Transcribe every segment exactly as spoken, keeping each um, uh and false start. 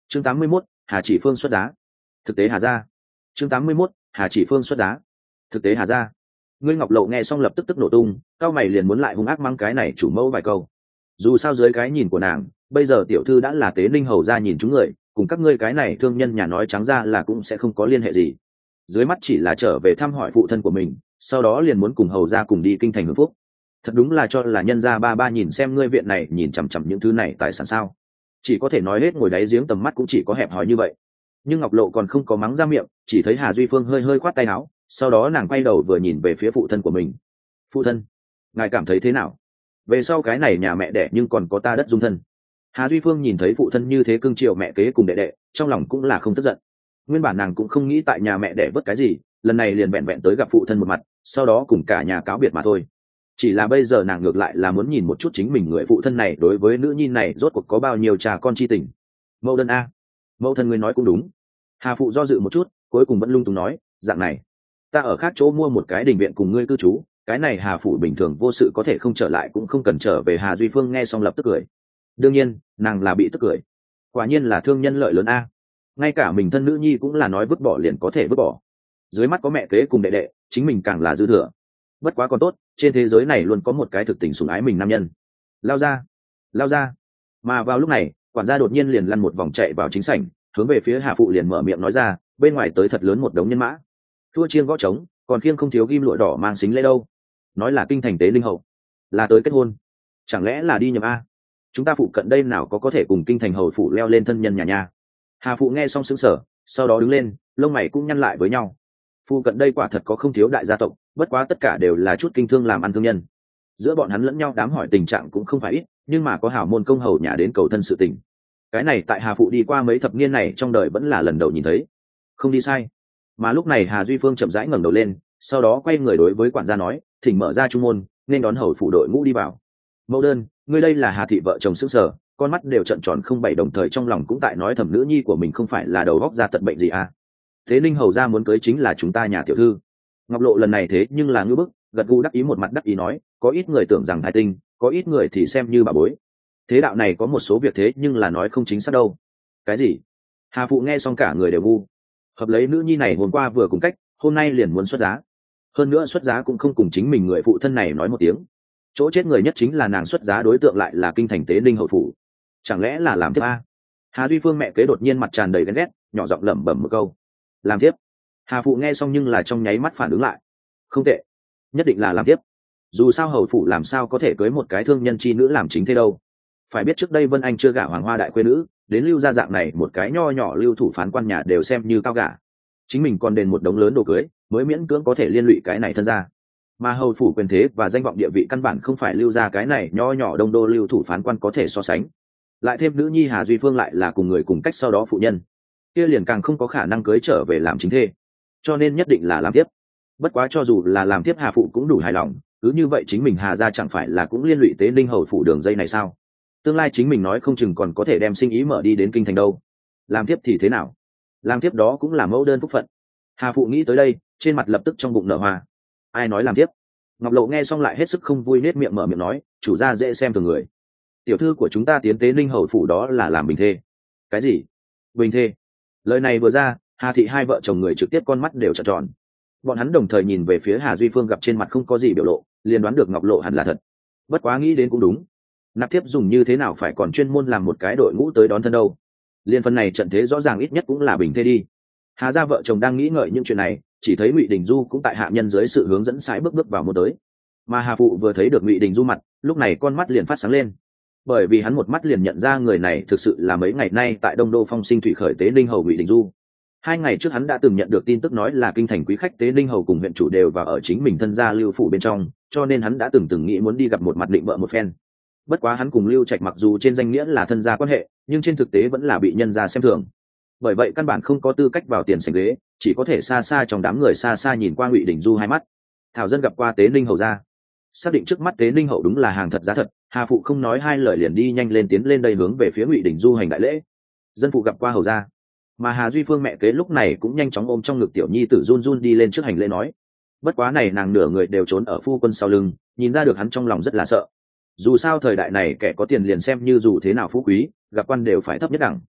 chương tám mươi mốt, Hà Chỉ Phương xuất giá. Thực tế Hà gia. chương tám mươi mốt, Hà Chỉ Phương xuất giá. Thực tế Hà gia. Ngươi Ngọc Lộ nghe xong lập tức tức nổ tung, cao mày liền muốn lại hung ác mang cái này chủ mẫu vài câu. Dù sao dưới cái nhìn của nàng, bây giờ tiểu thư đã là Tế Ninh hầu gia nhìn chúng người, cùng các ngươi cái này thương nhân nhà nói trắng ra là cũng sẽ không có liên hệ gì. Dưới mắt chỉ là trở về thăm hỏi phụ thân của mình, sau đó liền muốn cùng hầu gia cùng đi kinh thành hưởng phúc. Thật đúng là cho là nhân gia ba ba nhìn xem ngươi viện này nhìn chằm chằm những thứ này tài sản sao? Chỉ có thể nói hết ngồi đáy giếng tầm mắt cũng chỉ có hẹp hòi như vậy. Nhưng Ngọc Lộ còn không có mắng ra miệng, chỉ thấy Hà Duy Phương hơi hơi khoát tay áo, sau đó nàng quay đầu vừa nhìn về phía phụ thân của mình. Phụ thân, ngài cảm thấy thế nào? Về sau cái này nhà mẹ đẻ nhưng còn có ta đất dung thân. Hà Duy Phương nhìn thấy phụ thân như thế cưng chiều mẹ kế cùng đệ đệ, trong lòng cũng là không tức giận. Nguyên bản nàng cũng không nghĩ tại nhà mẹ đẻ vớt cái gì, lần này liền vẹn vẹn tới gặp phụ thân một mặt, sau đó cùng cả nhà cáo biệt mà thôi. Chỉ là bây giờ nàng ngược lại là muốn nhìn một chút chính mình người phụ thân này đối với nữ nhi này rốt cuộc có bao nhiêu cha con chi tình. Mẫu đơn a, mẫu thân ngươi nói cũng đúng. Hà phụ do dự một chút, cuối cùng vẫn lung tung nói, dạng này, ta ở khác chỗ mua một cái đình viện cùng ngươi cư trú, cái này Hà phụ bình thường vô sự có thể không trở lại cũng không cần trở về. Hà Duy Phương nghe xong lập tức cười. Đương nhiên, nàng là bị tức cười. Quả nhiên là thương nhân lợi lớn a. Ngay cả mình thân nữ nhi cũng là nói vứt bỏ liền có thể vứt bỏ. Dưới mắt có mẹ kế cùng đệ đệ, chính mình càng là dư thừa. Bất quá còn tốt, trên thế giới này luôn có một cái thực tình sủng ái mình nam nhân. Lao ra, lao ra. Mà vào lúc này, quản gia đột nhiên liền lăn một vòng chạy vào chính sảnh, hướng về phía Hà phụ liền mở miệng nói ra, bên ngoài tới thật lớn một đống nhân mã, thua chiên gõ trống, còn khiêng không thiếu ghim lụa đỏ mang xính lễ đâu. Nói là kinh thành Tế Linh hậu, là tới kết hôn. Chẳng lẽ là đi nhầm a? Chúng ta phụ cận đây nào có có thể cùng kinh thành hầu phụ leo lên thân nhân nhà nha. Hà phụ nghe xong sững sờ, sau đó đứng lên, lông mày cũng nhăn lại với nhau. Phụ cận đây quả thật có không thiếu đại gia tộc, bất quá tất cả đều là chút kinh thương làm ăn thương nhân. Giữa bọn hắn lẫn nhau đám hỏi tình trạng cũng không phải ít, nhưng mà có hảo môn công hầu nhà đến cầu thân sự tình. Cái này tại Hà phụ đi qua mấy thập niên này trong đời vẫn là lần đầu nhìn thấy. Không đi sai. Mà lúc này Hà Duy Phương chậm rãi ngẩng đầu lên, sau đó quay người đối với quản gia nói, thỉnh mở ra trung môn, nên đón hầu phụ đội ngũ đi vào. Mẫu đơn, ngươi đây là Hà thị vợ chồng sững sờ, con mắt đều trợn tròn không bảy, đồng thời trong lòng cũng tại nói thầm nữ nhi của mình không phải là đầu góc ra tận bệnh gì à. Thế Ninh hầu gia muốn cưới chính là chúng ta nhà tiểu thư. Ngọc Lộ lần này thế nhưng là ngưỡng bức, gật gù đắc ý một mặt đắc ý nói, có ít người tưởng rằng hai tinh, có ít người thì xem như bà bối. Thế đạo này có một số việc thế nhưng là nói không chính xác đâu. Cái gì? Hà phụ nghe xong cả người đều ngu. Hợp lấy nữ nhi này hôm qua vừa cùng cách, hôm nay liền muốn xuất giá. Hơn nữa xuất giá cũng không cùng chính mình người phụ thân này nói một tiếng. Chỗ chết người nhất chính là nàng xuất giá đối tượng lại là kinh thành Tế Ninh hậu phủ. Chẳng lẽ là làm thiếp a? Hà Duy Phương mẹ kế đột nhiên mặt tràn đầy ghen ghét, nhỏ giọng lẩm bẩm một câu. Làm thiếp. Hà phụ nghe xong nhưng là trong nháy mắt phản ứng lại. Không tệ, nhất định là làm thiếp. Dù sao hầu phủ làm sao có thể cưới một cái thương nhân chi nữ làm chính thế đâu. Phải biết trước đây Vân Anh chưa gả hoàng hoa đại quê nữ, đến lưu gia dạng này một cái nho nhỏ lưu thủ phán quan nhà đều xem như cao gả. Chính mình còn đền một đống lớn đồ cưới, mới miễn cưỡng có thể liên lụy cái này thân ra. Mà hầu phủ quyền thế và danh vọng địa vị căn bản không phải lưu gia cái này nho nhỏ đông đô lưu thủ phán quan có thể so sánh. Lại thêm nữ nhi Hà Duy Phương lại là cùng người cùng cách sau đó phụ nhân, kia liền càng không có khả năng cưới trở về làm chính thê, cho nên nhất định là làm tiếp. Bất quá cho dù là làm tiếp Hà phụ cũng đủ hài lòng, cứ như vậy chính mình Hà gia chẳng phải là cũng liên lụy Tế Ninh hầu phủ đường dây này sao? Tương lai chính mình nói không chừng còn có thể đem sinh ý mở đi đến kinh thành đâu. Làm tiếp thì thế nào? Làm tiếp đó cũng là mẫu đơn phúc phận. Hà phụ nghĩ tới đây, trên mặt lập tức trong bụng nở hoa. Ai nói làm tiếp? Ngọc Lộ nghe xong lại hết sức không vui, nết miệng mở miệng nói, chủ gia dễ xem thường người. Tiểu thư của chúng ta tiến Tế Ninh hầu phủ đó là làm bình thê. Cái gì? Bình thê? Lời này vừa ra, Hà thị hai vợ chồng người trực tiếp con mắt đều trợn tròn. Bọn hắn đồng thời nhìn về phía Hà Duy Phương, gặp trên mặt không có gì biểu lộ, liền đoán được Ngọc Lộ hẳn là thật. Bất quá nghĩ đến cũng đúng, nạp thiếp dùng như thế nào phải còn chuyên môn làm một cái đội ngũ tới đón thân đâu. Liên phần này trận thế rõ ràng ít nhất cũng là bình thê đi. Hà gia vợ chồng đang nghĩ ngợi những chuyện này, chỉ thấy Ngụy Đình Du cũng tại hạ nhân dưới sự hướng dẫn sải bước bước vào môn tới. Mà Hà phụ vừa thấy được Ngụy Đình Du mặt, lúc này con mắt liền phát sáng lên, bởi vì hắn một mắt liền nhận ra người này thực sự là mấy ngày nay tại Đông Đô phong sinh thủy khởi Tế Ninh hầu Ngụy Đình Du. Hai ngày trước hắn đã từng nhận được tin tức nói là kinh thành quý khách Tế Ninh hầu cùng huyện chủ đều vào ở chính mình thân gia Lưu phủ bên trong, cho nên hắn đã từng từng nghĩ muốn đi gặp một mặt định vợ một phen. Bất quá hắn cùng Lưu Trạch mặc dù trên danh nghĩa là thân gia quan hệ, nhưng trên thực tế vẫn là bị nhân gia xem thường. Bởi vậy căn bản không có tư cách vào tiền sảnh ghế, chỉ có thể xa xa trong đám người xa xa nhìn qua Ngụy Đình Du hai mắt. Thảo dân gặp qua Tế Ninh hầu gia, xác định trước mắt Tế Ninh hậu đúng là hàng thật giá thật, Hà phụ không nói hai lời liền đi nhanh lên tiến lên đây hướng về phía Ngụy Đình Du hành đại lễ. Dân phụ gặp qua hầu gia. Mà Hà Duy Phương mẹ kế lúc này cũng nhanh chóng ôm trong ngực tiểu nhi tử run run đi lên trước hành lễ nói. Bất quá này nàng nửa người đều trốn ở phu quân sau lưng, nhìn ra được hắn trong lòng rất là sợ. Dù sao thời đại này kẻ có tiền liền xem như dù thế nào phú quý, gặp quan đều phải thấp nhất đẳng.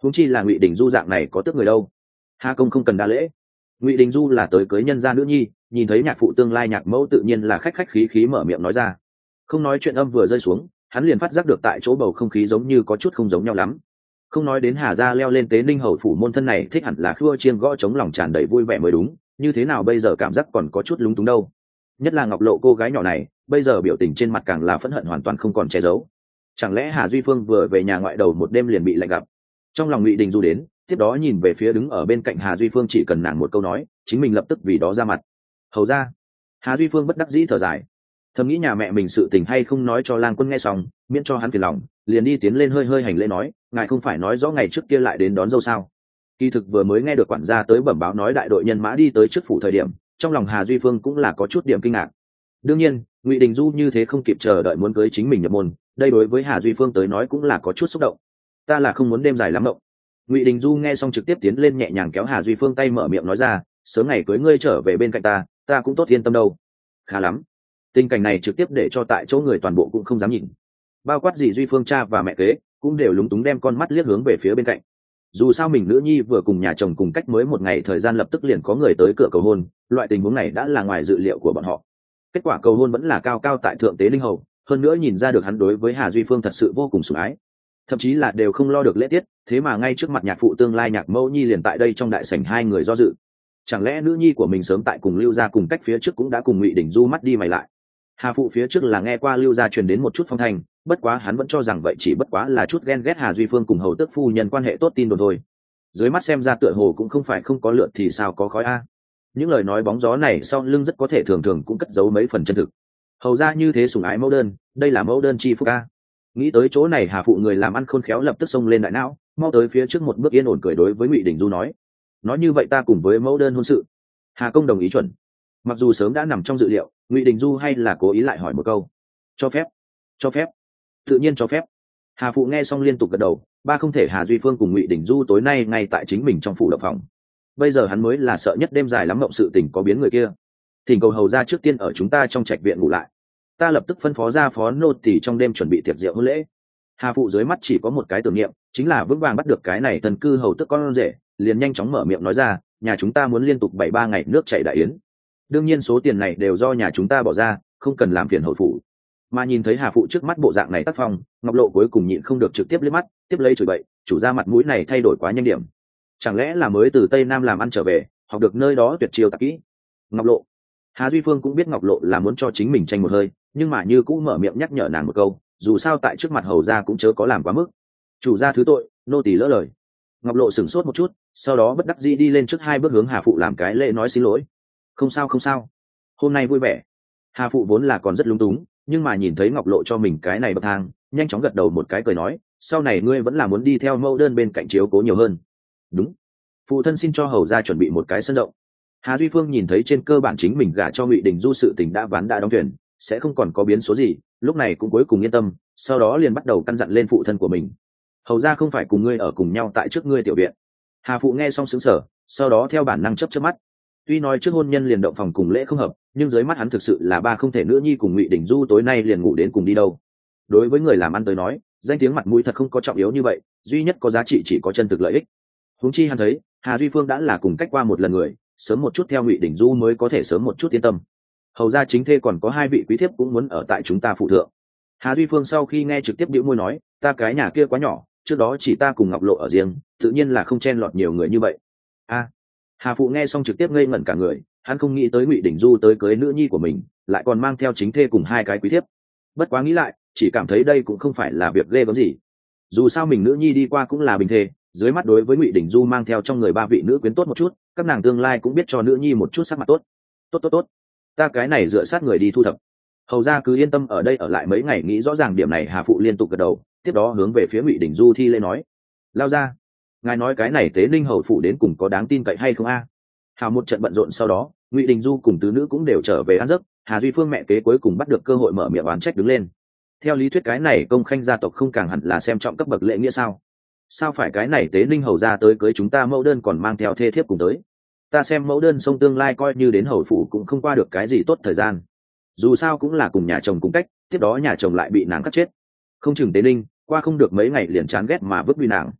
huống chi là Ngụy Đình Du dạng này có tước người đâu. Hà công không cần đa lễ. Ngụy Đình Du là tới cưới nhân gia nữ nhi, nhìn thấy nhạc phụ tương lai nhạc mẫu tự nhiên là khách khách khí khí mở miệng nói ra. Không nói chuyện âm vừa rơi xuống, hắn liền phát giác được tại chỗ bầu không khí giống như có chút không giống nhau lắm. Không nói đến Hà gia leo lên tế ninh hầu phủ môn thân này thích hẳn là khua chiên gõ chống lòng tràn đầy vui vẻ mới đúng, như thế nào bây giờ cảm giác còn có chút lúng túng đâu. Nhất là Ngọc Lộ cô gái nhỏ này, bây giờ biểu tình trên mặt càng là phẫn hận hoàn toàn không còn che giấu. Chẳng lẽ Hà Duy Phương vừa về nhà ngoại đầu một đêm liền bị lạnh gặp? Trong lòng Ngụy Đình Du đến, tiếp đó nhìn về phía đứng ở bên cạnh Hà Duy Phương, chỉ cần nàng một câu nói, chính mình lập tức vì đó ra mặt. Hầu ra. Hà Duy Phương bất đắc dĩ thở dài, thầm nghĩ nhà mẹ mình sự tình hay không nói cho Lang Quân nghe xong, miễn cho hắn phiền lòng, liền đi tiến lên hơi hơi hành lễ nói, ngài không phải nói rõ ngày trước kia lại đến đón dâu sao? Kỳ thực vừa mới nghe được quản gia tới bẩm báo nói đại đội nhân mã đi tới trước phủ thời điểm, trong lòng Hà Duy Phương cũng là có chút điểm kinh ngạc. Đương nhiên, Ngụy Đình Du như thế không kịp chờ đợi muốn cưới chính mình nhập môn, đây đối với Hà Duy Phương tới nói cũng là có chút xúc động. Ta là không muốn đêm dài lắm mộng. Ngụy Đình Du nghe xong trực tiếp tiến lên nhẹ nhàng kéo Hà Duy Phương tay mở miệng nói ra, sớm ngày cưới ngươi trở về bên cạnh ta, ta cũng tốt yên tâm đâu. Khá lắm. Tình cảnh này trực tiếp để cho tại chỗ người toàn bộ cũng không dám nhìn. Bao quát gì Duy Phương cha và mẹ kế cũng đều lúng túng đem con mắt liếc hướng về phía bên cạnh. Dù sao mình nữ nhi vừa cùng nhà chồng cùng cách mới một ngày thời gian lập tức liền có người tới cửa cầu hôn, loại tình huống này đã là ngoài dự liệu của bọn họ. Kết quả cầu hôn vẫn là cao cao tại thượng tế linh hầu, hơn nữa nhìn ra được hắn đối với Hà Duy Phương thật sự vô cùng sủng ái, thậm chí là đều không lo được lễ tiết, thế mà ngay trước mặt nhạc phụ tương lai nhạc mẫu nhi liền tại đây trong đại sảnh hai người do dự. Chẳng lẽ nữ nhi của mình sớm tại cùng Lưu gia cùng cách phía trước cũng đã cùng Ngụy Đình Du mắt đi mày lại? Hà phụ phía trước là nghe qua Lưu gia truyền đến một chút phong thành, bất quá hắn vẫn cho rằng vậy chỉ bất quá là chút ghen ghét Hà Duy Phương cùng hầu tước phu nhân quan hệ tốt tin đồn thôi. Dưới mắt xem ra tựa hồ cũng không phải không có lượt thì sao có khói a. Những lời nói bóng gió này sau lưng rất có thể thường thường cũng cất giấu mấy phần chân thực. Hầu ra như thế sủng ái mẫu đơn, đây là mẫu đơn chi phúc a. Nghĩ tới chỗ này Hà phụ người làm ăn khôn khéo lập tức xông lên đại não, mau tới phía trước một bước yên ổn cười đối với Ngụy Đình Du nói, nói như vậy ta cùng với mẫu đơn hôn sự. Hà công đồng ý chuẩn. Mặc dù sớm đã nằm trong dự liệu, Ngụy Đình Du hay là cố ý lại hỏi một câu, cho phép cho phép tự nhiên cho phép. Hà phụ nghe xong liên tục gật đầu, ba không thể Hà Duy Phương cùng Ngụy Đình Du tối nay ngay tại chính mình trong phủ động phòng. Bây giờ hắn mới là sợ nhất đêm dài lắm mộng sự tình có biến người kia. Thỉnh cầu hầu ra trước tiên ở chúng ta trong trạch viện ngủ lại, ta lập tức phân phó ra phó nô tỳ trong đêm chuẩn bị tiệc rượu hôn lễ. Hà phụ dưới mắt chỉ có một cái tưởng niệm, chính là vững vàng bắt được cái này thần cư hầu tức con rể, liền nhanh chóng mở miệng nói ra, nhà chúng ta muốn liên tục bảy ba ngày nước chảy đại yến, đương nhiên số tiền này đều do nhà chúng ta bỏ ra, không cần làm phiền hầu phủ. Mà nhìn thấy Hà phụ trước mắt bộ dạng này tác phong, Ngọc Lộ cuối cùng nhịn không được trực tiếp liếc mắt, tiếp lấy chửi bậy, chủ gia mặt mũi này thay đổi quá nhanh điểm, chẳng lẽ là mới từ Tây Nam làm ăn trở về, học được nơi đó tuyệt chiêu tạp kỹ. Ngọc Lộ. Hà Duy Phương cũng biết Ngọc Lộ là muốn cho chính mình tranh một hơi, nhưng mà như cũng mở miệng nhắc nhở nàng một câu, dù sao tại trước mặt hầu gia cũng chớ có làm quá mức. Chủ gia thứ tội, nô tỳ lỡ lời. Ngọc Lộ sửng sốt một chút, sau đó bất đắc dĩ đi lên trước hai bước hướng Hà phụ làm cái lễ nói xin lỗi. Không sao không sao, hôm nay vui vẻ. Hà phụ vốn là còn rất lung túng, nhưng mà nhìn thấy Ngọc Lộ cho mình cái này bậc thang, nhanh chóng gật đầu một cái cười nói, sau này ngươi vẫn là muốn đi theo mẫu đơn bên cạnh chiếu cố nhiều hơn. Đúng, phụ thân xin cho hầu gia chuẩn bị một cái sân rộng. Hà Duy Phương nhìn thấy trên cơ bản chính mình gả cho Ngụy Đình Du sự tình đã ván đã đóng thuyền, sẽ không còn có biến số gì, lúc này cũng cuối cùng yên tâm, sau đó liền bắt đầu căn dặn lên phụ thân của mình. Hầu gia không phải cùng ngươi ở cùng nhau tại trước ngươi tiểu viện. Hà phụ nghe xong sững sờ, sau đó theo bản năng chớp chớp mắt. Tuy nói trước hôn nhân liền động phòng cùng lễ không hợp, nhưng dưới mắt hắn thực sự là ba không thể nữ nhi cùng Ngụy Đình Du tối nay liền ngủ đến cùng đi đâu. Đối với người làm ăn tới nói, danh tiếng mặt mũi thật không có trọng yếu như vậy, duy nhất có giá trị chỉ có chân thực lợi ích. Huống chi hắn thấy, Hà Duy Phương đã là cùng cách qua một lần người, sớm một chút theo Ngụy Đình Du mới có thể sớm một chút yên tâm. Hầu gia chính thê còn có hai vị quý thiếp cũng muốn ở tại chúng ta phụ thượng. Hà Duy Phương sau khi nghe trực tiếp bĩu môi nói, ta cái nhà kia quá nhỏ, trước đó chỉ ta cùng Ngọc Lộ ở riêng, tự nhiên là không chen lọt nhiều người như vậy. A. Hà phụ nghe xong trực tiếp ngây ngẩn cả người, hắn không nghĩ tới Ngụy Đình Du tới cưới nữ nhi của mình, lại còn mang theo chính thê cùng hai cái quý thiếp. Bất quá nghĩ lại, chỉ cảm thấy đây cũng không phải là việc ghê gớm gì. Dù sao mình nữ nhi đi qua cũng là bình thê, dưới mắt đối với Ngụy Đình Du mang theo trong người ba vị nữ quyến tốt một chút, các nàng tương lai cũng biết cho nữ nhi một chút sắc mặt tốt. Tốt tốt tốt, ta cái này dựa sát người đi thu thập. Hầu ra cứ yên tâm ở đây ở lại mấy ngày nghĩ rõ ràng điểm này. Hà phụ liên tục gật đầu, tiếp đó hướng về phía Ngụy Đình Du thi lễ nói, lao ra, ngài nói cái này tế ninh hầu phụ đến cùng có đáng tin cậy hay không a? À? Hào một trận bận rộn sau đó, Ngụy Đình Du cùng tứ nữ cũng đều trở về ăn giấc. Hà Duy Phương mẹ kế cuối cùng bắt được cơ hội mở miệng oán trách đứng lên. Theo lý thuyết cái này công khanh gia tộc không càng hẳn là xem trọng cấp bậc lễ nghĩa sao? Sao phải cái này tế ninh hầu ra tới cưới chúng ta mẫu đơn còn mang theo thê thiếp cùng tới? Ta xem mẫu đơn sông tương lai coi như đến hầu phụ cũng không qua được cái gì tốt thời gian. Dù sao cũng là cùng nhà chồng cùng cách, tiếp đó nhà chồng lại bị nàng cắt chết, không chừng tế ninh qua không được mấy ngày liền chán ghét mà vứt đi nàng.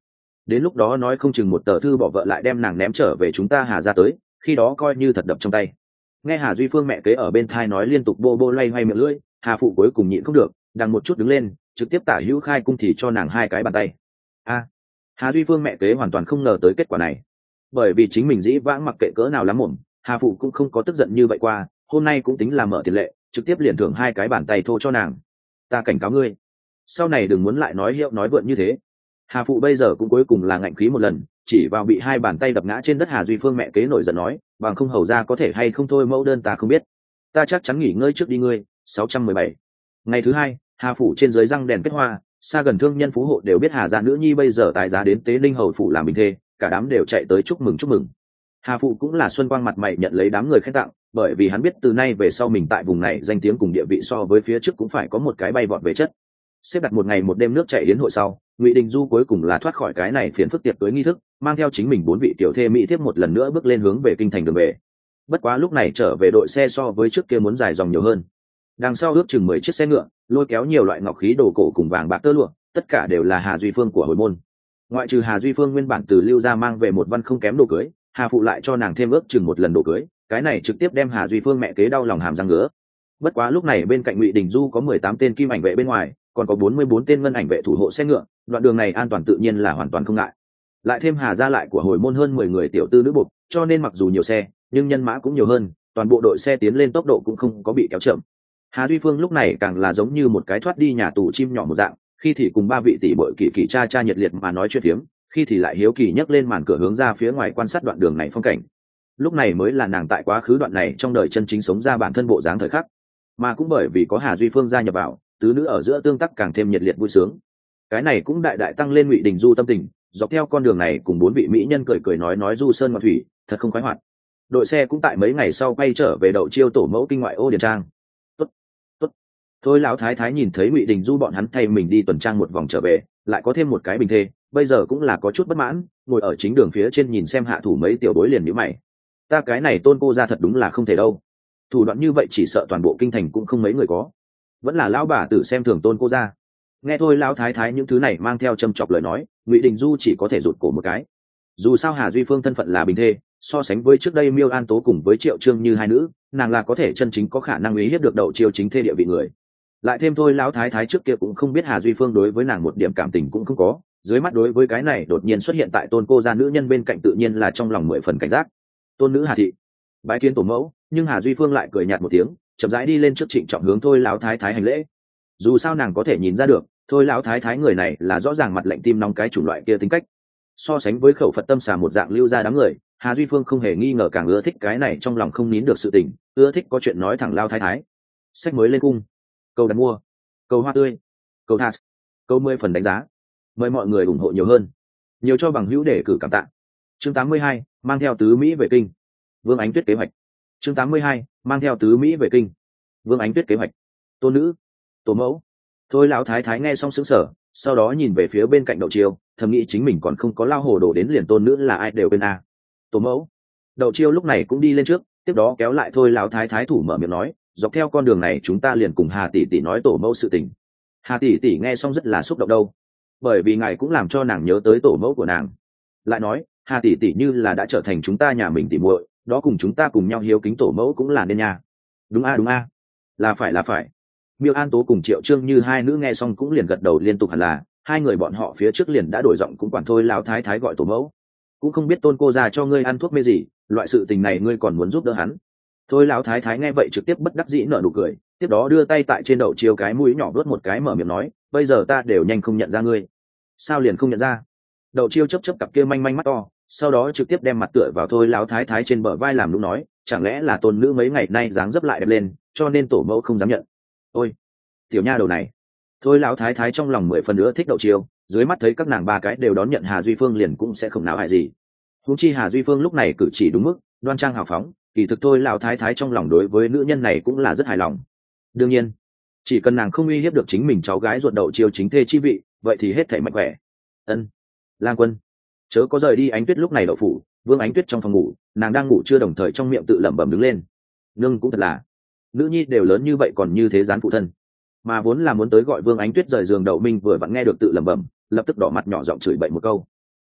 đến lúc đó nói không chừng một tờ thư bỏ vợ lại đem nàng ném trở về chúng ta Hà ra tới, khi đó coi như thật đập trong tay. Nghe Hà Duy Phương mẹ kế ở bên thai nói liên tục bô bô loay hoay miệng lưỡi, Hà phụ cuối cùng nhịn không được, đằng một chút đứng lên, trực tiếp tả hữu khai cung thì cho nàng hai cái bàn tay. A, Hà Duy Phương mẹ kế hoàn toàn không ngờ tới kết quả này, bởi vì chính mình dĩ vãng mặc kệ cỡ nào lắm mồm, Hà phụ cũng không có tức giận như vậy qua, hôm nay cũng tính là mở tiền lệ, trực tiếp liền thưởng hai cái bàn tay thô cho nàng. Ta cảnh cáo ngươi, sau này đừng muốn lại nói hiệu nói vượn như thế. Hà phụ bây giờ cũng cuối cùng là ngạnh khí một lần, chỉ vào bị hai bàn tay đập ngã trên đất Hà Duy Phương mẹ kế nổi giận nói, bằng không hầu ra có thể hay không thôi mẫu đơn ta không biết, ta chắc chắn nghỉ ngơi trước đi ngươi. sáu trăm mười bảy ngày thứ hai, Hà phủ trên dưới răng đèn kết hoa, xa gần thương nhân phú hộ đều biết Hà gia nữ nhi bây giờ tài giá đến tế linh hầu phủ làm bình thê, cả đám đều chạy tới chúc mừng chúc mừng. Hà phụ cũng là xuân quang mặt mày nhận lấy đám người khen tặng, bởi vì hắn biết từ nay về sau mình tại vùng này danh tiếng cùng địa vị so với phía trước cũng phải có một cái bay vọt về chất. Xếp đặt một ngày một đêm nước chảy đến hội sau, Ngụy Đình Du cuối cùng là thoát khỏi cái này phiền phức tiệc cưới nghi thức, mang theo chính mình bốn vị tiểu thê mỹ thiếp một lần nữa bước lên hướng về kinh thành đường về. Bất quá lúc này trở về đội xe so với trước kia muốn dài dòng nhiều hơn. Đằng sau ước chừng mười chiếc xe ngựa, lôi kéo nhiều loại ngọc khí đồ cổ cùng vàng bạc tơ lụa, tất cả đều là Hà Duy Phương của hồi môn. Ngoại trừ Hà Duy Phương nguyên bản từ Lưu gia mang về một văn không kém đồ cưới, Hà phụ lại cho nàng thêm ước chừng một lần đồ cưới, cái này trực tiếp đem Hà Duy Phương mẹ kế đau lòng hàm răng ngứa. Bất quá lúc này bên cạnh Ngụy Đình Du có mười tám tên kim ảnh vệ bên ngoài, còn có bốn mươi bốn tên ngân ảnh vệ thủ hộ xe ngựa, đoạn đường này an toàn tự nhiên là hoàn toàn không ngại. Lại thêm Hà gia lại của hồi môn hơn mười người tiểu tư nữ buộc, cho nên mặc dù nhiều xe, nhưng nhân mã cũng nhiều hơn, toàn bộ đội xe tiến lên tốc độ cũng không có bị kéo chậm. Hà Duy Phương lúc này càng là giống như một cái thoát đi nhà tù chim nhỏ một dạng, khi thì cùng ba vị tỷ bội kỳ kỳ cha cha nhiệt liệt mà nói chuyện phiếm, khi thì lại hiếu kỳ nhấc lên màn cửa hướng ra phía ngoài quan sát đoạn đường này phong cảnh. Lúc này mới là nàng tại quá khứ đoạn này trong đời chân chính sống ra bản thân bộ dáng thời khắc, mà cũng bởi vì có Hà Duy Phương gia nhập vào, tứ nữ ở giữa tương tác càng thêm nhiệt liệt vui sướng. Cái này cũng đại đại tăng lên Ngụy Đình Du tâm tình, dọc theo con đường này cùng bốn vị mỹ nhân cười cười nói nói du sơn ngoạn thủy, thật không khoái hoạt. Đội xe cũng tại mấy ngày sau quay trở về đậu chiêu tổ mẫu kinh ngoại ô điền trang. Tốt, tốt. Thôi lão thái thái nhìn thấy Ngụy Đình Du bọn hắn thay mình đi tuần trang một vòng trở về, lại có thêm một cái bình thê, bây giờ cũng là có chút bất mãn, ngồi ở chính đường phía trên nhìn xem hạ thủ mấy tiểu bối liền nhíu mày. Ta cái này tôn cô ra thật đúng là không thể đâu, thủ đoạn như vậy chỉ sợ toàn bộ kinh thành cũng không mấy người có, vẫn là lão bà tử xem thường tôn cô ra. Nghe thôi lão thái thái những thứ này mang theo châm chọc lời nói, Ngụy Đình Du chỉ có thể rụt cổ một cái. Dù sao Hà Duy Phương thân phận là bình thê, so sánh với trước đây Miêu An Tố cùng với Triệu Trương như hai nữ, nàng là có thể chân chính có khả năng uy hiếp được đậu chiêu chính thê địa vị người. Lại thêm thôi lão thái thái trước kia cũng không biết Hà Duy Phương đối với nàng một điểm cảm tình cũng không có, dưới mắt đối với cái này đột nhiên xuất hiện tại tôn cô gia nữ nhân bên cạnh tự nhiên là trong lòng mười phần cảnh giác. Tôn nữ Hà thị bái kiến tổ mẫu, nhưng Hà Duy Phương lại cười nhạt một tiếng, chậm rãi đi lên trước trịnh trọng hướng thôi lão thái thái hành lễ. Dù sao nàng có thể nhìn ra được, thôi lão thái thái người này là rõ ràng mặt lạnh tim nóng cái chủng loại kia tính cách. So sánh với khẩu Phật tâm xà một dạng lưu ra đám người, Hà Duy Phương không hề nghi ngờ càng ưa thích cái này trong lòng không nín được sự tình, ưa thích có chuyện nói thẳng lao thái thái. Sách mới lên cung, cầu đặt mua, cầu hoa tươi, cầu thas, cầu mười phần đánh giá, mời mọi người ủng hộ nhiều hơn, nhiều cho bằng hữu để cử cảm tạ. Chương tám mươi hai, mang theo tứ Mỹ về kinh. Vương Ánh Tuyết kế hoạch. Chương tám mươi hai, mang theo tứ Mỹ về kinh. Vương Ánh Tuyết kế hoạch. Tôn nữ, tổ mẫu. Thôi lão thái thái nghe xong sững sờ, sau đó nhìn về phía bên cạnh đậu chiêu, thầm nghĩ chính mình còn không có lao hồ đồ đến liền tôn nữ là ai đều quên a. Tổ mẫu. Đậu chiêu lúc này cũng đi lên trước, tiếp đó kéo lại thôi lão thái thái thủ mở miệng nói, dọc theo con đường này chúng ta liền cùng Hà tỷ tỷ nói tổ mẫu sự tình. Hà tỷ tỷ nghe xong rất là xúc động đâu, bởi vì ngài cũng làm cho nàng nhớ tới tổ mẫu của nàng. Lại nói, Hà tỷ tỷ như là đã trở thành chúng ta nhà mình tỷ muội, đó cùng chúng ta cùng nhau hiếu kính tổ mẫu cũng là nên nha. Đúng a đúng a, là phải là phải. Miêu An Tố cùng Triệu Trương như hai nữ nghe xong cũng liền gật đầu liên tục, hẳn là hai người bọn họ phía trước liền đã đổi giọng cũng quản thôi lão thái thái gọi tổ mẫu. Cũng không biết tôn cô già cho ngươi ăn thuốc mê gì, loại sự tình này ngươi còn muốn giúp đỡ hắn. Thôi lão thái thái nghe vậy trực tiếp bất đắc dĩ nở nụ cười, tiếp đó đưa tay tại trên đậu chiêu cái mũi nhỏ đuốt một cái mở miệng nói, bây giờ ta đều nhanh không nhận ra ngươi. Sao liền không nhận ra? Đậu chiêu chớp chớp cặp kia manh manh mắt to, sau đó trực tiếp đem mặt tựa vào thôi lão thái thái trên bờ vai làm lúc nói, chẳng lẽ là tôn nữ mấy ngày nay dáng dấp lại đẹp lên, cho nên tổ mẫu không dám nhận. Ôi tiểu nha đầu này. Thôi lão thái thái trong lòng mười phần nữa thích đậu chiêu, dưới mắt thấy các nàng ba cái đều đón nhận Hà Duy Phương liền cũng sẽ không nào hại gì. Huống chi Hà Duy Phương lúc này cử chỉ đúng mức, đoan trang hào phóng, kỳ thực thôi lão thái thái trong lòng đối với nữ nhân này cũng là rất hài lòng. Đương nhiên, chỉ cần nàng không uy hiếp được chính mình cháu gái ruột đậu chiêu chính thê chi vị, vậy thì hết thảy mạnh khỏe. Ân, Lang Quân, chớ có rời đi. Ánh Tuyết lúc này đậu phủ, Vương Ánh Tuyết trong phòng ngủ, nàng đang ngủ chưa đồng thời trong miệng tự lẩm bẩm đứng lên. Nương cũng thật là, nữ nhi đều lớn như vậy còn như thế gián phụ thân. Mà vốn là muốn tới gọi Vương Ánh Tuyết rời giường đậu Minh vừa vặn nghe được tự lẩm bẩm, lập tức đỏ mặt nhỏ giọng chửi bậy một câu.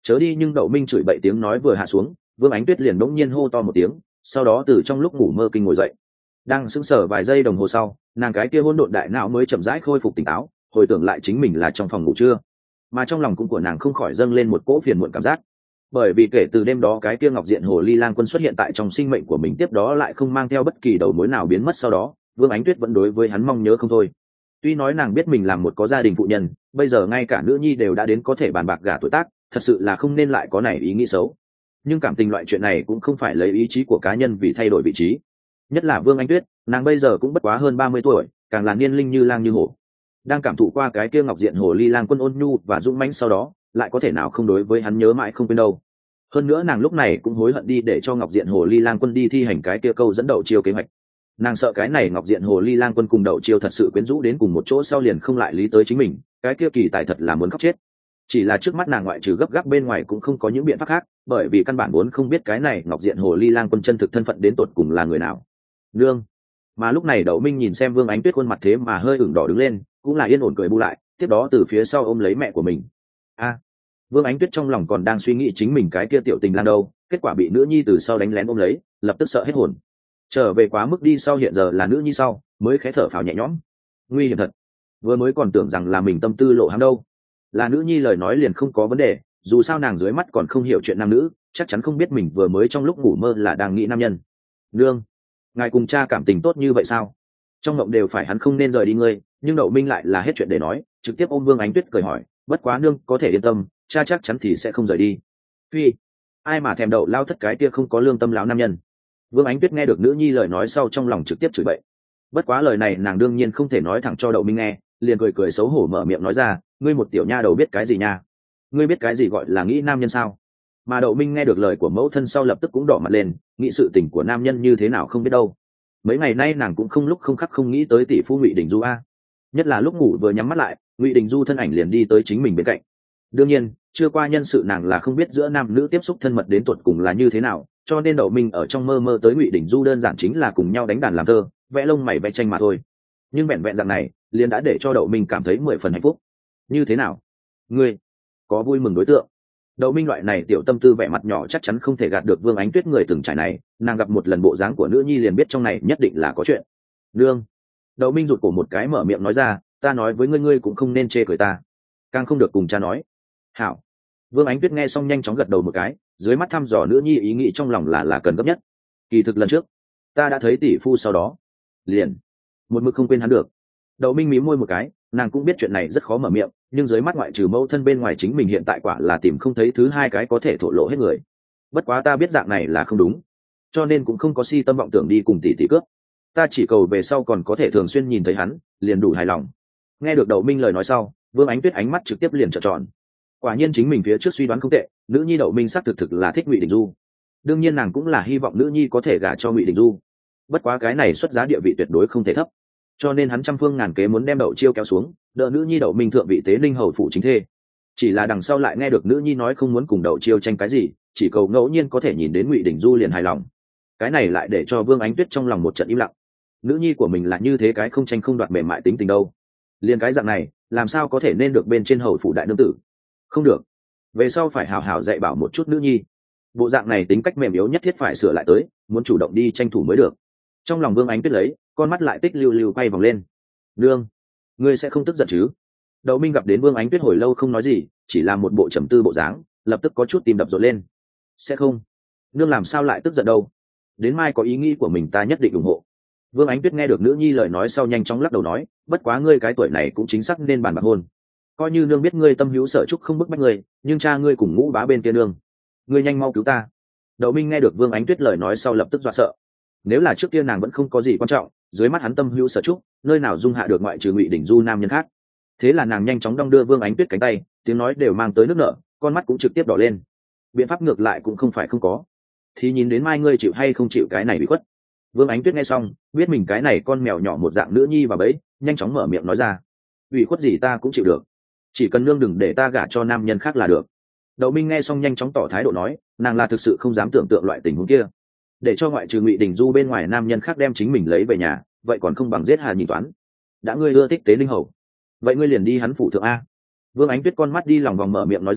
Chớ đi. Nhưng Đậu Minh chửi bậy tiếng nói vừa hạ xuống, Vương Ánh Tuyết liền bỗng nhiên hô to một tiếng, sau đó từ trong lúc ngủ mơ kinh ngồi dậy. Đang sững sờ vài giây đồng hồ sau, nàng cái kia hỗn độn đại não mới chậm rãi khôi phục tỉnh táo, hồi tưởng lại chính mình là trong phòng ngủ trưa, mà trong lòng cũng của nàng không khỏi dâng lên một cỗ phiền muộn cảm giác. Bởi vì kể từ đêm đó cái kia Ngọc Diện Hồ Ly Lang Quân xuất hiện tại trong sinh mệnh của mình, tiếp đó lại không mang theo bất kỳ đầu mối nào biến mất sau đó, Vương Ánh Tuyết vẫn đối với hắn mong nhớ không thôi. Tuy nói nàng biết mình làm một có gia đình phụ nhân, bây giờ ngay cả nữ nhi đều đã đến có thể bàn bạc gả tuổi tác, thật sự là không nên lại có này ý nghĩ xấu. Nhưng cảm tình loại chuyện này cũng không phải lấy ý chí của cá nhân vì thay đổi vị trí. Nhất là Vương Ánh Tuyết, nàng bây giờ cũng bất quá hơn ba mươi tuổi, càng là niên linh như lang như hổ. Đang cảm thụ qua cái kia Ngọc Diện Hồ Ly Lang Quân ôn nhu và dũng mãnh sau đó, lại có thể nào không đối với hắn nhớ mãi không quên đâu. Hơn nữa nàng lúc này cũng hối hận đi để cho Ngọc Diện Hồ Ly Lang Quân đi thi hành cái kia câu dẫn Đậu Chiêu kế hoạch. Nàng sợ cái này Ngọc Diện Hồ Ly Lang Quân cùng Đậu Chiêu thật sự quyến rũ đến cùng một chỗ sau liền không lại lý tới chính mình, cái kia kỳ tài thật là muốn khóc chết. Chỉ là trước mắt nàng ngoại trừ gấp gáp bên ngoài cũng không có những biện pháp khác, bởi vì căn bản vốn không biết cái này Ngọc Diện Hồ Ly Lang Quân chân thực thân phận đến tột cùng là người nào. Nương. Mà lúc này Đậu Minh nhìn xem Vương Ánh Tuyết khuôn mặt thế mà hơi ửng đỏ đứng lên, cũng là yên ổn cười bu lại, tiếp đó từ phía sau ôm lấy mẹ của mình. A. Vương Ánh Tuyết trong lòng còn đang suy nghĩ chính mình cái kia tiểu tình lang đâu, kết quả bị nữ nhi từ sau đánh lén ôm lấy, lập tức sợ hết hồn. Trở về quá mức đi sau hiện giờ là nữ nhi sau, mới khẽ thở phào nhẹ nhõm. Nguy hiểm thật. Vừa mới còn tưởng rằng là mình tâm tư lộ hám đâu. Là nữ nhi lời nói liền không có vấn đề, dù sao nàng dưới mắt còn không hiểu chuyện nam nữ, chắc chắn không biết mình vừa mới trong lúc ngủ mơ là đang nghĩ nam nhân. Nương, ngài cùng cha cảm tình tốt như vậy sao? Trong mộng đều phải hắn không nên rời đi ngươi, nhưng Đậu Minh lại là hết chuyện để nói, trực tiếp ôm Vương Ánh Tuyết cười hỏi, bất quá nương có thể yên tâm, cha chắc chắn thì sẽ không rời đi. Phi, ai mà thèm đậu lao thất cái kia không có lương tâm láo nam nhân. Vương Ánh Tuyết nghe được nữ nhi lời nói sau trong lòng trực tiếp chửi bậy. Bất quá lời này nàng đương nhiên không thể nói thẳng cho Đậu Minh nghe, liền cười cười xấu hổ mở miệng nói ra, ngươi một tiểu nha đầu biết cái gì nha? Ngươi biết cái gì gọi là nghĩ nam nhân sao? Mà Đậu Minh nghe được lời của mẫu thân sau lập tức cũng đỏ mặt lên, nghĩ sự tình của nam nhân như thế nào không biết đâu. Mấy ngày nay nàng cũng không lúc không khắc không nghĩ tới tỷ phu Ngụy Đình Du a. Nhất là lúc ngủ vừa nhắm mắt lại, Ngụy Đình Du thân ảnh liền đi tới chính mình bên cạnh. Đương nhiên, chưa qua nhân sự nàng là không biết giữa nam nữ tiếp xúc thân mật đến tuột cùng là như thế nào, cho nên Đậu Minh ở trong mơ mơ tới Ngụy Đình Du đơn giản chính là cùng nhau đánh đàn làm thơ, vẽ lông mày vẽ tranh mà thôi. Nhưng vẹn vẹn dạng này, liền đã để cho Đậu Minh cảm thấy mười phần hạnh phúc. Như thế nào? Ngươi có vui mừng đối tượng? Đậu Minh loại này tiểu tâm tư vẻ mặt nhỏ chắc chắn không thể gạt được Vương Ánh Tuyết người từng trải này, nàng gặp một lần bộ dáng của nữ nhi liền biết trong này nhất định là có chuyện. Nương. Đậu Minh rụt cổ một cái mở miệng nói ra, ta nói với ngươi ngươi cũng không nên chê cười ta, càng không được cùng cha nói. Hảo. Vương Ánh Tuyết nghe xong nhanh chóng gật đầu một cái, dưới mắt thăm dò nữ nhi ý nghĩ trong lòng là là cần gấp nhất. Kỳ thực lần trước, ta đã thấy tỷ phu sau đó, liền một mực không quên hắn được. Đậu Minh mím môi một cái, nàng cũng biết chuyện này rất khó mở miệng, nhưng dưới mắt ngoại trừ mẫu thân bên ngoài chính mình hiện tại quả là tìm không thấy thứ hai cái có thể thổ lộ hết người. Bất quá ta biết dạng này là không đúng, cho nên cũng không có si tâm vọng tưởng đi cùng tỷ tỷ cướp. Ta chỉ cầu về sau còn có thể thường xuyên nhìn thấy hắn, liền đủ hài lòng. Nghe được Đậu Minh lời nói sau, Vương Ánh Tuyết ánh mắt trực tiếp liền trợn tròn. Quả nhiên chính mình phía trước suy đoán không tệ, nữ nhi Đậu Minh xác thực thực là thích Ngụy Đình Du. Đương nhiên nàng cũng là hy vọng nữ nhi có thể gả cho Ngụy Đình Du. Bất quá cái này xuất giá địa vị tuyệt đối không thể thấp, cho nên hắn trăm phương ngàn kế muốn đem Đậu Chiêu kéo xuống, đỡ nữ nhi Đậu Minh thượng vị tế ninh hầu phủ chính thê. Chỉ là đằng sau lại nghe được nữ nhi nói không muốn cùng Đậu Chiêu tranh cái gì, chỉ cầu ngẫu nhiên có thể nhìn đến Ngụy Đình Du liền hài lòng. Cái này lại để cho Vương Ánh Tuyết trong lòng một trận im lặng. Nữ nhi của mình là như thế cái không tranh không đoạt mềm mại tính tình đâu, liền cái dạng này làm sao có thể nên được bên trên hầu phủ đại nương tử? Không được, về sau phải hào hào dạy bảo một chút nữ nhi, bộ dạng này tính cách mềm yếu nhất thiết phải sửa lại tới, muốn chủ động đi tranh thủ mới được. Trong lòng Vương Ánh Tuyết lấy, con mắt lại tích lưu lưu quay vòng lên. Nương, ngươi sẽ không tức giận chứ? Đậu Minh gặp đến Vương Ánh Tuyết hồi lâu không nói gì, chỉ làm một bộ trầm tư bộ dáng, lập tức có chút tim đập rộn lên. Sẽ không, nương làm sao lại tức giận đâu? Đến mai có ý nghĩ của mình ta nhất định ủng hộ. Vương Ánh Tuyết nghe được nữ nhi lời nói sau nhanh chóng lắc đầu nói, bất quá ngươi cái tuổi này cũng chính xác nên bàn bạc hôn. Coi như nương biết ngươi tâm hữu sở trúc không bức bách ngươi, nhưng cha ngươi cùng ngũ bá bên kia nương, ngươi nhanh mau cứu ta. Đậu Minh nghe được Vương Ánh Tuyết lời nói sau lập tức dọa sợ. Nếu là trước kia nàng vẫn không có gì quan trọng, dưới mắt hắn tâm hữu sở trúc, nơi nào dung hạ được ngoại trừ Ngụy Đình Du nam nhân khác. Thế là nàng nhanh chóng đong đưa Vương Ánh Tuyết cánh tay, tiếng nói đều mang tới nước nở, con mắt cũng trực tiếp đỏ lên. Biện pháp ngược lại cũng không phải không có, thì nhìn đến mai ngươi chịu hay không chịu cái này bị khuất. Vương Ánh Tuyết nghe xong, biết mình cái này con mèo nhỏ một dạng nữ nhi và bấy, nhanh chóng mở miệng nói ra, ủy khuất gì ta cũng chịu được, chỉ cần nương đừng để ta gả cho nam nhân khác là được. Đậu Minh nghe xong nhanh chóng tỏ thái độ nói, nàng là thực sự không dám tưởng tượng loại tình huống kia, để cho ngoại trừ Ngụy Đình Du bên ngoài nam nhân khác đem chính mình lấy về nhà, vậy còn không bằng giết Hà nhìn toán. Đã ngươi ưa thích tế linh hầu, vậy ngươi liền đi hắn phủ thượng a. Vương Ánh Tuyết con mắt đi lòng vòng mở miệng nói ra,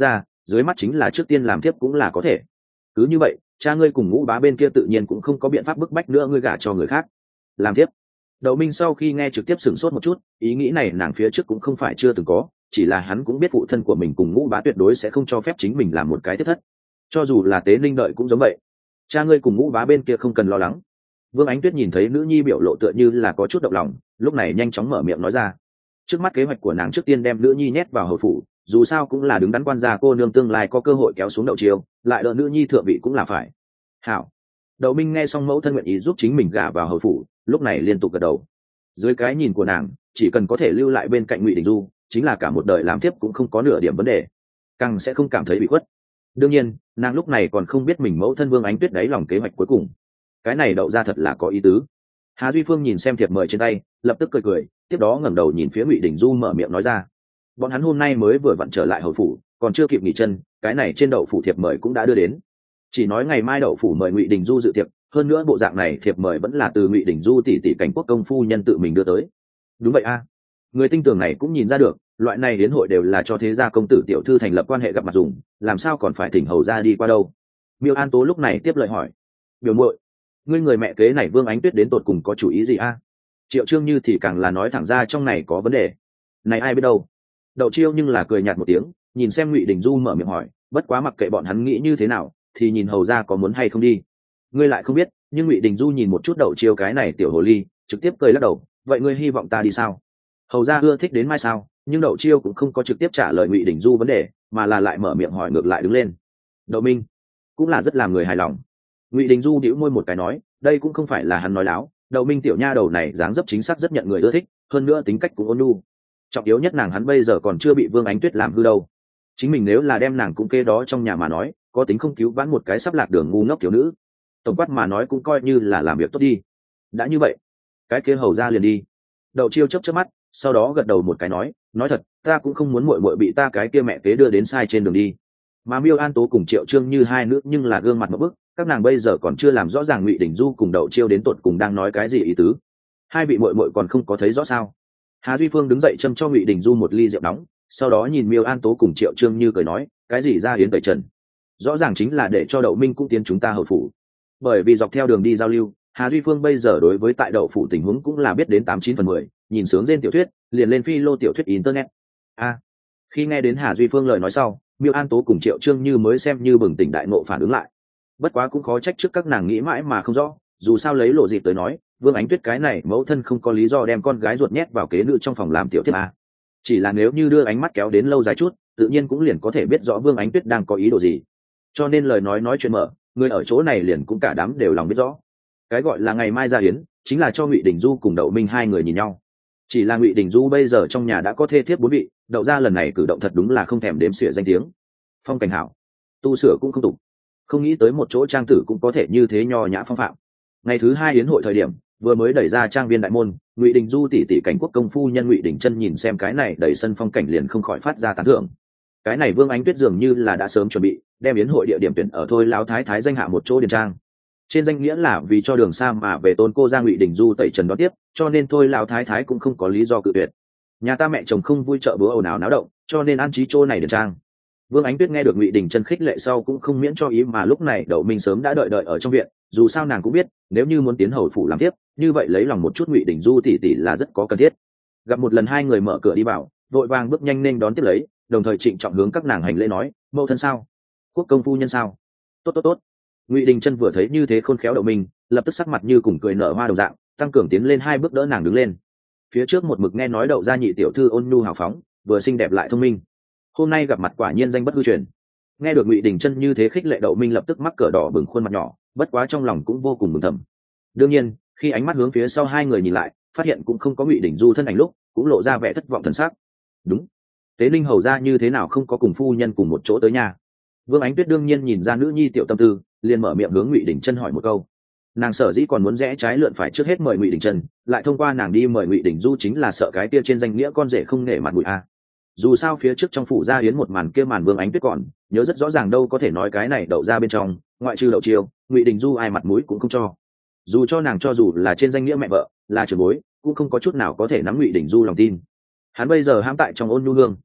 dưới mắt chính là trước tiên làm tiếp cũng là có thể. Cứ như vậy cha ngươi cùng Ngũ Bá bên kia tự nhiên cũng không có biện pháp bức bách nữa ngươi gả cho người khác. Làm tiếp. Đậu Minh sau khi nghe trực tiếp sửng sốt một chút, ý nghĩ này nàng phía trước cũng không phải chưa từng có, chỉ là hắn cũng biết phụ thân của mình cùng Ngũ Bá tuyệt đối sẽ không cho phép chính mình làm một cái tiếp thất. Cho dù là Tế Linh đợi cũng giống vậy. Cha ngươi cùng Ngũ Bá bên kia không cần lo lắng. Vương Ánh Tuyết nhìn thấy nữ nhi biểu lộ tựa như là có chút động lòng, lúc này nhanh chóng mở miệng nói ra. Trước mắt kế hoạch của nàng trước tiên đem nữ nhi nhét vào hầu phủ, dù sao cũng là đứng đắn quan gia cô nương tương lai có cơ hội kéo xuống Đậu Chiêu, lại đợi nữ nhi thượng vị cũng là phải. Hảo. Đậu Minh nghe xong mẫu thân nguyện ý giúp chính mình gả vào hầu phủ, lúc này liên tục gật đầu. Dưới cái nhìn của nàng, chỉ cần có thể lưu lại bên cạnh Ngụy Đình Du, chính là cả một đời làm tiếp cũng không có nửa điểm vấn đề, càng sẽ không cảm thấy bị khuất. Đương nhiên, nàng lúc này còn không biết mình mẫu thân Vương Ánh Tuyết đáy lòng kế hoạch cuối cùng. Cái này đậu ra thật là có ý tứ. Hà Duy Phương nhìn xem thiệp mời trên tay, lập tức cười cười, tiếp đó ngẩng đầu nhìn phía Ngụy Đình Du mở miệng nói ra. Bọn hắn hôm nay mới vừa vặn trở lại hầu phủ, còn chưa kịp nghỉ chân, cái này trên đậu phủ thiệp mời cũng đã đưa đến. Chỉ nói ngày mai đậu phủ mời Ngụy Đình Du dự tiệc, hơn nữa bộ dạng này thiệp mời vẫn là từ Ngụy Đình Du tỷ tỷ Cảnh Quốc công phu nhân tự mình đưa tới. Đúng vậy a, người tinh tường này cũng nhìn ra được, loại này đến hội đều là cho thế gia công tử tiểu thư thành lập quan hệ gặp mặt dùng, làm sao còn phải thỉnh hầu ra đi qua đâu. Miêu An Tố lúc này tiếp lời hỏi. Biểu muội, ngươi người mẹ kế này Vương Ánh Tuyết đến tột cùng có chủ ý gì a? Triệu Trương Như thì càng là nói thẳng ra trong này có vấn đề. Này ai biết đâu. Đậu Chiêu nhưng là cười nhạt một tiếng, nhìn xem Ngụy Đình Du mở miệng hỏi, bất quá mặc kệ bọn hắn nghĩ như thế nào, thì nhìn hầu ra có muốn hay không đi. Ngươi lại không biết, nhưng Ngụy Đình Du nhìn một chút Đậu Chiêu cái này tiểu hồ ly, trực tiếp cười lắc đầu, vậy ngươi hy vọng ta đi sao? Hầu ra ưa thích đến mai sao? Nhưng Đậu Chiêu cũng không có trực tiếp trả lời Ngụy Đình Du vấn đề, mà là lại mở miệng hỏi ngược lại đứng lên. Đậu Minh cũng là rất làm người hài lòng. Ngụy Đình Du bĩu môi một cái nói, đây cũng không phải là hắn nói láo, Đậu Minh tiểu nha đầu này dáng dấp chính xác rất nhận người ưa thích, hơn nữa tính cách cũng ôn nhu. Trọng yếu nhất nàng hắn bây giờ còn chưa bị Vương Ánh Tuyết làm hư đâu. Chính mình nếu là đem nàng cũng kê đó trong nhà mà nói, có tính không cứu vãn một cái sắp lạc đường ngu ngốc thiếu nữ. Tổng quát mà nói cũng coi như là làm việc tốt đi. Đã như vậy, cái kia hầu ra liền đi. Đậu Chiêu chớp chớp mắt, sau đó gật đầu một cái nói, nói thật, ta cũng không muốn muội muội bị ta cái kia mẹ kế đưa đến sai trên đường đi. Mà Miêu An Tố cùng Triệu Trương Như hai nữ nhưng là gương mặt một bức, các nàng bây giờ còn chưa làm rõ ràng Ngụy Đình Du cùng Đậu Chiêu đến tột cùng đang nói cái gì ý tứ. Hai vị muội muội còn không có thấy rõ sao? Hà Duy Phương đứng dậy châm cho Ngụy Đình Du một ly rượu nóng, sau đó nhìn Miêu An Tố cùng Triệu Trương Như cười nói, cái gì ra yến tẩy trần? Rõ ràng chính là để cho Đậu Minh cũng tiến chúng ta hầu phủ. Bởi vì dọc theo đường đi giao lưu, Hà Duy Phương bây giờ đối với tại Đậu phủ tình huống cũng là biết đến tám chín phần mười, nhìn sướng trên tiểu thuyết, liền lên phi lô tiểu thuyết internet. A. À, khi nghe đến Hà Duy Phương lời nói sau, Miêu An Tố cùng Triệu Trương Như mới xem như bừng tỉnh đại ngộ phản ứng lại. Bất quá cũng khó trách trước các nàng nghĩ mãi mà không rõ, dù sao lấy lộ dịp tới nói, Vương Ánh Tuyết cái này mẫu thân không có lý do đem con gái ruột nhét vào kế nữ trong phòng làm tiểu thiếp à. Chỉ là nếu như đưa ánh mắt kéo đến lâu dài chút, tự nhiên cũng liền có thể biết rõ Vương Ánh Tuyết đang có ý đồ gì. Cho nên lời nói nói chuyện mở, người ở chỗ này liền cũng cả đám đều lòng biết rõ. Cái gọi là ngày mai ra hiến, chính là cho Ngụy Đình Du cùng Đậu Minh hai người nhìn nhau. Chỉ là Ngụy Đình Du bây giờ trong nhà đã có thê thiếp bốn vị, Đậu ra lần này cử động thật đúng là không thèm đếm xỉa danh tiếng. Phong cảnh hảo, tu sửa cũng không tục, không nghĩ tới một chỗ trang tử cũng có thể như thế nho nhã phong phạm. Ngày thứ hai yến hội thời điểm, vừa mới đẩy ra trang viên đại môn, Ngụy Đình Du tỷ tỷ Cảnh Quốc công phu nhân Ngụy Đình Chân nhìn xem cái này đẩy sân phong cảnh liền không khỏi phát ra tán thưởng. Cái này Vương Ánh Tuyết dường như là đã sớm chuẩn bị, đem yến hội địa điểm tuyển ở thôi lão thái thái danh hạ một chỗ điền trang. Trên danh nghĩa là vì cho đường xa mà về tôn cô ra Ngụy Đình Du tẩy trần đón tiếp, cho nên thôi lão thái thái cũng không có lý do cự tuyệt. Nhà ta mẹ chồng không vui chợ búa ồn ào náo động, cho nên an trí chỗ này điền trang. Vương Ánh Tuyết nghe được Ngụy Đình Chân khích lệ sau cũng không miễn cho ý, mà lúc này Đậu Minh sớm đã đợi đợi ở trong viện, dù sao nàng cũng biết, nếu như muốn tiến hầu phủ làm tiếp, như vậy lấy lòng một chút Ngụy Đình Du tỷ tỷ là rất có cần thiết. Gặp một lần hai người mở cửa đi vào, vội vàng bước nhanh nên đón tiếp lấy, đồng thời trịnh trọng hướng các nàng hành lễ nói, mẫu thân sao? Quốc công phu nhân sao? Tốt tốt tốt. Ngụy Đình Chân vừa thấy như thế khôn khéo Đậu Minh, lập tức sắc mặt như cùng cười nở hoa đồng dạng, tăng cường tiến lên hai bước đỡ nàng đứng lên. Phía trước một mực nghe nói Đậu gia nhị tiểu thư ôn nhu hào phóng, vừa xinh đẹp lại thông minh. Hôm nay gặp mặt quả nhiên danh bất hư truyền. Nghe được Ngụy Đình Chân như thế khích lệ Đậu Minh lập tức mắc cỡ đỏ bừng khuôn mặt nhỏ, bất quá trong lòng cũng vô cùng mừng thầm. Đương nhiên, khi ánh mắt hướng phía sau hai người nhìn lại, phát hiện cũng không có Ngụy Đình Du thân ảnh lúc, cũng lộ ra vẻ thất vọng thần sắc. Đúng, Tế Linh hầu ra như thế nào không có cùng phu nhân cùng một chỗ tới nhà? Vương Ánh Tuyết đương nhiên nhìn ra nữ nhi tiểu tâm tư, liền mở miệng hướng Ngụy Đình Chân hỏi một câu. Nàng sở dĩ còn muốn rẽ trái lượn phải trước hết mời Ngụy Đình Chân, lại thông qua nàng đi mời Ngụy Đình Du chính là sợ cái kia trên danh nghĩa con rể không nể mặt mũi a. Dù sao phía trước trong phủ gia hiến một màn kia màn Vương Ánh Tuyết còn nhớ rất rõ ràng, đâu có thể nói cái này Đậu ra bên trong, ngoại trừ Đậu Chiêu, Ngụy Đình Du ai mặt mũi cũng không cho. Dù cho nàng cho dù là trên danh nghĩa mẹ vợ, là trưởng bối, cũng không có chút nào có thể nắm Ngụy Đình Du lòng tin. Hắn bây giờ hãm tại trong ôn nhu hương,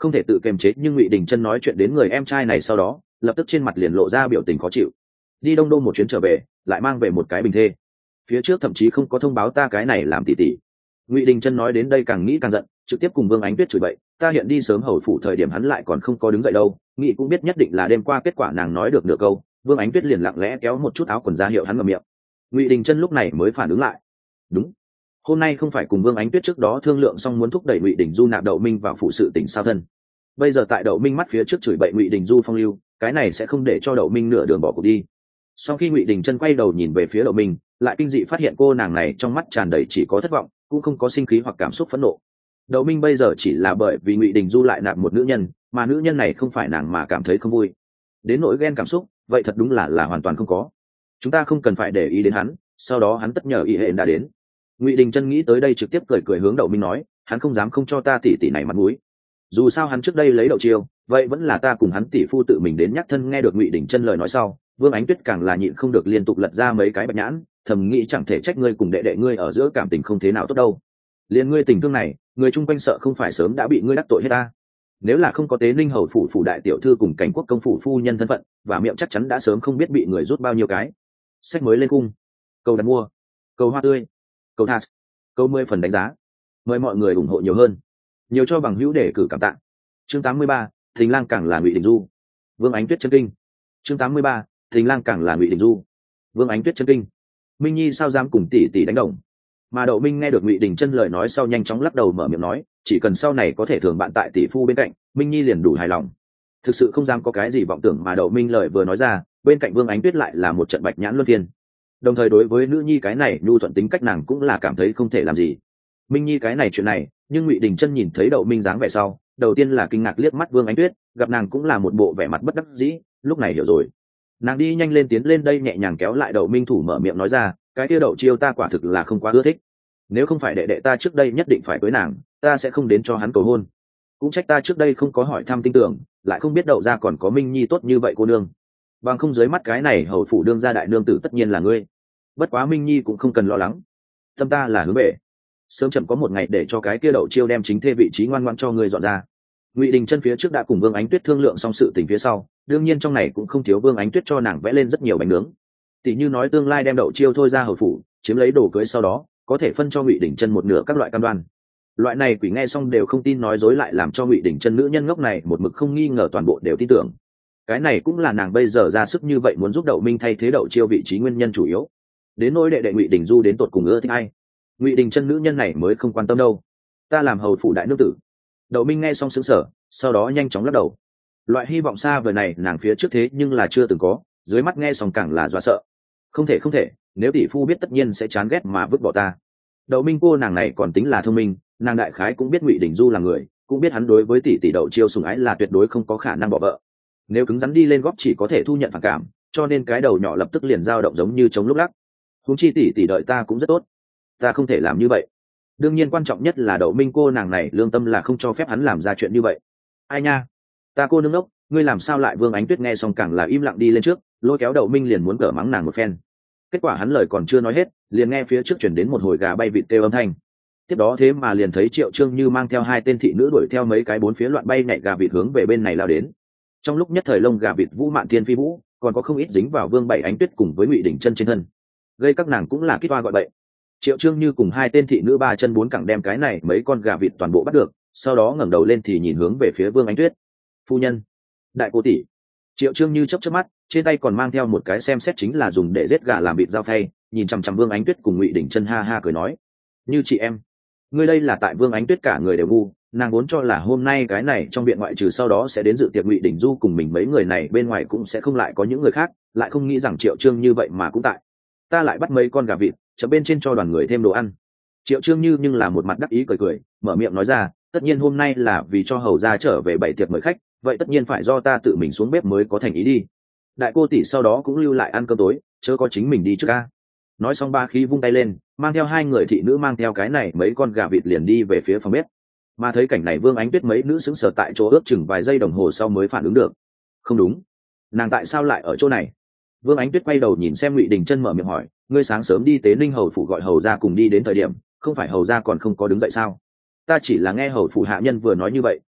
không thể tự kiềm chế, nhưng Ngụy Đình Chân nói chuyện đến người em trai này sau đó lập tức trên mặt liền lộ ra biểu tình khó chịu. Đi Đông Đô một chuyến trở về lại mang về một cái bình thê, phía trước thậm chí không có thông báo ta cái này làm tỷ tỷ. Ngụy Đình Chân nói đến đây càng nghĩ càng giận, trực tiếp cùng Vương Ánh Tuyết chửi bậy. Ta hiện đi sớm hầu phủ thời điểm hắn lại còn không có đứng dậy đâu, nghĩ cũng biết nhất định là đêm qua. Kết quả nàng nói được nửa câu, Vương Ánh Tuyết liền lặng lẽ kéo một chút áo quần ra hiệu hắn ngậm miệng. Ngụy Đình Chân lúc này mới phản ứng lại, đúng, hôm nay không phải cùng Vương Ánh Tuyết trước đó thương lượng xong muốn thúc đẩy Ngụy Đình Du nạp Đậu Minh vào phụ sự tỉnh sao thân, bây giờ tại Đậu Minh mắt phía trước chửi bậy Ngụy Đình Du phong lưu, cái này sẽ không để cho Đậu Minh nửa đường bỏ cuộc đi. Sau khi Ngụy Đình Chân quay đầu nhìn về phía Đậu Minh, lại kinh dị phát hiện cô nàng này trong mắt tràn đầy chỉ có thất vọng, cũng không có sinh khí hoặc cảm xúc phẫn nộ. Đậu Minh bây giờ chỉ là bởi vì Ngụy Đình Du lại nạp một nữ nhân, mà nữ nhân này không phải nàng mà cảm thấy không vui. Đến nỗi ghen cảm xúc, vậy thật đúng là là hoàn toàn không có. Chúng ta không cần phải để ý đến hắn, sau đó hắn tất nhờ ý hệ đã đến. Ngụy Đình Chân nghĩ tới đây trực tiếp cười cười hướng Đậu Minh nói, hắn không dám không cho ta tỷ tỷ này mặt mũi. Dù sao hắn trước đây lấy Đậu Chiêu, vậy vẫn là ta cùng hắn tỷ phu tự mình đến nhắc thân. Nghe được Ngụy Đình Chân lời nói sau, Vương Ánh Tuyết càng là nhịn không được liên tục lật ra mấy cái bạch nhãn, thầm nghĩ chẳng thể trách ngươi cùng đệ đệ ngươi ở giữa cảm tình không thế nào tốt đâu. Liên ngươi tình thương này, người chung quanh sợ không phải sớm đã bị ngươi đắc tội hết ta. Nếu là không có Tế Ninh hầu phủ phủ đại tiểu thư cùng Cảnh Quốc công phủ phu nhân thân phận, và miệng chắc chắn đã sớm không biết bị người rút bao nhiêu cái. Sách mới lên cung, cầu đặt mua, cầu hoa tươi, cầu thas, cầu mười phần đánh giá, mời mọi người ủng hộ nhiều hơn, nhiều cho bằng hữu để cử cảm tạ. Chương tám mươi ba, Thình Lang càng là Ngụy Đình Du. Vương Ánh Tuyết chân kinh. Chương tám mươi ba, Thình Lang càng là Ngụy Đình Du. Vương Ánh Tuyết chân kinh. Minh Nhi sao dám cùng tỷ tỷ đánh đồng? Mà Đậu Minh nghe được Ngụy Đình Chân lời nói sau nhanh chóng lắc đầu mở miệng nói, chỉ cần sau này có thể thường bạn tại tỷ phu bên cạnh, Minh Nhi liền đủ hài lòng. Thực sự không dám có cái gì vọng tưởng. Mà Đậu Minh lời vừa nói ra, bên cạnh Vương Ánh Tuyết lại là một trận bạch nhãn luân phiên. Đồng thời đối với nữ nhi cái này nhu thuận tính cách nàng cũng là cảm thấy không thể làm gì. Minh Nhi cái này chuyện này, nhưng Ngụy Đình Chân nhìn thấy Đậu Minh dáng vẻ sau, đầu tiên là kinh ngạc liếc mắt Vương Ánh Tuyết, gặp nàng cũng là một bộ vẻ mặt bất đắc dĩ, lúc này hiểu rồi. Nàng đi nhanh lên tiến lên đây nhẹ nhàng kéo lại Đậu Minh thủ mở miệng nói ra, cái kia Đậu Chiêu ta quả thực là không quá ưa thích. Nếu không phải đệ đệ ta trước đây nhất định phải cưới nàng, ta sẽ không đến cho hắn cầu hôn. Cũng trách ta trước đây không có hỏi thăm tin tưởng, lại không biết Đậu gia còn có Minh Nhi tốt như vậy cô nương. Bằng không dưới mắt cái này hầu phủ đương gia đại nương tử tất nhiên là ngươi. Bất quá Minh Nhi cũng không cần lo lắng, tâm ta là hướng bể, sớm chậm có một ngày để cho cái kia Đậu Chiêu đem chính thê vị trí ngoan ngoãn cho ngươi dọn ra. Ngụy Đình Chân phía trước đã cùng Vương Ánh Tuyết thương lượng xong sự tình phía sau, đương nhiên trong này cũng không thiếu Vương Ánh Tuyết cho nàng vẽ lên rất nhiều bánh nướng. Tỷ như nói tương lai đem Đậu Chiêu thôi ra hầu phủ, chiếm lấy đồ cưới sau đó, có thể phân cho Ngụy Đình Chân một nửa các loại cam đoan. Loại này quỷ nghe xong đều không tin nói dối, lại làm cho Ngụy Đình Chân nữ nhân ngốc này một mực không nghi ngờ toàn bộ đều tin tưởng. Cái này cũng là nàng bây giờ ra sức như vậy muốn giúp Đậu Minh thay thế Đậu Chiêu vị trí nguyên nhân chủ yếu. Đến nỗi đệ đệ Ngụy Đình Du đến tột cùng ưa thích ai, Ngụy Đình Chân nữ nhân này mới không quan tâm đâu. Ta làm hầu phủ đại nương tử. Đậu Minh nghe xong sững sờ, sau đó nhanh chóng lắc đầu. Loại hy vọng xa vời này nàng phía trước thế nhưng là chưa từng có, dưới mắt nghe xong càng là dọa sợ. Không thể không thể, nếu tỷ phu biết tất nhiên sẽ chán ghét mà vứt bỏ ta. Đậu Minh cô nàng này còn tính là thông minh, nàng đại khái cũng biết Ngụy Đình Du là người, cũng biết hắn đối với tỷ tỷ Đậu Chiêu sủng ái là tuyệt đối không có khả năng bỏ vợ. Nếu cứng rắn đi lên góp chỉ có thể thu nhận phản cảm, cho nên cái đầu nhỏ lập tức liền dao động giống như chống lúc lắc. Huống chi tỷ tỷ đợi ta cũng rất tốt, ta không thể làm như vậy. Đương nhiên quan trọng nhất là Đậu Minh cô nàng này lương tâm là không cho phép hắn làm ra chuyện như vậy. Ai nha, ta cô nương ốc, ngươi làm sao lại? Vương Ánh Tuyết nghe xong càng là im lặng đi lên trước, lôi kéo Đậu Minh liền muốn cở mắng nàng một phen. Kết quả hắn lời còn chưa nói hết, liền nghe phía trước chuyển đến một hồi gà bay vịt kêu âm thanh. Tiếp đó thế mà liền thấy Triệu Trương Như mang theo hai tên thị nữ đuổi theo mấy cái bốn phía loạn bay nhảy gà vịt hướng về bên này lao đến. Trong lúc nhất thời lông gà vịt vũ mạn thiên phi vũ, còn có không ít dính vào Vương Bảy Ánh Tuyết cùng với Ngụy Đình Chân trên thân, gây các nàng cũng là kít toa gọi bậy. Triệu Trương Như cùng hai tên thị nữ ba chân bốn cẳng đem cái này mấy con gà vịt toàn bộ bắt được, sau đó ngẩng đầu lên thì nhìn hướng về phía Vương Ánh Tuyết. Phu nhân, đại cô tỷ. Triệu Trương Như chớp chớp mắt, trên tay còn mang theo một cái xem xét chính là dùng để giết gà làm vịt dao phay, nhìn chằm chằm Vương Ánh Tuyết cùng Ngụy Đình Chân ha ha cười nói, như chị em. Ngươi đây là tại Vương Ánh Tuyết cả người đều ngu, nàng vốn cho là hôm nay cái này trong viện ngoại trừ sau đó sẽ đến dự tiệc Ngụy Đình Du cùng mình mấy người này bên ngoài cũng sẽ không lại có những người khác, lại không nghĩ rằng Triệu Trương Như vậy mà cũng tại. Ta lại bắt mấy con gà vịt, chấm bên trên cho đoàn người thêm đồ ăn. Triệu Trương Như nhưng là một mặt đắc ý cười cười, mở miệng nói ra, tất nhiên hôm nay là vì cho hầu gia trở về bày tiệc mời khách, vậy tất nhiên phải do ta tự mình xuống bếp mới có thành ý đi. Đại cô tỷ sau đó cũng lưu lại ăn cơm tối, chớ có chính mình đi trước ca. Nói xong ba khí vung tay lên, mang theo hai người thị nữ mang theo cái này mấy con gà vịt liền đi về phía phòng bếp. Mà thấy cảnh này Vương Ánh Tuyết mấy nữ sững sờ tại chỗ ước chừng vài giây đồng hồ sau mới phản ứng được. Không đúng, nàng tại sao lại ở chỗ này? Vương Ánh Tuyết quay đầu nhìn xem Ngụy Đình Chân mở miệng hỏi, ngươi sáng sớm đi Tế Ninh hầu phủ gọi hầu gia cùng đi đến thời điểm, không phải hầu gia còn không có đứng dậy sao? Ta chỉ là nghe hầu phủ hạ nhân vừa nói như vậy,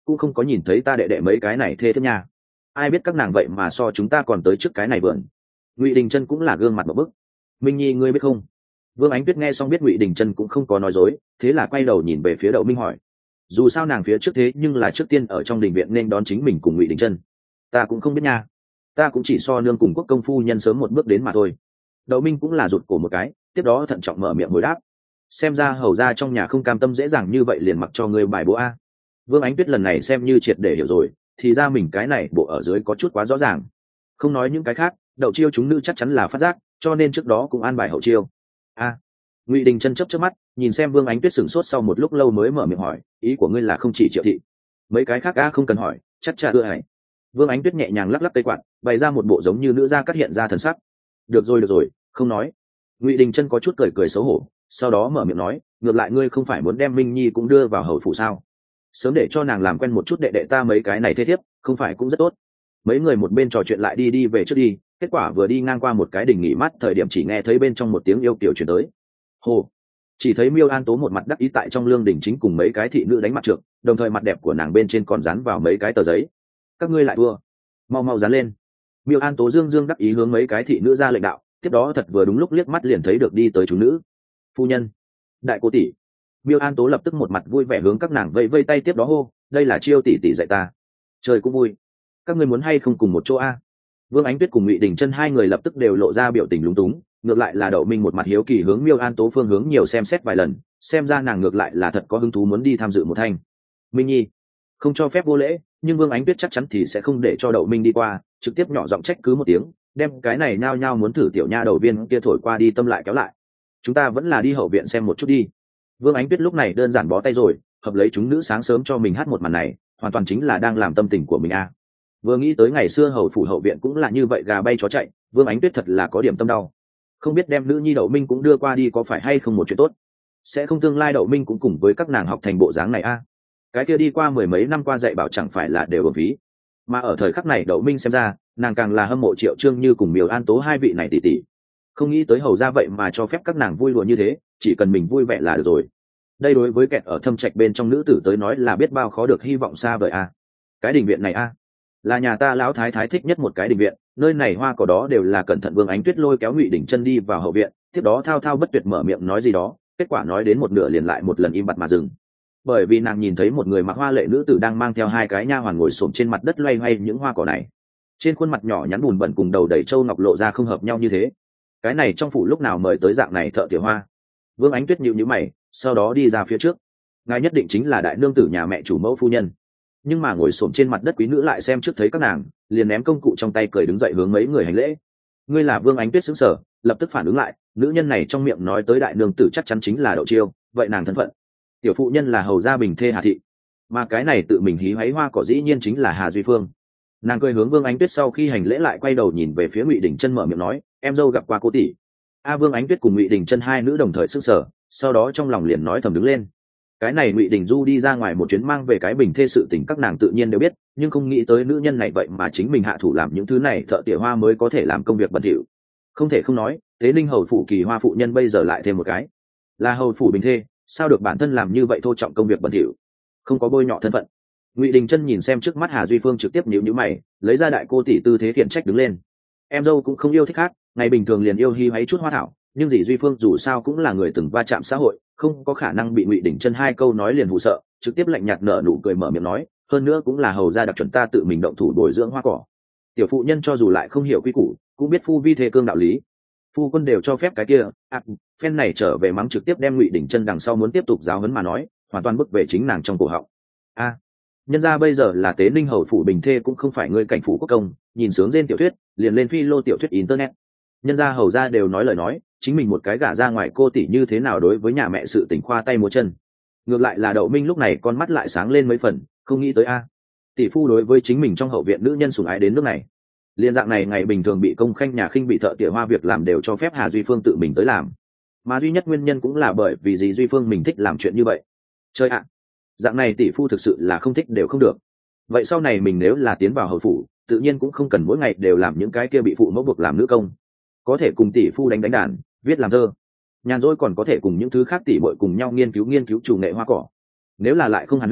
cũng không có nhìn thấy ta đệ đệ mấy cái này thê thiếp nha. Ai biết các nàng vậy mà so chúng ta còn tới trước cái này vườn. Ngụy Đình Chân cũng là gương mặt một bức. Minh Nhi ngươi biết không? Vương Ánh Tuyết nghe xong biết Ngụy Đình Chân cũng không có nói dối, thế là quay đầu nhìn về phía Đậu Minh hỏi. Dù sao nàng phía trước thế nhưng là trước tiên ở trong đình viện nên đón chính mình cùng Ngụy Đình Chân. Ta cũng không biết nha, ta cũng chỉ so nương cùng quốc công phu nhân sớm một bước đến mà thôi. Đậu Minh cũng là rụt cổ một cái, tiếp đó thận trọng mở miệng hồi đáp. Xem ra hầu ra trong nhà không cam tâm dễ dàng như vậy liền mặc cho ngươi bài bố a. Vương Ánh Tuyết lần này xem như triệt để hiểu rồi, thì ra mình cái này bộ ở dưới có chút quá rõ ràng. Không nói những cái khác, Đậu chiêu chúng nữ chắc chắn là phát giác, cho nên trước đó cũng an bài hậu chiêu. A. Ngụy Đình Chân chớp chớp mắt, nhìn xem Vương Ánh Tuyết sửng sốt sau một lúc lâu mới mở miệng hỏi, ý của ngươi là không chỉ Triệu thị, mấy cái khác a không cần hỏi, chắc chắn ưa hay. Vương Ánh Tuyết nhẹ nhàng lắc lắc cây quạt, bày ra một bộ giống như nữ gia cắt hiện ra thần sắc. Được rồi được rồi, không nói. Ngụy Đình Chân có chút cười cười xấu hổ, sau đó mở miệng nói, ngược lại ngươi không phải muốn đem Minh Nhi cũng đưa vào hầu phủ sao? Sớm để cho nàng làm quen một chút đệ đệ ta mấy cái này thế thiếp, không phải cũng rất tốt. Mấy người một bên trò chuyện lại đi đi về trước đi, kết quả vừa đi ngang qua một cái đình nghỉ mát thời điểm chỉ nghe thấy bên trong một tiếng yêu kiều truyền tới. Hồ. Chỉ thấy Miêu An Tố một mặt đắc ý tại trong lương đình chính cùng mấy cái thị nữ đánh mặt trược, đồng thời mặt đẹp của nàng bên trên còn dán vào mấy cái tờ giấy. Các ngươi lại thua, mau mau dán lên. Miêu An Tố dương dương đắc ý hướng mấy cái thị nữ ra lệnh đạo, tiếp đó thật vừa đúng lúc liếc mắt liền thấy được đi tới chúng nữ. Phu nhân, đại cô tỷ. Miêu An Tố lập tức một mặt vui vẻ hướng các nàng vây vây tay, tiếp đó hô, đây là Chiêu tỷ tỷ dạy ta. Trời cũng vui, các ngươi muốn hay không cùng một chỗ a? Vương Ánh Tuyết cùng Ngụy Đình Chân hai người lập tức đều lộ ra biểu tình lúng túng, ngược lại là Đậu Minh một mặt hiếu kỳ hướng Miêu An Tố phương hướng nhiều xem xét vài lần, xem ra nàng ngược lại là thật có hứng thú muốn đi tham dự một thanh. Minh Nhi, không cho phép vô lễ, nhưng Vương Ánh Tuyết chắc chắn thì sẽ không để cho Đậu Minh đi qua, trực tiếp nhỏ giọng trách cứ một tiếng, đem cái này nhao nhao muốn thử tiểu nha đầu viên kia thổi qua đi tâm lại kéo lại. Chúng ta vẫn là đi hậu viện xem một chút đi. Vương Ánh Tuyết lúc này đơn giản bó tay rồi, hợp lấy chúng nữ sáng sớm cho mình hát một màn này, hoàn toàn chính là đang làm tâm tình của mình a. À. Vừa nghĩ tới ngày xưa hầu phủ hậu viện cũng là như vậy gà bay chó chạy, Vương Ánh Tuyết thật là có điểm tâm đau. Không biết đem nữ nhi Đậu Minh cũng đưa qua đi có phải hay không một chuyện tốt? Sẽ không tương lai Đậu Minh cũng cùng với các nàng học thành bộ dáng này a? À. Cái kia đi qua mười mấy năm qua dạy bảo chẳng phải là đều ở phí. Mà ở thời khắc này Đậu Minh xem ra, nàng càng là hâm mộ Triệu Trương Như cùng Miêu An Tố hai vị này tỷ tỷ. Không nghĩ tới hầu ra vậy mà cho phép các nàng vui đùa như thế, chỉ cần mình vui vẻ là được rồi. Đây đối với kẹt ở thâm trạch bên trong nữ tử tới nói là biết bao khó được hy vọng xa vời a. À. Cái đình viện này a, à. Là nhà ta lão thái thái thích nhất một cái đình viện, nơi này hoa cỏ đó đều là cẩn thận. Vương Ánh Tuyết lôi kéo Ngụy Đình Chân đi vào hậu viện, tiếp đó thao thao bất tuyệt mở miệng nói gì đó, kết quả nói đến một nửa liền lại một lần im bặt mà dừng. Bởi vì nàng nhìn thấy một người mặc hoa lệ nữ tử đang mang theo hai cái nha hoàn ngồi xổm trên mặt đất loay hoay những hoa cỏ này. Trên khuôn mặt nhỏ nhắn bùn bẩn cùng đầu đầy châu ngọc lộ ra không hợp nhau như thế. Cái này trong phủ lúc nào mời tới dạng này thợ tiểu hoa? Vương Ánh Tuyết nhíu nhíu mày, sau đó đi ra phía trước. Ngài nhất định chính là đại nương tử nhà mẹ chủ mẫu phu nhân. Nhưng mà ngồi xổm trên mặt đất quý nữ lại xem trước thấy các nàng, liền ném công cụ trong tay cười đứng dậy hướng mấy người hành lễ. Ngươi là Vương Ánh Tuyết sững sờ, lập tức phản ứng lại, nữ nhân này trong miệng nói tới đại nương tử chắc chắn chính là Đậu Chiêu, vậy nàng thân phận? Tiểu phụ nhân là hầu gia bình thê Hà thị, mà cái này tự mình hí hoáy hoa cỏ dĩ nhiên chính là Hà Duy Phương. Nàng cười hướng Vương Ánh Tuyết sau khi hành lễ lại quay đầu nhìn về phía Ngụy Đình Chân mở miệng nói, em dâu gặp qua cô tỷ. A Vương Ánh Tuyết cùng Ngụy Đình Chân hai nữ đồng thời sững sờ, sau đó trong lòng liền nói thầm đứng lên. Cái này Ngụy Đình Du đi ra ngoài một chuyến mang về cái bình thê sự tình các nàng tự nhiên đều biết, nhưng không nghĩ tới nữ nhân này vậy mà chính mình hạ thủ làm những thứ này thợ tỉa hoa mới có thể làm công việc bẩn thỉu. Không thể không nói, Tế Ninh hầu phủ kỳ hoa phụ nhân bây giờ lại thêm một cái, là hầu phủ bình thê, sao được bản thân làm như vậy thô trọng công việc bẩn thỉu, không có bôi nhọ thân phận. Ngụy Đình Chân nhìn xem trước mắt Hà Duy Phương trực tiếp nhíu nhíu mày, lấy ra đại cô tỷ tư thế khiển trách đứng lên. Em dâu cũng không yêu thích khác, ngày bình thường liền yêu hi hay chút hoa thảo, nhưng dì Duy Phương dù sao cũng là người từng va chạm xã hội, không có khả năng bị Ngụy Đình Chân hai câu nói liền hù sợ, trực tiếp lạnh nhạt nở nụ cười mở miệng nói, hơn nữa cũng là hầu gia đặc chuẩn ta tự mình động thủ bồi dưỡng hoa cỏ. Tiểu phụ nhân cho dù lại không hiểu quy củ, cũng biết phu vi thế cương đạo lý. Phu quân đều cho phép cái kia, à, phen này trở về mắng trực tiếp đem Ngụy Đình Chân đằng sau muốn tiếp tục giáo huấn mà nói, hoàn toàn bức về chính nàng trong cổ họng. A, à, nhân gia bây giờ là Tế Ninh hầu phủ bình thê cũng không phải ngươi cảnh phủ quốc công, nhìn sướng trên tiểu thuyết, liền lên phi lô tiểu thuyết internet. Nhân gia hầu gia đều nói lời nói, chính mình một cái gả ra ngoài cô tỷ như thế nào đối với nhà mẹ sự tình khoa tay múa chân. Ngược lại là Đậu Minh lúc này con mắt lại sáng lên mấy phần, không nghĩ tới a, à. Tỷ phu đối với chính mình trong hậu viện nữ nhân sủng ái đến nước này. Liên dạng này ngày bình thường bị công khanh nhà khinh bị thợ tỉa hoa việc làm đều cho phép Hà Duy Phương tự mình tới làm, mà duy nhất nguyên nhân cũng là bởi vì dì Duy Phương mình thích làm chuyện như vậy. Chơi ạ, à, dạng này tỷ phu thực sự là không thích đều không được. Vậy sau này mình nếu là tiến vào hầu phủ, tự nhiên cũng không cần mỗi ngày đều làm những cái kia bị phụ mẫu buộc làm nữ công, có thể cùng tỷ phu đánh đánh đàn, viết làm thơ, nhàn rỗi còn có thể cùng những thứ khác tỷ muội cùng nhau nghiên cứu nghiên cứu chủ nghệ hoa cỏ. Nếu là lại không hàn huyên,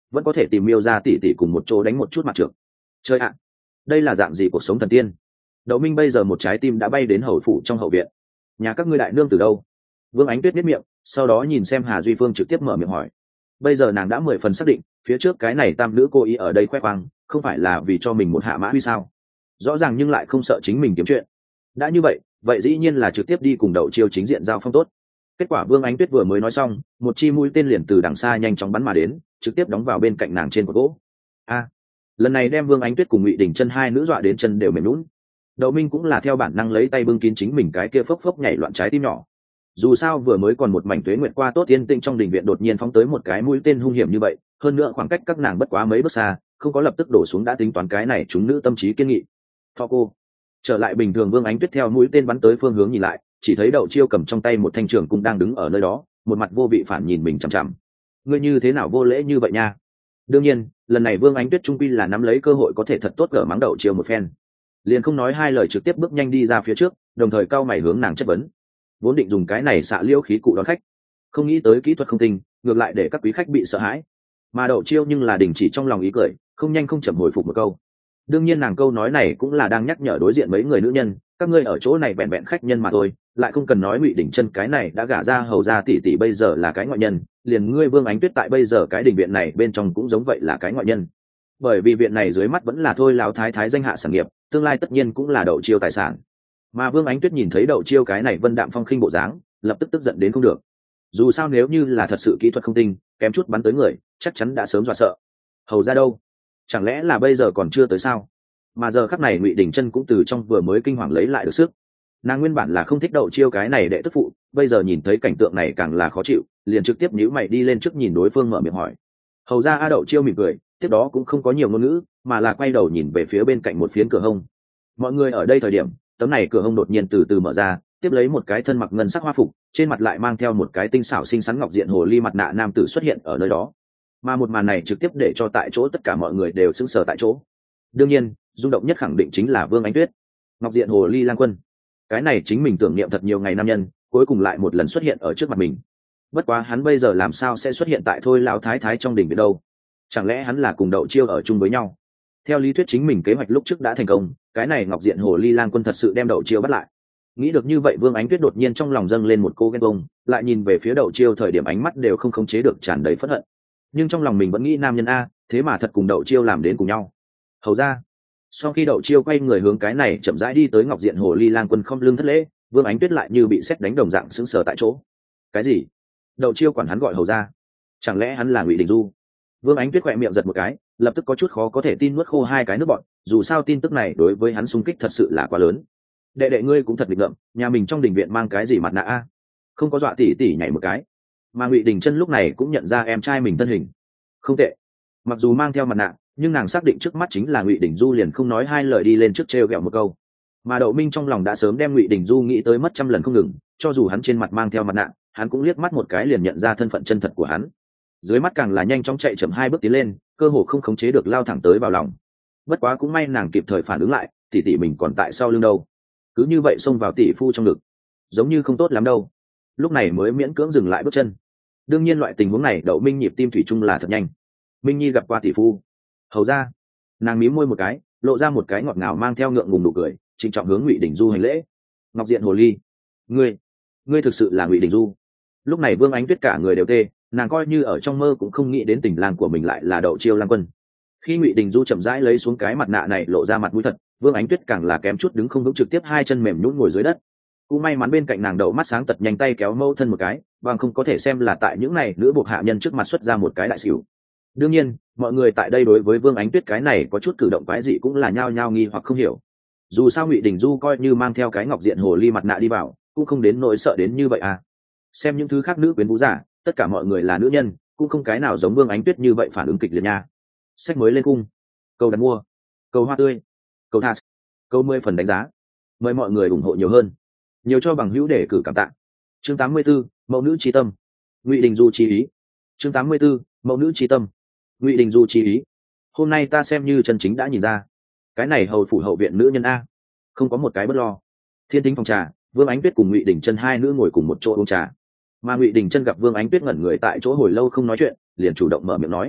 vẫn có thể tìm miêu ra tỉ tỉ cùng một chỗ đánh một chút mặt trượt. Chơi ạ, đây là dạng gì cuộc sống thần tiên. Đậu Minh bây giờ một trái tim đã bay đến hầu phủ trong hậu viện. Nhà các ngươi đại nương từ đâu? Vương Ánh Tuyết biết miệng, sau đó nhìn xem Hà Duy Phương trực tiếp mở miệng hỏi. Bây giờ nàng đã mười phần xác định, phía trước cái này tam nữ cô ý ở đây khoe khoang, không phải là vì cho mình một hạ mã huy sao? Rõ ràng nhưng lại không sợ chính mình kiếm chuyện. Đã như vậy, vậy dĩ nhiên là trực tiếp đi cùng Đậu Chiêu chính diện giao phong tốt. Kết quả Vương Ánh Tuyết vừa mới nói xong, một chi mũi tên liền từ đằng xa nhanh chóng bắn mà đến, trực tiếp đóng vào bên cạnh nàng trên cột gỗ. A, lần này đem Vương Ánh Tuyết cùng Ngụy Đình Chân hai nữ dọa đến chân đều mềm nhũn. Đậu Minh cũng là theo bản năng lấy tay bưng kín chính mình cái kia phốc phốc nhảy loạn trái tim nhỏ. Dù sao vừa mới còn một mảnh tuế nguyệt qua tốt yên tĩnh trong đình viện đột nhiên phóng tới một cái mũi tên hung hiểm như vậy, hơn nữa khoảng cách các nàng bất quá mấy bước xa, không có lập tức đổ xuống đã tính toán cái này chúng nữ tâm trí kiên nghị. Thọ cô trở lại bình thường. Vương Ánh Tuyết theo mũi tên bắn tới phương hướng nhìn lại, chỉ thấy Đậu Chiêu cầm trong tay một thanh trường cung đang đứng ở nơi đó, một mặt vô vị phản nhìn mình chằm chằm. Ngươi như thế nào vô lễ như vậy nha? Đương nhiên, lần này Vương Ánh Tuyết trung quy là nắm lấy cơ hội có thể thật tốt gỡ mắng Đậu Chiêu một phen, liền không nói hai lời trực tiếp bước nhanh đi ra phía trước, đồng thời cao mày hướng nàng chất vấn. Vốn định dùng cái này xạ liễu khí cụ đón khách, không nghĩ tới kỹ thuật không tinh, ngược lại để các quý khách bị sợ hãi. Mà Đậu Chiêu nhưng là đình chỉ trong lòng ý cười, không nhanh không chậm hồi phục một câu. Đương nhiên nàng câu nói này cũng là đang nhắc nhở đối diện mấy người nữ nhân, các ngươi ở chỗ này vẹn vẹn khách nhân mà thôi, lại không cần nói Ngụy Đình Chân cái này đã gả ra hầu ra tỷ tỷ bây giờ là cái ngoại nhân, liền ngươi Vương Ánh Tuyết tại bây giờ cái đình viện này bên trong cũng giống vậy là cái ngoại nhân. Bởi vì viện này dưới mắt vẫn là thôi lão thái thái danh hạ sản nghiệp, tương lai tất nhiên cũng là Đậu Chiêu tài sản. Mà Vương Ánh Tuyết nhìn thấy Đậu Chiêu cái này vân đạm phong khinh bộ dáng, lập tức tức giận đến không được. Dù sao nếu như là thật sự kỹ thuật không tinh, kém chút bắn tới người, chắc chắn đã sớm dọa sợ. Hầu ra đâu? Chẳng lẽ là bây giờ còn chưa tới sao? Mà giờ khắc này Ngụy Đình Chân cũng từ trong vừa mới kinh hoàng lấy lại được sức. Nàng nguyên bản là không thích Đậu Chiêu cái này đệ tức phụ, bây giờ nhìn thấy cảnh tượng này càng là khó chịu, liền trực tiếp nhíu mày đi lên trước nhìn đối phương mở miệng hỏi. Hầu ra A. Đậu Chiêu mỉm cười, tiếp đó cũng không có nhiều ngôn ngữ, mà là quay đầu nhìn về phía bên cạnh một phiến cửa hông. Mọi người ở đây thời điểm, tấm này cửa hông đột nhiên từ từ mở ra, tiếp lấy một cái thân mặc ngân sắc hoa phục, trên mặt lại mang theo một cái tinh xảo xinh xắn ngọc diện hồ ly mặt nạ nam tử xuất hiện ở nơi đó. Mà một màn này trực tiếp để cho tại chỗ tất cả mọi người đều sững sờ tại chỗ. Đương nhiên, rung động nhất khẳng định chính là Vương Ánh Tuyết. Ngọc diện hồ ly lang quân, cái này chính mình tưởng niệm thật nhiều ngày nam nhân, cuối cùng lại một lần xuất hiện ở trước mặt mình. Bất quá hắn bây giờ làm sao sẽ xuất hiện tại thôi lão thái thái trong đình viện đâu? Chẳng lẽ hắn là cùng Đậu Chiêu ở chung với nhau? Theo lý thuyết chính mình kế hoạch lúc trước đã thành công, cái này Ngọc diện hồ ly lang quân thật sự đem Đậu Chiêu bắt lại. Nghĩ được như vậy, Vương Ánh Tuyết đột nhiên trong lòng dâng lên một cô ghen tuông, lại nhìn về phía Đậu Chiêu thời điểm ánh mắt đều không khống chế được tràn đầy phẫn hận. Nhưng trong lòng mình vẫn nghĩ nam nhân a, thế mà thật cùng Đậu Chiêu làm đến cùng nhau. Hầu ra. Sau khi Đậu Chiêu quay người hướng cái này chậm rãi đi tới Ngọc diện hồ ly lang quân không lưng thất lễ, Vương Ánh Tuyết lại như bị sét đánh đồng dạng sững sờ tại chỗ. Cái gì? Đậu Chiêu quản hắn gọi hầu ra? Chẳng lẽ hắn là Ngụy Đình Du? Vương Ánh Tuyết khỏe miệng giật một cái, lập tức có chút khó có thể tin nuốt khô hai cái nước bọt, dù sao tin tức này đối với hắn xung kích thật sự là quá lớn. Đệ đệ ngươi cũng thật nghịch ngợm, nhà mình trong đình viện mang cái gì mặt nạ a? Không có dọa tỉ tỉ nhảy một cái. Mà Ngụy Đình Chân lúc này cũng nhận ra em trai mình thân hình. Không tệ. Mặc dù mang theo mặt nạ, nhưng nàng xác định trước mắt chính là Ngụy Đình Du, liền không nói hai lời đi lên trước trêu ghẹo một câu. Mà Đậu Minh trong lòng đã sớm đem Ngụy Đình Du nghĩ tới mất trăm lần không ngừng, cho dù hắn trên mặt mang theo mặt nạ, hắn cũng liếc mắt một cái liền nhận ra thân phận chân thật của hắn. Dưới mắt càng là nhanh chóng chạy chậm hai bước tiến lên, cơ hồ không khống chế được lao thẳng tới vào lòng. Bất quá cũng may nàng kịp thời phản ứng lại, tỷ tỷ mình còn tại sau lưng đâu. Cứ như vậy xông vào tỷ phu trong ngực, giống như không tốt lắm đâu. Lúc này mới miễn cưỡng dừng lại bước chân. Đương nhiên loại tình huống này Đậu Minh nhịp tim thủy chung là thật nhanh. Minh Nhi gặp qua tỷ phu. Hầu ra. Nàng mím môi một cái, lộ ra một cái ngọt ngào mang theo ngượng ngùng nụ cười, trịnh trọng hướng Ngụy Đình Du hành lễ. Ngọc diện hồ ly, ngươi, ngươi thực sự là Ngụy Đình Du? Lúc này Vương Ánh Tuyết cả người đều tê, nàng coi như ở trong mơ cũng không nghĩ đến tình lang của mình lại là Đậu Chiêu lang quân. Khi Ngụy Đình Du chậm rãi lấy xuống cái mặt nạ này lộ ra mặt mũi thật, Vương Ánh Tuyết càng là kém chút đứng không vững, trực tiếp hai chân mềm nhũn ngồi dưới đất. Cũng may mắn bên cạnh nàng Đậu mắt sáng tật nhanh tay kéo mâu thân một cái, bằng không có thể xem là tại những này nữ buộc hạ nhân trước mặt xuất ra một cái đại xỉu. Đương nhiên, mọi người tại đây đối với Vương Ánh Tuyết cái này có chút cử động quái dị cũng là nhao nhao nghi hoặc không hiểu. Dù sao Ngụy Đình Du coi như mang theo cái ngọc diện hồ ly mặt nạ đi vào, cũng không đến nỗi sợ đến như vậy à. Xem những thứ khác nữ quyến vũ giả, tất cả mọi người là nữ nhân, cũng không cái nào giống Vương Ánh Tuyết như vậy phản ứng kịch liệt nha. Sách mới lên cung, câu đặt mua, câu hoa tươi, câu tha, câu mười phần đánh giá, mời mọi người ủng hộ nhiều hơn, nhiều cho bằng hữu để cử cảm tạ. Chương tám mươi 84, mẫu nữ trí tâm. Ngụy Đình Du chi ý. Chương tám mươi 84, mẫu nữ trí tâm. Ngụy Đình Du chi ý. Hôm nay ta xem như chân chính đã nhìn ra, cái này hầu phủ hậu viện nữ nhân a, không có một cái bất lo. Thiên Thính phòng trà, Vương Ánh Tuyết cùng Ngụy Đình Chân hai nữ ngồi cùng một chỗ uống trà. Mà Ngụy Đình Chân gặp Vương Ánh Tuyết ngẩn người tại chỗ hồi lâu không nói chuyện, liền chủ động mở miệng nói: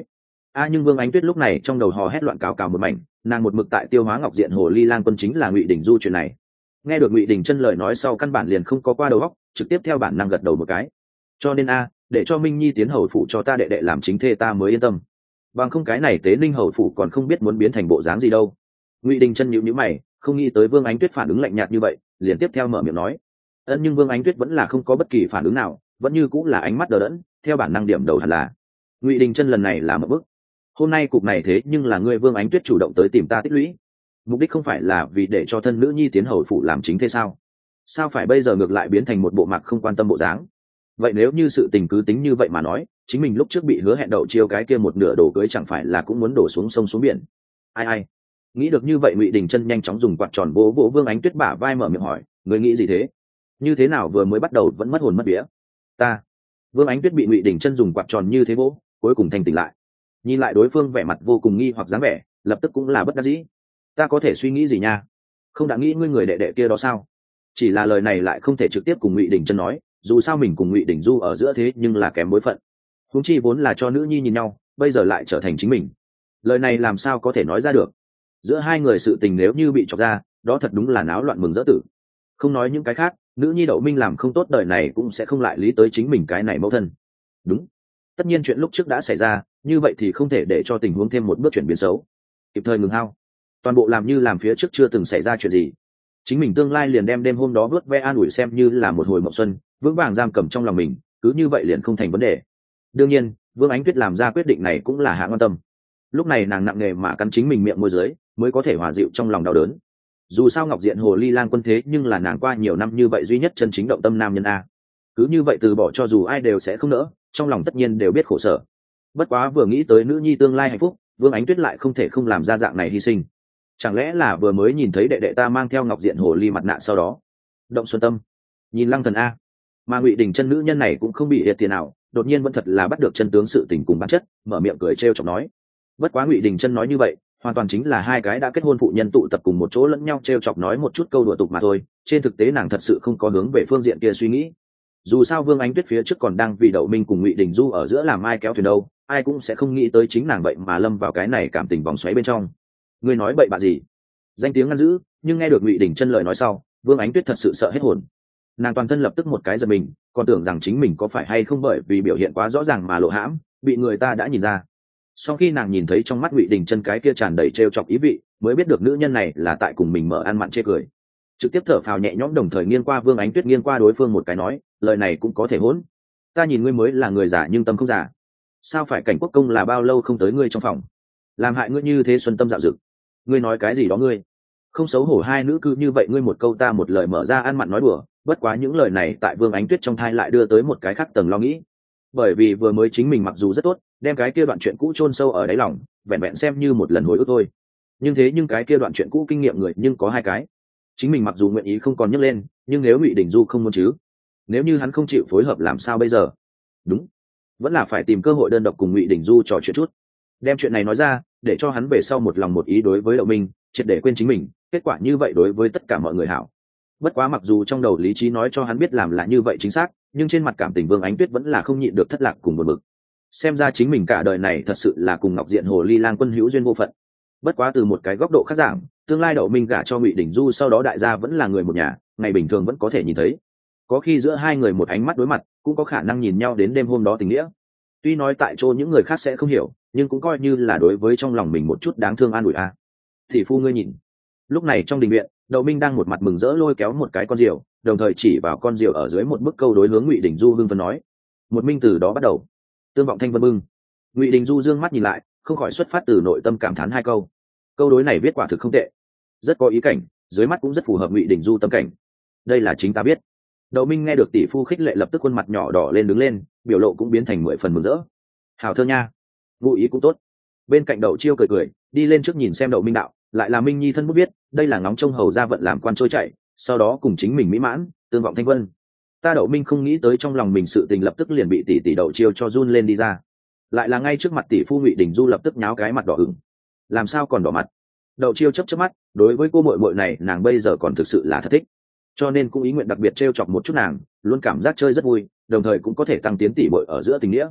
a nhưng Vương Ánh Tuyết lúc này trong đầu hò hét loạn cào cào một mảnh, nàng một mực tại tiêu hóa ngọc diện hồ ly lang quân chính là Ngụy Đình Du chuyện này. Nghe được Ngụy Đình chân lời nói sau căn bản liền không có qua đầu óc, trực tiếp theo bản năng gật đầu một cái. Cho nên a, để cho Minh Nhi tiến hầu phụ cho ta đệ đệ làm chính thê ta mới yên tâm. Bằng không cái này Tế Ninh hầu phụ còn không biết muốn biến thành bộ dáng gì đâu. Ngụy Đình chân nhíu nhíu mày, không nghĩ tới Vương Ánh Tuyết phản ứng lạnh nhạt như vậy, liền tiếp theo mở miệng nói. Ân nhưng Vương Ánh Tuyết vẫn là không có bất kỳ phản ứng nào, vẫn như cũng là ánh mắt đờ đẫn, theo bản năng điểm đầu hẳn là. Ngụy Đình chân lần này là một bước. Hôm nay cục này thế nhưng là ngươi Vương Ánh Tuyết chủ động tới tìm ta tích lũy, mục đích không phải là vì để cho thân nữ nhi tiến hầu phụ làm chính thế sao? Sao phải bây giờ ngược lại biến thành một bộ mặt không quan tâm bộ dáng? Vậy nếu như sự tình cứ tính như vậy mà nói, chính mình lúc trước bị hứa hẹn đậu chiêu cái kia một nửa đổ cưới chẳng phải là cũng muốn đổ xuống sông xuống biển? Ai ai? Nghĩ được như vậy Ngụy Đình chân nhanh chóng dùng quạt tròn vỗ vỗ Vương Ánh Tuyết bả vai mở miệng hỏi, ngươi nghĩ gì thế? Như thế nào vừa mới bắt đầu vẫn mất hồn mất vía? Ta. Vương Ánh Tuyết bị Ngụy Đình chân dùng quạt tròn như thế vỗ, cuối cùng thành tỉnh lại. Nhìn lại đối phương vẻ mặt vô cùng nghi hoặc dáng vẻ, lập tức cũng là bất đắc dĩ. Ta có thể suy nghĩ gì nha? Không đã nghĩ ngươi người đệ đệ kia đó sao? Chỉ là lời này lại không thể trực tiếp cùng Ngụy Đình chân nói, dù sao mình cùng Ngụy Đình Du ở giữa thế nhưng là kém bối phận. Huống chi vốn là cho nữ nhi nhìn nhau, bây giờ lại trở thành chính mình. Lời này làm sao có thể nói ra được? Giữa hai người sự tình nếu như bị chọc ra, đó thật đúng là náo loạn mừng rỡ tử. Không nói những cái khác, nữ nhi Đậu Minh làm không tốt đời này cũng sẽ không lại lý tới chính mình cái này mẫu thân. Đúng. Tất nhiên chuyện lúc trước đã xảy ra, như vậy thì không thể để cho tình huống thêm một bước chuyển biến xấu. Kịp thời ngừng hao. Toàn bộ làm như làm phía trước chưa từng xảy ra chuyện gì. Chính mình tương lai liền đem đêm hôm đó vớt ve an ủi xem như là một hồi mộng xuân, vững vàng giam cầm trong lòng mình, cứ như vậy liền không thành vấn đề. Đương nhiên, Vương Ánh Tuyết làm ra quyết định này cũng là hạ quan tâm. Lúc này nàng nặng nề mà cắn chính mình miệng môi dưới, mới có thể hòa dịu trong lòng đau đớn. Dù sao Ngọc Diện Hồ Ly Lang quân thế nhưng là nàng qua nhiều năm như vậy duy nhất chân chính động tâm nam nhân a. Cứ như vậy từ bỏ cho dù ai đều sẽ không nỡ, trong lòng tất nhiên đều biết khổ sở. Bất quá vừa nghĩ tới nữ nhi tương lai hạnh phúc, Vương Ánh Tuyết lại không thể không làm ra dạng này hy sinh. Chẳng lẽ là vừa mới nhìn thấy đệ đệ ta mang theo Ngọc Diện Hồ Ly mặt nạ sau đó động xuân tâm, nhìn Lăng Thần a. Mà Ngụy Đình chân nữ nhân này cũng không bị hiệt tiền nào, đột nhiên vẫn thật là bắt được chân tướng sự tình cùng bản chất, mở miệng cười trêu chọc nói. Bất quá Ngụy Đình chân nói như vậy, hoàn toàn chính là hai cái đã kết hôn phụ nhân tụ tập cùng một chỗ lẫn nhau trêu chọc nói một chút câu đùa tục mà thôi, trên thực tế nàng thật sự không có hướng về phương diện kia suy nghĩ. Dù sao Vương Ánh Tuyết phía trước còn đang vì Đậu Minh cùng Ngụy Đình Du ở giữa làm ai kéo thuyền đâu, ai cũng sẽ không nghĩ tới chính nàng vậy mà lâm vào cái này cảm tình vòng xoáy bên trong. Ngươi nói bậy bạ gì? Danh tiếng ngăn giữ, nhưng nghe được Ngụy Đình chân lời nói sau, Vương Ánh Tuyết thật sự sợ hết hồn. Nàng toàn thân lập tức một cái giật mình, còn tưởng rằng chính mình có phải hay không bởi vì biểu hiện quá rõ ràng mà lộ hãm, bị người ta đã nhìn ra. Sau khi nàng nhìn thấy trong mắt Ngụy Đình chân cái kia tràn đầy trêu chọc ý vị, mới biết được nữ nhân này là tại cùng mình mở ăn mặn chê cười. Trực tiếp thở phào nhẹ nhõm đồng thời nghiêng qua Vương Ánh Tuyết nghiêng qua đối phương một cái nói, lời này cũng có thể hỗn. Ta nhìn ngươi mới là người giả nhưng tâm không giả. Sao phải Cảnh Quốc công là bao lâu không tới ngươi trong phòng, làm hại ngươi như thế xuân tâm dạo dực. Ngươi nói cái gì đó ngươi? Không xấu hổ hai nữ cư như vậy ngươi một câu ta một lời mở ra ăn mặn nói đùa, bất quá những lời này tại Vương Ánh Tuyết trong thai lại đưa tới một cái khác tầng lo nghĩ. Bởi vì vừa mới chính mình mặc dù rất tốt, đem cái kia đoạn chuyện cũ chôn sâu ở đáy lòng, vẹn vẹn xem như một lần hồi ức thôi. Nhưng thế nhưng cái kia đoạn chuyện cũ kinh nghiệm người nhưng có hai cái. Chính mình mặc dù nguyện ý không còn nhắc lên, nhưng nếu Ngụy Đình Du không muốn chứ, nếu như hắn không chịu phối hợp làm sao bây giờ? Đúng, vẫn là phải tìm cơ hội đơn độc cùng Ngụy Đình Du trò chuyện chút, đem chuyện này nói ra, để cho hắn về sau một lòng một ý đối với Đậu Minh, triệt để quên chính mình, kết quả như vậy đối với tất cả mọi người hảo. Bất quá mặc dù trong đầu lý trí nói cho hắn biết làm là như vậy chính xác, nhưng trên mặt cảm tình Vương Ánh Tuyết vẫn là không nhịn được thất lạc cùng buồn bực. Xem ra chính mình cả đời này thật sự là cùng Ngọc Diện Hồ Ly Lang quân hữu duyên vô phận. Bất quá từ một cái góc độ khác giảng, tương lai Đậu Minh gả cho Ngụy Đình Du sau đó đại gia vẫn là người một nhà, ngày bình thường vẫn có thể nhìn thấy. Có khi giữa hai người một ánh mắt đối mặt, cũng có khả năng nhìn nhau đến đêm hôm đó tình nghĩa. Tuy nói tại chỗ những người khác sẽ không hiểu, nhưng cũng coi như là đối với trong lòng mình một chút đáng thương an ủi a. À. Thì phu ngươi nhìn, lúc này trong đình viện, Đậu Minh đang một mặt mừng rỡ lôi kéo một cái con diều, đồng thời chỉ vào con diều ở dưới một bức câu đối hướng Ngụy Đình Du hưng phấn nói. Một minh từ đó bắt đầu, tương vọng thanh vân bưng. Ngụy Đình Du dương mắt nhìn lại, không khỏi xuất phát từ nội tâm cảm thán hai câu. Câu đối này viết quả thực không tệ, rất có ý cảnh, dưới mắt cũng rất phù hợp Ngụy Đình Du tâm cảnh. Đây là chính ta biết. Đậu Minh nghe được tỷ phu khích lệ lập tức khuôn mặt nhỏ đỏ lên đứng lên, biểu lộ cũng biến thành mười phần mừng rỡ. Hào thơ nha, ngụ ý cũng tốt. Bên cạnh Đậu Chiêu cười cười, đi lên trước nhìn xem Đậu Minh đạo, lại là Minh Nhi thân bút viết, đây là ngóng trông hầu ra vận làm quan trôi chảy, sau đó cùng chính mình mỹ mãn, tương vọng thanh vân. Ta Đậu Minh không nghĩ tới trong lòng mình sự tình lập tức liền bị tỷ tỷ Đậu Chiêu cho run lên đi ra. Lại là ngay trước mặt tỷ phu Ngụy Đình Du lập tức nháo cái mặt đỏ ửng. Làm sao còn đỏ mặt? Đậu Chiêu chớp chớp mắt, đối với cô muội muội này nàng bây giờ còn thực sự là thật thích, cho nên cũng ý nguyện đặc biệt trêu chọc một chút nàng, luôn cảm giác chơi rất vui, đồng thời cũng có thể tăng tiến tỷ muội ở giữa tình nghĩa.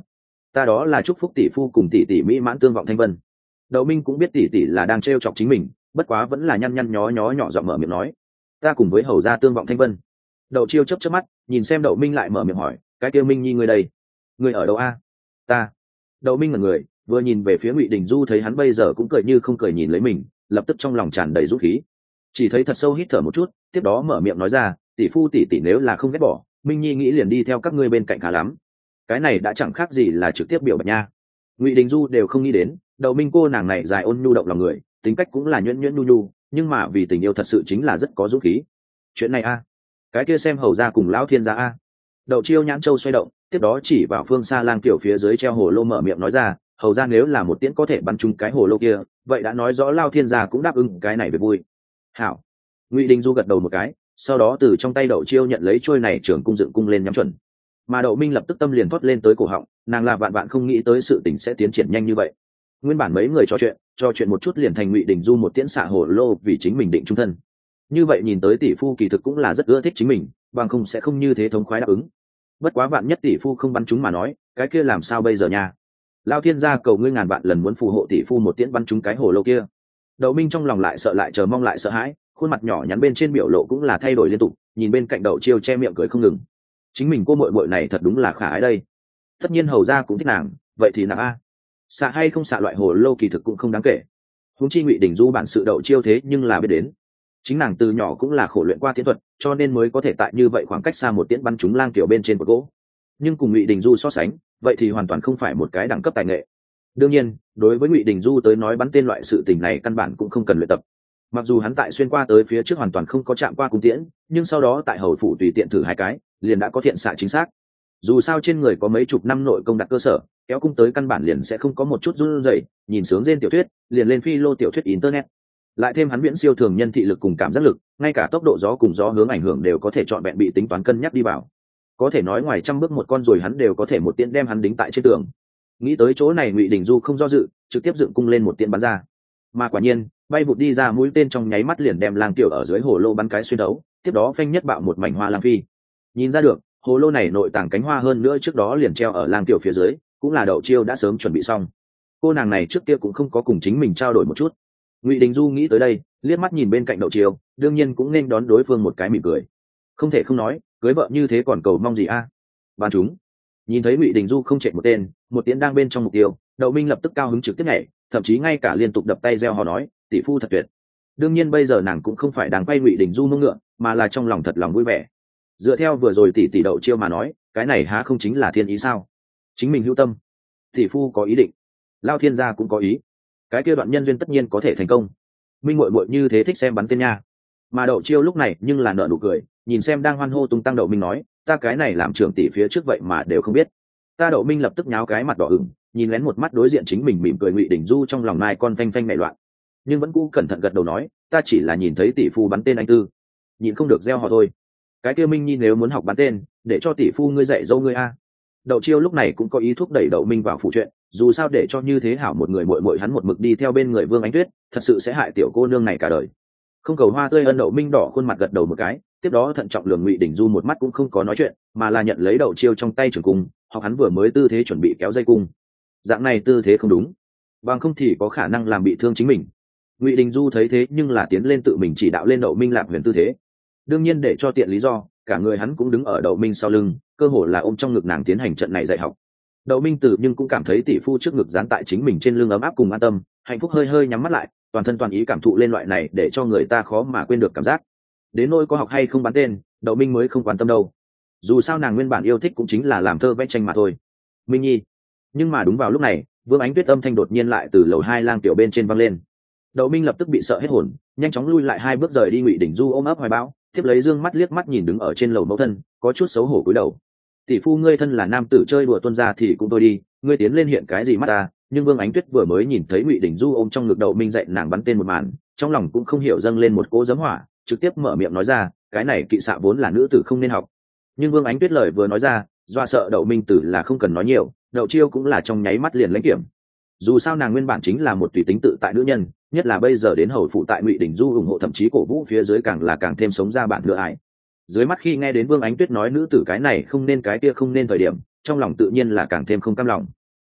ta đó là chúc phúc tỷ phu cùng tỷ tỷ mỹ mãn tương vọng thanh vân. Đậu Minh cũng biết tỷ tỷ là đang trêu chọc chính mình, bất quá vẫn là nhăn nhăn nhó nhó nhỏ giọng mở miệng nói, ta cùng với hầu gia tương vọng thanh vân. Đậu Chiêu chớp chớp mắt, nhìn xem Đậu Minh lại mở miệng hỏi, cái kia Minh nhi ngươi đây, ngươi ở đâu a? Ta. Đậu Minh là người, vừa nhìn về phía Ngụy Đình Du thấy hắn bây giờ cũng cười như không cười nhìn lấy mình, lập tức trong lòng tràn đầy dũng khí. Chỉ thấy thật sâu hít thở một chút, tiếp đó mở miệng nói ra, tỷ phu tỷ tỷ nếu là không ghét bỏ, Minh nhi nghĩ liền đi theo các ngươi bên cạnh khá lắm. Cái này đã chẳng khác gì là trực tiếp biểu bạch nha. Ngụy Đình Du đều không nghĩ đến, Đậu Minh cô nàng này dài ôn nhu động lòng người, tính cách cũng là nhuyễn nhuyễn nhu nhu, nhưng mà vì tình yêu thật sự chính là rất có dũng khí. Chuyện này a, cái kia xem hầu ra cùng lão thiên gia a. Đậu Chiêu nhãn châu xoay động, tiếp đó chỉ vào phương xa lang tiểu phía dưới treo hồ lô mở miệng nói ra, hầu ra nếu là một tiễn có thể bắn trúng cái hồ lô kia, vậy đã nói rõ lao thiên gia cũng đáp ứng cái này về vui. Hảo. Ngụy Đình Du gật đầu một cái, sau đó từ trong tay Đậu Chiêu nhận lấy trôi này trưởng cung dựng cung lên nhắm chuẩn. Mà Đậu Minh lập tức tâm liền thoát lên tới cổ họng, nàng là vạn vạn không nghĩ tới sự tình sẽ tiến triển nhanh như vậy. Nguyên bản mấy người trò chuyện, trò chuyện một chút liền thành Ngụy Đình Du một tiễn xạ hồ lô vì chính mình định trung thân. Như vậy nhìn tới tỷ phu kỳ thực cũng là rất ưa thích chính mình, bằng không sẽ không như thế thống khoái đáp ứng. Bất quá bạn nhất tỷ phu không bắn chúng mà nói, cái kia làm sao bây giờ nha? Lao thiên gia cầu ngươi ngàn vạn lần muốn phù hộ tỷ phu một tiễn bắn trúng cái hồ lô kia. Đậu Minh trong lòng lại sợ lại chờ mong lại sợ hãi, khuôn mặt nhỏ nhắn bên trên biểu lộ cũng là thay đổi liên tục, nhìn bên cạnh Đậu Chiêu che miệng cười không ngừng. Chính mình cô muội muội này thật đúng là khả ái đây. Tất nhiên hầu gia cũng thích nàng, vậy thì nàng a. Xạ hay không xạ loại hồ lô kỳ thực cũng không đáng kể. Huống chi Ngụy Đình Du bản sự Đậu Chiêu thế nhưng là biết đến. Chính nàng từ nhỏ cũng là khổ luyện qua tiễn thuật, cho nên mới có thể tại như vậy khoảng cách xa một tiễn bắn trúng lang tiểu bên trên một gỗ. Nhưng cùng Ngụy Đình Du so sánh, vậy thì hoàn toàn không phải một cái đẳng cấp tài nghệ. Đương nhiên, đối với Ngụy Đình Du tới nói bắn tên loại sự tình này căn bản cũng không cần luyện tập. Mặc dù hắn tại xuyên qua tới phía trước hoàn toàn không có chạm qua cung tiễn, nhưng sau đó tại hầu phủ tùy tiện thử hai cái, liền đã có thiện xạ chính xác. Dù sao trên người có mấy chục năm nội công đặt cơ sở, kéo cung tới căn bản liền sẽ không có một chút run rẩy, nhìn sướng rên tiểu thuyết, liền lên phi lô tiểu thuyết internet. Lại thêm hắn viễn siêu thường nhân thị lực cùng cảm giác lực, ngay cả tốc độ gió cùng gió hướng ảnh hưởng đều có thể chọn vẹn bị tính toán cân nhắc đi vào. Có thể nói ngoài trăm bước một con rồi hắn đều có thể một tiễn đem hắn đính tại trên tường. Nghĩ tới chỗ này Ngụy Đình Du không do dự, trực tiếp dựng cung lên một tiễn bắn ra. Mà quả nhiên, bay vụt đi ra mũi tên trong nháy mắt liền đem lang tiểu ở dưới hồ lô bắn cái xuyên đấu, tiếp đó phanh nhất bạo một mảnh hoa lang phi. Nhìn ra được, hồ lô này nội tàng cánh hoa hơn nữa trước đó liền treo ở lang tiểu phía dưới, cũng là Đậu Chiêu đã sớm chuẩn bị xong. Cô nàng này trước kia cũng không có cùng chính mình trao đổi một chút. Ngụy Đình Du nghĩ tới đây, liếc mắt nhìn bên cạnh Đậu Chiêu, đương nhiên cũng nên đón đối phương một cái mỉm cười. Không thể không nói, cưới vợ như thế còn cầu mong gì a? À? Ban chúng. Nhìn thấy Ngụy Đình Du không chạy một tên, một tiễn đang bên trong mục tiêu, Đậu Minh lập tức cao hứng trực tiếp nhảy, thậm chí ngay cả liên tục đập tay reo hò nói, tỷ phu thật tuyệt. Đương nhiên bây giờ nàng cũng không phải đang quay Ngụy Đình Du mông ngựa, mà là trong lòng thật lòng vui vẻ. Dựa theo vừa rồi tỷ tỷ Đậu Chiêu mà nói, cái này há không chính là thiên ý sao? Chính mình hữu tâm, tỷ phu có ý định, Lao thiên gia cũng có ý, cái kia đoạn nhân duyên tất nhiên có thể thành công. Minh muội muội như thế thích xem bắn tên nha. Mà Đậu Chiêu lúc này nhưng là nở nụ cười, nhìn xem đang hoan hô tung tăng Đậu Minh nói, ta cái này làm trưởng tỷ phía trước vậy mà đều không biết. Ta Đậu Minh lập tức nháo cái mặt đỏ ửng, nhìn lén một mắt đối diện chính mình mỉm cười Ngụy Đình Du trong lòng mai con phanh phanh mẹ loạn, nhưng vẫn cũ cẩn thận gật đầu nói, ta chỉ là nhìn thấy tỷ phu bắn tên anh tư, nhìn không được gieo họ thôi. Cái kia Minh nhi nếu muốn học bắn tên, để cho tỷ phu ngươi dạy dâu ngươi a. Đậu Chiêu lúc này cũng có ý thúc đẩy Đậu Minh vào phụ chuyện, dù sao để cho như thế hảo một người muội muội hắn một mực đi theo bên người Vương Ánh Tuyết, thật sự sẽ hại tiểu cô nương này cả đời. Không cầu hoa tươi ân Đậu Minh đỏ khuôn mặt gật đầu một cái, tiếp đó thận trọng lườm Ngụy Đình Du một mắt cũng không có nói chuyện, mà là nhận lấy Đậu Chiêu trong tay trường cung, hoặc hắn vừa mới tư thế chuẩn bị kéo dây cung. Dạng này tư thế không đúng, bằng không thì có khả năng làm bị thương chính mình. Ngụy Đình Du thấy thế nhưng là tiến lên tự mình chỉ đạo lên Đậu Minh Lạc Huyền tư thế. Đương nhiên để cho tiện lý do, cả người hắn cũng đứng ở Đậu Minh sau lưng, cơ hồ là ôm trong ngực nàng tiến hành trận này dạy học. Đậu Minh Tử nhưng cũng cảm thấy tỷ phu trước ngực dán tại chính mình trên lưng ấm áp cùng an tâm, hạnh phúc hơi hơi nhắm mắt lại, toàn thân toàn ý cảm thụ lên loại này để cho người ta khó mà quên được cảm giác. Đến nỗi có học hay không bắn tên, Đậu Minh mới không quan tâm đâu. Dù sao nàng nguyên bản yêu thích cũng chính là làm thơ vẽ tranh mà thôi. Minh nhi. Nhưng mà đúng vào lúc này, Vương Ánh Tuyết âm thanh đột nhiên lại từ lầu hai lang tiểu bên trên vang lên. Đậu Minh lập tức bị sợ hết hồn, nhanh chóng lui lại hai bước rời đi. Ngụy Đình Du ôm ấp hoài bão, tiếp lấy dương mắt liếc mắt nhìn đứng ở trên lầu mẫu thân, có chút xấu hổ cúi đầu. Tỷ phu ngươi thân là nam tử chơi đùa tuân ra thì cũng thôi đi, ngươi tiến lên hiện cái gì mắt ta? Nhưng Vương Ánh Tuyết vừa mới nhìn thấy Ngụy Đình Du ôm trong ngực Đậu Minh dạy nàng bắn tên một màn, trong lòng cũng không hiểu dâng lên một cỗ giấm hỏa, trực tiếp mở miệng nói ra, cái này kỵ xạ vốn là nữ tử không nên học. Nhưng Vương Ánh Tuyết lời vừa nói ra, doa sợ Đậu Minh Tử là không cần nói nhiều, Đậu Chiêu cũng là trong nháy mắt liền lãnh kiểm. Dù sao nàng nguyên bản chính là một tùy tính tự tại nữ nhân, nhất là bây giờ đến hầu phụ tại Ngụy Đình Du ủng hộ thậm chí cổ vũ phía dưới càng là càng thêm sống ra bản lựa ải. Dưới mắt khi nghe đến Vương Ánh Tuyết nói nữ tử cái này không nên cái kia không nên thời điểm, trong lòng tự nhiên là càng thêm không cam lòng.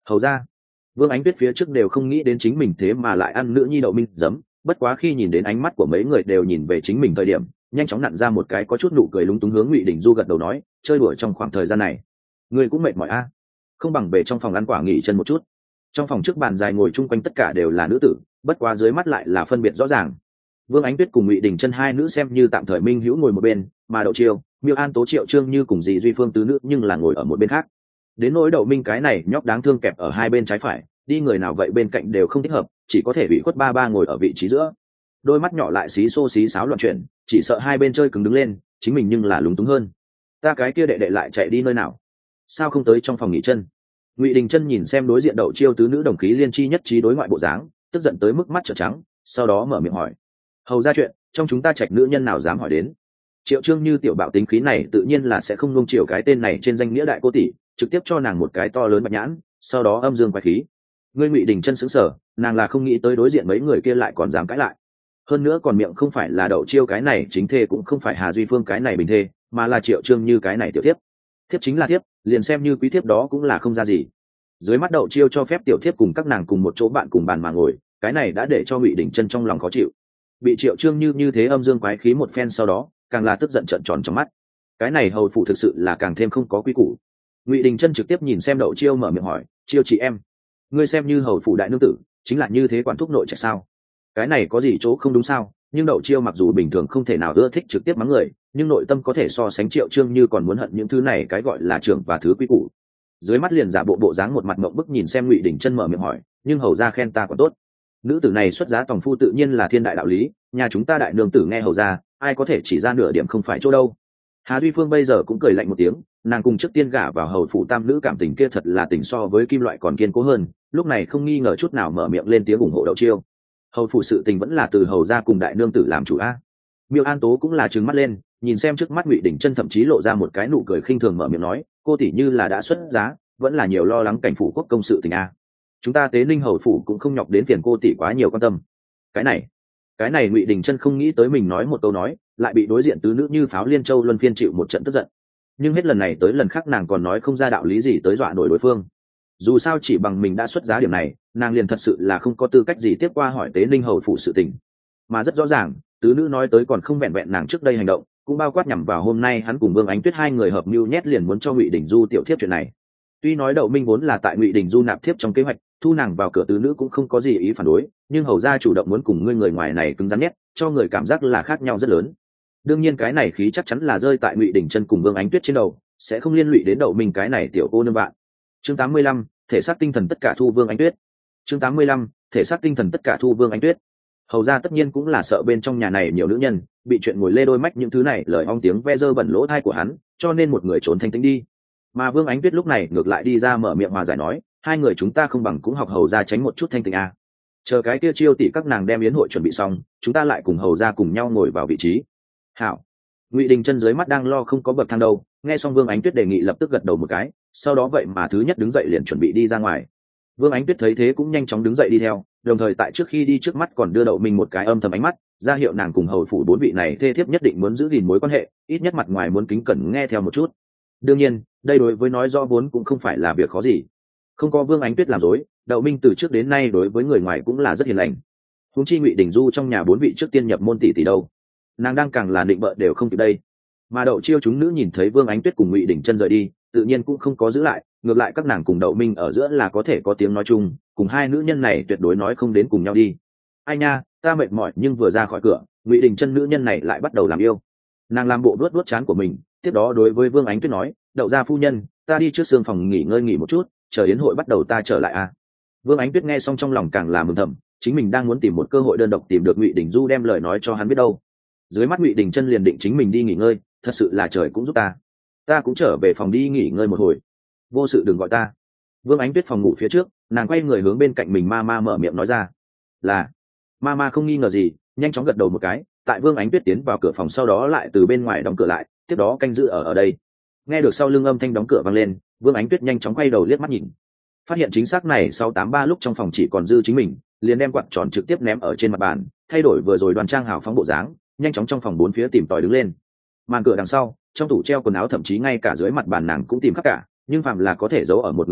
Hầu ra. Vương Ánh Tuyết phía trước đều không nghĩ đến chính mình thế mà lại ăn nữ nhi đậu minh giấm, bất quá khi nhìn đến ánh mắt của mấy người đều nhìn về chính mình thời điểm, nhanh chóng nặn ra một cái có chút nụ cười lúng túng hướng Ngụy Đình Du gật đầu nói, chơi đùa trong khoảng thời gian này người cũng mệt mỏi a, không bằng về trong phòng ăn quả nghỉ chân một chút. Trong phòng trước bàn dài ngồi chung quanh tất cả đều là nữ tử, bất quá dưới mắt lại là phân biệt rõ ràng. Vương Ánh Tuyết cùng Ngụy Đình Chân hai nữ xem như tạm thời minh hữu ngồi một bên, mà Đậu Chiêu, Miêu An Tố, Triệu Trương Như cùng dì Duy Phương tứ nữ nhưng là ngồi ở một bên khác. Đến nỗi Đậu Minh cái này nhóc đáng thương kẹp ở hai bên trái phải, đi người nào vậy bên cạnh đều không thích hợp, chỉ có thể bị khuất ba ba ngồi ở vị trí giữa. Đôi mắt nhỏ lại xí xô xí xáo loạn chuyển, chỉ sợ hai bên chơi cứng đứng lên, chính mình nhưng là lúng túng hơn. Ta cái kia đệ đệ lại chạy đi nơi nào? Sao không tới trong phòng nghỉ chân? Ngụy Đình Chân nhìn xem đối diện Đậu Chiêu tứ nữ đồng khí liên chi nhất trí đối ngoại bộ dáng, tức giận tới mức mắt trợn trắng, sau đó mở miệng hỏi: hầu ra chuyện trong chúng ta trạch nữ nhân nào dám hỏi đến? Triệu Trương Như tiểu bạo tính khí này tự nhiên là sẽ không nuông chiều cái tên này trên danh nghĩa đại cô tỷ, trực tiếp cho nàng một cái to lớn bạch nhãn, sau đó âm dương quái khí. Ngươi Ngụy Đình Chân sững sờ, nàng là không nghĩ tới đối diện mấy người kia lại còn dám cãi lại. Hơn nữa còn miệng không phải là Đậu Chiêu cái này chính thê, cũng không phải Hà Duy Phương cái này bình thê, mà là Triệu Trương Như cái này tiểu thiếp. Thiếp chính là thiếp, liền xem như quý thiếp đó cũng là không ra gì. Dưới mắt Đậu Chiêu cho phép tiểu thiếp cùng các nàng cùng một chỗ bạn cùng bàn mà ngồi, cái này đã để cho Ngụy Đình Chân trong lòng khó chịu. Bị Triệu Trương Như như thế âm dương quái khí một phen sau đó, càng là tức giận trợn tròn trong mắt. Cái này hầu phụ thực sự là càng thêm không có quý củ. Ngụy Đình Chân trực tiếp nhìn xem Đậu Chiêu mở miệng hỏi: Chiêu chị em, ngươi xem như hầu phụ đại nương tử, chính là như thế quản thúc nội trạch sao? Cái này có gì chỗ không đúng sao? Nhưng Đậu Chiêu mặc dù bình thường không thể nào ưa thích trực tiếp mắng người, nhưng nội tâm có thể so sánh Triệu Trương Như còn muốn hận những thứ này cái gọi là trưởng và thứ quý củ. Dưới mắt liền giả bộ bộ dáng một mặt mộng bức nhìn xem Ngụy Đình Chân mở miệng hỏi: nhưng hầu gia khen ta còn tốt. Nữ tử này xuất giá tòng phu tự nhiên là thiên đại đạo lý, nhà chúng ta đại nương tử nghe hầu gia, ai có thể chỉ ra nửa điểm không phải chỗ đâu. Hà Duy Phương bây giờ cũng cười lạnh một tiếng, nàng cùng trước tiên gả vào hầu phụ tam nữ cảm tình kia thật là tình so với kim loại còn kiên cố hơn, lúc này không nghi ngờ chút nào mở miệng lên tiếng ủng hộ Đậu Chiêu. Hầu phụ sự tình vẫn là từ hầu gia cùng đại nương tử làm chủ a. Miêu An Tố cũng là trừng mắt lên, nhìn xem trước mắt Ngụy Đình Chân thậm chí lộ ra một cái nụ cười khinh thường mở miệng nói: cô tỷ như là đã xuất giá, vẫn là nhiều lo lắng cảnh phủ quốc công sự tình a. Chúng ta Tế Ninh hầu phủ cũng không nhọc đến phiền cô tỷ quá nhiều quan tâm. Cái này, cái này Ngụy Đình Chân không nghĩ tới mình nói một câu nói, lại bị đối diện tứ nữ như pháo liên châu luân phiên chịu một trận tức giận. Nhưng hết lần này tới lần khác nàng còn nói không ra đạo lý gì tới dọa nổi đối phương. Dù sao chỉ bằng mình đã xuất giá điểm này, nàng liền thật sự là không có tư cách gì tiếp qua hỏi Tế Ninh hầu phủ sự tình. Mà rất rõ ràng, tứ nữ nói tới còn không vẹn vẹn nàng trước đây hành động, cũng bao quát nhằm vào hôm nay hắn cùng Vương Ánh Tuyết hai người hợp mưu nhét liền muốn cho Ngụy Đình Du tiểu thiếp chuyện này. Tuy nói Đậu Minh vốn là tại Ngụy Đình Du nạp thiếp trong kế hoạch, thu nàng vào cửa tứ nữ cũng không có gì ý phản đối, nhưng hầu gia chủ động muốn cùng ngươi người ngoài này cứng rắn nhét, cho người cảm giác là khác nhau rất lớn. Đương nhiên cái này khí chắc chắn là rơi tại Ngụy Đình Chân cùng Vương Ánh Tuyết trên đầu, sẽ không liên lụy đến Đậu Minh cái này tiểu cô nương bạn. Chương tám mươi lăm, thể xác tinh thần tất cả thu Vương Ánh Tuyết. Chương tám mươi lăm, thể xác tinh thần tất cả thu Vương Ánh Tuyết. Hầu gia tất nhiên cũng là sợ bên trong nhà này nhiều nữ nhân, bị chuyện ngồi lê đôi mách những thứ này lời ong tiếng ve dơ bẩn lỗ tai của hắn, cho nên một người trốn thanh tĩnh đi. Mà Vương Ánh Tuyết lúc này ngược lại đi ra mở miệng hòa giải nói: hai người chúng ta không bằng cũng học hầu gia tránh một chút thanh tịnh a. Chờ cái kia Chiêu tỷ các nàng đem yến hội chuẩn bị xong, chúng ta lại cùng hầu gia cùng nhau ngồi vào vị trí. Hảo. Ngụy Đình Chân dưới mắt đang lo không có bậc thang đâu, nghe xong Vương Ánh Tuyết đề nghị lập tức gật đầu một cái, sau đó vậy mà thứ nhất đứng dậy liền chuẩn bị đi ra ngoài. Vương Ánh Tuyết thấy thế cũng nhanh chóng đứng dậy đi theo, đồng thời tại trước khi đi trước mắt còn đưa Đậu Minh một cái âm thầm ánh mắt, ra hiệu nàng cùng hầu phủ bốn vị này thê thiếp nhất định muốn giữ gìn mối quan hệ, ít nhất mặt ngoài muốn kính cẩn nghe theo một chút. Đương nhiên, đây đối với nói rõ vốn cũng không phải là việc khó gì. Không có Vương Ánh Tuyết làm dối, Đậu Minh từ trước đến nay đối với người ngoài cũng là rất hiền lành. Huống chi Ngụy Đình Du trong nhà bốn vị trước tiên nhập môn tỷ tỷ đâu, nàng đang càng là định bợ đều không kịp đây. Mà Đậu Chiêu chúng nữ nhìn thấy Vương Ánh Tuyết cùng Ngụy Đình Chân rời đi, tự nhiên cũng không có giữ lại, ngược lại các nàng cùng Đậu Minh ở giữa là có thể có tiếng nói chung, cùng hai nữ nhân này tuyệt đối nói không đến cùng nhau đi. Ai nha, ta mệt mỏi, nhưng vừa ra khỏi cửa, Ngụy Đình Chân nữ nhân này lại bắt đầu làm yêu. Nàng làm bộ vuốt vuốt trán của mình, tiếp đó đối với Vương Ánh Tuyết nói: Đậu gia phu nhân, ta đi trước sương phòng nghỉ ngơi nghỉ một chút, chờ yến hội bắt đầu ta trở lại a. Vương Ánh Tuyết nghe xong trong lòng càng là mừng thầm, chính mình đang muốn tìm một cơ hội đơn độc tìm được Ngụy Đình Du đem lời nói cho hắn biết đâu. Dưới mắt Ngụy Đình Chân liền định chính mình đi nghỉ ngơi, thật sự là trời cũng giúp ta. Ta cũng trở về phòng đi nghỉ ngơi một hồi. Vô sự đừng gọi ta. Vương Ánh Tuyết phòng ngủ phía trước, nàng quay người hướng bên cạnh mình ma ma mở miệng nói ra. Là. Ma ma không nghi ngờ gì, nhanh chóng gật đầu một cái, tại Vương Ánh Tuyết tiến vào cửa phòng sau đó lại từ bên ngoài đóng cửa lại, tiếp đó canh giữ ở ở đây. Nghe được sau lưng âm thanh đóng cửa vang lên, Vương Ánh Tuyết nhanh chóng quay đầu liếc mắt nhìn, phát hiện chính xác này sau tám ba lúc trong phòng chỉ còn dư chính mình, liền đem quạt tròn trực tiếp ném ở trên mặt bàn, thay đổi vừa rồi đoan trang hào phóng bộ dáng, nhanh chóng trong phòng bốn phía tìm tòi đứng lên. Màn cửa đằng sau, trong tủ treo quần áo thậm chí ngay cả dưới mặt bàn nàng cũng tìm khắp cả, nhưng phàm là có thể giấu ở một người chỗ,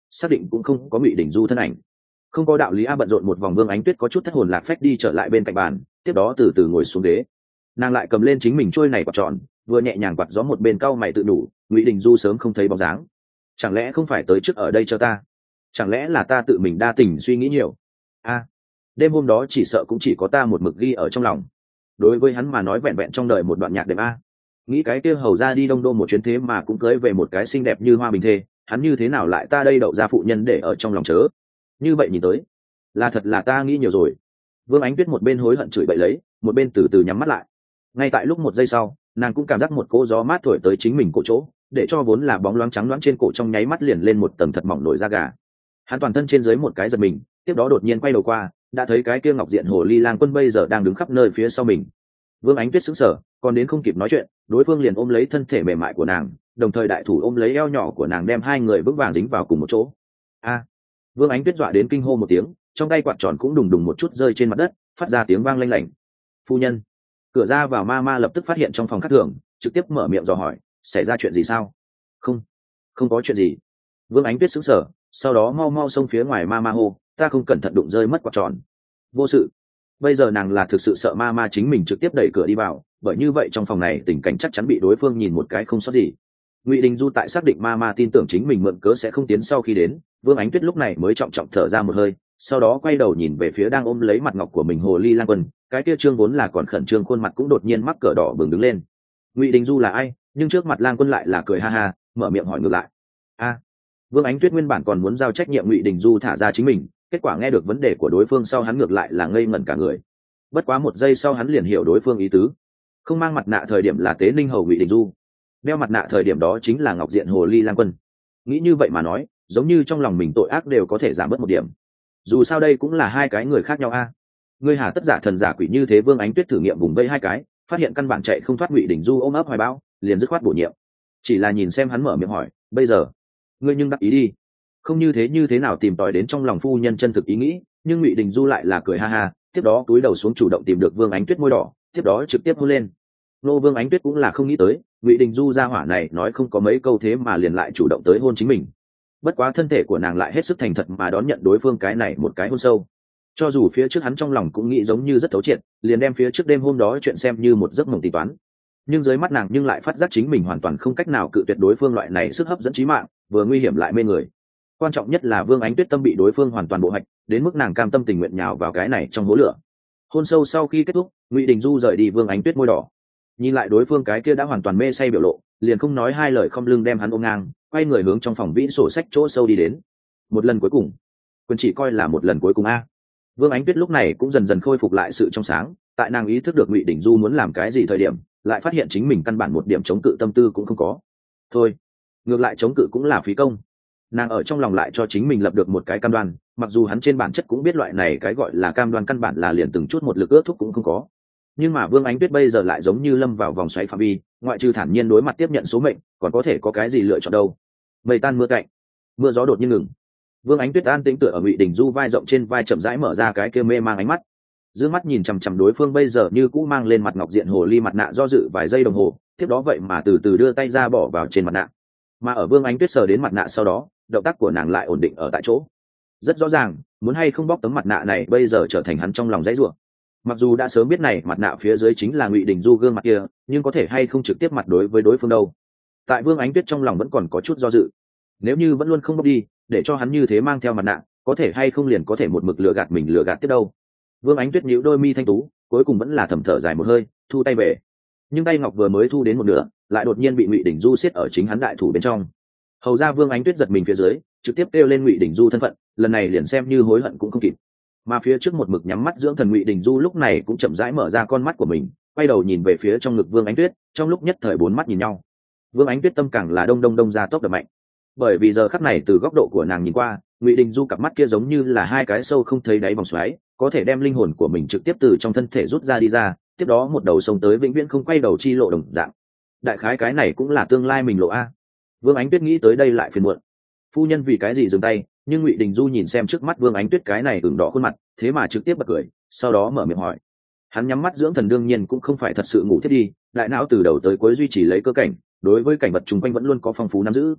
xác định cũng không có Ngụy Đình Du thân ảnh. Không có đạo lý a. Bận rộn một vòng, Vương Ánh Tuyết có chút thất hồn lạc phách đi trở lại bên cạnh bàn, tiếp đó từ từ ngồi xuống ghế. Nàng lại cầm lên chính mình trôi này quạt tròn, vừa nhẹ nhàng quạt gió một bên cau mày tự đủ, Ngụy Đình Du sớm không thấy bóng dáng, chẳng lẽ không phải tới trước ở đây cho ta? Chẳng lẽ là ta tự mình đa tình suy nghĩ nhiều? A, đêm hôm đó chỉ sợ cũng chỉ có ta một mực ghi ở trong lòng. Đối với hắn mà nói vẹn vẹn trong đời một đoạn nhạc đệm a. Nghĩ cái kia hầu ra đi Đông Đô một chuyến thế mà cũng cưới về một cái xinh đẹp như hoa bình thê, hắn như thế nào lại ta đây đậu ra phụ nhân để ở trong lòng chớ? Như vậy nhìn tới, là thật là ta nghĩ nhiều rồi. Vương Ánh Tuyết một bên hối hận chửi bậy lấy, một bên từ từ nhắm mắt lại. Ngay tại lúc một giây sau, nàng cũng cảm giác một cỗ gió mát thổi tới chính mình cổ chỗ, để cho vốn là bóng loáng trắng loáng trên cổ trong nháy mắt liền lên một tầng thật mỏng nổi da gà. Hắn toàn thân trên dưới một cái giật mình, tiếp đó đột nhiên quay đầu qua, đã thấy cái kia ngọc diện hồ ly lang quân bây giờ đang đứng khắp nơi phía sau mình. Vương Ánh Tuyết sững sờ, còn đến không kịp nói chuyện, đối phương liền ôm lấy thân thể mềm mại của nàng, đồng thời đại thủ ôm lấy eo nhỏ của nàng, đem hai người vững vàng dính vào cùng một chỗ. A! Vương Ánh Tuyết dọa đến kinh hô một tiếng, trong tay quạt tròn cũng đùng đùng một chút rơi trên mặt đất, phát ra tiếng vang lanh lảnh. Phu nhân! Cửa ra vào ma ma lập tức phát hiện trong phòng khác thường, trực tiếp mở miệng dò hỏi, xảy ra chuyện gì sao? Không, không có chuyện gì. Vương Ánh Tuyết sững sờ, sau đó mau mau xông phía ngoài ma ma hô, ta không cẩn thận đụng rơi mất quạt tròn. Vô sự. Bây giờ nàng là thực sự sợ ma ma chính mình trực tiếp đẩy cửa đi vào, bởi như vậy trong phòng này tình cảnh chắc chắn bị đối phương nhìn một cái không sót gì. Ngụy Đình Du tại xác định ma ma tin tưởng chính mình mượn cớ sẽ không tiến sau khi đến, Vương Ánh Tuyết lúc này mới trọng trọng thở ra một hơi, sau đó quay đầu nhìn về phía đang ôm lấy mặt ngọc của mình hồ ly lang quân, cái kia trương vốn là còn khẩn trương khuôn mặt cũng đột nhiên mắc cỡ đỏ bừng đứng lên. Ngụy Đình Du là ai, nhưng trước mặt lang quân lại là cười ha ha, mở miệng hỏi ngược lại. A, Vương Ánh Tuyết nguyên bản còn muốn giao trách nhiệm Ngụy Đình Du thả ra chính mình, kết quả nghe được vấn đề của đối phương sau hắn ngược lại là ngây ngẩn cả người. Bất quá một giây sau hắn liền hiểu đối phương ý tứ. Không mang mặt nạ thời điểm là Tế Ninh hầu Ngụy Đình Du, đeo mặt nạ thời điểm đó chính là ngọc diện hồ ly lang quân. Nghĩ như vậy mà nói, giống như trong lòng mình tội ác đều có thể giảm bớt một điểm. Dù sao đây cũng là hai cái người khác nhau a. Ngươi hà tất giả thần giả quỷ như thế. Vương Ánh Tuyết thử nghiệm vùng vây hai cái, phát hiện căn bản chạy không thoát Ngụy Đình Du ôm ấp hoài bão, liền dứt khoát bổ nhiệm. Chỉ là nhìn xem hắn mở miệng hỏi, bây giờ ngươi nhưng đắc ý đi, không như thế như thế nào tìm tòi đến trong lòng phu nhân chân thực ý nghĩ. Nhưng Ngụy Đình Du lại là cười ha ha, tiếp đó túi đầu xuống chủ động tìm được Vương Ánh Tuyết môi đỏ, tiếp đó trực tiếp hôn lên. Nô Vương Ánh Tuyết cũng là không nghĩ tới Ngụy Đình Du ra hỏa này nói không có mấy câu thế mà liền lại chủ động tới hôn chính mình. Bất quá thân thể của nàng lại hết sức thành thật mà đón nhận đối phương cái này một cái hôn sâu. Cho dù phía trước hắn trong lòng cũng nghĩ giống như rất thấu triệt, liền đem phía trước đêm hôm đó chuyện xem như một giấc mộng tính toán, nhưng dưới mắt nàng nhưng lại phát giác chính mình hoàn toàn không cách nào cự tuyệt đối phương loại này sức hấp dẫn trí mạng, vừa nguy hiểm lại mê người. Quan trọng nhất là Vương Ánh Tuyết tâm bị đối phương hoàn toàn bộ hạch, đến mức nàng cam tâm tình nguyện nhào vào cái này trong hố lửa. Hôn sâu sau khi kết thúc, Ngụy Đình Du rời đi Vương Ánh Tuyết môi đỏ, nhìn lại đối phương cái kia đã hoàn toàn mê say biểu lộ, liền không nói hai lời không lưng đem hắn ôm ngang, quay người hướng trong phòng vĩ sổ sách chỗ sâu đi đến. Một lần cuối cùng, quân chỉ coi là một lần cuối cùng a. Vương Ánh Tuyết lúc này cũng dần dần khôi phục lại sự trong sáng, tại nàng ý thức được Ngụy Đình Du muốn làm cái gì thời điểm, lại phát hiện chính mình căn bản một điểm chống cự tâm tư cũng không có. Thôi, ngược lại chống cự cũng là phí công. Nàng ở trong lòng lại cho chính mình lập được một cái cam đoan, mặc dù hắn trên bản chất cũng biết loại này cái gọi là cam đoan căn bản là liền từng chút một lực ước thúc cũng không có. Nhưng mà Vương Ánh Tuyết bây giờ lại giống như lâm vào vòng xoáy phạm vi, ngoại trừ thản nhiên đối mặt tiếp nhận số mệnh, còn có thể có cái gì lựa chọn đâu. Mây tan mưa cạnh, mưa gió đột nhiên ngừng. Vương Ánh Tuyết an tĩnh tựa ở Ngụy Đình Du vai rộng trên vai, chậm rãi mở ra cái kia mê mang ánh mắt, dương mắt nhìn chằm chằm đối phương bây giờ như cũ mang lên mặt ngọc diện hồ ly mặt nạ, do dự vài giây đồng hồ, tiếp đó vậy mà từ từ đưa tay ra bỏ vào trên mặt nạ. Mà ở Vương Ánh Tuyết sờ đến mặt nạ sau đó, động tác của nàng lại ổn định ở tại chỗ. Rất rõ ràng, muốn hay không bóc tấm mặt nạ này bây giờ trở thành hắn trong lòng dãy rủa. Mặc dù đã sớm biết này mặt nạ phía dưới chính là Ngụy Đình Du gương mặt kia, nhưng có thể hay không trực tiếp mặt đối với đối phương đâu. Tại Vương Ánh Tuyết trong lòng vẫn còn có chút do dự. Nếu như vẫn luôn không bóc đi, để cho hắn như thế mang theo mặt nạ, có thể hay không liền có thể một mực lừa gạt mình lừa gạt tiếp đâu. Vương Ánh Tuyết nhíu đôi mi thanh tú, cuối cùng vẫn là thầm thở dài một hơi, thu tay về. Nhưng tay ngọc vừa mới thu đến một nửa, lại đột nhiên bị Ngụy Đình Du siết ở chính hắn đại thủ bên trong. Hầu ra Vương Ánh Tuyết giật mình phía dưới, trực tiếp kêu lên Ngụy Đình Du thân phận, lần này liền xem như hối hận cũng không kịp. Mà phía trước một mực nhắm mắt dưỡng thần Ngụy Đình Du lúc này cũng chậm rãi mở ra con mắt của mình, quay đầu nhìn về phía trong ngực Vương Ánh Tuyết, trong lúc nhất thời bốn mắt nhìn nhau. Vương Ánh Tuyết tâm càng là đông đông đông ra tốc đập mạnh, bởi vì giờ khắc này từ góc độ của nàng nhìn qua, Ngụy Đình Du cặp mắt kia giống như là hai cái sâu không thấy đáy vòng xoáy, có thể đem linh hồn của mình trực tiếp từ trong thân thể rút ra đi ra, tiếp đó một đầu sông tới vĩnh viễn không quay đầu chi lộ đồng dạng. Đại khái cái này cũng là tương lai mình lộ a. Vương Ánh Tuyết nghĩ tới đây lại phiền muộn. Phu nhân vì cái gì dừng tay, nhưng Ngụy Đình Du nhìn xem trước mắt Vương Ánh Tuyết cái này ửng đỏ khuôn mặt, thế mà trực tiếp bật cười, sau đó mở miệng hỏi. Hắn nhắm mắt dưỡng thần đương nhiên cũng không phải thật sự ngủ thiết đi, đại não từ đầu tới cuối duy trì lấy cơ cảnh, đối với cảnh vật chung quanh vẫn luôn có phong phú nắm giữ.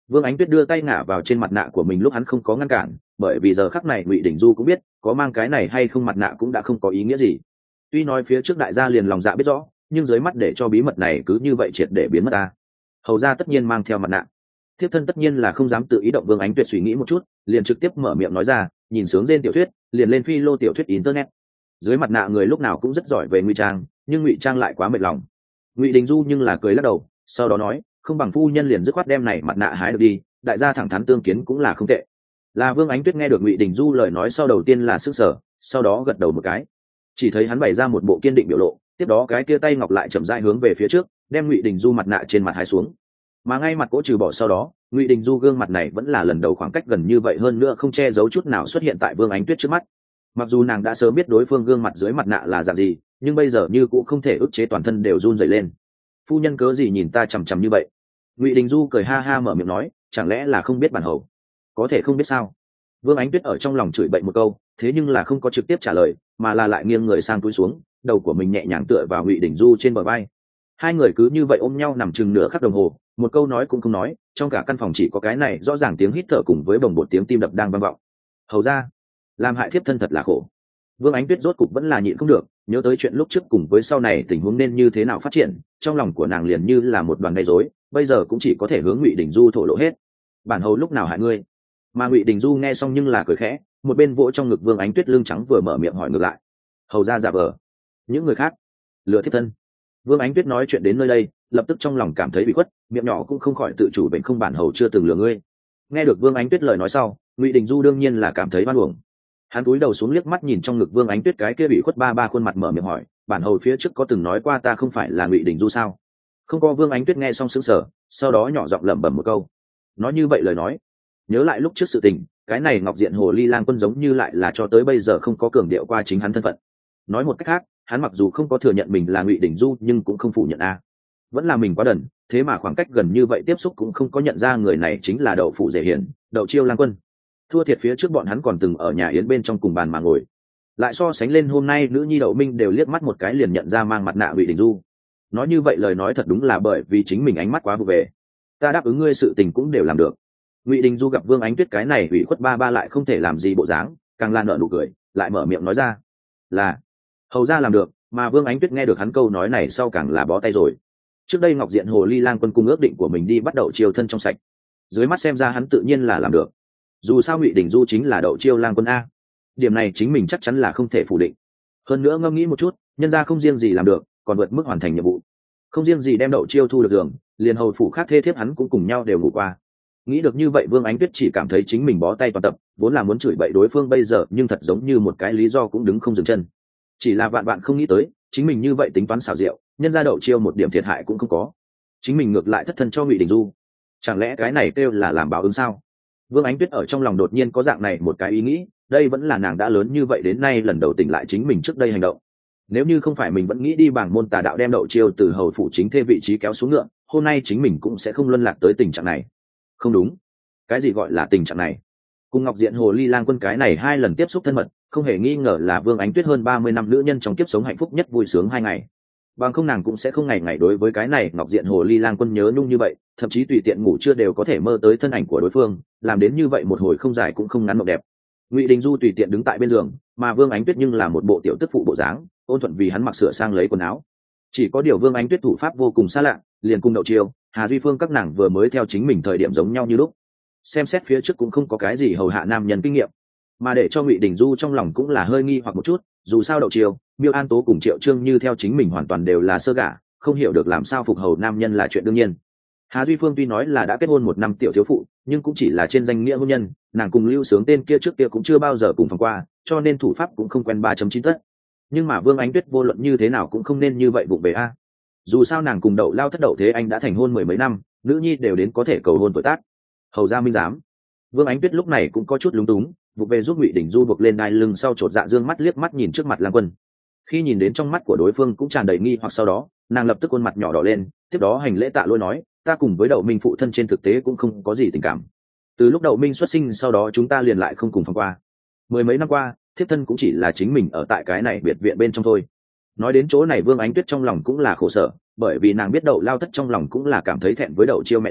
Vương Ánh Tuyết đưa tay ngả vào trên mặt nạ của mình lúc hắn không có ngăn cản, bởi vì giờ khắc này Ngụy Đình Du cũng biết, có mang cái này hay không mặt nạ cũng đã không có ý nghĩa gì. Tuy nói phía trước đại gia liền lòng dạ biết rõ, nhưng dưới mắt để cho bí mật này cứ như vậy triệt để biến mất ta. Hầu ra tất nhiên mang theo mặt nạ. Thiếp thân tất nhiên là không dám tự ý động. Vương Ánh Tuyết suy nghĩ một chút, liền trực tiếp mở miệng nói ra, nhìn sướng trên tiểu thuyết, liền lên phi lô tiểu thuyết internet. Dưới mặt nạ người lúc nào cũng rất giỏi về ngụy trang, nhưng ngụy trang lại quá mệt lòng. Ngụy Đình Du nhưng là cười lắc đầu, sau đó nói, không bằng phu nhân liền dứt khoát đem này mặt nạ hái được đi, đại gia thẳng thắn tương kiến cũng là không tệ. Là Vương Ánh Tuyết nghe được Ngụy Đình Du lời nói sau đầu tiên là sức sở, sau đó gật đầu một cái. Chỉ thấy hắn bày ra một bộ kiên định biểu lộ, tiếp đó cái kia tay ngọc lại chậm rãi hướng về phía trước, đem Ngụy Đình Du mặt nạ trên mặt hái xuống. Mà ngay mặt cỗ trừ bỏ sau đó, Ngụy Đình Du gương mặt này vẫn là lần đầu khoảng cách gần như vậy, hơn nữa không che giấu chút nào xuất hiện tại Vương Ánh Tuyết trước mắt. Mặc dù nàng đã sớm biết đối phương gương mặt dưới mặt nạ là dạng gì, nhưng bây giờ như cũng không thể ức chế toàn thân đều run rẩy lên. Phu nhân cớ gì nhìn ta chằm chằm như vậy? Ngụy Đình Du cười ha ha mở miệng nói, chẳng lẽ là không biết bản hầu? Có thể không biết sao? Vương Ánh Tuyết ở trong lòng chửi bậy một câu, thế nhưng là không có trực tiếp trả lời, mà là lại nghiêng người sang cúi xuống, đầu của mình nhẹ nhàng tựa vào Ngụy Đình Du trên bờ vai. Hai người cứ như vậy ôm nhau nằm chừng nửa khắc đồng hồ, một câu nói cũng không nói, trong cả căn phòng chỉ có cái này rõ ràng tiếng hít thở cùng với bồng bột tiếng tim đập đang vang vọng. Hầu ra, làm hại thiếp thân thật là khổ. Vương Ánh Tuyết rốt cục vẫn là nhịn không được, nhớ tới chuyện lúc trước cùng với sau này tình huống nên như thế nào phát triển, trong lòng của nàng liền như là một đoàn gây rối, bây giờ cũng chỉ có thể hướng Ngụy Đình Du thổ lộ hết. Bản hầu lúc nào hại ngươi? Mà Ngụy Đình Du nghe xong nhưng là cười khẽ, một bên vỗ trong ngực Vương Ánh Tuyết lưng trắng vừa mở miệng hỏi ngược lại. Hầu ra giả vờ. Những người khác lừa thiếp thân. Vương Ánh Tuyết nói chuyện đến nơi đây, lập tức trong lòng cảm thấy bị khuất, miệng nhỏ cũng không khỏi tự chủ bệnh không, bản hầu chưa từng lừa ngươi. Nghe được Vương Ánh Tuyết lời nói sau, Ngụy Đình Du đương nhiên là cảm thấy oan uổng. Hắn cúi đầu xuống liếc mắt nhìn trong ngực Vương Ánh Tuyết cái kia bị khuất ba ba khuôn mặt, mở miệng hỏi, bản hầu phía trước có từng nói qua ta không phải là Ngụy Đình Du sao? Không có. Vương Ánh Tuyết nghe xong sững sờ, sau đó nhỏ giọng lẩm bẩm một câu. Nói như vậy lời nói, nhớ lại lúc trước sự tình, cái này Ngọc Diện Hồ Ly Lang Quân giống như lại là cho tới bây giờ không có cường điệu qua chính hắn thân phận. Nói một cách khác, hắn mặc dù không có thừa nhận mình là Ngụy Đình Du nhưng cũng không phủ nhận a. Vẫn là mình quá đần, thế mà khoảng cách gần như vậy tiếp xúc cũng không có nhận ra người này chính là Đậu Phủ Dễ Hiển, Đậu Chiêu Lang Quân. Thua thiệt phía trước bọn hắn còn từng ở nhà yến bên trong cùng bàn mà ngồi, lại so sánh lên hôm nay nữ nhi Đậu Minh đều liếc mắt một cái liền nhận ra mang mặt nạ Ngụy Đình Du. Nói như vậy lời nói thật đúng là bởi vì chính mình ánh mắt quá vụ về. Ta đáp ứng ngươi sự tình cũng đều làm được. Ngụy Đình Du gặp Vương Ánh Tuyết cái này ủy khuất ba ba lại không thể làm gì bộ dáng, càng là nở nụ cười, lại mở miệng nói ra là hầu ra làm được. Mà Vương Ánh Tuyết nghe được hắn câu nói này sau càng là bó tay rồi. Trước đây Ngọc Diện Hồ Ly Lang Quân cùng ước định của mình đi bắt Đậu Chiêu thân trong sạch, dưới mắt xem ra hắn tự nhiên là làm được. Dù sao Ngụy Đình Du chính là Đậu Chiêu Lang Quân a, điểm này chính mình chắc chắn là không thể phủ định. Hơn nữa ngẫm nghĩ một chút, nhân gia không riêng gì làm được, còn vượt mức hoàn thành nhiệm vụ. Không riêng gì đem Đậu Chiêu thu được giường, liền hầu phủ khác thê thiếp hắn cũng cùng nhau đều ngủ qua. Nghĩ được như vậy Vương Ánh Tuyết chỉ cảm thấy chính mình bó tay toàn tập, vốn là muốn chửi bậy đối phương bây giờ nhưng thật giống như một cái lý do cũng đứng không dừng chân. Chỉ là vạn bạn không nghĩ tới, chính mình như vậy tính toán xảo diệu, nhân ra Đậu Chiêu một điểm thiệt hại cũng không có, chính mình ngược lại thất thân cho Ngụy Đình Du. Chẳng lẽ cái này kêu là làm báo ứng sao? Vương Ánh Tuyết ở trong lòng đột nhiên có dạng này một cái ý nghĩ, đây vẫn là nàng đã lớn như vậy đến nay lần đầu tỉnh lại chính mình trước đây hành động. Nếu như không phải mình vẫn nghĩ đi bảng môn tà đạo đem Đậu Chiêu từ hầu phủ chính thê vị trí kéo xuống ngựa, hôm nay chính mình cũng sẽ không luân lạc tới tình trạng này. Không đúng, cái gì gọi là tình trạng này? Cùng Ngọc Diện Hồ Ly Lang Quân cái này hai lần tiếp xúc thân mật, không hề nghi ngờ là Vương Ánh Tuyết hơn ba mươi năm nữ nhân trong kiếp sống hạnh phúc nhất, vui sướng hai ngày. Bằng không nàng cũng sẽ không ngày ngày đối với cái này Ngọc Diện Hồ Ly Lang Quân nhớ nhung như vậy, thậm chí tùy tiện ngủ trưa đều có thể mơ tới thân ảnh của đối phương, làm đến như vậy một hồi không dài cũng không ngắn mộng đẹp. Ngụy Đình Du tùy tiện đứng tại bên giường, mà Vương Ánh Tuyết nhưng là một bộ tiểu tức phụ bộ dáng, ôn thuận vì hắn mặc sửa sang lấy quần áo. Chỉ có điều Vương Ánh Tuyết thủ pháp vô cùng xa lạ, liền cùng Đậu Chiêu, Hà Duy Phương các nàng vừa mới theo chính mình thời điểm giống nhau như lúc. Xem xét phía trước cũng không có cái gì hầu hạ nam nhân kinh nghiệm, mà để cho Ngụy Đình Du trong lòng cũng là hơi nghi hoặc một chút. Dù sao Đậu Chiêu, Miêu An Tố cùng Triệu Trương như theo chính mình hoàn toàn đều là sơ gả, không hiểu được làm sao phục hầu nam nhân là chuyện đương nhiên. Hà Duy Phương tuy nói là đã kết hôn một năm tiểu thiếu phụ, nhưng cũng chỉ là trên danh nghĩa hôn nhân, nàng cùng Lưu Sướng tên kia trước kia cũng chưa bao giờ cùng phòng qua, cho nên thủ pháp cũng không quen ba chấm chín tất. Nhưng mà Vương Ánh Tuyết vô luận như thế nào cũng không nên như vậy vụng về a. Dù sao nàng cùng Đậu Lao thất Đậu Thế Anh đã thành hôn mười mấy năm, nữ nhi đều đến có thể cầu hôn tuổi tác. Hầu gia minh giám. Vương Ánh Tuyết lúc này cũng có chút lúng túng, vụng về giúp Ngụy Đình Du buộc lên đai lưng sau chột dạ dương mắt liếc mắt nhìn trước mặt Lang Quân. Khi nhìn đến trong mắt của đối phương cũng tràn đầy nghi hoặc, sau đó nàng lập tức khuôn mặt nhỏ đỏ lên, tiếp đó hành lễ tạ lỗi nói, ta cùng với Đậu Minh phụ thân trên thực tế cũng không có gì tình cảm. Từ lúc Đậu Minh xuất sinh sau đó chúng ta liền lại không cùng phòng qua. Mười mấy năm qua, thiếp thân cũng chỉ là chính mình ở tại cái này biệt viện bên trong thôi. Nói đến chỗ này Vương Ánh Tuyết trong lòng cũng là khổ sở, bởi vì nàng biết Đậu Lao thất trong lòng cũng là cảm thấy thẹn với Đậu Chiêu mẹ ruột,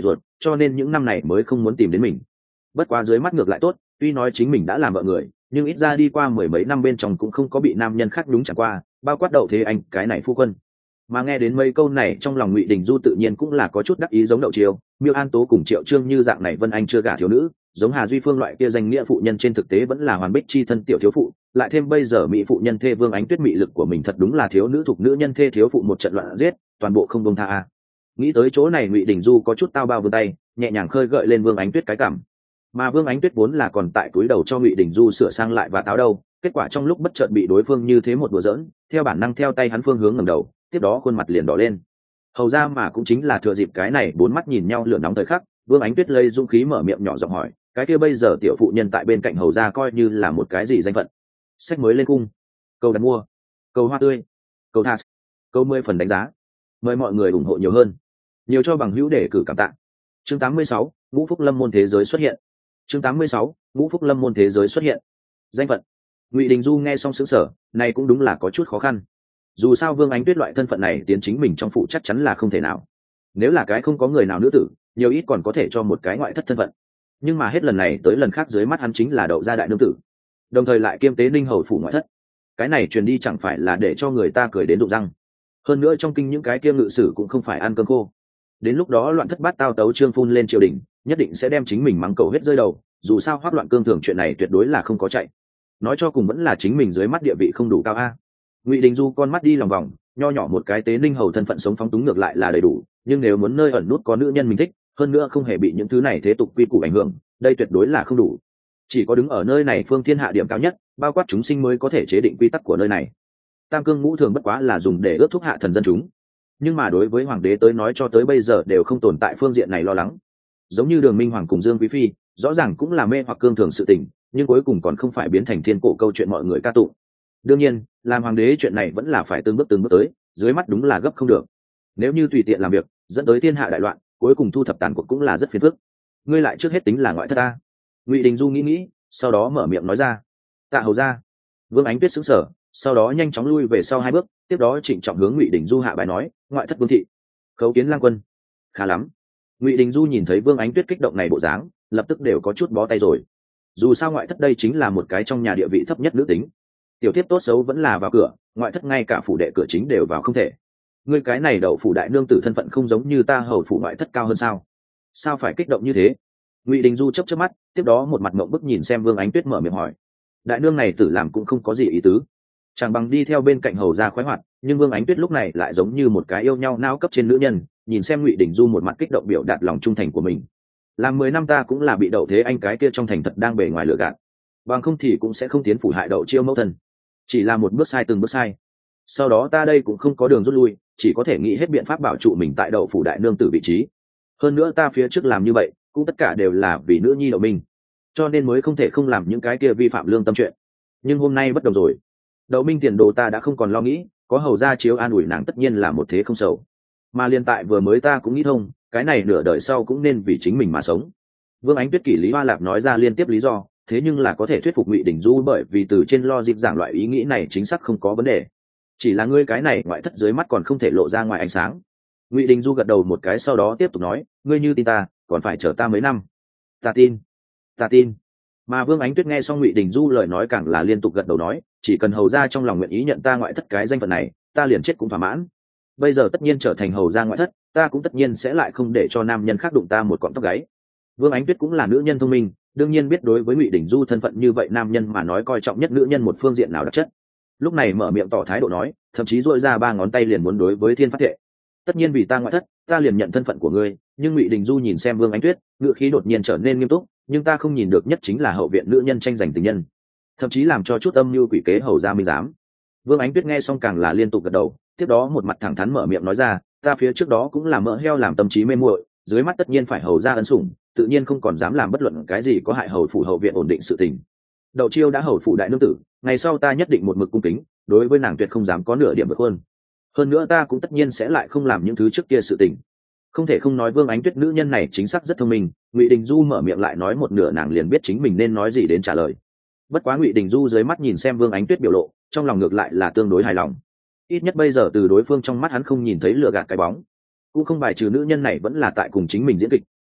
cho nên những năm này mới không muốn tìm đến mình. Bất quá dưới mắt ngược lại tốt, tuy nói chính mình đã làm vợ người, nhưng ít ra đi qua mười mấy năm bên trong cũng không có bị nam nhân khác đúng chẳng qua, bao quát đậu thế anh cái này phu quân. Mà nghe đến mấy câu này trong lòng Ngụy Đình Du tự nhiên cũng là có chút đắc ý, giống Đậu Chiêu, Miêu An Tố cùng Triệu Trương như dạng này Vân Anh chưa gả thiếu nữ, giống Hà Duy Phương loại kia danh nghĩa phụ nhân trên thực tế vẫn là Hoàn Bích chi thân tiểu thiếu phụ, lại thêm bây giờ mỹ phụ nhân thê Vương Ánh Tuyết mị lực của mình thật đúng là thiếu nữ thuộc nữ nhân thê thiếu phụ một trận loạn giết, toàn bộ không buông tha a. Nghĩ tới chỗ này Ngụy Đình Du có chút tao bao vươn tay, nhẹ nhàng khơi gợi lên Vương Ánh Tuyết cái cảm. Mà Vương Ánh Tuyết vốn là còn tại túi đầu cho Ngụy Đình Du sửa sang lại và táo đâu, kết quả trong lúc bất chợt bị đối phương như thế một đùa giỡn, theo bản năng theo tay hắn phương hướng ngẩng đầu, tiếp đó khuôn mặt liền đỏ lên. Hầu ra mà cũng chính là thừa dịp cái này bốn mắt nhìn nhau lửa nóng thời khắc, Vương Ánh Tuyết lấy dũng khí mở miệng nhỏ giọng hỏi, cái kia bây giờ tiểu phụ nhân tại bên cạnh hầu ra coi như là một cái gì danh phận? Sách mới lên cung, câu đặt mua, câu hoa tươi, câu tha, câu mười phần đánh giá, mời mọi người ủng hộ nhiều hơn, nhiều cho bằng hữu để cử cảm tạ. Chương tám mươi sáu, Ngũ Phúc Lâm môn thế giới xuất hiện. Chương tám mươi sáu, Ngũ Phúc Lâm môn thế giới xuất hiện. Danh phận. Ngụy Đình Du nghe xong sững sờ, này cũng đúng là có chút khó khăn. Dù sao Vương Ánh Tuyết loại thân phận này tiến chính mình trong phủ chắc chắn là không thể nào. Nếu là cái không có người nào nữ tử, nhiều ít còn có thể cho một cái ngoại thất thân phận. Nhưng mà hết lần này tới lần khác dưới mắt hắn chính là Đậu gia đại nương tử, đồng thời lại kiêm tế Ninh hầu phủ ngoại thất. Cái này truyền đi chẳng phải là để cho người ta cười đến rụng răng. Hơn nữa trong kinh những cái kia ngự sử cũng không phải ăn cơm khô. Đến lúc đó loạn thất bát tao tấu trương phun lên triều đình, nhất định sẽ đem chính mình mắng cầu hết rơi đầu. Dù sao hoắc loạn cương thường chuyện này tuyệt đối là không có chạy. Nói cho cùng vẫn là chính mình dưới mắt địa vị không đủ cao a. Ngụy Đình Du con mắt đi lòng vòng, nho nhỏ một cái tế Ninh hầu thân phận sống phóng túng ngược lại là đầy đủ, nhưng nếu muốn nơi ẩn nút có nữ nhân mình thích, hơn nữa không hề bị những thứ này thế tục quy củ ảnh hưởng, đây tuyệt đối là không đủ. Chỉ có đứng ở nơi này phương thiên hạ điểm cao nhất, bao quát chúng sinh mới có thể chế định quy tắc của nơi này. Tam cương ngũ thường bất quá là dùng để ước thúc hạ thần dân chúng, nhưng mà đối với hoàng đế tới nói cho tới bây giờ đều không tồn tại phương diện này lo lắng. Giống như Đường Minh Hoàng cùng Dương Quý Phi, rõ ràng cũng là mê hoặc cương thường sự tình, nhưng cuối cùng còn không phải biến thành thiên cổ câu chuyện mọi người ca tụng. Đương nhiên, làm hoàng đế chuyện này vẫn là phải từng bước từng bước tới, dưới mắt đúng là gấp không được. Nếu như tùy tiện làm việc, dẫn tới thiên hạ đại loạn, cuối cùng thu thập tàn cuộc cũng là rất phiền phức. Ngươi lại trước hết tính là ngoại thất ta. Ngụy Đình Du nghĩ nghĩ, sau đó mở miệng nói ra. Tạ hầu ra. Vương Ánh Tuyết sững sờ, sau đó nhanh chóng lui về sau hai bước, tiếp đó trịnh trọng hướng Ngụy Đình Du hạ bài nói, ngoại thất Vương thị. Khấu kiến lang quân. Khá lắm. Ngụy Đình Du nhìn thấy Vương Ánh Tuyết kích động này bộ dáng, lập tức đều có chút bó tay rồi. Dù sao ngoại thất đây chính là một cái trong nhà địa vị thấp nhất nữ tính, tiểu thiếp tốt xấu vẫn là vào cửa, ngoại thất ngay cả phủ đệ cửa chính đều vào không thể. Ngươi cái này đậu phủ đại nương tử thân phận không giống như ta hầu phủ ngoại thất cao hơn sao? Sao phải kích động như thế? Ngụy Đình Du chớp chớp mắt, tiếp đó một mặt mộng bức nhìn xem Vương Ánh Tuyết mở miệng hỏi. Đại nương này tử làm cũng không có gì ý tứ, chẳng bằng đi theo bên cạnh hầu ra khoái hoạt. Nhưng Vương Ánh Tuyết lúc này lại giống như một cái yêu nhau nao cấp trên nữ nhân, nhìn xem Ngụy Đình Du một mặt kích động biểu đạt lòng trung thành của mình. Làm mười năm ta cũng là bị Đậu thế anh cái kia trong thành thật đang bề ngoài lừa gạt, bằng không thì cũng sẽ không tiến phủ hại Đậu Chiêu mẫu thân. Chỉ là một bước sai từng bước sai, sau đó ta đây cũng không có đường rút lui, chỉ có thể nghĩ hết biện pháp bảo trụ mình tại Đậu phủ đại nương tử vị trí. Hơn nữa ta phía trước làm như vậy cũng tất cả đều là vì nữ nhi Đậu Minh, cho nên mới không thể không làm những cái kia vi phạm lương tâm chuyện. Nhưng hôm nay bất đồng rồi, Đậu Minh tiền đồ ta đã không còn lo nghĩ, có hầu gia chiếu an ủi nàng tất nhiên là một thế không sầu. Mà liên tại vừa mới ta cũng nghĩ thông, cái này nửa đời sau cũng nên vì chính mình mà sống. Vương Ánh Tuyết kỷ lý hoa lạp nói ra liên tiếp lý do, thế nhưng là có thể thuyết phục Ngụy Đình Du, bởi vì từ trên lo dịp giảng loại ý nghĩ này chính xác không có vấn đề. Chỉ là ngươi cái này ngoại thất dưới mắt còn không thể lộ ra ngoài ánh sáng. Ngụy Đình Du gật đầu một cái, sau đó tiếp tục nói, ngươi như tin ta, còn phải chờ ta mấy năm. Ta tin, ta tin. Mà Vương Ánh Tuyết nghe xong Ngụy Đình Du lời nói càng là liên tục gật đầu nói, chỉ cần hầu gia trong lòng nguyện ý nhận ta ngoại thất cái danh phận này, ta liền chết cũng thỏa mãn. Bây giờ tất nhiên trở thành hầu gia ngoại thất, ta cũng tất nhiên sẽ lại không để cho nam nhân khác đụng ta một cọng tóc gáy. Vương Ánh Tuyết cũng là nữ nhân thông minh, đương nhiên biết đối với Ngụy Đình Du thân phận như vậy nam nhân mà nói coi trọng nhất nữ nhân một phương diện nào đặc chất. Lúc này mở miệng tỏ thái độ nói, thậm chí duỗi ra ba ngón tay liền muốn đối với Thiên phát thệ. Tất nhiên vì ta ngoại thất, ta liền nhận thân phận của ngươi. Nhưng Ngụy Đình Du nhìn xem Vương Ánh Tuyết, ngữ khí đột nhiên trở nên nghiêm túc, nhưng ta không nhìn được nhất chính là hậu viện nữ nhân tranh giành tình nhân, thậm chí làm cho chút âm mưu quỷ kế hầu gia minh giám. Vương Ánh Tuyết nghe xong càng là liên tục gật đầu, tiếp đó một mặt thẳng thắn mở miệng nói ra, ta phía trước đó cũng là mỡ heo làm tâm trí mê muội, dưới mắt tất nhiên phải hầu gia ân sủng, tự nhiên không còn dám làm bất luận cái gì có hại hầu phủ hậu viện ổn định sự tình. Đậu Chiêu đã hầu phủ đại nương tử, ngày sau ta nhất định một mực cung kính, đối với nàng tuyệt không dám có nửa điểm bực hơn. Hơn nữa ta cũng tất nhiên sẽ lại không làm những thứ trước kia sự tình. Không thể không nói Vương Ánh Tuyết nữ nhân này chính xác rất thông minh. Ngụy Đình Du mở miệng lại nói một nửa, nàng liền biết chính mình nên nói gì đến trả lời. Bất quá Ngụy Đình Du dưới mắt nhìn xem Vương Ánh Tuyết biểu lộ, trong lòng ngược lại là tương đối hài lòng. Ít nhất bây giờ từ đối phương trong mắt hắn không nhìn thấy lừa gạt cái bóng, cũng không bài trừ nữ nhân này vẫn là tại cùng chính mình diễn kịch,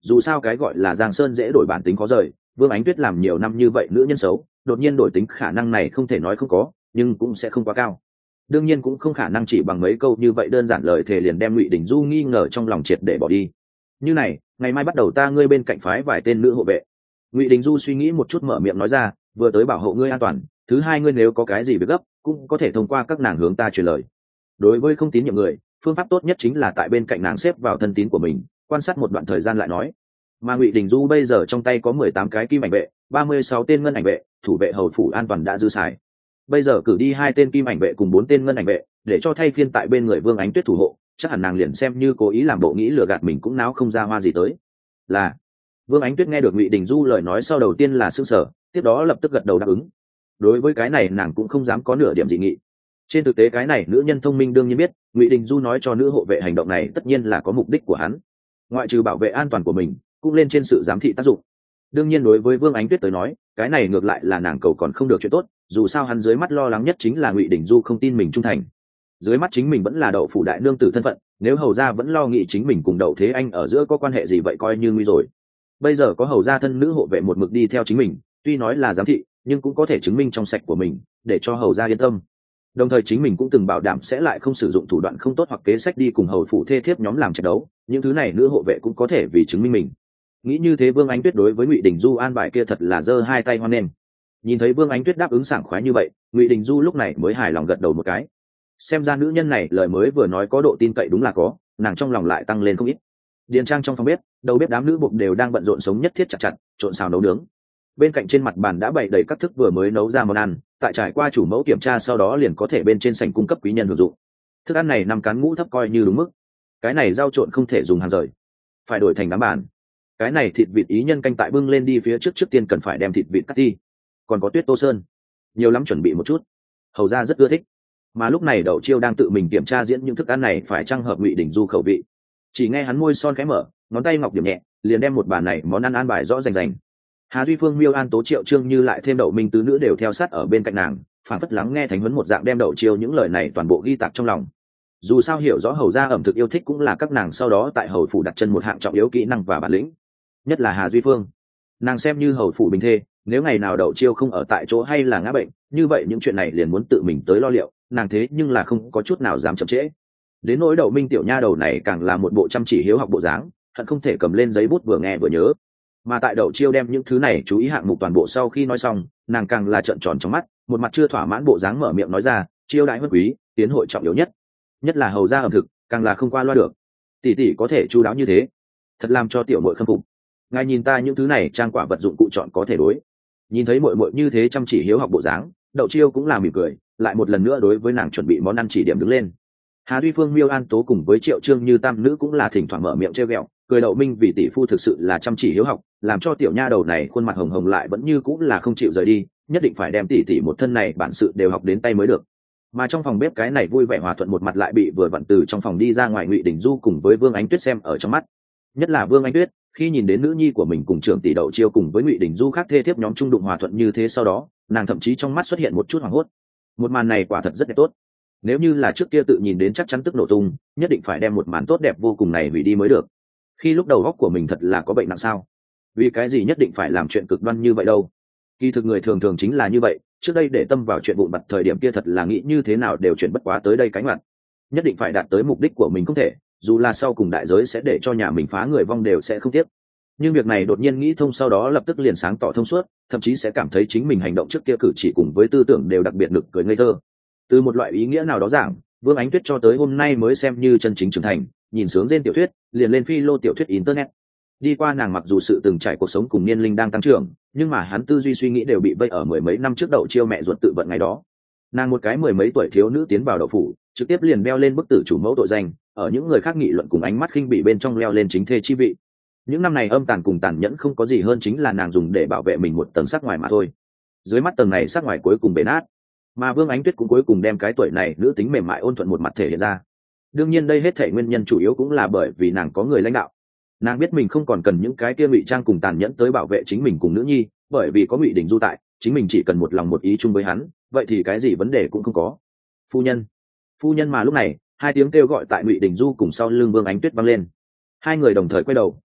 dù sao cái gọi là giang sơn dễ đổi bản tính khó rời, Vương Ánh Tuyết làm nhiều năm như vậy nữ nhân xấu, đột nhiên đổi tính khả năng này không thể nói không có, nhưng cũng sẽ không quá cao. Đương nhiên cũng không khả năng chỉ bằng mấy câu như vậy đơn giản lời thề liền đem Ngụy Đình Du nghi ngờ trong lòng triệt để bỏ đi. Như này, ngày mai bắt đầu ta ngươi bên cạnh phái vài tên nữ hộ vệ. Ngụy Đình Du suy nghĩ một chút mở miệng nói ra, vừa tới bảo hộ ngươi an toàn, thứ hai ngươi nếu có cái gì việc gấp, cũng có thể thông qua các nàng hướng ta truyền lời. Đối với không tín nhiệm người, phương pháp tốt nhất chính là tại bên cạnh nàng xếp vào thân tín của mình, quan sát một đoạn thời gian lại nói. Mà Ngụy Đình Du bây giờ trong tay có mười tám cái kim ảnh vệ, ba mươi sáu tên ngân ảnh vệ, thủ vệ hầu phủ an toàn đã dư xài. Bây giờ cử đi hai tên kim ảnh vệ cùng bốn tên ngân ảnh vệ, để cho thay phiên tại bên người Vương Ánh Tuyết thủ hộ, chắc hẳn nàng liền xem như cố ý làm bộ nghĩ lừa gạt mình cũng náo không ra hoa gì tới. Là Vương Ánh Tuyết nghe được Ngụy Đình Du lời nói sau đầu tiên là sững sờ, tiếp đó lập tức gật đầu đáp ứng. Đối với cái này nàng cũng không dám có nửa điểm dị nghị. Trên thực tế cái này nữ nhân thông minh đương nhiên biết, Ngụy Đình Du nói cho nữ hộ vệ hành động này tất nhiên là có mục đích của hắn, ngoại trừ bảo vệ an toàn của mình, cũng lên trên sự giám thị tác dụng. Đương nhiên đối với Vương Ánh Tuyết tới nói, cái này ngược lại là nàng cầu còn không được chuyện tốt, dù sao hắn dưới mắt lo lắng nhất chính là Ngụy Đình Du không tin mình trung thành. Dưới mắt chính mình vẫn là đậu phủ đại nương tử thân phận, nếu hầu gia vẫn lo nghĩ chính mình cùng đậu thế anh ở giữa có quan hệ gì vậy coi như nguy rồi. Bây giờ có hầu gia thân nữ hộ vệ một mực đi theo chính mình, tuy nói là giám thị, nhưng cũng có thể chứng minh trong sạch của mình, để cho hầu gia yên tâm. Đồng thời chính mình cũng từng bảo đảm sẽ lại không sử dụng thủ đoạn không tốt hoặc kế sách đi cùng hầu phủ thê thiếp nhóm làm trận đấu, những thứ này nữ hộ vệ cũng có thể vì chứng minh mình. Nghĩ như thế Vương Ánh Tuyết đối với Ngụy Đình Du an bài kia thật là giơ hai tay hoan nghênh. Nhìn thấy Vương Ánh Tuyết đáp ứng sảng khoái như vậy, Ngụy Đình Du lúc này mới hài lòng gật đầu một cái. Xem ra nữ nhân này lời mới vừa nói có độ tin cậy đúng là có, nàng trong lòng lại tăng lên không ít. Điền trang trong phòng bếp, đầu bếp đám nữ buộc đều đang bận rộn sống nhất thiết chặt chặt, trộn xào nấu nướng. Bên cạnh trên mặt bàn đã bày đầy các thức vừa mới nấu ra món ăn, tại trải qua chủ mẫu kiểm tra sau đó liền có thể bên trên sảnh cung cấp quý nhân hưởng dụng. Thức ăn này năm cán ngũ thấp coi như đúng mức. Cái này rau trộn không thể dùng hàng rời, phải đổi thành đám bàn. Cái này thịt vịt ý nhân canh tại bưng lên đi phía trước trước tiên cần phải đem thịt vịt cắt đi. Còn có tuyết tô sơn, nhiều lắm chuẩn bị một chút. Hầu ra rất ưa thích. Mà lúc này Đậu Chiêu đang tự mình kiểm tra diễn những thức ăn này phải chăng hợp Ngụy Đình Du khẩu vị. Chỉ nghe hắn môi son khẽ mở, ngón tay ngọc điểm nhẹ, liền đem một bàn này món ăn an bài rõ rành rành. Hà Duy Phương, Miêu An Tố, Triệu Trương Như lại thêm Đậu Minh tứ nữ đều theo sát ở bên cạnh nàng, phản phất lắng nghe thánh huấn một dạng đem Đậu Chiêu những lời này toàn bộ ghi tạc trong lòng. Dù sao hiểu rõ hầu gia ẩm thực yêu thích cũng là các nàng sau đó tại hầu phủ đặt chân một hạng trọng yếu kỹ năng và bản lĩnh. Nhất là Hà Duy Phương, nàng xem như hầu phủ bình thê, nếu ngày nào Đậu Chiêu không ở tại chỗ hay là ngã bệnh, như vậy những chuyện này liền muốn tự mình tới lo liệu, nàng thế nhưng là không có chút nào dám chậm trễ. Đến nỗi Đậu Minh tiểu nha đầu này càng là một bộ chăm chỉ hiếu học bộ dáng, hận không thể cầm lên giấy bút vừa nghe vừa nhớ. Mà tại Đậu Chiêu đem những thứ này chú ý hạng mục toàn bộ sau khi nói xong, nàng càng là trợn tròn trong mắt, một mặt chưa thỏa mãn bộ dáng mở miệng nói ra, chiêu đãi huân quý, tiến hội trọng yếu nhất, nhất là hầu gia ẩm thực, càng là không qua loa được. Tỷ tỷ có thể chu đáo như thế, thật làm cho tiểu muội khâm phục. Ngài nhìn ta những thứ này trang quả vật dụng cụ chọn có thể đối. Nhìn thấy muội muội như thế chăm chỉ hiếu học bộ dáng, Đậu Chiêu cũng là mỉm cười, lại một lần nữa đối với nàng chuẩn bị món ăn chỉ điểm đứng lên. Hà Duy Phương, Miêu An Tố cùng với Triệu Trương Như tam nữ cũng là thỉnh thoảng mở miệng trêu ghẹo, cười Đậu Minh vì tỷ phu thực sự là chăm chỉ hiếu học, làm cho tiểu nha đầu này khuôn mặt hồng hồng lại vẫn như cũng là không chịu rời đi, nhất định phải đem tỷ tỷ một thân này bản sự đều học đến tay mới được. Mà trong phòng bếp cái này vui vẻ hòa thuận một mặt lại bị vừa vặn từ trong phòng đi ra ngoài Ngụy Đình Du cùng với Vương Ánh Tuyết xem ở trong mắt. Nhất là Vương Ánh Tuyết, khi nhìn đến nữ nhi của mình cùng trưởng tỷ Đậu Chiêu cùng với Ngụy Đình Du khác thê thiếp nhóm trung đụng hòa thuận như thế sau đó, nàng thậm chí trong mắt xuất hiện một chút hoảng hốt. Một màn này quả thật rất đẹp tốt. Nếu như là trước kia tự nhìn đến chắc chắn tức nổ tung, nhất định phải đem một màn tốt đẹp vô cùng này hủy đi mới được. Khi lúc đầu óc của mình thật là có bệnh nặng sao? Vì cái gì nhất định phải làm chuyện cực đoan như vậy đâu? Kỳ thực người thường thường chính là như vậy, trước đây để tâm vào chuyện vụn vặt thời điểm kia thật là nghĩ như thế nào đều chuyển bất quá tới đây cánh mặt. Nhất định phải đạt tới mục đích của mình không thể, dù là sau cùng đại giới sẽ để cho nhà mình phá người vong đều sẽ không tiếc. Nhưng việc này đột nhiên nghĩ thông sau đó lập tức liền sáng tỏ thông suốt, thậm chí sẽ cảm thấy chính mình hành động trước kia cử chỉ cùng với tư tưởng đều đặc biệt nực cười ngây thơ. Từ một loại ý nghĩa nào đó giảng, Vương Ánh Tuyết cho tới hôm nay mới xem như chân chính trưởng thành, nhìn sướng trên tiểu thuyết, liền lên phi lô tiểu thuyết internet. Đi qua nàng mặc dù sự từng trải cuộc sống cùng niên linh đang tăng trưởng, nhưng mà hắn tư duy suy nghĩ đều bị vây ở mười mấy năm trước Đậu Chiêu mẹ ruột tự vận ngày đó. Nàng một cái mười mấy tuổi thiếu nữ tiến vào đậu phủ, trực tiếp liền đeo lên bức tử chủ mẫu tội danh, ở những người khác nghị luận cùng ánh mắt khinh bỉ bên trong leo lên chính thê chi vị. Những năm này âm tàn cùng tàn nhẫn không có gì hơn chính là nàng dùng để bảo vệ mình một tầng sắc ngoài mà thôi. Dưới mắt tầng này sắc ngoài cuối cùng bể nát, mà Vương Ánh Tuyết cũng cuối cùng đem cái tuổi này nữ tính mềm mại ôn thuận một mặt thể hiện ra. Đương nhiên đây hết thể nguyên nhân chủ yếu cũng là bởi vì nàng có người lãnh đạo. Nàng biết mình không còn cần những cái kia ngụy trang cùng tàn nhẫn tới bảo vệ chính mình cùng nữ nhi, bởi vì có Ngụy Đình Du tại, chính mình chỉ cần một lòng một ý chung với hắn, vậy thì cái gì vấn đề cũng không có. Phu nhân, phu nhân. Mà lúc này hai tiếng kêu gọi tại Ngụy Đình Du cùng sau lưng Vương Ánh Tuyết vang lên. Hai người đồng thời quay đầu,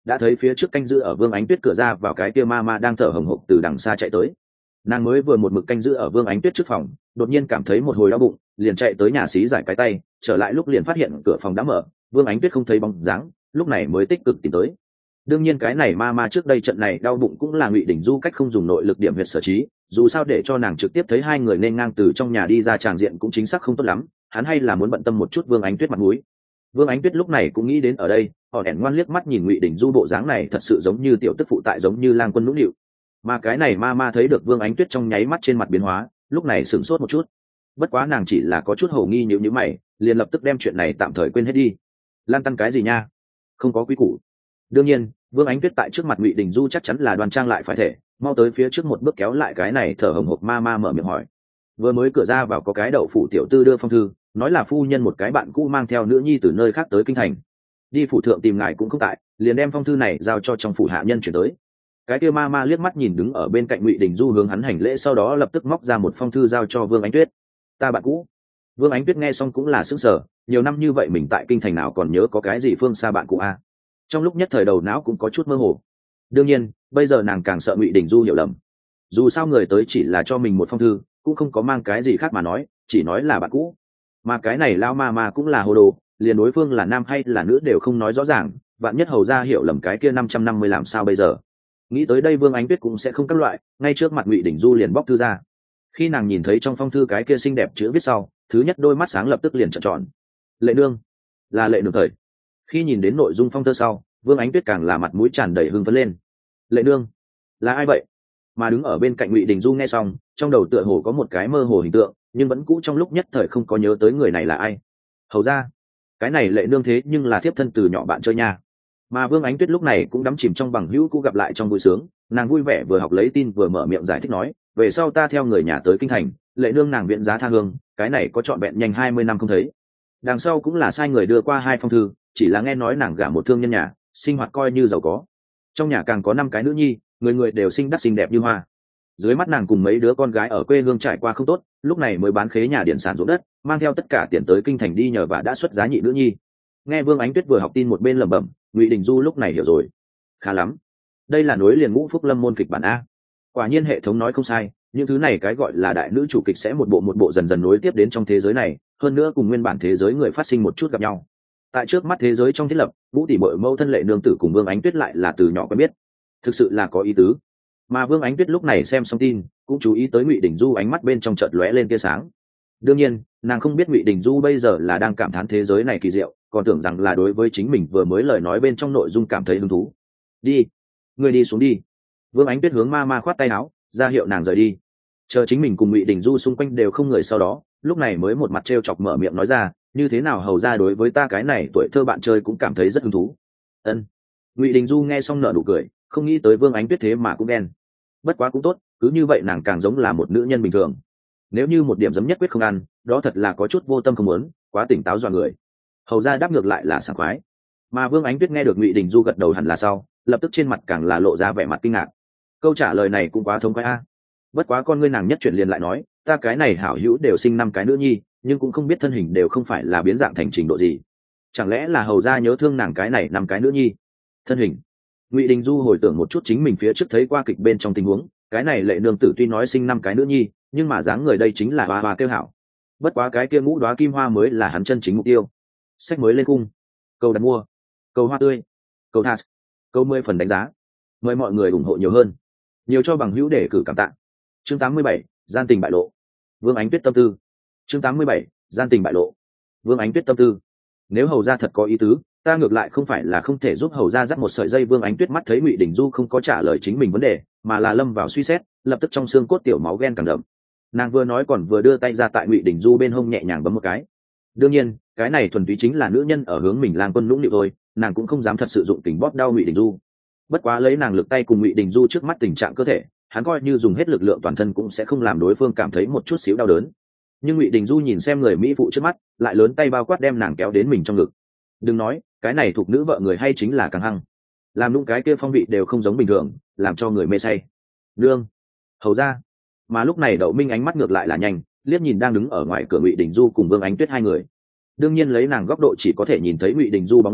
đã thấy phía trước canh giữ ở Vương Ánh Tuyết cửa ra vào cái kia ma ma đang thở hổn hộc từ đằng xa chạy tới. Nàng mới vừa một mực canh giữ ở Vương Ánh Tuyết trước phòng, đột nhiên cảm thấy một hồi đau bụng, liền chạy tới nhà xí giải cái tay, trở lại lúc liền phát hiện cửa phòng đã mở, Vương Ánh Tuyết không thấy bóng dáng, lúc này mới tích cực tìm tới. Đương nhiên cái này ma ma trước đây trận này đau bụng cũng là Ngụy Đình Du cách không dùng nội lực điểm huyệt sở trí, dù sao để cho nàng trực tiếp thấy hai người nên ngang từ trong nhà đi ra tràng diện cũng chính xác không tốt lắm, hắn hay là muốn bận tâm một chút Vương Ánh Tuyết mặt mũi. Vương Ánh Tuyết lúc này cũng nghĩ đến ở đây, họ đèn ngoan liếc mắt nhìn Ngụy Đình Du bộ dáng này thật sự giống như tiểu tức phụ tại giống như lang quân nũng nịu. Mà cái này ma ma thấy được Vương Ánh Tuyết trong nháy mắt trên mặt biến hóa, lúc này sửng sốt một chút. Bất quá nàng chỉ là có chút hổ nghi nhíu nhíu mày, liền lập tức đem chuyện này tạm thời quên hết đi. Lan tăn cái gì nha? Không có quý củ. Đương nhiên, Vương Ánh Tuyết tại trước mặt Ngụy Đình Du chắc chắn là đoan trang lại phải thể, mau tới phía trước một bước kéo lại cái này thở hổn hộc ma ma mở miệng hỏi. Vừa mới cửa ra vào có cái đậu phủ tiểu tư đưa phong thư, nói là phu nhân một cái bạn cũ mang theo nữ nhi từ nơi khác tới kinh thành, đi phủ thượng tìm ngài cũng không tại, liền đem phong thư này giao cho trong phủ hạ nhân chuyển tới. Cái kia ma ma liếc mắt nhìn đứng ở bên cạnh Ngụy Đình Du hướng hắn hành lễ, sau đó lập tức móc ra một phong thư giao cho Vương Ánh Tuyết. Ta bạn cũ. Vương Ánh Tuyết nghe xong cũng là sững sờ, nhiều năm như vậy mình tại kinh thành nào còn nhớ có cái gì phương xa bạn cũ a. Trong lúc nhất thời đầu não cũng có chút mơ hồ. Đương nhiên bây giờ nàng càng sợ Ngụy Đình Du hiểu lầm, dù sao người tới chỉ là cho mình một phong thư, cũng không có mang cái gì khác mà nói, chỉ nói là bạn cũ. Mà cái này lao ma ma cũng là hồ đồ, liền đối phương là nam hay là nữ đều không nói rõ ràng, vạn nhất hầu ra hiểu lầm cái kia năm trăm năm mươi làm sao bây giờ. Nghĩ tới đây Vương Ánh Tuyết cũng sẽ không các loại, ngay trước mặt Ngụy Đình Du liền bóc thư ra. Khi nàng nhìn thấy trong phong thư cái kia xinh đẹp chữ viết sau, thứ nhất đôi mắt sáng lập tức liền trợn tròn. Lệ nương, là Lệ nương thời. Khi nhìn đến nội dung phong thư sau, Vương Ánh Tuyết càng là mặt mũi tràn đầy hưng phấn lên. Lệ nương, là ai vậy? Mà đứng ở bên cạnh Ngụy Đình Du nghe xong, trong đầu tựa hồ có một cái mơ hồ hình tượng, nhưng vẫn cũ trong lúc nhất thời không có nhớ tới người này là ai. Hầu ra, cái này Lệ nương thế nhưng là thiếp thân từ nhỏ bạn chơi nha. Mà Vương Ánh Tuyết lúc này cũng đắm chìm trong bằng hữu cũ gặp lại trong vui sướng, nàng vui vẻ vừa học lấy tin vừa mở miệng giải thích nói, về sau ta theo người nhà tới kinh thành, Lệ nương nàng viện giá tha hương, cái này có trọn vẹn nhanh hai mươi năm không thấy. Đằng sau cũng là sai người đưa qua hai phong thư, chỉ là nghe nói nàng gả một thương nhân nhà, sinh hoạt coi như giàu có. Trong nhà càng có năm cái nữ nhi, người người đều xinh đắc xinh đẹp như hoa. Dưới mắt nàng cùng mấy đứa con gái ở quê hương trải qua không tốt, lúc này mới bán khế nhà điển sản ruộng đất, mang theo tất cả tiền tới kinh thành đi nhờ và đã xuất giá nhị nữ nhi. Nghe Vương Ánh Tuyết vừa học tin một bên lẩm bẩm, Ngụy Đình Du lúc này hiểu rồi. Khá lắm, đây là nối liền ngũ phúc lâm môn kịch bản a. Quả nhiên hệ thống nói không sai, những thứ này cái gọi là đại nữ chủ kịch sẽ một bộ một bộ dần dần nối tiếp đến trong thế giới này, hơn nữa cùng nguyên bản thế giới người phát sinh một chút gặp nhau. Tại trước mắt thế giới trong thiết lập, Ngũ tỷ muội mâu thân Lệ nương tử cùng Vương Ánh Tuyết lại là từ nhỏ quen biết, thực sự là có ý tứ. Mà Vương Ánh Tuyết lúc này xem xong tin, cũng chú ý tới Ngụy Đình Du ánh mắt bên trong chợt lóe lên tia sáng. Đương nhiên, nàng không biết Ngụy Đình Du bây giờ là đang cảm thán thế giới này kỳ diệu, còn tưởng rằng là đối với chính mình vừa mới lời nói bên trong nội dung cảm thấy hứng thú. Đi, người đi xuống đi. Vương Ánh Tuyết hướng ma ma khoát tay áo, ra hiệu nàng rời đi. Chờ chính mình cùng Ngụy Đình Du xung quanh đều không người sau đó, lúc này mới một mặt trêu chọc mở miệng nói ra, như thế nào hầu ra đối với ta cái này tuổi thơ bạn chơi cũng cảm thấy rất hứng thú. Ân. Ngụy Đình Du nghe xong nở nụ cười, không nghĩ tới Vương Ánh Tuyết thế mà cũng ghen. Bất quá cũng tốt, cứ như vậy nàng càng giống là một nữ nhân bình thường. Nếu như một điểm giấm nhất quyết không ăn, đó thật là có chút vô tâm không muốn, quá tỉnh táo dọa người. Hầu ra đáp ngược lại là sảng khoái. Mà Vương Ánh Tuyết nghe được Ngụy Đình Du gật đầu hẳn là sau, lập tức trên mặt càng là lộ ra vẻ mặt kinh ngạc. Câu trả lời này cũng quá thống khoái a. Bất quá con ngươi nàng nhất chuyển liền lại nói, ta cái này hảo hữu đều sinh năm cái nữ nhi, nhưng cũng không biết thân hình đều không phải là biến dạng thành trình độ gì. Chẳng lẽ là hầu ra nhớ thương nàng cái này năm cái nữ nhi? Thân hình. Ngụy Đình Du hồi tưởng một chút chính mình phía trước thấy qua kịch bên trong tình huống, cái này Lệ nương tử tuy nói sinh năm cái nữ nhi, nhưng mà dáng người đây chính là hoa hoa kêu hảo. Bất quá cái kia ngũ đóa kim hoa mới là hắn chân chính mục tiêu. Sách mới lên cung, cầu đặt mua, cầu hoa tươi, cầu thas, cầu mười phần đánh giá, mời mọi người ủng hộ nhiều hơn, nhiều cho bằng hữu để cử cảm tạ. Chương tám mươi bảy, gian tình bại lộ. Vương Ánh Tuyết tâm tư. Chương tám mươi bảy, gian tình bại lộ. Vương Ánh Tuyết tâm tư. Nếu hầu gia thật có ý tứ, ta ngược lại không phải là không thể giúp hầu gia dắt một sợi dây. Vương Ánh Tuyết mắt thấy Ngụy Đình Du không có trả lời chính mình vấn đề, mà là lâm vào suy xét, lập tức trong xương cốt tiểu máu ghen càng đậm. Nàng vừa nói còn vừa đưa tay ra tại Ngụy Đình Du bên hông nhẹ nhàng bấm một cái. Đương nhiên, cái này thuần túy chính là nữ nhân ở hướng mình lang quân nũng nịu thôi, nàng cũng không dám thật sự dụng tình bóp đau Ngụy Đình Du. Bất quá lấy nàng lực tay cùng Ngụy Đình Du trước mắt tình trạng cơ thể, hắn coi như dùng hết lực lượng toàn thân cũng sẽ không làm đối phương cảm thấy một chút xíu đau đớn. Nhưng Ngụy Đình Du nhìn xem người mỹ phụ trước mắt, lại lớn tay bao quát đem nàng kéo đến mình trong ngực. Đừng nói, cái này thuộc nữ vợ người hay chính là càng hăng, làm nũng cái kia phong vị đều không giống bình thường, làm cho người mê say. Đương, hầu ra. Mà lúc này Đậu Minh ánh mắt ngược lại là nhanh, liếc nhìn đang đứng ở ngoài cửa Ngụy Đình Du cùng Vương Ánh Tuyết hai người. Đương nhiên lấy nàng góc độ chỉ có thể nhìn thấy Ngụy Đình Du bóng lưng,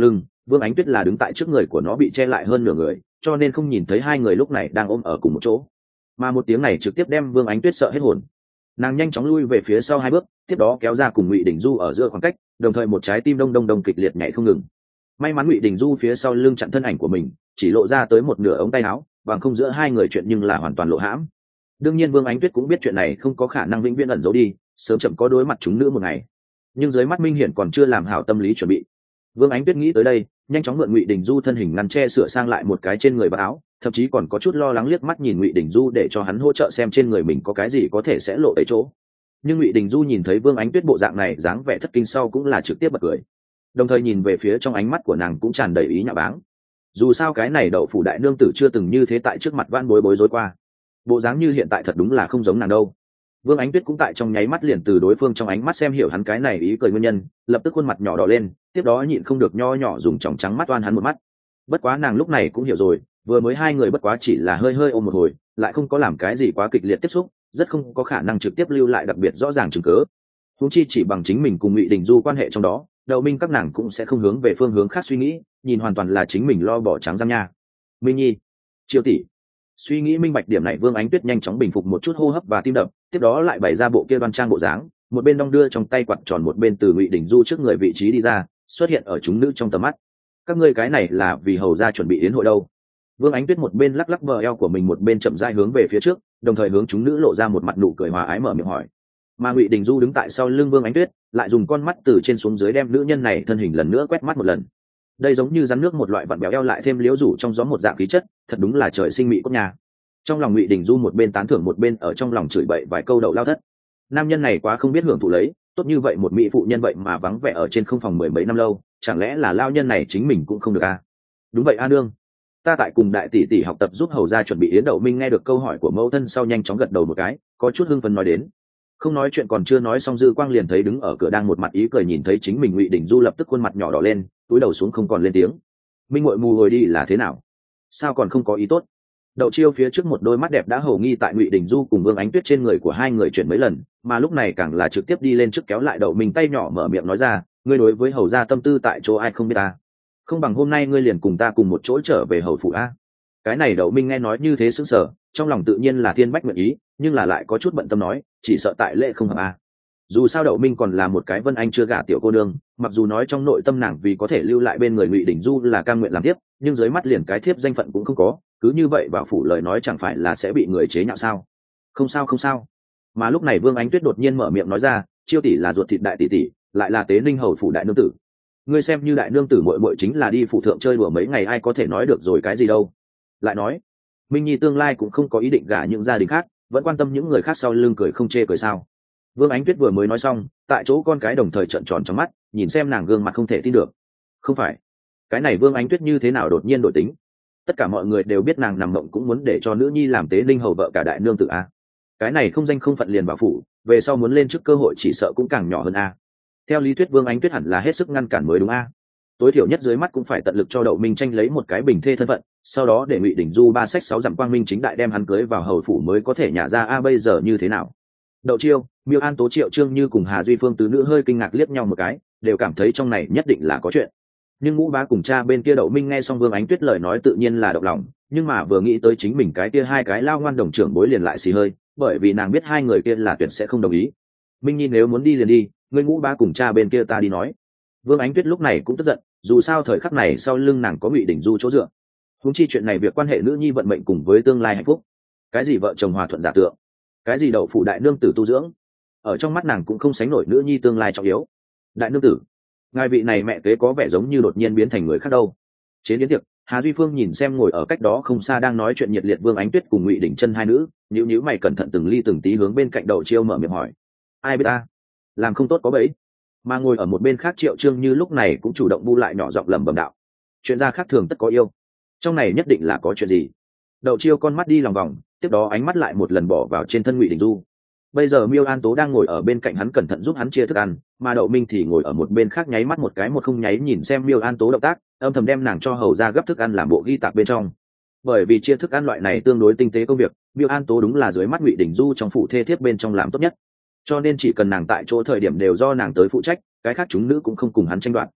Vương Ánh Tuyết là đứng tại trước người của nó bị che lại hơn nửa người, cho nên không nhìn thấy hai người lúc này đang ôm ở cùng một chỗ. Mà một tiếng này trực tiếp đem Vương Ánh Tuyết sợ hết hồn. Nàng nhanh chóng lui về phía sau hai bước, tiếp đó kéo ra cùng Ngụy Đình Du ở giữa khoảng cách, đồng thời một trái tim đông đông đông kịch liệt nhảy không ngừng. May mắn Ngụy Đình Du phía sau lưng chặn thân ảnh của mình, chỉ lộ ra tới một nửa ống tay áo, bằng không giữa hai người chuyện nhưng là hoàn toàn lộ hãm. Đương nhiên Vương Ánh Tuyết cũng biết chuyện này không có khả năng vĩnh viễn ẩn giấu đi, sớm chậm có đối mặt chúng nữ một ngày. Nhưng dưới mắt Minh Hiển còn chưa làm hảo tâm lý chuẩn bị. Vương Ánh Tuyết nghĩ tới đây, nhanh chóng mượn Ngụy Đình Du thân hình ngăn che sửa sang lại một cái trên người và áo, thậm chí còn có chút lo lắng liếc mắt nhìn Ngụy Đình Du để cho hắn hỗ trợ xem trên người mình có cái gì có thể sẽ lộ tới chỗ. Nhưng Ngụy Đình Du nhìn thấy Vương Ánh Tuyết bộ dạng này dáng vẻ thất kinh sau cũng là trực tiếp bật cười, đồng thời nhìn về phía trong ánh mắt của nàng cũng tràn đầy ý nhạo báng. Dù sao cái này đậu phủ đại nương tử chưa từng như thế tại trước mặt van bối bối rối qua, bộ dáng như hiện tại thật đúng là không giống nàng đâu. Vương Ánh Tuyết cũng tại trong nháy mắt liền từ đối phương trong ánh mắt xem hiểu hắn cái này ý cười nguyên nhân, lập tức khuôn mặt nhỏ đỏ lên, tiếp đó nhịn không được nho nhỏ dùng tròng trắng mắt oan hắn một mắt. Bất quá nàng lúc này cũng hiểu rồi, vừa mới hai người bất quá chỉ là hơi hơi ôm một hồi, lại không có làm cái gì quá kịch liệt tiếp xúc, rất không có khả năng trực tiếp lưu lại đặc biệt rõ ràng chứng cớ. Huống chi chỉ bằng chính mình cùng Ngụy Đình Du quan hệ trong đó, Đậu Minh các nàng cũng sẽ không hướng về phương hướng khác suy nghĩ, nhìn hoàn toàn là chính mình lo bỏ trắng răng nha. Minh Nhi, Chiêu tỷ. Suy nghĩ minh bạch điểm này, Vương Ánh Tuyết nhanh chóng bình phục một chút hô hấp và tim đập, tiếp đó lại bày ra bộ kia đoan trang bộ dáng, một bên đong đưa trong tay quạt tròn, một bên từ Ngụy Đình Du trước người vị trí đi ra, xuất hiện ở chúng nữ trong tầm mắt. Các ngươi cái này là vì hầu ra chuẩn bị yến hội đâu? Vương Ánh Tuyết một bên lắc lắc bờ eo của mình, một bên chậm rãi hướng về phía trước, đồng thời hướng chúng nữ lộ ra một mặt nụ cười hòa ái mở miệng hỏi. Mà Ngụy Đình Du đứng tại sau lưng Vương Ánh Tuyết, lại dùng con mắt từ trên xuống dưới đem nữ nhân này thân hình lần nữa quét mắt một lần. Đây giống như rắn nước một loại vặn béo eo lại thêm liễu rủ trong gió một dạng khí chất, thật đúng là trời sinh mỹ cốt nhà. Trong lòng Ngụy Đình Du một bên tán thưởng, một bên ở trong lòng chửi bậy vài câu đậu lao thất. Nam nhân này quá không biết hưởng thụ lấy, tốt như vậy một mỹ phụ nhân vậy mà vắng vẻ ở trên không phòng mười mấy năm lâu, chẳng lẽ là lao nhân này chính mình cũng không được a? À? Đúng vậy a nương, ta tại cùng đại tỷ tỷ học tập giúp hầu ra chuẩn bị yến. Đậu Minh nghe được câu hỏi của mẫu thân sau nhanh chóng gật đầu một cái, có chút hưng phấn nói đến. Không nói chuyện còn chưa nói xong, Dư Quang liền thấy đứng ở cửa đang một mặt ý cười nhìn thấy chính mình Ngụy Đình Du, lập tức khuôn mặt nhỏ đỏ lên, cúi đầu xuống không còn lên tiếng. Minh muội mù hồi đi là thế nào? Sao còn không có ý tốt? Đậu Chiêu phía trước một đôi mắt đẹp đã hầu nghi tại Ngụy Đình Du cùng Vương Ánh Tuyết trên người của hai người chuyển mấy lần, mà lúc này càng là trực tiếp đi lên trước kéo lại Đậu Minh tay nhỏ, mở miệng nói ra, ngươi đối với hầu gia tâm tư tại chỗ ai không biết ta, không bằng hôm nay ngươi liền cùng ta cùng một chỗ trở về hầu phủ a. Cái này Đậu Minh nghe nói như thế sững sờ, trong lòng tự nhiên là thiên bách nguyện ý, nhưng là lại có chút bận tâm nói, chỉ sợ tại lễ không hợp a. Dù sao Đậu Minh còn là một cái Vân Anh chưa gả tiểu cô nương, mặc dù nói trong nội tâm nàng vì có thể lưu lại bên người Ngụy Đình Du là cam nguyện làm tiếp, nhưng dưới mắt liền cái thiếp danh phận cũng không có, cứ như vậy vào phủ lời nói chẳng phải là sẽ bị người chế nhạo sao? Không sao không sao. Mà lúc này Vương Ánh Tuyết đột nhiên mở miệng nói ra, Chiêu tỷ là ruột thịt đại tỷ tỷ, lại là Tế Ninh hầu phủ đại nương tử. Ngươi xem như đại nương tử muội muội chính là đi phủ thượng chơi đùa mấy ngày, ai có thể nói được rồi cái gì đâu. Lại nói, Minh Nhi tương lai cũng không có ý định gả những gia đình khác, vẫn quan tâm những người khác sau lưng cười không chê cười sao? Vương Ánh Tuyết vừa mới nói xong, tại chỗ con cái đồng thời trợn tròn trong mắt, nhìn xem nàng gương mặt không thể tin được. Không phải, cái này Vương Ánh Tuyết như thế nào đột nhiên đổi tính? Tất cả mọi người đều biết nàng nằm mộng cũng muốn để cho nữ nhi làm Tế Ninh hầu vợ cả đại nương tử a. Cái này không danh không phận liền vào phủ, về sau muốn lên chức cơ hội chỉ sợ cũng càng nhỏ hơn a. Theo lý thuyết Vương Ánh Tuyết hẳn là hết sức ngăn cản mới đúng a. Tối thiểu nhất dưới mắt cũng phải tận lực cho Đậu Minh tranh lấy một cái bình thê thân phận, sau đó để Ngụy Đình Du ba sách sáu dặm quang minh chính đại đem hắn cưới vào hầu phủ mới có thể nhả ra a. Bây giờ như thế nào? Đậu Chiêu, Miêu An Tố, Triệu Trương Như cùng Hà Duy Phương tứ nữ hơi kinh ngạc liếc nhau một cái, đều cảm thấy trong này nhất định là có chuyện. Nhưng Ngũ Bá cùng cha bên kia Đậu Minh nghe xong Vương Ánh Tuyết lời nói tự nhiên là động lòng, nhưng mà vừa nghĩ tới chính mình cái kia hai cái lao ngoan đồng trưởng bối liền lại xì hơi, bởi vì nàng biết hai người kia là tuyệt sẽ không đồng ý. Minh Nhi nếu muốn đi liền đi, ngươi Ngũ Bá cùng cha bên kia ta đi nói. Vương Ánh Tuyết lúc này cũng tức giận, dù sao thời khắc này sau lưng nàng có Ngụy Đình Du chỗ dựa. Huống chi chuyện này việc quan hệ nữ nhi vận mệnh cùng với tương lai hạnh phúc. Cái gì vợ chồng hòa thuận giả tượng, cái gì đậu phụ đại nương tử tu dưỡng, ở trong mắt nàng cũng không sánh nổi nữ nhi tương lai trọng yếu. Đại nương tử, ngài vị này mẹ kế có vẻ giống như đột nhiên biến thành người khác đâu. Chế yến tiệc, Hà Duy Phương nhìn xem ngồi ở cách đó không xa đang nói chuyện nhiệt liệt Vương Ánh Tuyết cùng Ngụy Đình Chân hai nữ, nhíu nhíu mày cẩn thận từng ly từng tí hướng bên cạnh Đậu Chiêu mở miệng hỏi, ai biết ta, làm không tốt có bẫy. Mà ngồi ở một bên khác Triệu Trương Như lúc này cũng chủ động bu lại nhỏ giọng lẩm bẩm đạo, chuyện gia khác thường tất có yêu, trong này nhất định là có chuyện gì. Đậu Chiêu con mắt đi lòng vòng, tiếp đó ánh mắt lại một lần bỏ vào trên thân Ngụy Đình Du. Bây giờ Miêu An Tố đang ngồi ở bên cạnh hắn cẩn thận giúp hắn chia thức ăn, mà Đậu Minh thì ngồi ở một bên khác nháy mắt một cái một không nháy nhìn xem Miêu An Tố động tác, âm thầm đem nàng cho hầu ra gấp thức ăn làm bộ ghi tạc bên trong. Bởi vì chia thức ăn loại này tương đối tinh tế công việc, Miêu An Tố đúng là dưới mắt Ngụy Đình Du trong phủ thê thiếp bên trong làm tốt nhất, cho nên chỉ cần nàng tại chỗ thời điểm đều do nàng tới phụ trách, cái khác chúng nữ cũng không cùng hắn tranh đoạt.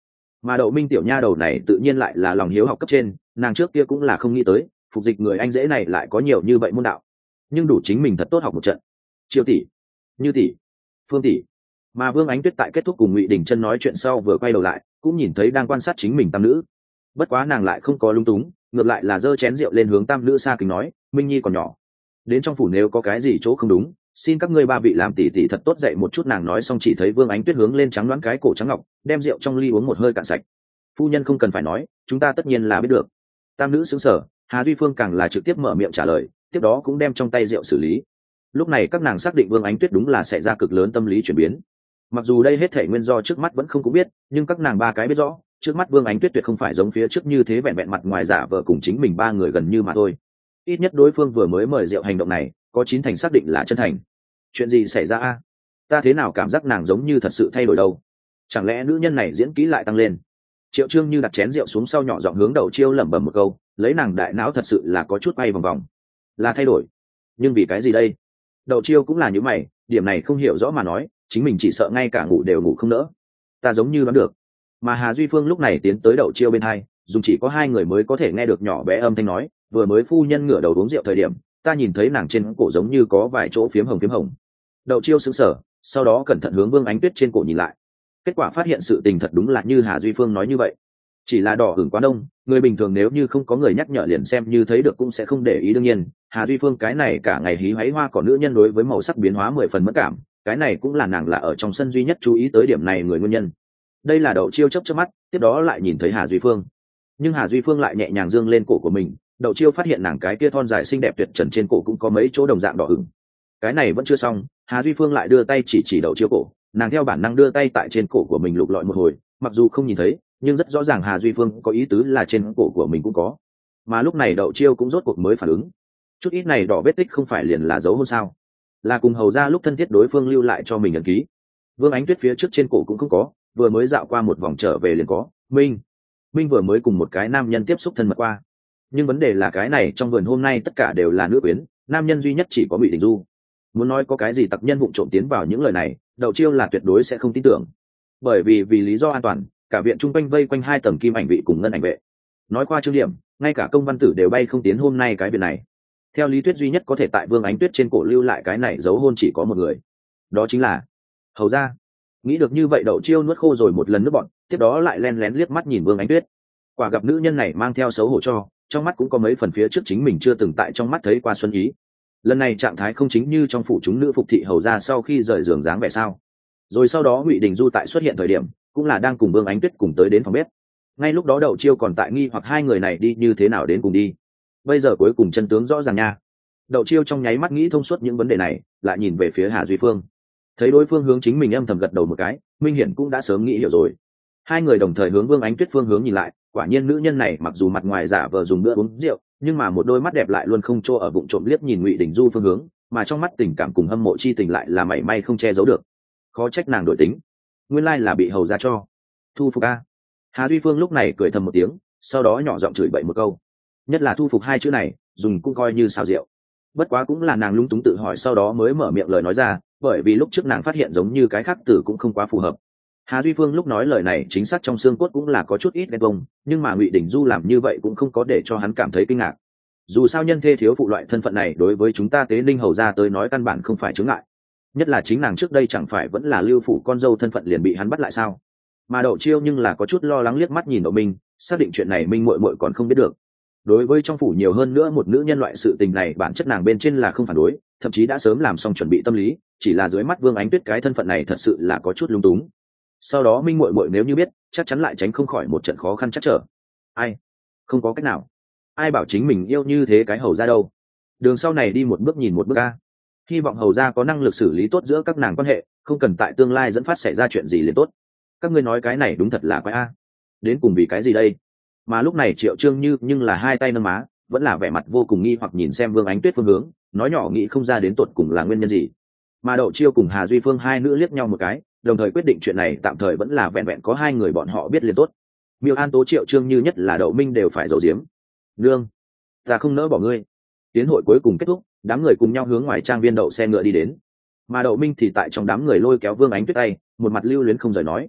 mà đậu minh tiểu nha đầu này tự nhiên lại là lòng hiếu học cấp trên, nàng trước kia cũng là không nghĩ tới phục dịch người anh dễ này lại có nhiều như vậy môn đạo, nhưng đủ chính mình thật tốt học một trận. Triệu tỷ, Như tỷ, Phương tỷ. Mà Vương Ánh Tuyết tại kết thúc cùng Ngụy Đình Chân nói chuyện sau vừa quay đầu lại cũng nhìn thấy đang quan sát chính mình tam nữ, bất quá nàng lại không có lung túng, ngược lại là giơ chén rượu lên hướng tam nữ xa kính nói, Minh Nhi còn nhỏ, đến trong phủ nếu có cái gì chỗ không đúng, xin các ngươi ba vị làm tỷ tỷ thật tốt dạy một chút. Nàng nói xong chỉ thấy Vương Ánh Tuyết hướng lên trắng đoán cái cổ trắng ngọc, đem rượu trong ly uống một hơi cạn sạch. Phu nhân không cần phải nói, chúng ta tất nhiên là biết được. Tam nữ sững sờ, Hà Duy Phương càng là trực tiếp mở miệng trả lời, tiếp đó cũng đem trong tay rượu xử lý. Lúc này các nàng xác định Vương Ánh Tuyết đúng là sẽ ra cực lớn tâm lý chuyển biến. Mặc dù đây hết thể nguyên do trước mắt vẫn không cũng biết, nhưng các nàng ba cái biết rõ, trước mắt Vương Ánh Tuyết tuyệt không phải giống phía trước như thế vẹn vẹn mặt ngoài giả vờ cùng chính mình ba người gần như mà thôi. Ít nhất đối phương vừa mới mời rượu hành động này, có chín thành xác định là chân thành. Chuyện gì xảy ra a? Ta thế nào cảm giác nàng giống như thật sự thay đổi đâu? Chẳng lẽ nữ nhân này diễn kỹ lại tăng lên? Triệu Trương Như đặt chén rượu xuống sau nhỏ giọng hướng Đậu Chiêu lẩm bẩm một câu, lấy nàng đại não thật sự là có chút bay vòng vòng. Là thay đổi, nhưng vì cái gì đây? Đậu Chiêu cũng là như mày, điểm này không hiểu rõ mà nói, chính mình chỉ sợ ngay cả ngủ đều ngủ không nỡ. Ta giống như đoán được. Mà Hà Duy Phương lúc này tiến tới Đậu Chiêu bên hai, dùng chỉ có hai người mới có thể nghe được nhỏ bé âm thanh nói, vừa mới phu nhân ngửa đầu uống rượu thời điểm, ta nhìn thấy nàng trên cổ giống như có vài chỗ phiếm hồng phiếm hồng. Đậu Chiêu sững sờ, sau đó cẩn thận hướng Vương Ánh Tuyết trên cổ nhìn lại. Kết quả phát hiện sự tình thật đúng là như Hà Duy Phương nói như vậy, chỉ là đỏ hửng quá đông, người bình thường nếu như không có người nhắc nhở liền xem như thấy được cũng sẽ không để ý. Đương nhiên Hà Duy Phương cái này cả ngày hí hoáy hoa cỏ nữ nhân đối với màu sắc biến hóa mười phần mất cảm, cái này cũng là nàng là ở trong sân duy nhất chú ý tới điểm này người nguyên nhân. Đây là Đậu Chiêu chớp chớp mắt, tiếp đó lại nhìn thấy Hà Duy Phương, nhưng Hà Duy Phương lại nhẹ nhàng dương lên cổ của mình. Đậu Chiêu phát hiện nàng cái kia thon dài xinh đẹp tuyệt trần trên cổ cũng có mấy chỗ đồng dạng đỏ ửng. Cái này vẫn chưa xong, Hà Duy Phương lại đưa tay chỉ chỉ Đậu Chiêu cổ, nàng theo bản năng đưa tay tại trên cổ của mình lục lọi một hồi, mặc dù không nhìn thấy nhưng rất rõ ràng Hà Duy Phương có ý tứ là trên cổ của mình cũng có. Mà lúc này Đậu Chiêu cũng rốt cuộc mới phản ứng, chút ít này đỏ vết tích không phải liền là dấu hôn sao? Là cùng hầu ra lúc thân thiết đối phương lưu lại cho mình ấn ký. Vương Ánh Tuyết phía trước trên cổ cũng không có, vừa mới dạo qua một vòng trở về liền có. Minh, Minh vừa mới cùng một cái nam nhân tiếp xúc thân mật qua. Nhưng vấn đề là cái này trong vườn hôm nay tất cả đều là nữ quyến, nam nhân duy nhất chỉ có Ngụy Đình Du. Muốn nói có cái gì tặc nhân vụng trộm tiến vào những lời này, Đậu Chiêu là tuyệt đối sẽ không tin tưởng. Bởi vì vì lý do an toàn, cả viện trung quanh vây quanh hai tầng kim ảnh vị cùng ngân ảnh vệ. Nói qua trương điểm, ngay cả công văn tử đều bay không tiến hôm nay cái viện này. Theo lý thuyết duy nhất có thể tại Vương Ánh Tuyết trên cổ lưu lại cái này dấu hôn chỉ có một người, đó chính là hầu ra. Nghĩ được như vậy Đậu Chiêu nuốt khô rồi một lần nước bọn, tiếp đó lại len lén liếc mắt nhìn Vương Ánh Tuyết. Quả gặp nữ nhân này mang theo xấu hổ cho, trong mắt cũng có mấy phần phía trước chính mình chưa từng tại trong mắt thấy qua xuân ý. Lần này trạng thái không chính như trong phủ chúng nữ phục thị hầu ra sau khi rời giường dáng vẻ sao? Rồi sau đó Ngụy Đình Du tại xuất hiện thời điểm cũng là đang cùng Vương Ánh Tuyết cùng tới đến phòng bếp. Ngay lúc đó Đậu Chiêu còn tại nghi hoặc hai người này đi như thế nào đến cùng đi. Bây giờ cuối cùng chân tướng rõ ràng nha. Đậu Chiêu trong nháy mắt nghĩ thông suốt những vấn đề này, lại nhìn về phía Hà Duy Phương, thấy đối phương hướng chính mình âm thầm gật đầu một cái, minh hiển cũng đã sớm nghĩ hiểu rồi. Hai người đồng thời hướng Vương Ánh Tuyết phương hướng nhìn lại, quả nhiên nữ nhân này mặc dù mặt ngoài giả vờ dùng bữa uống rượu, nhưng mà một đôi mắt đẹp lại luôn không chỗ ở bụng trộm liếc nhìn Ngụy Đình Du phương hướng, mà trong mắt tình cảm cùng hâm mộ chi tình lại là mảy may không che giấu được. Khó trách nàng đổi tính, nguyên lai là bị hầu ra cho thu phục a. Hà Duy Phương lúc này cười thầm một tiếng, sau đó nhỏ giọng chửi bậy một câu, nhất là thu phục hai chữ này dùng cũng coi như xào rượu. Bất quá cũng là nàng lung túng tự hỏi sau đó mới mở miệng lời nói ra, bởi vì lúc trước nàng phát hiện giống như cái khác tử cũng không quá phù hợp. Hà Duy Phương lúc nói lời này chính xác trong xương cốt cũng là có chút ít ghen bông, nhưng mà Ngụy Đình Du làm như vậy cũng không có để cho hắn cảm thấy kinh ngạc. Dù sao nhân thê thiếu phụ loại thân phận này đối với chúng ta Tế Ninh hầu ra tới nói căn bản không phải chướng ngại, nhất là chính nàng trước đây chẳng phải vẫn là lưu phủ con dâu thân phận liền bị hắn bắt lại sao? Mà Đậu Chiêu nhưng là có chút lo lắng liếc mắt nhìn Đậu Minh, xác định chuyện này Minh muội muội còn không biết được. Đối với trong phủ nhiều hơn nữa một nữ nhân loại sự tình này bản chất nàng bên trên là không phản đối, thậm chí đã sớm làm xong chuẩn bị tâm lý, chỉ là dưới mắt Vương Ánh Tuyết cái thân phận này thật sự là có chút lung túng. Sau đó Minh muội muội nếu như biết, chắc chắn lại tránh không khỏi một trận khó khăn chắc trở. Ai? Không có cách nào. Ai bảo chính mình yêu như thế cái hầu ra đâu. Đường sau này đi một bước nhìn một bước a. Hy vọng hầu ra có năng lực xử lý tốt giữa các nàng quan hệ, không cần tại tương lai dẫn phát xảy ra chuyện gì liền tốt. Các ngươi nói cái này đúng thật là quái a. Đến cùng vì cái gì đây? Mà lúc này Triệu Trương Như nhưng là hai tay nâng má, vẫn là vẻ mặt vô cùng nghi hoặc nhìn xem Vương Ánh Tuyết phương hướng, nói nhỏ nghĩ không ra đến tột cùng là nguyên nhân gì. Mà Đậu Chiêu cùng Hà Duy Phương hai nữ liếc nhau một cái, đồng thời quyết định chuyện này tạm thời vẫn là vẹn vẹn có hai người bọn họ biết liền tốt. Miêu An tố Triệu Trương Như nhất là Đậu Minh đều phải giấu giếm. Nương, ta không nỡ bỏ ngươi. Tiến hội cuối cùng kết thúc, đám người cùng nhau hướng ngoài trang viên đậu xe ngựa đi đến. Mà Đậu Minh thì tại trong đám người lôi kéo Vương Ánh Tuyết tay, một mặt lưu luyến không rời nói: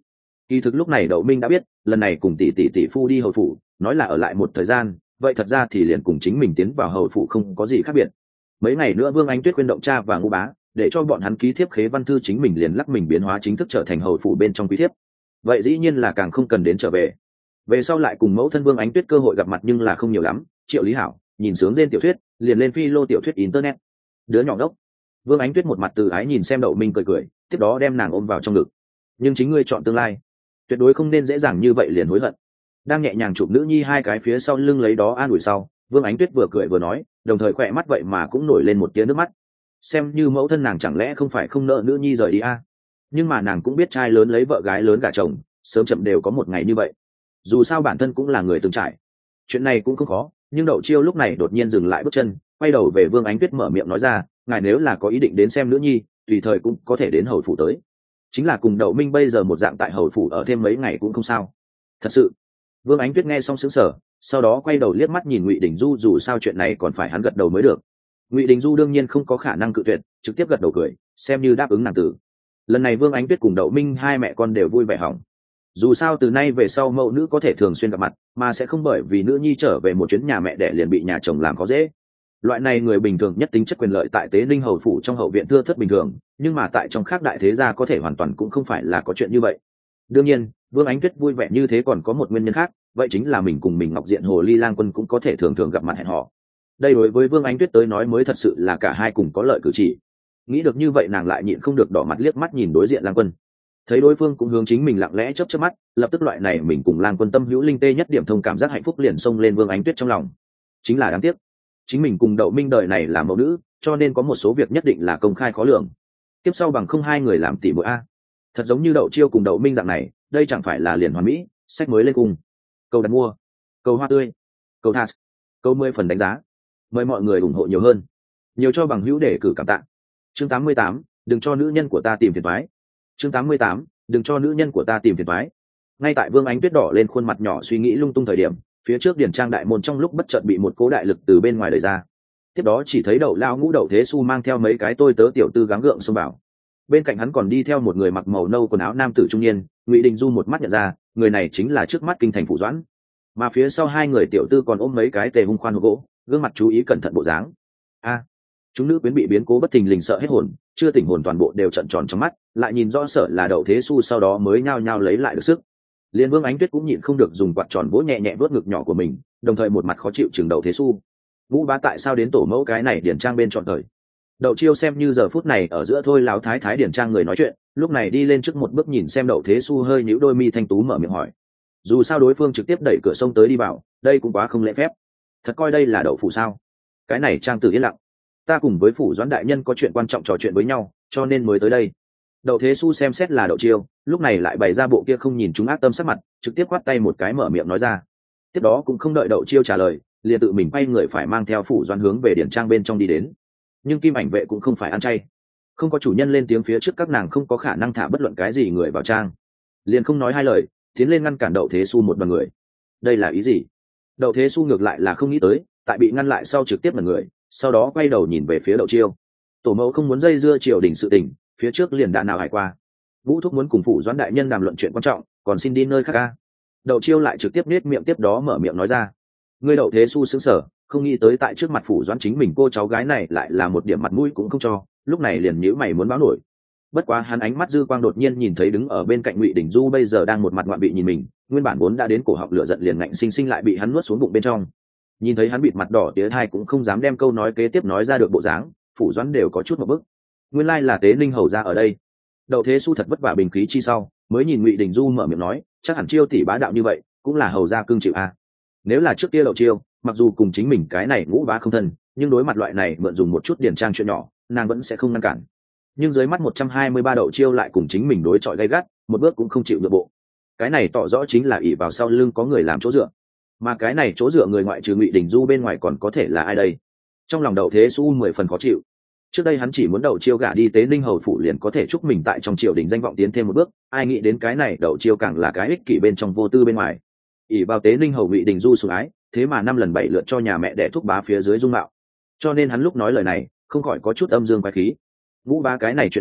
Kỳ thực lúc này Đậu Minh đã biết, lần này cùng tỷ tỷ tỷ phu đi hầu phủ, nói là ở lại một thời gian, vậy thật ra thì liền cùng chính mình tiến vào hầu phủ không có gì khác biệt. Mấy ngày nữa Vương Ánh Tuyết khuyên động cha và Ngũ Bá, để cho bọn hắn ký thiếp khế văn thư, chính mình liền lắc mình biến hóa chính thức trở thành hầu phủ bên trong quý thiếp. Vậy dĩ nhiên là càng không cần đến trở về. Về sau lại cùng mẫu thân Vương Ánh Tuyết cơ hội gặp mặt nhưng là không nhiều lắm. Triệu Lý Hảo nhìn sướng trên tiểu thuyết, liền lên phi lô tiểu thuyết internet. Đứa nhỏ đốc. Vương Ánh Tuyết một mặt từ ái nhìn xem Đậu Minh cười cười, tiếp đó đem nàng ôm vào trong ngực. Nhưng chính ngươi chọn tương lai, tuyệt đối không nên dễ dàng như vậy liền hối hận. Đang nhẹ nhàng chụp nữ nhi hai cái phía sau lưng lấy đó an ủi sau, Vương Ánh Tuyết vừa cười vừa nói, đồng thời khỏe mắt vậy mà cũng nổi lên một tia nước mắt. Xem như mẫu thân nàng chẳng lẽ không phải không nợ nữ nhi rời đi a? Nhưng mà nàng cũng biết trai lớn lấy vợ gái lớn gả chồng, sớm chậm đều có một ngày như vậy. Dù sao bản thân cũng là người từng trải, chuyện này cũng không khó. Nhưng Đậu Chiêu lúc này đột nhiên dừng lại bước chân, quay đầu về Vương Ánh Tuyết mở miệng nói ra, ngài nếu là có ý định đến xem nữ nhi, tùy thời cũng có thể đến hầu phủ tới. Chính là cùng Đậu Minh bây giờ một dạng tại hầu phủ ở thêm mấy ngày cũng không sao. Thật sự. Vương Ánh Tuyết nghe xong sững sờ, sau đó quay đầu liếc mắt nhìn Ngụy Đình Du, dù sao chuyện này còn phải hắn gật đầu mới được. Ngụy Đình Du đương nhiên không có khả năng cự tuyệt, trực tiếp gật đầu cười, xem như đáp ứng nàng tử. Lần này Vương Ánh Tuyết cùng Đậu Minh hai mẹ con đều vui vẻ hỏng. Dù sao từ nay về sau mẫu nữ có thể thường xuyên gặp mặt, mà sẽ không bởi vì nữ nhi trở về một chuyến nhà mẹ đẻ liền bị nhà chồng làm khó dễ. Loại này người bình thường nhất tính chất quyền lợi tại Tế Ninh hầu phủ trong hậu viện thưa thớt bình thường, nhưng mà tại trong khác đại thế gia có thể hoàn toàn cũng không phải là có chuyện như vậy. Đương nhiên, Vương Ánh Tuyết vui vẻ như thế còn có một nguyên nhân khác, vậy chính là mình cùng mình Ngọc Diện Hồ Ly Lang Quân cũng có thể thường thường gặp mặt hẹn hò. Đây đối với Vương Ánh Tuyết tới nói mới thật sự là cả hai cùng có lợi cử chỉ. Nghĩ được như vậy nàng lại nhịn không được đỏ mặt liếc mắt nhìn đối diện Lang Quân. Thấy đối phương cũng hướng chính mình lặng lẽ chớp chớp mắt, lập tức loại này mình cùng Lang Quân tâm hữu linh tê nhất điểm thông cảm giác hạnh phúc liền xông lên Vương Ánh Tuyết trong lòng. Chính là đáng tiếc, chính mình cùng Đậu Minh đời này là mẫu nữ, cho nên có một số việc nhất định là công khai khó lường. Tiếp sau bằng không hai người làm tỷ muội a. Thật giống như Đậu Chiêu cùng Đậu Minh dạng này, đây chẳng phải là liền hoàn mỹ, sách mới lên cùng. Cầu đặt mua, cầu hoa tươi, cầu thas, cầu mười phần đánh giá. Mời mọi người ủng hộ nhiều hơn, nhiều cho bằng hữu để cử cảm tạ. Chương tám mươi tám, đừng cho nữ nhân của ta tìm phiền toái. Chương tám mươi tám, đừng cho nữ nhân của ta tìm phiền toái. Ngay tại Vương Ánh Tuyết đỏ lên khuôn mặt nhỏ suy nghĩ lung tung thời điểm, phía trước điển trang đại môn trong lúc bất chợt bị một cố đại lực từ bên ngoài đẩy ra. Tiếp đó chỉ thấy Đậu lao ngũ Đậu Thế Xu mang theo mấy cái tôi tớ tiểu tư gắng gượng xông vào. Bên cạnh hắn còn đi theo một người mặc màu nâu quần áo nam tử trung niên, Ngụy Đình Du một mắt nhận ra, người này chính là trước mắt kinh thành phủ Doãn. Mà phía sau hai người tiểu tư còn ôm mấy cái tề hung khoan hộp gỗ, gương mặt chú ý cẩn thận bộ dáng. A, chúng nữ quyến bị biến cố bất thình lình sợ hết hồn, chưa tỉnh hồn toàn bộ đều trợn tròn trong mắt, lại nhìn rõ sợ là Đậu Thế Xu, sau đó mới nhao nhao lấy lại được sức. Liên Vương Ánh Tuyết cũng nhịn không được dùng quạt tròn vỗ nhẹ nhẹ vớt ngực nhỏ của mình, đồng thời một mặt khó chịu chừng Đậu Thế Xu. Ngũ bá tại sao đến tổ mẫu cái này điển trang bên trọn thời. Đậu Chiêu xem như giờ phút này ở giữa thôi láo thái thái điển trang người nói chuyện, lúc này đi lên trước một bước nhìn xem Đậu Thế Xu, hơi nhíu đôi mi thanh tú mở miệng hỏi. Dù sao đối phương trực tiếp đẩy cửa sông tới đi vào, đây cũng quá không lễ phép. Thật coi đây là đậu phủ sao? Cái này trang tử yên lặng. Ta cùng với phủ Doãn đại nhân có chuyện quan trọng trò chuyện với nhau, cho nên mới tới đây. Đậu Thế Xu xem xét là Đậu Chiêu, lúc này lại bày ra bộ kia không nhìn chúng ác tâm sắc mặt, trực tiếp quát tay một cái mở miệng nói ra. Tiếp đó cũng không đợi Đậu Chiêu trả lời, liền tự mình quay người phải mang theo phủ Doãn hướng về điển trang bên trong đi đến. Nhưng Kim Ảnh vệ cũng không phải ăn chay, không có chủ nhân lên tiếng phía trước các nàng không có khả năng thả bất luận cái gì người vào trang, liền không nói hai lời tiến lên ngăn cản Đậu Thế Xu một đoàn người. Đây là ý gì? Đậu Thế Xu ngược lại là không nghĩ tới, tại bị ngăn lại sau trực tiếp là người, sau đó quay đầu nhìn về phía Đậu Chiêu. Tổ mẫu không muốn dây dưa triều đình sự tình, phía trước liền đã nào hải qua. Vũ thúc muốn cùng phủ Doãn đại nhân đàm luận chuyện quan trọng, còn xin đi nơi khác ca. Đậu Chiêu lại trực tiếp nết miệng tiếp đó mở miệng nói ra. Ngươi Đậu Thế Xu sững sờ, không nghĩ tới tại trước mặt phủ Doãn chính mình cô cháu gái này lại là một điểm mặt mũi cũng không cho, lúc này liền nhíu mày muốn báo nổi. Bất quá hắn ánh mắt dư quang đột nhiên nhìn thấy đứng ở bên cạnh Ngụy Đình Du bây giờ đang một mặt ngoạn bị nhìn mình, nguyên bản vốn đã đến cổ họng lửa giận liền ngạnh sinh sinh lại bị hắn nuốt xuống bụng bên trong. Nhìn thấy hắn bịt mặt đỏ tía thai cũng không dám đem câu nói kế tiếp nói ra được bộ dáng, phủ Doãn đều có chút một bức. Nguyên lai là Tế Ninh hầu ra ở đây. Đậu Thế Xu thật vất vả bình khí chi sau, mới nhìn Ngụy Đình Du mở miệng nói, chắc hẳn Chiêu tỷ bá đạo như vậy, cũng là hầu ra cương chịu a. À. Nếu là trước kia Đậu Chiêu, mặc dù cùng chính mình cái này ngũ bá không thân, nhưng đối mặt loại này mượn dùng một chút điển trang chuyện nhỏ, nàng vẫn sẽ không ngăn cản. Nhưng dưới mắt một trăm hai mươi ba Đậu Chiêu lại cùng chính mình đối chọi gay gắt, một bước cũng không chịu nhượng bộ. Cái này tỏ rõ chính là ỷ vào sau lưng có người làm chỗ dựa. Mà cái này chỗ dựa người ngoại trừ Ngụy Đình Du bên ngoài còn có thể là ai đây? Trong lòng Đậu Thế Xu mười phần khó chịu. Trước đây hắn chỉ muốn Đậu Chiêu gả đi Tế Ninh hầu phủ liền có thể chúc mình tại trong triều đình danh vọng tiến thêm một bước, ai nghĩ đến cái này Đậu Chiêu càng là cái ích kỷ bên trong vô tư bên ngoài. ỷ vào Tế Ninh hầu Ngụy Đình Du sủng ái, thế mà năm lần bảy lượt cho nhà mẹ đẻ thúc bá phía dưới dung mạo. Cho nên hắn lúc nói lời này, không khỏi có chút âm dương quái khí. Ngũ bá cái này chuyện này,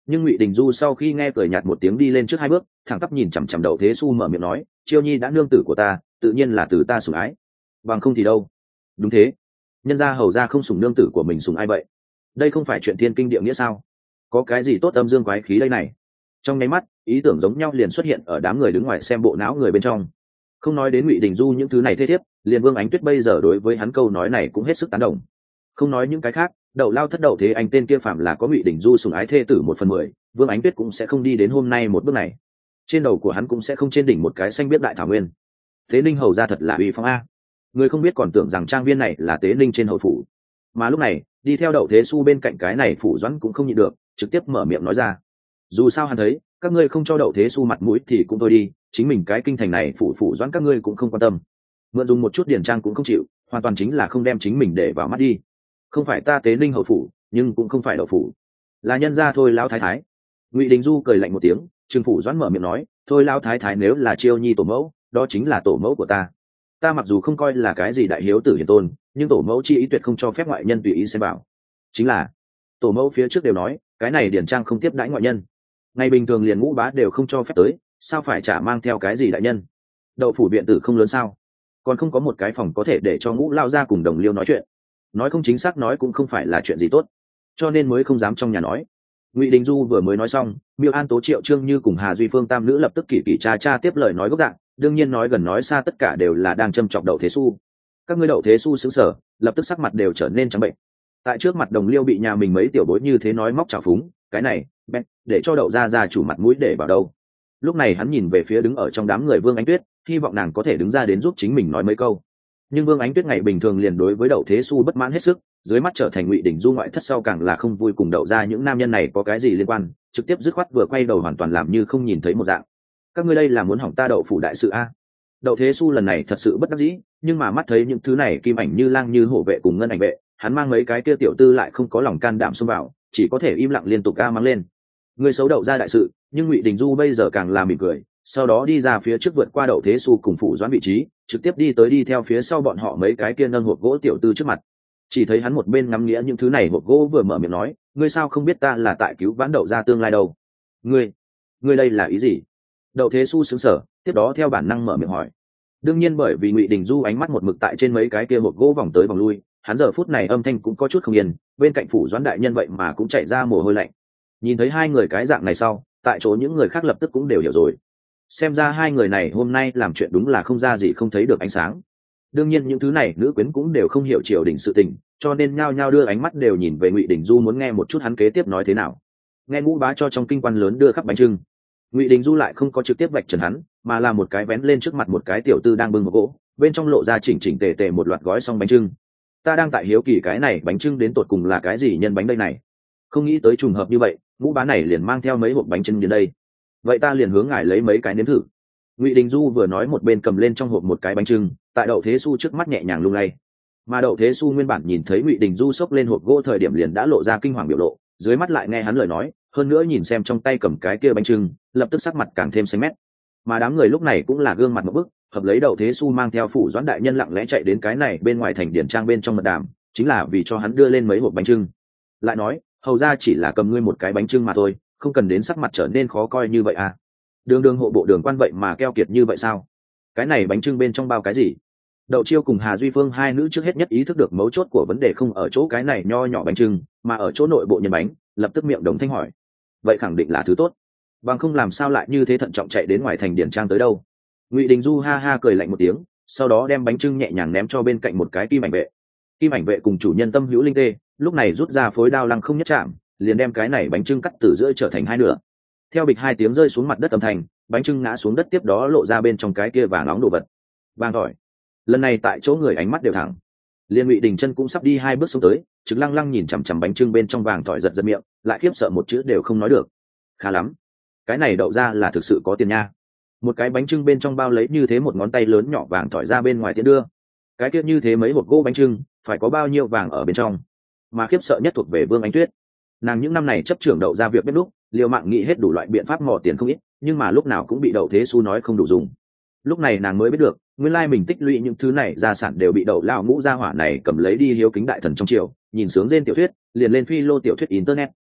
Nhưng Ngụy Đình Du sau khi nghe cười nhạt một tiếng đi lên trước hai bước, thẳng tắp nhìn chằm chằm Đậu Thế Xu mở miệng nói, chiêu nhi đã nương tử của ta, tự nhiên là từ ta sủng ái, bằng không thì đâu. Đúng thế, nhân gia hầu gia không sủng nương tử của mình sủng ai vậy? Đây không phải chuyện thiên kinh địa nghĩa sao? Có cái gì tốt âm dương quái khí đây này? Trong nháy mắt, ý tưởng giống nhau liền xuất hiện ở đám người đứng ngoài xem bộ não người bên trong. Không nói đến Ngụy Đình Du những thứ này thế thiếp, liền Vương Ánh Tuyết bây giờ đối với hắn câu nói này cũng hết sức tán đồng. Không nói những cái khác, Đậu Lao thất Đậu Thế Anh tên kia phạm là có Ngụy Đình Du sủng ái thê tử một phần mười, Vương Ánh Tuyết cũng sẽ không đi đến hôm nay một bước này. Trên đầu của hắn cũng sẽ không trên đỉnh một cái xanh biết đại thảo nguyên. Tế Ninh hầu ra thật là uy phong a. Người không biết còn tưởng rằng trang viên này là Tế Ninh trên hầu phủ. Mà lúc này, đi theo Đậu Thế Xu bên cạnh cái này phủ doãn cũng không nhịn được, trực tiếp mở miệng nói ra. Dù sao hắn thấy, các ngươi không cho Đậu Thế Xu mặt mũi thì cũng thôi đi, chính mình cái kinh thành này phủ phủ doãn các ngươi cũng không quan tâm. Mượn dùng một chút điển trang cũng không chịu, hoàn toàn chính là không đem chính mình để vào mắt đi. Không phải ta Tế Ninh hầu phủ, nhưng cũng không phải đậu phủ, là nhân gia thôi lão thái thái. Ngụy Đình Du cười lạnh một tiếng, Trừng phủ doãn mở miệng nói, thôi lão thái thái nếu là chiêu nhi tổ mẫu, đó chính là tổ mẫu của ta. Ta mặc dù không coi là cái gì đại hiếu tử hiền tôn, nhưng tổ mẫu chi ý tuyệt không cho phép ngoại nhân tùy ý xem vào. Chính là tổ mẫu phía trước đều nói, cái này điển trang không tiếp đãi ngoại nhân, ngày bình thường liền ngũ bá đều không cho phép tới, sao phải trả mang theo cái gì đại nhân? Đậu phủ viện tử không lớn sao? Còn không có một cái phòng có thể để cho ngũ lao ra cùng đồng liêu nói chuyện. Nói không chính xác nói cũng không phải là chuyện gì tốt, cho nên mới không dám trong nhà nói. Ngụy Đình Du vừa mới nói xong, Miêu An Tố, Triệu Trương Như cùng Hà Duy Phương tam nữ lập tức kỳ kỳ cha cha tiếp lời nói gốc dạng, đương nhiên nói gần nói xa tất cả đều là đang châm chọc Đậu Thế Xu. Các ngươi Đậu Thế Xu sững sờ, lập tức sắc mặt đều trở nên trắng bệnh. Tại trước mặt đồng liêu bị nhà mình mấy tiểu bối như thế nói móc trào phúng, cái này để cho Đậu gia gia chủ mặt mũi để vào đâu. Lúc này hắn nhìn về phía đứng ở trong đám người Vương Ánh Tuyết, hy vọng nàng có thể đứng ra đến giúp chính mình nói mấy câu. Nhưng Vương Ánh Tuyết ngày bình thường liền đối với Đậu Thế Xu bất mãn hết sức, dưới mắt trở thành Ngụy Đình Du ngoại thất sau càng là không vui cùng Đậu ra những nam nhân này có cái gì liên quan, trực tiếp dứt khoát vừa quay đầu hoàn toàn làm như không nhìn thấy một dạng. Các ngươi đây là muốn hỏng ta Đậu phủ đại sự a? Đậu Thế Xu lần này thật sự bất đắc dĩ, nhưng mà mắt thấy những thứ này kim ảnh như lang như hổ vệ cùng ngân ảnh vệ, hắn mang mấy cái kia tiểu tư lại không có lòng can đảm xông vào, chỉ có thể im lặng liên tục ca mang lên. Người xấu Đậu ra đại sự, nhưng Ngụy Đình Du bây giờ càng là mỉm cười, sau đó đi ra phía trước vượt qua Đậu Thế Xu cùng phủ doãn vị trí, trực tiếp đi tới đi theo phía sau bọn họ mấy cái kia nâng hộp gỗ tiểu tư trước mặt. Chỉ thấy hắn một bên ngắm nghĩa những thứ này hộp gỗ vừa mở miệng nói, ngươi sao không biết ta là tại cứu vãn Đậu ra tương lai đâu? Ngươi, ngươi đây là ý gì? Đậu Thế Xu sững sờ, tiếp đó theo bản năng mở miệng hỏi. Đương nhiên bởi vì Ngụy Đình Du ánh mắt một mực tại trên mấy cái kia hộp gỗ vòng tới vòng lui, hắn giờ phút này âm thanh cũng có chút không yên, bên cạnh phủ doãn đại nhân vậy mà cũng chạy ra mồ hôi lạnh. Nhìn thấy hai người cái dạng này sau, tại chỗ những người khác lập tức cũng đều hiểu rồi. Xem ra hai người này hôm nay làm chuyện đúng là không ra gì không thấy được ánh sáng. Đương nhiên những thứ này nữ quyến cũng đều không hiểu triều đình sự tình, cho nên nhao nhao đưa ánh mắt đều nhìn về Ngụy Đình Du muốn nghe một chút hắn kế tiếp nói thế nào. Nghe ngũ bá cho trong kinh quan lớn đưa khắp bánh trưng, Ngụy Đình Du lại không có trực tiếp vạch trần hắn, mà là một cái vén lên trước mặt một cái tiểu tư đang bưng một gỗ, bên trong lộ ra chỉnh chỉnh tề tề một loạt gói xong bánh trưng. Ta đang tại hiếu kỳ cái này bánh trưng đến tột cùng là cái gì nhân bánh đây này, không nghĩ tới trùng hợp như vậy, ngũ bá này liền mang theo mấy hộp bánh trưng đến đây. Vậy ta liền hướng ngài lấy mấy cái nếm thử. Ngụy Đình Du vừa nói một bên cầm lên trong hộp một cái bánh trưng, tại Đậu Thế Xu trước mắt nhẹ nhàng lung lay. Mà Đậu Thế Xu nguyên bản nhìn thấy Ngụy Đình Du xốc lên hộp gỗ thời điểm liền đã lộ ra kinh hoàng biểu lộ, dưới mắt lại nghe hắn lời nói, hơn nữa nhìn xem trong tay cầm cái kia bánh trưng, lập tức sắc mặt càng thêm xanh mét. Mà đám người lúc này cũng là gương mặt một bức, hợp lấy Đậu Thế Xu mang theo phủ doãn đại nhân lặng lẽ chạy đến cái này bên ngoài thành điển trang bên trong mật đàm, chính là vì cho hắn đưa lên mấy hộp bánh trưng. Lại nói, hầu ra chỉ là cầm ngươi một cái bánh trưng mà thôi, không cần đến sắc mặt trở nên khó coi như vậy à? Đường đường hộ bộ đường quan vậy mà keo kiệt như vậy sao? Cái này bánh trưng bên trong bao cái gì? Đậu Chiêu cùng Hà Duy Phương hai nữ trước hết nhất ý thức được mấu chốt của vấn đề không ở chỗ cái này nho nhỏ bánh trưng, mà ở chỗ nội bộ nhân bánh, lập tức miệng đồng thanh hỏi. Vậy khẳng định là thứ tốt, bằng không làm sao lại như thế thận trọng chạy đến ngoài thành điển trang tới đâu? Ngụy Đình Du ha ha cười lạnh một tiếng, sau đó đem bánh trưng nhẹ nhàng ném cho bên cạnh một cái kim ảnh vệ. Kim ảnh vệ cùng chủ nhân Tâm Hữu Linh Tê, lúc này rút ra phối đao lăng không nhất chạm, liền đem cái này bánh trưng cắt từ giữa trở thành hai nửa. Theo bịch hai tiếng rơi xuống mặt đất âm thanh, bánh trưng ngã xuống đất, tiếp đó lộ ra bên trong cái kia vàng nóng đồ vật. Vàng tỏi. Lần này tại chỗ người ánh mắt đều thẳng. Liên Ngụy Đình chân cũng sắp đi hai bước xuống tới, trực lăng lăng nhìn chằm chằm bánh trưng bên trong vàng tỏi giật giật miệng, lại khiếp sợ một chữ đều không nói được. Khá lắm, cái này đậu ra là thực sự có tiền nha. Một cái bánh trưng bên trong bao lấy như thế một ngón tay lớn nhỏ vàng tỏi ra bên ngoài tiễn đưa. Cái kia như thế mấy hộp gỗ bánh trưng, phải có bao nhiêu vàng ở bên trong. Mà khiếp sợ nhất thuộc về Vương Ánh Tuyết. Nàng những năm này chấp trưởng đậu ra việc bếp lúc, liều mạng nghĩ hết đủ loại biện pháp mò tiền không ít, nhưng mà lúc nào cũng bị Đậu Thế Xu nói không đủ dùng. Lúc này nàng mới biết được, nguyên lai mình tích lũy những thứ này gia sản đều bị Đậu lão ngũ gia hỏa này cầm lấy đi hiếu kính đại thần trong triều, nhìn sướng rên tiểu thuyết, liền lên phi lô tiểu thuyết internet.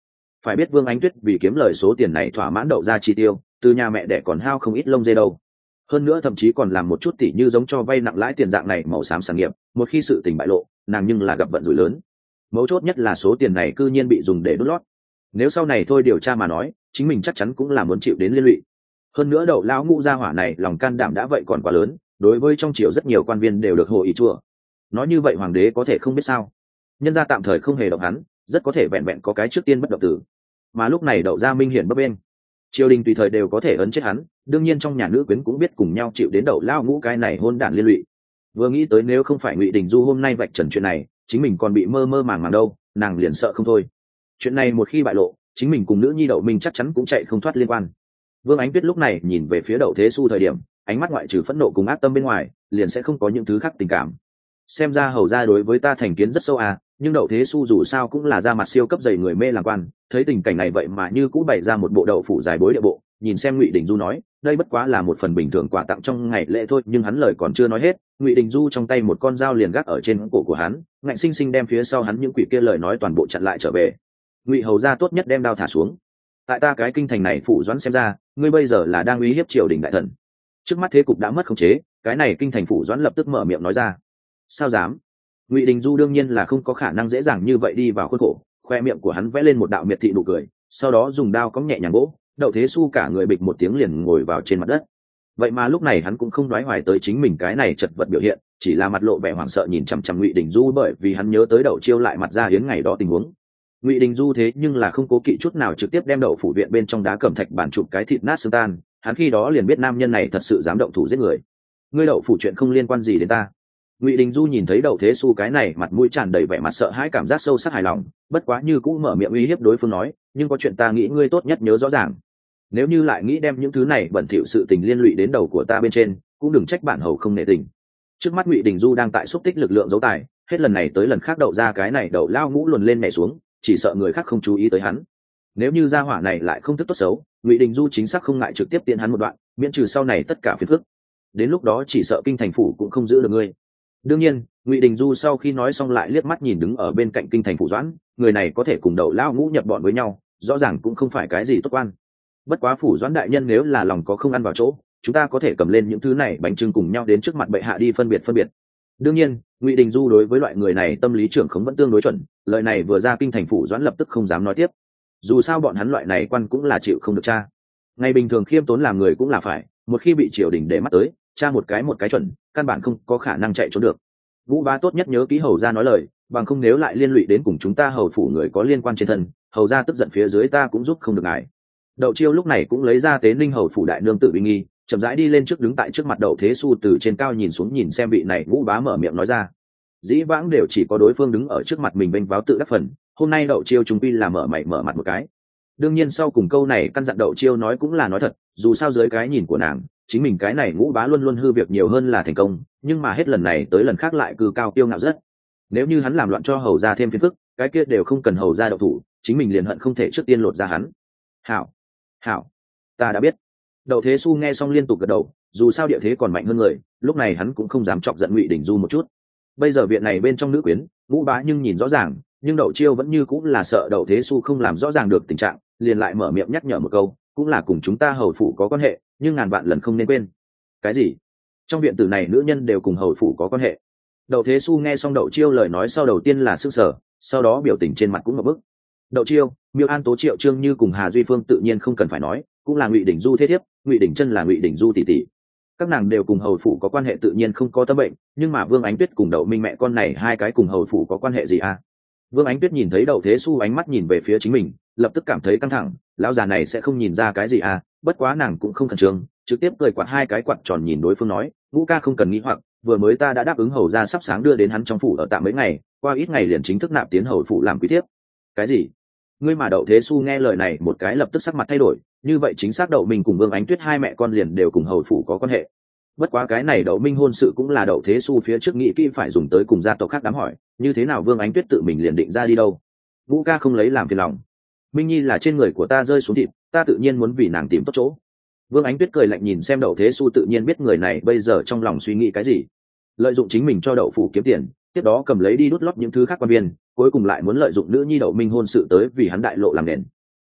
phải biết Vương Ánh Tuyết vì kiếm lời số tiền này thỏa mãn đậu ra chi tiêu, từ nhà mẹ đẻ còn hao không ít lông dê đâu. Hơn nữa thậm chí còn làm một chút tỉ như giống cho vay nặng lãi tiền dạng này màu xám sản nghiệp, một khi sự tình bại lộ, nàng nhưng là gặp vận rủi lớn. Mấu chốt nhất là số tiền này cư nhiên bị dùng để đốt lót. Nếu sau này thôi điều tra mà nói, chính mình chắc chắn cũng là muốn chịu đến liên lụy. Hơn nữa đậu lão ngũ gia hỏa này lòng can đảm đã vậy còn quá lớn, đối với trong triều rất nhiều quan viên đều được hồ ý chùa. Nói như vậy hoàng đế có thể không biết sao? Nhân gia tạm thời không hề động hắn, rất có thể vẹn vẹn có cái trước tiên bất động tử. Mà lúc này đậu gia minh hiển bấp bên, triều đình tùy thời đều có thể ấn chết hắn, đương nhiên trong nhà nữ quyến cũng biết cùng nhau chịu đến đậu lao ngũ cái này hôn đản liên lụy. Vừa nghĩ tới nếu không phải Ngụy Đình Du hôm nay vạch trần chuyện này, chính mình còn bị mơ mơ màng màng đâu, nàng liền sợ không thôi. Chuyện này một khi bại lộ, chính mình cùng nữ nhi đậu minh chắc chắn cũng chạy không thoát liên quan. Vương Ánh Tuyết lúc này nhìn về phía đậu thế su thời điểm, ánh mắt ngoại trừ phẫn nộ cùng ác tâm bên ngoài, liền sẽ không có những thứ khác tình cảm. Xem ra hầu ra đối với ta thành kiến rất sâu à, nhưng đậu thế su dù sao cũng là da mặt siêu cấp dày người mê làm quan, thấy tình cảnh này vậy mà như cũ bày ra một bộ đậu phủ dài bối địa bộ, nhìn xem Ngụy Đình Du nói, đây bất quá là một phần bình thường quà tặng trong ngày lễ thôi, nhưng hắn lời còn chưa nói hết, Ngụy Đình Du trong tay một con dao liền gác ở trên cổ của hắn, ngạnh sinh sinh đem phía sau hắn những quỷ kia lời nói toàn bộ chặn lại trở về. Ngụy hầu ra tốt nhất đem đao thả xuống. Tại ta cái kinh thành này phủ doãn xem ra, ngươi bây giờ là đang uy hiếp triều đình đại thần. Trước mắt thế cục đã mất khống chế, cái này kinh thành phủ doãn lập tức mở miệng nói ra. Sao dám? Ngụy Đình Du đương nhiên là không có khả năng dễ dàng như vậy đi vào khuôn khổ, khoe miệng của hắn vẽ lên một đạo miệt thị nụ cười, sau đó dùng đao cóng nhẹ nhàng gỗ, đậu thế su cả người bịch một tiếng liền ngồi vào trên mặt đất. Vậy mà lúc này hắn cũng không đoái hoài tới chính mình cái này chật vật biểu hiện, chỉ là mặt lộ vẻ hoảng sợ nhìn chằm chằm Ngụy Đình Du, bởi vì hắn nhớ tới đậu chiêu lại mặt ra hiến ngày đó tình huống. Ngụy Đình Du thế nhưng là không cố kỵ chút nào trực tiếp đem đậu phủ viện bên trong đá cẩm thạch bản chụp cái thịt nát xương tan, hắn khi đó liền biết nam nhân này thật sự dám động thủ giết người. Ngươi đậu phủ chuyện không liên quan gì đến ta. Ngụy Đình Du nhìn thấy đậu thế su cái này mặt mũi tràn đầy vẻ mặt sợ hãi, cảm giác sâu sắc hài lòng, bất quá như cũng mở miệng uy hiếp đối phương nói, nhưng có chuyện ta nghĩ ngươi tốt nhất nhớ rõ ràng, nếu như lại nghĩ đem những thứ này bẩn thỉu sự tình liên lụy đến đầu của ta bên trên, cũng đừng trách bản hầu không nể tình. Trước mắt Ngụy Đình Du đang tại xúc tích lực lượng giấu tài, hết lần này tới lần khác đậu ra cái này đậu lao ngũ luồn lên nhảy xuống, chỉ sợ người khác không chú ý tới hắn. Nếu như gia hỏa này lại không thức tốt xấu, Ngụy Đình Du chính xác không ngại trực tiếp tiện hắn một đoạn, miễn trừ sau này tất cả phiền phức. Đến lúc đó chỉ sợ kinh thành phủ cũng không giữ được ngươi. Đương nhiên, Ngụy Đình Du sau khi nói xong lại liếc mắt nhìn đứng ở bên cạnh kinh thành phủ doãn, người này có thể cùng đậu lao ngũ nhập bọn với nhau, rõ ràng cũng không phải cái gì tốt quan. Bất quá phủ doãn đại nhân nếu là lòng có không ăn vào chỗ, chúng ta có thể cầm lên những thứ này bánh trưng cùng nhau đến trước mặt bệ hạ đi phân biệt phân biệt. Đương nhiên, Ngụy Đình Du đối với loại người này tâm lý trưởng khống vẫn tương đối chuẩn, lời này vừa ra kinh thành phủ doãn lập tức không dám nói tiếp. Dù sao bọn hắn loại này quan cũng là chịu không được tra. Ngày bình thường khiêm tốn làm người cũng là phải, một khi bị triều đình để mắt tới, tra một cái một cái chuẩn, căn bản không có khả năng chạy trốn được. Vũ Bá tốt nhất nhớ ký hầu gia nói lời, bằng không nếu lại liên lụy đến cùng chúng ta hầu phủ người có liên quan trên thân, hầu gia tức giận phía dưới ta cũng giúp không được ngài. Đậu Chiêu lúc này cũng lấy ra Tế Ninh hầu phủ đại nương tự uy nghi, chậm rãi đi lên trước đứng tại trước mặt Đậu Thế Su, từ trên cao nhìn xuống nhìn xem vị này Vũ Bá mở miệng nói ra. Dĩ vãng đều chỉ có đối phương đứng ở trước mặt mình vênh váo tự đắc phần, hôm nay Đậu Chiêu trung quy là mở mày mở mặt một cái. Đương nhiên sau cùng câu này căn dặn Đậu Chiêu nói cũng là nói thật, dù sao dưới cái nhìn của nàng, chính mình cái này Vũ Bá luôn luôn hư việc nhiều hơn là thành công, nhưng mà hết lần này tới lần khác lại cư cao kiêu ngạo rất. Nếu như hắn làm loạn cho hầu gia thêm phiền phức, cái kia đều không cần hầu gia động thủ, chính mình liền hận không thể trước tiên lột ra hắn. Hảo, hảo, ta đã biết. Đậu Thế Su nghe xong liên tục gật đầu, dù sao địa thế còn mạnh hơn người, lúc này hắn cũng không dám chọc giận Ngụy Đình Du một chút. Bây giờ viện này bên trong nữ quyến, Vũ Bá nhưng nhìn rõ ràng, nhưng Đậu Chiêu vẫn như cũng là sợ Đậu Thế Su không làm rõ ràng được tình trạng, liền lại mở miệng nhắc nhở một câu, cũng là cùng chúng ta hầu phủ có quan hệ, nhưng ngàn vạn lần không nên quên. Cái gì? Trong viện tử này nữ nhân đều cùng hầu phủ có quan hệ? Đậu Thế Su nghe xong Đậu Chiêu lời nói sau đầu tiên là sững sờ, sau đó biểu tình trên mặt cũng ngập bức. Đậu Chiêu, Miêu An Tố Triệu Trương Như cùng Hà Duy Phương tự nhiên không cần phải nói, cũng là Ngụy Đình Du thế thiếp, Ngụy Đình Chân là Ngụy Đình Du tỷ tỷ. Các nàng đều cùng hầu phủ có quan hệ tự nhiên không có tâm bệnh, nhưng mà Vương Ánh Tuyết cùng Đậu Minh mẹ con này hai cái cùng hầu phủ có quan hệ gì à? Vương Ánh Tuyết nhìn thấy Đậu Thế Su ánh mắt nhìn về phía chính mình, lập tức cảm thấy căng thẳng, lão già này sẽ không nhìn ra cái gì à? Bất quá nàng cũng không khẩn trương, trực tiếp cười quạt hai cái quạt tròn nhìn đối phương nói, Ngũ ca không cần nghĩ hoặc, vừa mới ta đã đáp ứng hầu ra sắp sáng đưa đến hắn trong phủ ở tạm mấy ngày, qua ít ngày liền chính thức nạp tiến hầu phủ làm quý thiếp. Cái gì? Ngươi mà Đậu Thế Su nghe lời này một cái lập tức sắc mặt thay đổi, như vậy chính xác Đậu Minh cùng Vương Ánh Tuyết hai mẹ con liền đều cùng hầu phủ có quan hệ. Bất quá cái này Đậu Minh hôn sự cũng là Đậu Thế Su phía trước nghĩ kỹ phải dùng tới cùng gia tộc khác đám hỏi, như thế nào Vương Ánh Tuyết tự mình liền định ra đi đâu? Vũ ca không lấy làm phiền lòng. Minh Nhi là trên người của ta rơi xuống thịt, ta tự nhiên muốn vì nàng tìm tốt chỗ. Vương Ánh Tuyết cười lạnh nhìn xem Đậu Thế Su, tự nhiên biết người này bây giờ trong lòng suy nghĩ cái gì. Lợi dụng chính mình cho Đậu phủ kiếm tiền, tiếp đó cầm lấy đi đút lót những thứ khác quan viên, cuối cùng lại muốn lợi dụng nữ nhi Đậu Minh hôn sự tới vì hắn đại lộ làm nền.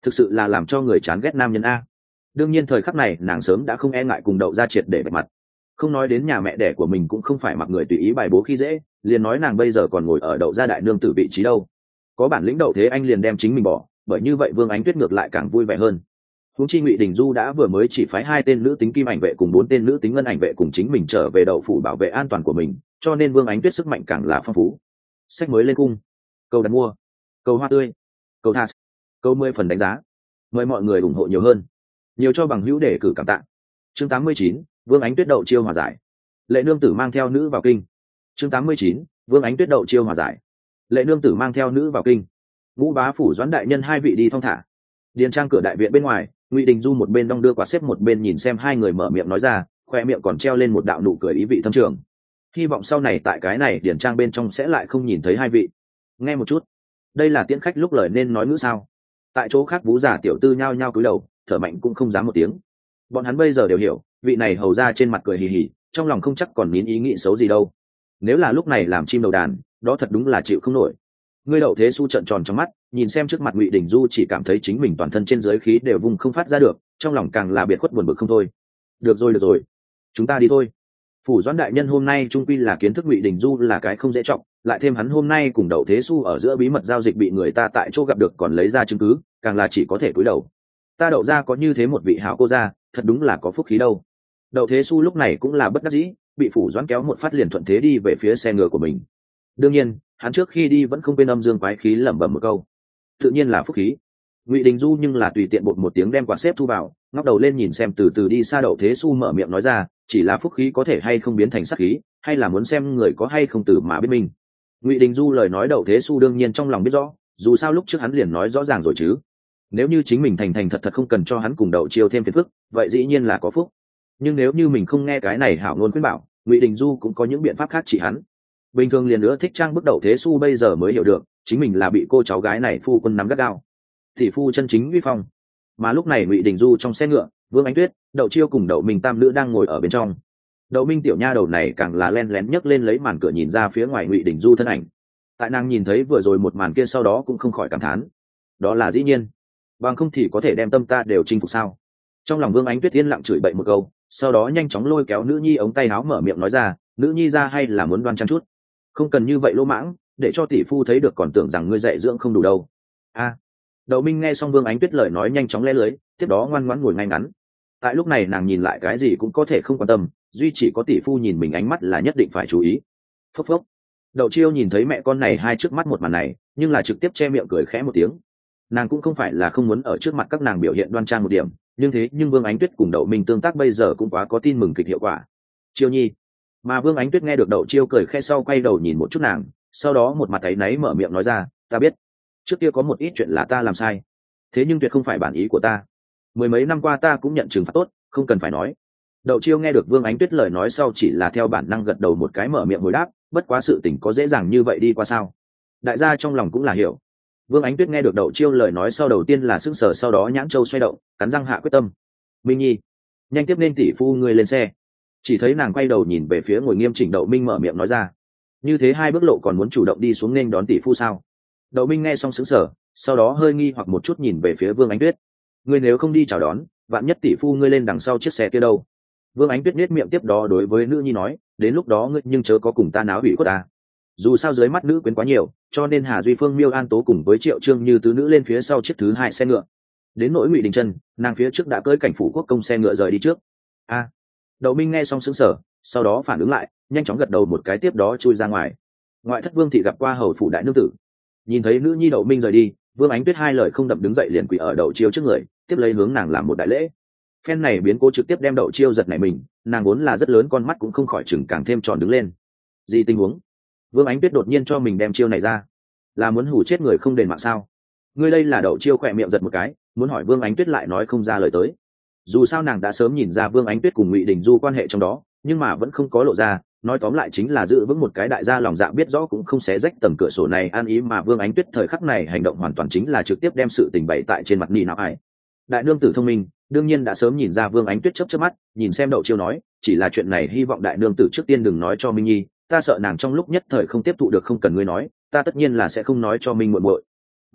thực sự là làm cho người chán ghét nam nhân a. Đương nhiên thời khắc này nàng sớm đã không e ngại cùng đậu ra triệt để bạch mặt. Không nói đến nhà mẹ đẻ của mình cũng không phải mặc người tùy ý bài bố khi dễ, liền nói nàng bây giờ còn ngồi ở đậu gia đại nương tử vị trí đâu. Có bản lĩnh đậu thế anh liền đem chính mình bỏ, bởi như vậy Vương Ánh Tuyết ngược lại càng vui vẻ hơn. Huống chi Ngụy Đình Du đã vừa mới chỉ phái hai tên nữ tính kim ảnh vệ cùng bốn tên nữ tính ngân ảnh vệ cùng chính mình trở về đậu phủ bảo vệ an toàn của mình, cho nên Vương Ánh Tuyết sức mạnh càng là phong phú. Sách mới lên cung, cầu đặt mua, cầu hoa tươi, cầu thas, cầu mười phần đánh giá, mời mọi người ủng hộ nhiều hơn, nhiều cho bằng hữu để cử cảm tạ. Chương tám mươi chín, Vương Ánh Tuyết đậu chiêu hòa giải. Lệ nương tử mang theo nữ vào kinh. Chương tám mươi chín, Vương Ánh Tuyết đậu chiêu hòa giải. Lệ nương tử mang theo nữ vào kinh. Ngũ bá phủ Doãn đại nhân hai vị đi thong thả. Điền trang cửa đại viện bên ngoài, Ngụy Đình Du một bên đong đưa quạt xếp một bên nhìn xem hai người mở miệng nói ra, khoe miệng còn treo lên một đạo nụ cười ý vị thâm trường. Hy vọng sau này tại cái này điền trang bên trong sẽ lại không nhìn thấy hai vị. Nghe một chút, đây là tiễn khách lúc lời nên nói ngữ sao? Tại chỗ khác Vũ giả tiểu tư nhao nhao cúi đầu, thở mạnh cũng không dám một tiếng. Bọn hắn bây giờ đều hiểu, vị này hầu ra trên mặt cười hì hì, trong lòng không chắc còn nín ý nghĩ xấu gì đâu. Nếu là lúc này làm chim đầu đàn, đó thật đúng là chịu không nổi. Ngươi Đậu Thế Xu trợn tròn trong mắt, nhìn xem trước mặt Ngụy Đình Du chỉ cảm thấy chính mình toàn thân trên dưới khí đều vùng không phát ra được, trong lòng càng là biệt khuất buồn bực không thôi. Được rồi được rồi, chúng ta đi thôi. Phủ Doãn đại nhân hôm nay trung quy là kiến thức Ngụy Đình Du là cái không dễ trọng, lại thêm hắn hôm nay cùng Đậu Thế Xu ở giữa bí mật giao dịch bị người ta tại chỗ gặp được còn lấy ra chứng cứ, càng là chỉ có thể cúi đầu. Ta Đậu gia có như thế một vị hảo cô gia, thật đúng là có phúc khí đâu. Đậu Thế Xu lúc này cũng là bất đắc dĩ, bị Phủ Doãn kéo một phát liền thuận thế đi về phía xe ngựa của mình. Đương nhiên, hắn trước khi đi vẫn không quên âm dương quái khí lẩm bẩm một câu, tự nhiên là phúc khí. Ngụy Đình Du nhưng là tùy tiện bột một tiếng đem quạt xếp thu vào, ngóc đầu lên nhìn xem từ từ đi xa Đậu Thế Xu mở miệng nói ra, chỉ là phúc khí có thể hay không biến thành sát khí, hay là muốn xem người có hay không từ mà biết mình. Ngụy Đình Du lời nói Đậu Thế Xu đương nhiên trong lòng biết rõ, dù sao lúc trước hắn liền nói rõ ràng rồi chứ. Nếu như chính mình thành thành thật thật không cần cho hắn cùng Đậu chiêu thêm phiền phức, vậy dĩ nhiên là có phúc. Nhưng nếu như mình không nghe cái này hảo ngôn khuyên bảo, Ngụy Đình Du cũng có những biện pháp khác trị hắn. Bình thường liền nữa thích trang bức Đậu Thế Xu bây giờ mới hiểu được, chính mình là bị cô cháu gái này phu quân nắm gắt gao. Thì phu chân chính uy phong. Mà lúc này Ngụy Đình Du trong xe ngựa, Vương Ánh Tuyết, Đậu chiêu cùng Đậu Minh tam nữ đang ngồi ở bên trong. Đậu Minh tiểu nha đầu này càng là len lén nhấc lên lấy màn cửa nhìn ra phía ngoài Ngụy Đình Du thân ảnh. Tại nàng nhìn thấy vừa rồi một màn kia sau đó cũng không khỏi cảm thán. Đó là dĩ nhiên, bằng không thì có thể đem tâm ta đều chinh phục sao? Trong lòng Vương Ánh Tuyết yên lặng chửi bậy một câu, sau đó nhanh chóng lôi kéo nữ nhi ống tay áo mở miệng nói ra, nữ nhi ra hay là muốn đoan trang chút, không cần như vậy lỗ mãng, để cho tỷ phu thấy được còn tưởng rằng ngươi dạy dưỡng không đủ đâu. A. Đậu Minh nghe xong Vương Ánh Tuyết lời nói nhanh chóng lé lưới, tiếp đó ngoan ngoãn ngồi ngay ngắn. Tại lúc này nàng nhìn lại cái gì cũng có thể không quan tâm, duy chỉ có tỷ phu nhìn mình ánh mắt là nhất định phải chú ý. Phốc phốc. Đậu Chiêu nhìn thấy mẹ con này hai trước mắt một màn này, nhưng là trực tiếp che miệng cười khẽ một tiếng. Nàng cũng không phải là không muốn ở trước mặt các nàng biểu hiện đoan trang một điểm, nhưng thế nhưng Vương Ánh Tuyết cùng Đậu Minh tương tác bây giờ cũng quá có tin mừng kịch hiệu quả. Chiêu nhi. Mà Vương Ánh Tuyết nghe được Đậu Chiêu cười khẽ sau quay đầu nhìn một chút nàng, sau đó một mặt áy náy mở miệng nói ra, ta biết, trước kia có một ít chuyện là ta làm sai, thế nhưng tuyệt không phải bản ý của ta. Mười mấy năm qua ta cũng nhận trừng phạt tốt, không cần phải nói. Đậu Chiêu nghe được Vương Ánh Tuyết lời nói sau chỉ là theo bản năng gật đầu một cái mở miệng hồi đáp, bất quá sự tình có dễ dàng như vậy đi qua sao? Đại gia trong lòng cũng là hiểu. Vương Ánh Tuyết nghe được Đậu Chiêu lời nói sau đầu tiên là sững sờ, sau đó nhãn châu xoay động, cắn răng hạ quyết tâm. Minh Nhi, nhanh tiếp nên tỷ phu ngươi lên xe. Chỉ thấy nàng quay đầu nhìn về phía ngồi nghiêm chỉnh Đậu Minh mở miệng nói ra, như thế hai bước lộ còn muốn chủ động đi xuống nên đón tỷ phu sao? Đậu Minh nghe xong sững sờ, sau đó hơi nghi hoặc một chút nhìn về phía Vương Ánh Tuyết. Ngươi nếu không đi chào đón, vạn nhất tỷ phu ngươi lên đằng sau chiếc xe kia đâu? Vương Ánh Tuyết nhếch miệng tiếp đó đối với nữ nhi nói, đến lúc đó ngươi nhưng chớ có cùng ta náo hủy khuất ta. Dù sao dưới mắt nữ quyến quá nhiều, cho nên Hà Duy Phương, Miêu An Tố cùng với Triệu Trương như tứ nữ lên phía sau chiếc thứ hai xe ngựa. Đến nỗi Ngụy Đình Chân, nàng phía trước đã cưỡi cảnh phủ quốc công xe ngựa rời đi trước. A. À, Đậu Minh nghe xong sững sờ, sau đó phản ứng lại, nhanh chóng gật đầu một cái tiếp đó chui ra ngoài. Ngoại thất Vương thị gặp qua hầu phủ đại nương tử. Nhìn thấy nữ nhi Đậu Minh rời đi, Vương Ánh Tuyết hai lời không đậm đứng dậy liền quỳ ở Đậu Chiêu trước người, tiếp lấy hướng nàng làm một đại lễ. Phen này biến cố trực tiếp đem Đậu Chiêu giật nảy mình, nàng vốn là rất lớn con mắt cũng không khỏi chừng càng thêm tròn đứng lên. Gì tình huống? Vương Ánh Tuyết đột nhiên cho mình đem chiêu này ra, là muốn hù chết người không đền mạng sao? Ngươi đây là Đậu Chiêu khỏe miệng giật một cái, muốn hỏi Vương Ánh Tuyết lại nói không ra lời tới. Dù sao nàng đã sớm nhìn ra Vương Ánh Tuyết cùng Ngụy Đình Du quan hệ trong đó, nhưng mà vẫn không có lộ ra. Nói tóm lại chính là giữ vững một cái đại gia lòng dạ biết rõ cũng không xé rách tầng cửa sổ này an ý, mà Vương Ánh Tuyết thời khắc này hành động hoàn toàn chính là trực tiếp đem sự tình bày tại trên mặt ni nào ai. Đại nương tử thông minh, đương nhiên đã sớm nhìn ra Vương Ánh Tuyết chớp chớp mắt, nhìn xem Đậu Chiêu nói, chỉ là chuyện này hy vọng đại nương tử trước tiên đừng nói cho Minh Nhi, ta sợ nàng trong lúc nhất thời không tiếp thụ được, không cần ngươi nói, ta tất nhiên là sẽ không nói cho Minh muội muội.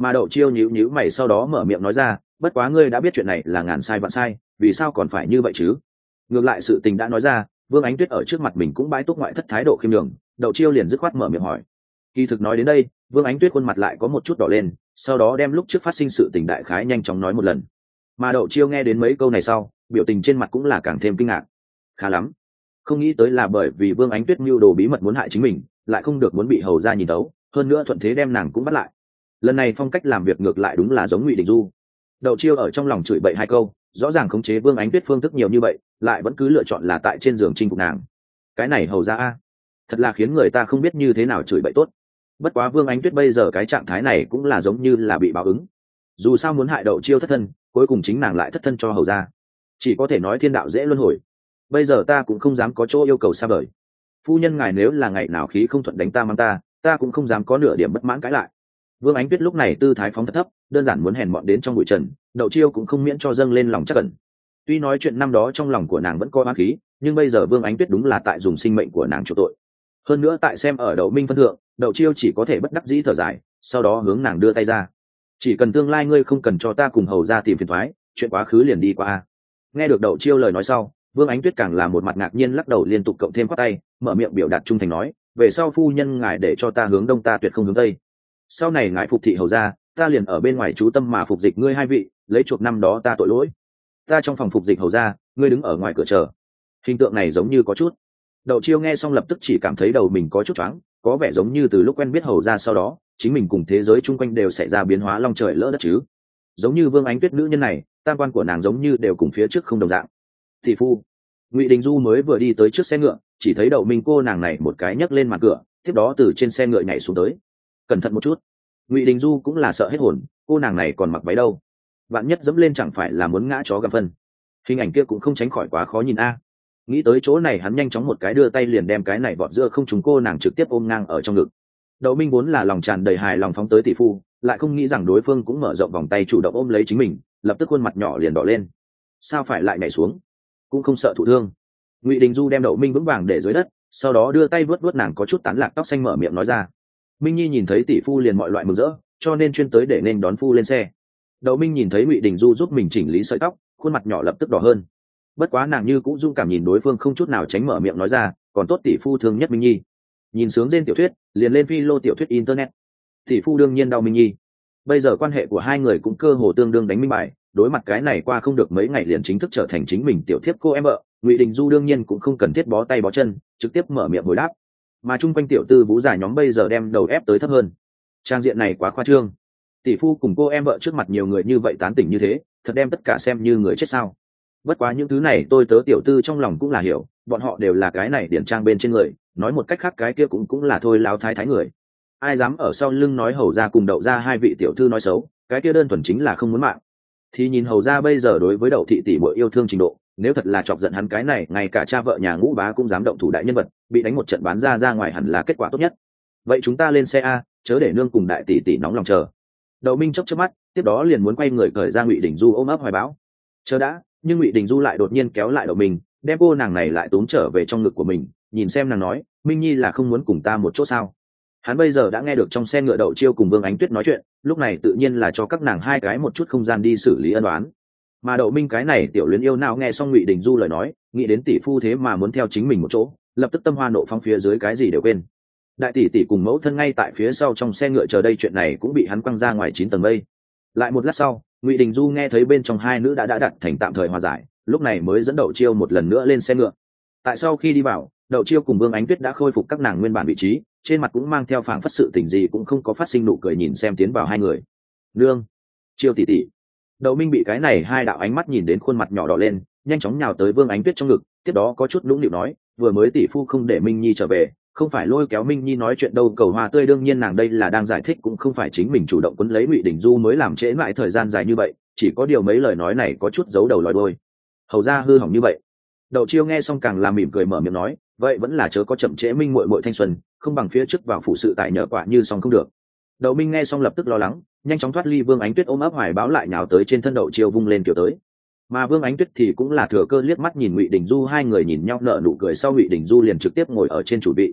Mà Đậu Chiêu nhíu nhíu mày sau đó mở miệng nói ra, bất quá ngươi đã biết chuyện này là ngàn sai vạn sai, vì sao còn phải như vậy chứ? Ngược lại sự tình đã nói ra, Vương Ánh Tuyết ở trước mặt mình cũng bãi túc ngoại thất thái độ khiêm nhường, Đậu Chiêu liền dứt khoát mở miệng hỏi. Kỳ thực nói đến đây, Vương Ánh Tuyết khuôn mặt lại có một chút đỏ lên, sau đó đem lúc trước phát sinh sự tình đại khái nhanh chóng nói một lần. Mà Đậu Chiêu nghe đến mấy câu này sau, biểu tình trên mặt cũng là càng thêm kinh ngạc. Khá lắm, không nghĩ tới là bởi vì Vương Ánh Tuyết mưu đồ bí mật muốn hại chính mình, lại không được muốn bị hầu ra nhìn tấu, hơn nữa thuận thế đem nàng cũng bắt lại. Lần này phong cách làm việc ngược lại đúng là giống Ngụy Đình Du. Đậu Chiêu ở trong lòng chửi bậy hai câu, rõ ràng khống chế Vương Ánh Tuyết phương thức nhiều như vậy, lại vẫn cứ lựa chọn là tại trên giường chinh phục nàng. Cái này hầu ra a, thật là khiến người ta không biết như thế nào chửi bậy tốt. Bất quá Vương Ánh Tuyết bây giờ cái trạng thái này cũng là giống như là bị báo ứng. Dù sao muốn hại Đậu Chiêu thất thân, cuối cùng chính nàng lại thất thân cho hầu ra. Chỉ có thể nói thiên đạo dễ luân hồi. Bây giờ ta cũng không dám có chỗ yêu cầu xa vời. Phu nhân ngài nếu là ngày nào khí không thuận đánh ta mang ta, ta cũng không dám có nửa điểm bất mãn cãi lại. Vương Ánh Tuyết lúc này tư thái phóng thật thấp, đơn giản muốn hèn mọn đến trong bụi trần, Đậu Chiêu cũng không miễn cho dâng lên lòng chắc ẩn. Tuy nói chuyện năm đó trong lòng của nàng vẫn có oán khí, nhưng bây giờ Vương Ánh Tuyết đúng là tại dùng sinh mệnh của nàng chuộc tội. Hơn nữa tại xem ở Đậu Minh phân thượng, Đậu Chiêu chỉ có thể bất đắc dĩ thở dài, sau đó hướng nàng đưa tay ra. Chỉ cần tương lai ngươi không cần cho ta cùng hầu ra tìm phiền toái, chuyện quá khứ liền đi qua. Nghe được Đậu Chiêu lời nói sau, Vương Ánh Tuyết càng là một mặt ngạc nhiên lắc đầu liên tục cộng thêm quát tay, mở miệng biểu đạt trung thành nói, về sau phu nhân ngài để cho ta hướng đông ta tuyệt không hướng tây. Sau này ngài phục thị hầu ra, ta liền ở bên ngoài chú tâm mà phục dịch ngươi hai vị, lấy chuộc năm đó ta tội lỗi. Ta trong phòng phục dịch hầu ra, ngươi đứng ở ngoài cửa chờ. Hình tượng này giống như có chút. Đậu Chiêu nghe xong lập tức chỉ cảm thấy đầu mình có chút choáng, có vẻ giống như từ lúc quen biết hầu ra sau đó, chính mình cùng thế giới chung quanh đều xảy ra biến hóa long trời lỡ đất chứ. Giống như Vương Ánh Tuyết nữ nhân này, tam quan của nàng giống như đều cùng phía trước không đồng dạng. Thị phu. Ngụy Đình Du mới vừa đi tới trước xe ngựa, chỉ thấy Đậu Minh cô nàng này một cái nhấc lên mặt cửa, tiếp đó từ trên xe ngựa nhảy xuống tới. Cẩn thận một chút. Ngụy Đình Du cũng là sợ hết hồn, cô nàng này còn mặc váy đâu, vạn nhất dẫm lên chẳng phải là muốn ngã chó gặm phân. Hình ảnh kia cũng không tránh khỏi quá khó nhìn a. Nghĩ tới chỗ này hắn nhanh chóng một cái đưa tay liền đem cái này vọt giữa không trúng cô nàng trực tiếp ôm ngang ở trong ngực. Đậu Minh vốn là lòng tràn đầy hài lòng phóng tới tỷ phu, lại không nghĩ rằng đối phương cũng mở rộng vòng tay chủ động ôm lấy chính mình, lập tức khuôn mặt nhỏ liền đỏ lên. Sao phải lại nhảy xuống, cũng không sợ thụ thương. Ngụy Đình Du đem Đậu Minh vững vàng để dưới đất, sau đó đưa tay vuốt vuốt nàng có chút tán lạc tóc xanh mở miệng nói ra. Minh Nhi nhìn thấy tỷ phu liền mọi loại mừng rỡ, cho nên chuyên tới để nên đón phu lên xe. Đậu Minh nhìn thấy Ngụy Đình Du giúp mình chỉnh lý sợi tóc, khuôn mặt nhỏ lập tức đỏ hơn. Bất quá nàng như cũng dung cảm nhìn đối phương không chút nào tránh mở miệng nói ra, còn tốt tỷ phu thương nhất Minh Nhi. Nhìn sướng trên tiểu thuyết, liền lên phi lô tiểu thuyết internet. Tỷ phu đương nhiên đau Minh Nhi. Bây giờ quan hệ của hai người cũng cơ hồ tương đương đánh minh bài, đối mặt cái này qua không được mấy ngày liền chính thức trở thành chính mình tiểu thiếp cô em vợ, Ngụy Đình Du đương nhiên cũng không cần thiết bó tay bó chân, trực tiếp mở miệng hồi đáp. Mà chung quanh tiểu tư vũ giải nhóm bây giờ đem đầu ép tới thấp hơn. Trang diện này quá khoa trương. Tỷ phu cùng cô em vợ trước mặt nhiều người như vậy tán tỉnh như thế, thật đem tất cả xem như người chết sao? Bất quá những thứ này tôi tớ tiểu tư trong lòng cũng là hiểu, bọn họ đều là cái này điển trang bên trên người, nói một cách khác cái kia cũng cũng là thôi láo thái thái người. Ai dám ở sau lưng nói hầu ra cùng đậu ra hai vị tiểu thư nói xấu, cái kia đơn thuần chính là không muốn mạng. Thì nhìn hầu ra bây giờ đối với đậu thị tỷ muội yêu thương trình độ, nếu thật là chọc giận hắn cái này, ngay cả cha vợ nhà Ngũ bá cũng dám động thủ đại nhân vật, bị đánh một trận bán ra ra ngoài hẳn là kết quả tốt nhất. Vậy chúng ta lên xe a, chớ để nương cùng đại tỷ tỷ nóng lòng chờ. Đậu Minh chớp chớp mắt, tiếp đó liền muốn quay người cởi ra Ngụy Đình Du ôm ấp hoài bão. Chờ đã, nhưng Ngụy Đình Du lại đột nhiên kéo lại Đậu Minh, đem cô nàng này lại tốn trở về trong ngực của mình, nhìn xem nàng nói, Minh Nhi là không muốn cùng ta một chỗ sao? Hắn bây giờ đã nghe được trong xe ngựa Đậu Chiêu cùng Vương Ánh Tuyết nói chuyện, lúc này tự nhiên là cho các nàng hai cái một chút không gian đi xử lý ân oán. Mà Đậu Minh cái này tiểu luyến yêu nào nghe xong Ngụy Đình Du lời nói, nghĩ đến tỷ phu thế mà muốn theo chính mình một chỗ, lập tức tâm hoa nộ phóng phía dưới cái gì đều quên. Đại tỷ tỷ cùng mẫu thân ngay tại phía sau trong xe ngựa chờ đây, chuyện này cũng bị hắn quăng ra ngoài chín tầng mây. Lại một lát sau, Ngụy Đình Du nghe thấy bên trong hai nữ đã đã đặt thành tạm thời hòa giải, lúc này mới dẫn Đậu Chiêu một lần nữa lên xe ngựa. Tại sau khi đi vào, Đậu Chiêu cùng Vương Ánh Tuyết đã khôi phục các nàng nguyên bản vị trí, trên mặt cũng mang theo phảng phất sự tình gì cũng không có phát sinh nụ cười nhìn xem tiến vào hai người. Nương, Chiêu tỷ tỷ. Đậu Minh bị cái này hai đạo ánh mắt nhìn đến khuôn mặt nhỏ đỏ lên, nhanh chóng nhào tới Vương Ánh Tuyết trong ngực, tiếp đó có chút nũng nịu nói, vừa mới tỷ phu không để Minh Nhi trở về, không phải lôi kéo Minh Nhi nói chuyện đâu, cầu hoa tươi đương nhiên nàng đây là đang giải thích, cũng không phải chính mình chủ động quấn lấy Ngụy Đình Du mới làm trễ lại thời gian dài như vậy, chỉ có điều mấy lời nói này có chút giấu đầu lòi đuôi. Hầu ra hư hỏng như vậy. Đậu Chiêu nghe xong càng làm mỉm cười mở miệng nói, vậy vẫn là chớ có chậm trễ Minh muội muội thanh xuân, không bằng phía trước vào phủ sự tại nhờ quả như xong không được. Đậu Minh nghe xong lập tức lo lắng, nhanh chóng thoát ly Vương Ánh Tuyết ôm ấp hoài báo lại nhào tới trên thân Đậu Chiêu vung lên kiểu tới. Mà Vương Ánh Tuyết thì cũng là thừa cơ liếc mắt nhìn Ngụy Đình Du, hai người nhìn nhau nở nụ cười, sau Ngụy Đình Du liền trực tiếp ngồi ở trên chủ vị.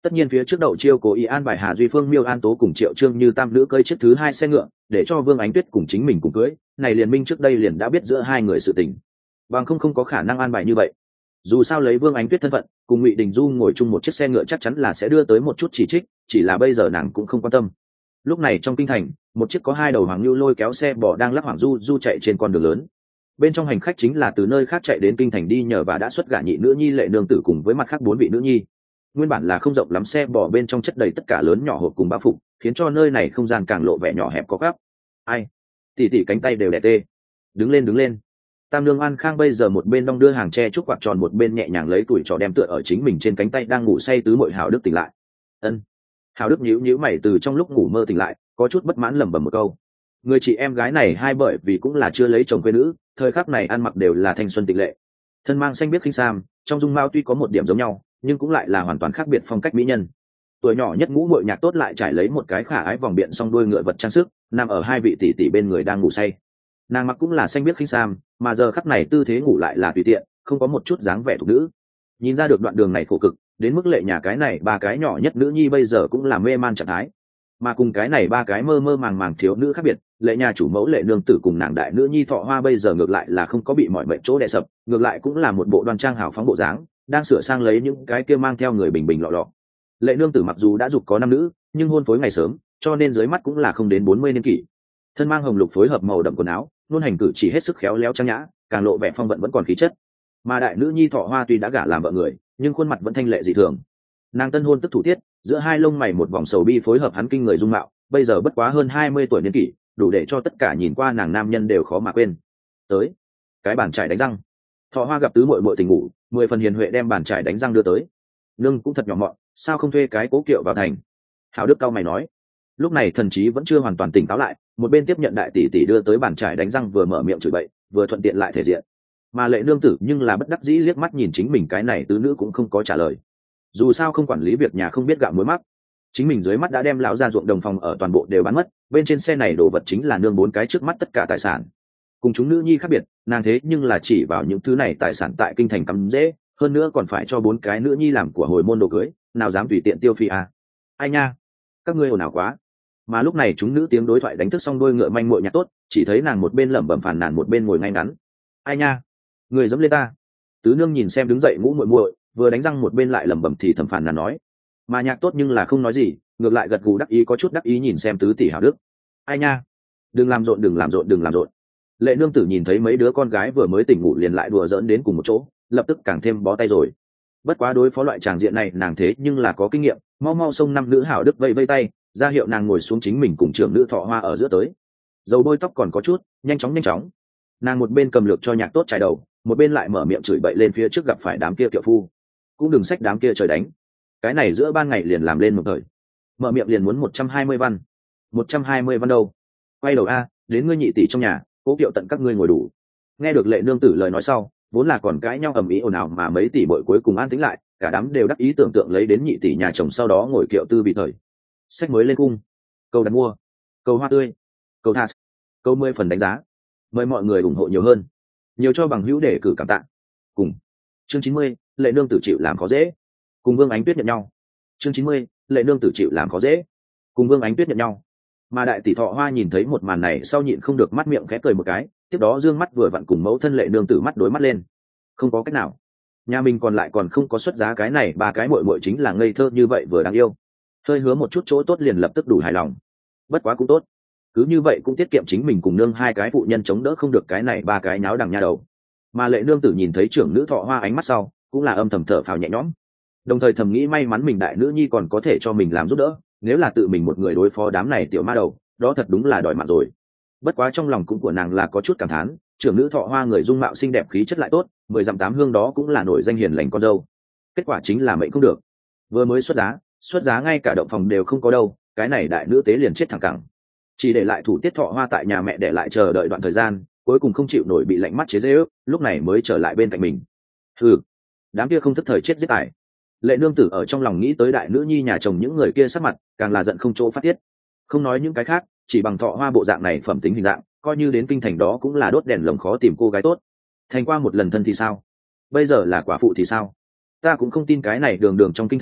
Tất nhiên phía trước đậu chiêu cố ý an bài Hà Duy Phương, Miêu An Tố cùng Triệu Trương như tam nữ cơi chiếc thứ hai xe ngựa để cho Vương Ánh Tuyết cùng chính mình cùng cưới, này liền minh trước đây liền đã biết giữa hai người sự tình, bằng không không có khả năng an bài như vậy. Dù sao lấy Vương Ánh Tuyết thân phận, cùng Ngụy Đình Du ngồi chung một chiếc xe ngựa chắc chắn là sẽ đưa tới một chút chỉ trích, chỉ là bây giờ nàng cũng không quan tâm. Lúc này trong kinh thành, một chiếc có hai đầu hoàng lưu lôi kéo xe bò đang lắc hoàng du du chạy trên con đường lớn. Bên trong hành khách chính là từ nơi khác chạy đến kinh thành đi nhờ và đã xuất gả nhị nữ nhi Lệ Nương Tử cùng với mặt khác bốn vị nữ nhi. Nguyên bản là không rộng lắm xe bò bên trong chất đầy tất cả lớn nhỏ hộp cùng bao phục, khiến cho nơi này không gian càng lộ vẻ nhỏ hẹp có góc. Ai? Tỷ tỷ cánh tay đều đẻ tê. Đứng lên đứng lên. Tam Nương An Khang bây giờ một bên đong đưa hàng tre trúc quạt tròn, một bên nhẹ nhàng lấy tuổi trò đem tựa ở chính mình trên cánh tay đang ngủ say tứ muội Hào Đức tỉnh lại. Ân. Hào Đức nhíu nhíu mày từ trong lúc ngủ mơ tỉnh lại, có chút bất mãn lẩm bẩm một câu. Người chị em gái này hai bởi vì cũng là chưa lấy chồng quê nữ, thời khắc này ăn mặc đều là thanh xuân tịnh lệ. Thân mang xanh biếc khinh sam, trong dung mạo tuy có một điểm giống nhau, nhưng cũng lại là hoàn toàn khác biệt phong cách mỹ nhân. Tuổi nhỏ nhất ngũ muội Nhạc Tốt lại trải lấy một cái khả ái vòng biện song đuôi ngựa vật trang sức, nằm ở hai vị tỷ tỷ bên người đang ngủ say. Nàng mặc cũng là xanh biếc khinh sam, mà giờ khắc này tư thế ngủ lại là tùy tiện, không có một chút dáng vẻ thục nữ. Nhìn ra được đoạn đường này khổ cực, đến mức Lệ nhà cái này ba cái nhỏ nhất nữ nhi bây giờ cũng là mê man trạng thái. Mà cùng cái này ba cái mơ mơ màng màng thiếu nữ khác biệt, Lệ nhà chủ mẫu Lệ Nương Tử cùng nàng đại nữ nhi Thọ Hoa bây giờ ngược lại là không có bị mọi mệnh chỗ đè sập, ngược lại cũng là một bộ đoan trang hào phóng bộ dáng, đang sửa sang lấy những cái kia mang theo người bình bình lọ lọ. Lệ Nương Tử mặc dù đã dục có năm nữ, nhưng hôn phối ngày sớm, cho nên dưới mắt cũng là không đến bốn mươi niên kỷ. Thân mang hồng lục phối hợp màu đậm quần áo, luôn hành cử chỉ hết sức khéo léo trang nhã, càng lộ vẻ phong vận vẫn còn khí chất. Mà đại nữ nhi Thọ Hoa tuy đã gả làm vợ người, nhưng khuôn mặt vẫn thanh lệ dị thường. Nàng tân hôn tức thủ tiết, giữa hai lông mày một vòng sầu bi phối hợp hắn kinh người dung mạo, bây giờ bất quá hơn hai mươi tuổi niên kỷ, đủ để cho tất cả nhìn qua nàng nam nhân đều khó mà quên. Tới, cái bàn chải đánh răng. Thọ Hoa gặp tứ muội muội tỉnh ngủ, mười phần hiền huệ đem bàn chải đánh răng đưa tới. Nương cũng thật nhỏ mọn, sao không thuê cái cố kiệu vào thành? Hảo Đức cao mày nói. Lúc này thần trí vẫn chưa hoàn toàn tỉnh táo lại, một bên tiếp nhận đại tỷ tỷ đưa tới bàn chải đánh răng, vừa mở miệng chửi bậy, vừa thuận tiện lại thể diện. Mà Lệ Nương Tử nhưng là bất đắc dĩ liếc mắt nhìn chính mình cái này tứ nữ cũng không có trả lời. Dù sao không quản lý việc nhà không biết gạo muối mắc, chính mình dưới mắt đã đem lão gia ruộng đồng phòng ở toàn bộ đều bán mất, bên trên xe này đồ vật chính là nương bốn cái trước mắt tất cả tài sản. Cùng chúng nữ nhi khác biệt, nàng thế nhưng là chỉ vào những thứ này tài sản tại kinh thành cắm dễ, hơn nữa còn phải cho bốn cái nữ nhi làm của hồi môn đồ cưới, nào dám tùy tiện tiêu phi à? Ai nha, các ngươi ồn ào quá. Mà lúc này chúng nữ tiếng đối thoại đánh thức xong đôi ngựa manh muội Nhạc Tốt, chỉ thấy nàng một bên lẩm bẩm phàn nàn một bên ngồi ngay ngắn. Ai nha, người dẫm lên ta. Tứ nương nhìn xem đứng dậy ngũ muội muội, vừa đánh răng một bên lại lẩm bẩm thì thầm phàn nàn nói. Mà Nhạc Tốt nhưng là không nói gì, ngược lại gật gù đắc ý, có chút đắc ý nhìn xem tứ tỷ Hảo Đức. Ai nha, đừng làm rộn đừng làm rộn đừng làm rộn. Lệ Nương Tử nhìn thấy mấy đứa con gái vừa mới tỉnh ngủ liền lại đùa giỡn đến cùng một chỗ, lập tức càng thêm bó tay rồi. Bất quá đối phó loại tràng diện này nàng thế nhưng là có kinh nghiệm, mau mau xông năm nữ Hảo Đức vây vây tay, ra hiệu nàng ngồi xuống chính mình cùng trưởng nữ Thọ Hoa ở giữa tới. Dầu bôi tóc còn có chút, nhanh chóng nhanh chóng. Nàng một bên cầm lược cho Nhạc Tốt trải đầu, một bên lại mở miệng chửi bậy lên phía trước gặp phải đám kia kiệu phu. Cũng đừng xách đám kia trời đánh. Cái này giữa ban ngày liền làm lên một thời. Mở miệng liền muốn một trăm hai mươi văn. Một trăm hai mươi văn đâu? Quay đầu a, đến ngươi nhị tỷ trong nhà, cố kiệu tận các ngươi ngồi đủ. Nghe được Lệ Nương Tử lời nói sau, vốn là còn cãi nhau ầm ĩ ồn ào mà mấy tỷ bội cuối cùng an tĩnh lại, cả đám đều đắc ý tưởng tượng lấy đến nhị tỷ nhà chồng sau đó ngồi kiệu tư bị thời. Sách mới lên cung, cầu đặt mua, cầu hoa tươi, cầu tha, cầu mười phần đánh giá. Mời mọi người ủng hộ nhiều hơn, nhiều cho bằng hữu để cử cảm tạ. Cùng chương chín mươi, Lệ Nương Tử chịu làm khó dễ. Cùng Vương Ánh Tuyết nhận nhau. Chương chín mươi, Lệ Nương Tử chịu làm khó dễ. Cùng Vương Ánh Tuyết nhận nhau. Mà đại tỷ Thọ Hoa nhìn thấy một màn này sau nhịn không được mắt miệng khẽ cười một cái, tiếp đó dương mắt vừa vặn cùng mẫu thân Lệ Nương Tử mắt đối mắt lên. Không có cách nào, nhà mình còn lại còn không có xuất giá, cái này ba cái muội muội chính là ngây thơ như vậy vừa đáng yêu. Hơi hứa một chút chỗ tốt liền lập tức đủ hài lòng. Bất quá cũng tốt, cứ như vậy cũng tiết kiệm chính mình cùng nương hai cái phụ nhân chống đỡ không được cái này ba cái nháo đằng nha đầu. Mà Lệ Nương Tử nhìn thấy trưởng nữ Thọ Hoa ánh mắt sau, cũng là âm thầm thở phào nhẹ nhõm, đồng thời thầm nghĩ may mắn mình đại nữ nhi còn có thể cho mình làm giúp đỡ, nếu là tự mình một người đối phó đám này tiểu ma đầu, đó thật đúng là đòi mạng rồi. Bất quá trong lòng cũng của nàng là có chút cảm thán, trưởng nữ Thọ Hoa người dung mạo xinh đẹp khí chất lại tốt, mười dặm tám hương đó cũng là nổi danh hiền lành con dâu. Kết quả chính là mệnh không được, vừa mới xuất giá, xuất giá ngay cả động phòng đều không có đâu, cái này đại nữ tế liền chết thẳng cẳng, chỉ để lại thủ tiết Thọ Hoa tại nhà mẹ để lại chờ đợi đoạn thời gian, cuối cùng không chịu nổi bị lạnh mắt chế giễu, lúc này mới trở lại bên cạnh mình. Ừ, đám kia không thức thời chết giết tài. Lệ Nương Tử ở trong lòng nghĩ tới đại nữ nhi nhà chồng những người kia sắc mặt, càng là giận không chỗ phát tiết. Không nói những cái khác, chỉ bằng Thọ Hoa bộ dạng này phẩm tính hình dạng, coi như đến kinh thành đó cũng là đốt đèn lồng khó tìm cô gái tốt. Thành qua một lần thân thì sao? Bây giờ là quả phụ thì sao? Ta cũng không tin cái này đường đường trong kinh thành,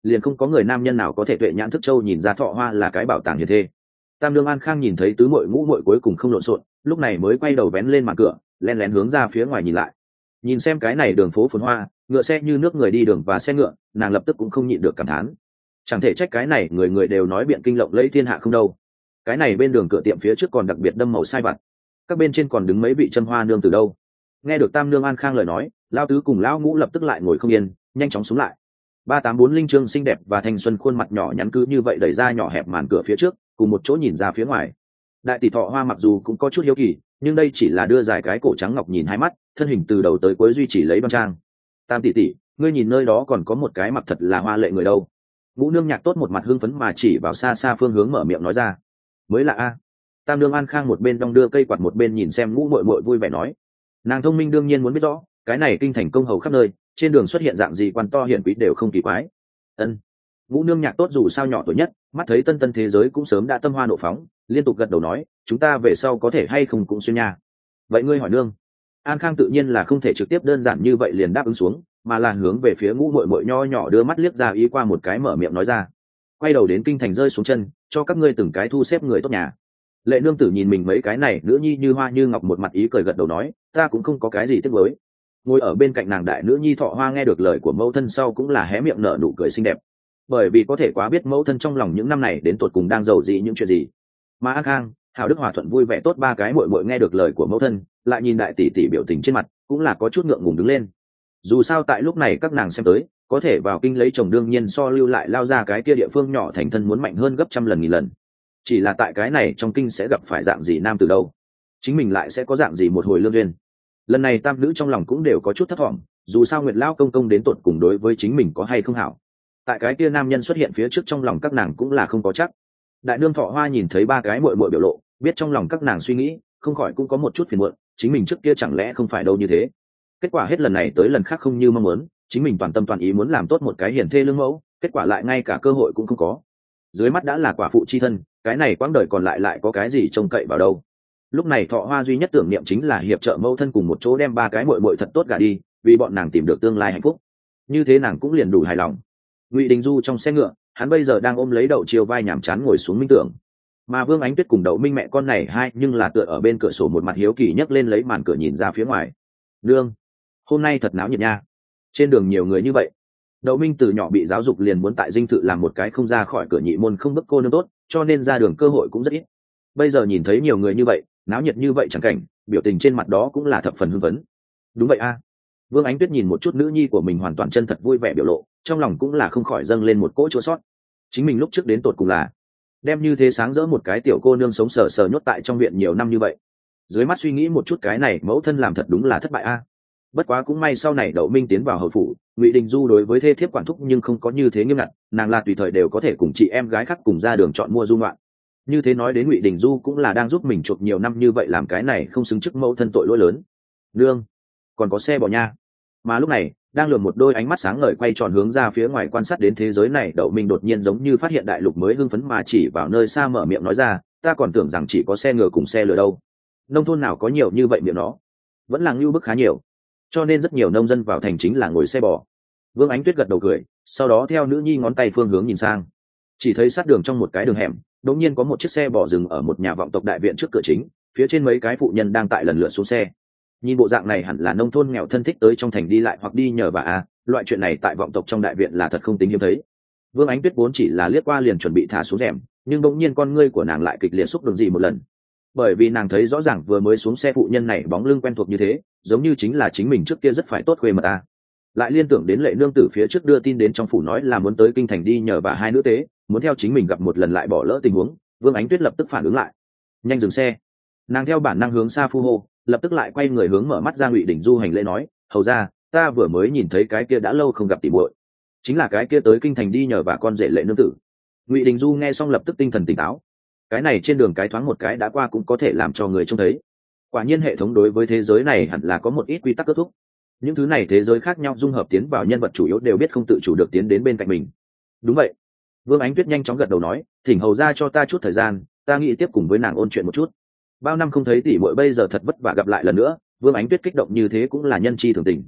liền không có người nam nhân nào có thể tuệ nhãn thức châu nhìn ra thọ hoa là cái bảo tàng hiền thê. Tam Nương An Khang nhìn thấy tứ muội ngũ muội cuối cùng không lộn xộn, lúc này mới quay đầu vén lên màn cửa, lén lén hướng ra phía ngoài nhìn lại. Nhìn xem cái này đường phố phồn hoa, ngựa xe như nước, người đi đường và xe ngựa, nàng lập tức cũng không nhịn được cảm thán. Chẳng thể trách cái này người người đều nói biện kinh lộng lẫy thiên hạ không đâu. Cái này bên đường cửa tiệm phía trước còn đặc biệt đâm màu sai vặt, các bên trên còn đứng mấy vị châm hoa nương từ đâu. Nghe được Tam Nương An Khang lời nói, Lao Tứ cùng Lão Ngũ lập tức lại ngồi không yên, nhanh chóng xuống lại. Ba tám bốn linh trương xinh đẹp và thanh xuân khuôn mặt nhỏ nhắn cứ như vậy đẩy ra nhỏ hẹp màn cửa phía trước, cùng một chỗ nhìn ra phía ngoài. Đại tỷ Thọ Hoa mặc dù cũng có chút hiếu kỳ, nhưng đây chỉ là đưa dài cái cổ trắng ngọc nhìn hai mắt, thân hình từ đầu tới cuối duy trì lấy đoan trang. Tam tỷ tỷ, ngươi nhìn nơi đó còn có một cái mặc thật là hoa lệ người đâu. Ngũ Nương Nhạc Tốt một mặt hưng phấn mà chỉ vào xa xa phương hướng mở miệng nói ra. Mới là a. Tam Nương An Khang một bên đong đưa cây quạt một bên nhìn xem Ngũ muội muội vui vẻ nói. Nàng thông minh đương nhiên muốn biết rõ, cái này kinh thành công hầu khắp nơi, trên đường xuất hiện dạng gì quan to hiển quý đều không kỳ quái. Ân. Ngũ Nương Nhạc Tốt dù sao nhỏ tuổi nhất, mắt thấy tân tân thế giới cũng sớm đã tâm hoa nộ phóng, liên tục gật đầu nói, chúng ta về sau có thể hay không cũng xuyên nha. Vậy ngươi hỏi nương. An Khang tự nhiên là không thể trực tiếp đơn giản như vậy liền đáp ứng xuống, mà là hướng về phía Ngũ muội muội nho nhỏ đưa mắt liếc ra ý qua một cái mở miệng nói ra. Quay đầu đến kinh thành rơi xuống chân, cho các ngươi từng cái thu xếp người tốt nhà. Lệ nương tử nhìn mình mấy cái này nữ nhi như hoa như ngọc một mặt ý cười gật đầu nói, ta cũng không có cái gì tiếc nuối. Ngồi ở bên cạnh nàng đại nữ nhi Thọ Hoa nghe được lời của mẫu thân sau cũng là hé miệng nở nụ cười xinh đẹp, bởi vì có thể quá biết mẫu thân trong lòng những năm này đến tột cùng đang giàu gì những chuyện gì. Mà An Khang, Hảo Đức hòa thuận vui vẻ tốt ba cái muội muội nghe được lời của mẫu thân, lại nhìn đại tỷ tỷ biểu tình trên mặt, cũng là có chút ngượng ngùng đứng lên. Dù sao tại lúc này các nàng xem tới, có thể vào kinh lấy chồng đương nhiên so lưu lại lao ra cái kia địa phương nhỏ thành thân muốn mạnh hơn gấp trăm lần nghìn lần. Chỉ là tại cái này trong kinh sẽ gặp phải dạng gì nam từ đâu, chính mình lại sẽ có dạng gì một hồi lương duyên. Lần này tam nữ trong lòng cũng đều có chút thất vọng, dù sao Nguyệt Lao công công đến tột cùng đối với chính mình có hay không hảo. Tại cái kia nam nhân xuất hiện phía trước trong lòng các nàng cũng là không có chắc. Đại nương Thọ Hoa nhìn thấy ba cái muội muội biểu lộ, biết trong lòng các nàng suy nghĩ, không khỏi cũng có một chút phiền muộn, chính mình trước kia chẳng lẽ không phải đâu như thế. Kết quả hết lần này tới lần khác không như mong muốn, chính mình toàn tâm toàn ý muốn làm tốt một cái hiển thê lương mẫu, kết quả lại ngay cả cơ hội cũng không có. Dưới mắt đã là quả phụ chi thân, cái này quãng đời còn lại lại có cái gì trông cậy vào đâu. Lúc này Thọ Hoa duy nhất tưởng niệm chính là hiệp trợ mẫu thân cùng một chỗ đem ba cái muội muội thật tốt gả đi, vì bọn nàng tìm được tương lai hạnh phúc. Như thế nàng cũng liền đủ hài lòng. Ngụy Đình Du trong xe ngựa, hắn bây giờ đang ôm lấy Đậu Chiêu vai nhàm chán ngồi xuống minh tưởng, mà Vương Ánh Tuyết cùng Đậu Minh mẹ con này hai nhưng là tựa ở bên cửa sổ một mặt hiếu kỳ nhấc lên lấy màn cửa nhìn ra phía ngoài. Nương, hôm nay thật náo nhiệt nha, trên đường nhiều người như vậy. Đậu Minh từ nhỏ bị giáo dục liền muốn tại dinh thự làm một cái không ra khỏi cửa nhị môn không bức cô nương tốt, cho nên ra đường cơ hội cũng rất ít. Bây giờ nhìn thấy nhiều người như vậy, náo nhiệt như vậy chẳng cảnh, biểu tình trên mặt đó cũng là thập phần hưng phấn. Đúng vậy a. Vương Ánh Tuyết nhìn một chút nữ nhi của mình hoàn toàn chân thật vui vẻ biểu lộ, trong lòng cũng là không khỏi dâng lên một cỗ chua xót. Chính mình lúc trước đến tột cùng là đem như thế sáng rỡ một cái tiểu cô nương sống sờ sờ nhốt tại trong viện nhiều năm như vậy. Dưới mắt suy nghĩ một chút cái này mẫu thân làm thật đúng là thất bại a. Bất quá cũng may sau này Đậu Minh tiến vào hầu phủ, Ngụy Đình Du đối với thê thiếp quản thúc nhưng không có như thế nghiêm ngặt, nàng là tùy thời đều có thể cùng chị em gái khác cùng ra đường chọn mua du ngoạn. Như thế nói đến Ngụy Đình Du cũng là đang giúp mình chuộc nhiều năm như vậy làm cái này không xứng chức mẫu thân tội lỗi lớn. Nương, còn có xe bò nha. Mà lúc này, đang lườm một đôi ánh mắt sáng ngời quay tròn hướng ra phía ngoài quan sát đến thế giới này, Đậu Minh đột nhiên giống như phát hiện đại lục mới hưng phấn mà chỉ vào nơi xa mở miệng nói ra, ta còn tưởng rằng chỉ có xe ngựa cùng xe lửa đâu. Nông thôn nào có nhiều như vậy miệng nó. Vẫn là ngưu bức khá nhiều. Cho nên rất nhiều nông dân vào thành chính là ngồi xe bò. Vương Ánh Tuyết gật đầu cười, sau đó theo nữ nhi ngón tay phương hướng nhìn sang, chỉ thấy sát đường trong một cái đường hẻm, đột nhiên có một chiếc xe bò dừng ở một nhà vọng tộc đại viện trước cửa chính, phía trên mấy cái phụ nhân đang tại lần lượt xuống xe. Nhìn bộ dạng này hẳn là nông thôn nghèo thân thích tới trong thành đi lại hoặc đi nhờ vả a, loại chuyện này tại vọng tộc trong đại viện là thật không tính hiếm thấy. Vương Ánh Tuyết vốn chỉ là liếc qua liền chuẩn bị thả xuống rèm, nhưng bỗng nhiên con ngươi của nàng lại kịch liệt xúc động gì một lần, bởi vì nàng thấy rõ ràng vừa mới xuống xe phụ nhân này bóng lưng quen thuộc như thế, giống như chính là chính mình trước kia rất phải tốt khuê mật a. Lại liên tưởng đến Lệ nương tử phía trước đưa tin đến trong phủ nói là muốn tới kinh thành đi nhờ vả hai nữ tế, muốn theo chính mình gặp một lần lại bỏ lỡ tình huống. Vương Ánh Tuyết lập tức phản ứng lại, nhanh dừng xe. Nàng theo bản năng hướng xa phu hô, lập tức lại quay người hướng mở mắt ra Ngụy Đình Du hành lễ nói, hầu ra, ta vừa mới nhìn thấy cái kia đã lâu không gặp tỷ muội, chính là cái kia tới kinh thành đi nhờ vả con rể Lệ nương tử. Ngụy Đình Du nghe xong lập tức tinh thần tỉnh táo, cái này trên đường cái thoáng một cái đã qua cũng có thể làm cho người trông thấy. Quả nhiên hệ thống đối với thế giới này hẳn là có một ít quy tắc kết thúc. Những thứ này thế giới khác nhau dung hợp tiến vào nhân vật chủ yếu đều biết không tự chủ được tiến đến bên cạnh mình. Đúng vậy. Vương Ánh Tuyết nhanh chóng gật đầu nói, thỉnh hầu ra cho ta chút thời gian, ta nghĩ tiếp cùng với nàng ôn chuyện một chút. Bao năm không thấy tỷ muội bây giờ thật vất vả gặp lại lần nữa, Vương Ánh Tuyết kích động như thế cũng là nhân chi thường tình.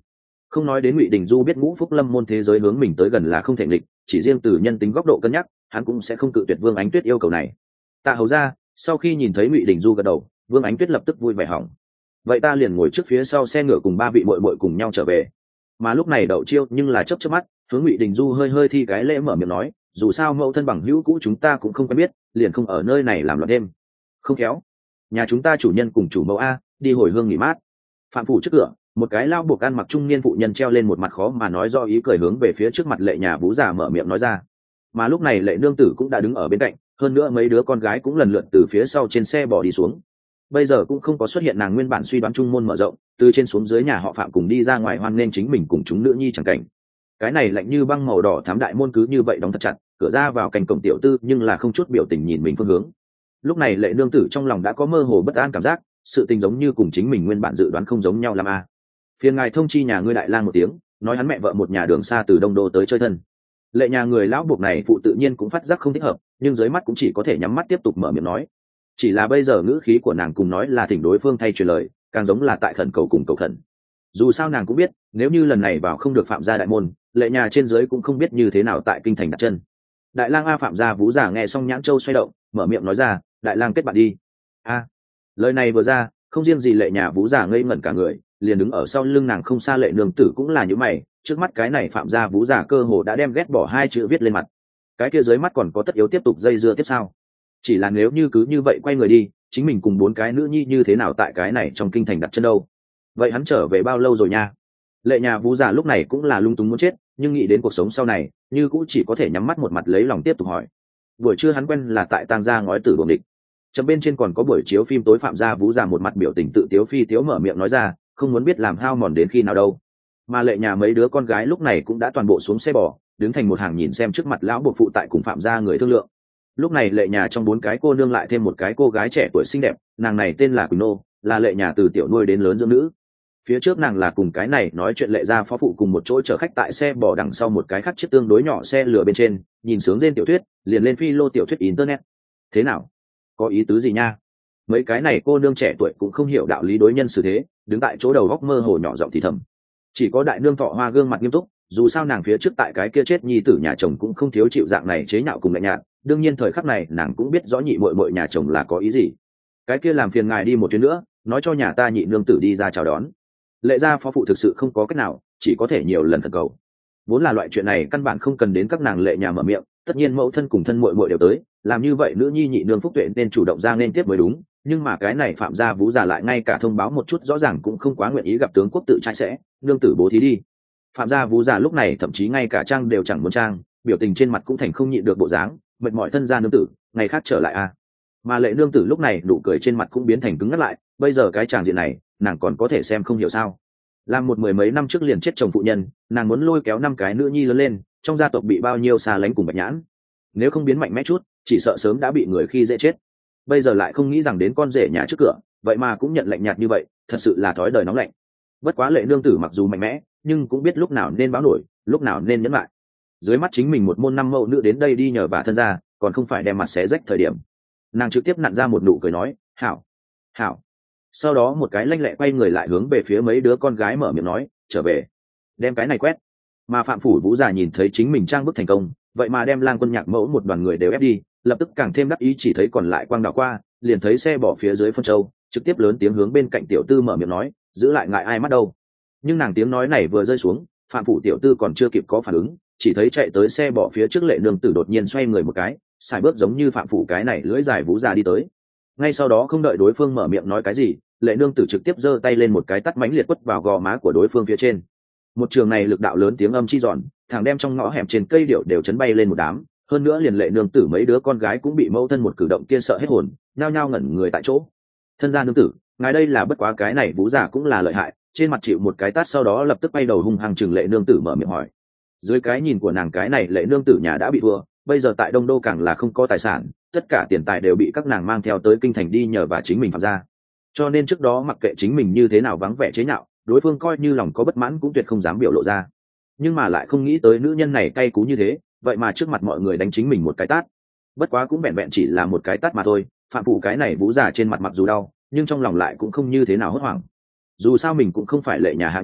Không nói đến Ngụy Đình Du biết Ngũ Phúc Lâm môn thế giới hướng mình tới gần là không thể nghịch, chỉ riêng từ nhân tính góc độ cân nhắc, hắn cũng sẽ không cự tuyệt Vương Ánh Tuyết yêu cầu này. Tạ Hầu ra, sau khi nhìn thấy Ngụy Đình Du gật đầu, Vương Ánh Tuyết lập tức vui vẻ hỏng. Vậy ta liền ngồi trước phía sau xe ngựa cùng ba vị muội muội cùng nhau trở về. Mà lúc này Đậu Chiêu nhưng là chớp chớp mắt, hướng Ngụy Đình Du hơi hơi thi cái lễ mở miệng nói, dù sao mẫu thân bằng hữu cũ chúng ta cũng không quen biết, liền không ở nơi này làm loạn đêm. Không khéo, nhà chúng ta chủ nhân cùng chủ mẫu a, đi hồi hương nghỉ mát. Phạm phủ trước cửa, một cái lao buộc ăn mặc trung niên phụ nhân treo lên một mặt khó mà nói do ý cười hướng về phía trước mặt Lệ nhà Vũ già mở miệng nói ra. Mà lúc này Lệ nương tử cũng đã đứng ở bên cạnh, hơn nữa mấy đứa con gái cũng lần lượt từ phía sau trên xe bỏ đi xuống. Bây giờ cũng không có xuất hiện nàng nguyên bản suy đoán trung môn mở rộng, từ trên xuống dưới nhà họ Phạm cùng đi ra ngoài hoan nghênh chính mình cùng chúng nữ nhi chẳng cảnh. Cái này lạnh như băng màu đỏ thám đại môn cứ như vậy đóng thật chặt, cửa ra vào cạnh cổng tiểu tư nhưng là không chút biểu tình nhìn mình phương hướng. Lúc này Lệ nương tử trong lòng đã có mơ hồ bất an cảm giác, sự tình giống như cùng chính mình nguyên bản dự đoán không giống nhau làm a. Phiền ngài thông chi nhà ngươi đại lang một tiếng, nói hắn mẹ vợ một nhà đường xa từ Đông Đô tới chơi thân. Lệ nhà người lão buộc này phụ tự nhiên cũng phát giác không thích hợp, nhưng dưới mắt cũng chỉ có thể nhắm mắt tiếp tục mở miệng nói. Chỉ là bây giờ ngữ khí của nàng cùng nói là thỉnh đối phương thay truyền lời, càng giống là tại khẩn cầu cùng cầu khẩn. Dù sao nàng cũng biết, nếu như lần này vào không được Phạm gia đại môn, Lệ nhà trên dưới cũng không biết như thế nào tại kinh thành đặt chân. Đại lang a Phạm gia Vũ già nghe xong nhãn châu xoay động, mở miệng nói ra, đại lang kết bạn đi. A, lời này vừa ra, không riêng gì Lệ nhà Vũ già ngây ngẩn cả người, liền đứng ở sau lưng nàng không xa Lệ nương tử cũng là như mày, trước mắt cái này Phạm gia Vũ già cơ hồ đã đem ghét bỏ hai chữ viết lên mặt. Cái kia dưới mắt còn có tất yếu tiếp tục dây dưa tiếp sao? Chỉ là nếu như cứ như vậy quay người đi, chính mình cùng bốn cái nữ nhi như thế nào tại cái này trong kinh thành đặt chân đâu? Vậy hắn trở về bao lâu rồi nha? Lệ nhà Vũ già lúc này cũng là lung túng muốn chết, nhưng nghĩ đến cuộc sống sau này, như cũng chỉ có thể nhắm mắt một mặt lấy lòng tiếp tục hỏi. Buổi trưa hắn quen là tại Tang gia ngói tử buồng địch. Chấm bên trên còn có buổi chiếu phim tối Phạm gia Vũ già một mặt biểu tình tự tiếu phi tiếu mở miệng nói ra, không muốn biết làm hao mòn đến khi nào đâu. Mà Lệ nhà mấy đứa con gái lúc này cũng đã toàn bộ xuống xe bò, đứng thành một hàng nhìn xem trước mặt lão buộc phụ tại cùng Phạm gia người thương lượng. Lúc này Lệ nhà trong bốn cái cô nương lại thêm một cái cô gái trẻ tuổi xinh đẹp, nàng này tên là Quỳnh Nô, là Lệ nhà từ tiểu nuôi đến lớn dưỡng nữ. Phía trước nàng là cùng cái này nói chuyện Lệ gia phó phụ cùng một chỗ chở khách tại xe bò đằng sau một cái khác chiếc tương đối nhỏ xe lửa bên trên, nhìn sướng trên tiểu thuyết, liền lên phi lô tiểu thuyết internet. Thế nào? Có ý tứ gì nha? Mấy cái này cô nương trẻ tuổi cũng không hiểu đạo lý đối nhân xử thế, đứng tại chỗ đầu góc mơ hồ nhỏ giọng thì thầm. Chỉ có đại nương Thọ Hoa gương mặt nghiêm túc, dù sao nàng phía trước tại cái kia chết nhi tử nhà chồng cũng không thiếu chịu dạng này chế nhạo cùng lạnh nhạt, đương nhiên thời khắc này nàng cũng biết rõ nhị muội muội nhà chồng là có ý gì. Cái kia làm phiền ngài đi một chuyến nữa, nói cho nhà ta nhị nương tử đi ra chào đón. Lệ gia phó phụ thực sự không có cách nào, chỉ có thể nhiều lần thần cầu. Vốn là loại chuyện này căn bản không cần đến các nàng Lệ nhà mở miệng, tất nhiên mẫu thân cùng thân muội muội đều tới, làm như vậy nữ nhi nhị nương Phúc Tuệ nên chủ động ra nên tiếp mới đúng. Nhưng mà cái này Phạm gia Vũ già lại ngay cả thông báo một chút rõ ràng cũng không quá nguyện ý gặp tướng quốc tự trai sẽ, nương tử bố thí đi. Phạm gia Vũ già lúc này thậm chí ngay cả trang đều chẳng muốn trang, biểu tình trên mặt cũng thành không nhịn được bộ dáng, mệt mỏi thân gia nương tử, ngày khác trở lại à. Mà Lệ nương tử lúc này nụ cười trên mặt cũng biến thành cứng ngắt lại, bây giờ cái tràng diện này, nàng còn có thể xem không hiểu sao? Làm một mười mấy năm trước liền chết chồng phụ nhân, nàng muốn lôi kéo năm cái nữ nhi lớn lên, trong gia tộc bị bao nhiêu xa lánh cùng bạch nhãn, nếu không biến mạnh mẽ chút, chỉ sợ sớm đã bị người khi dễ chết. Bây giờ lại không nghĩ rằng đến con rể nhà trước cửa, vậy mà cũng nhận lạnh nhạt như vậy, thật sự là thói đời nóng lạnh. Bất quá Lệ nương tử mặc dù mạnh mẽ, nhưng cũng biết lúc nào nên báo nổi, lúc nào nên nhẫn lại. Dưới mắt chính mình một môn năm mẫu nữ đến đây đi nhờ bà thân ra, còn không phải đem mặt xé rách thời điểm. Nàng trực tiếp nặn ra một nụ cười nói, hảo, hảo. Sau đó một cái lanh lẹ quay người lại hướng về phía mấy đứa con gái mở miệng nói, trở về, đem cái này quét. Mà Phạm phủ Vũ già nhìn thấy chính mình trang bức thành công, vậy mà đem Lang Quân Nhạc mẫu một đoàn người đều ép đi, lập tức càng thêm đắc ý, chỉ thấy còn lại quang đảo qua, liền thấy xe bỏ phía dưới phân châu, trực tiếp lớn tiếng hướng bên cạnh tiểu tư mở miệng nói, giữ lại ngại ai mắt đâu. Nhưng nàng tiếng nói này vừa rơi xuống, Phạm phủ tiểu tư còn chưa kịp có phản ứng, chỉ thấy chạy tới xe bỏ phía trước Lệ nương tử đột nhiên xoay người một cái, xài bước giống như Phạm phủ cái này lưỡi dài Vũ già đi tới. Ngay sau đó không đợi đối phương mở miệng nói cái gì, Lệ nương tử trực tiếp giơ tay lên một cái tát mãnh liệt quất vào gò má của đối phương phía trên. Một trường này lực đạo lớn tiếng âm chi giòn, thằng đem trong ngõ hẻm trên cây điệu đều chấn bay lên một đám, hơn nữa liền Lệ nương tử mấy đứa con gái cũng bị mẫu thân một cử động kia sợ hết hồn, nhao nhao ngẩn người tại chỗ. Thân gia nương tử, ngài đây là bất quá, cái này Vũ già cũng là lợi hại, trên mặt chịu một cái tát sau đó lập tức bay đầu hung hăng chừng Lệ nương tử mở miệng hỏi. Dưới cái nhìn của nàng cái này Lệ nương tử nhà đã bị thua, bây giờ tại Đông Đô càng là không có tài sản, tất cả tiền tài đều bị các nàng mang theo tới kinh thành đi nhờ và chính mình Phạm gia. Cho nên trước đó mặc kệ chính mình như thế nào vắng vẻ chế nhạo, đối phương coi như lòng có bất mãn cũng tuyệt không dám biểu lộ ra. Nhưng mà lại không nghĩ tới nữ nhân này cay cú như thế, vậy mà trước mặt mọi người đánh chính mình một cái tát. Bất quá cũng vẹn vẹn chỉ là một cái tát mà thôi, Phạm phủ cái này Vũ già trên mặt mặc dù đau, nhưng trong lòng lại cũng không như thế nào hốt hoảng. Dù sao mình cũng không phải Lệ nhà hạ nhân,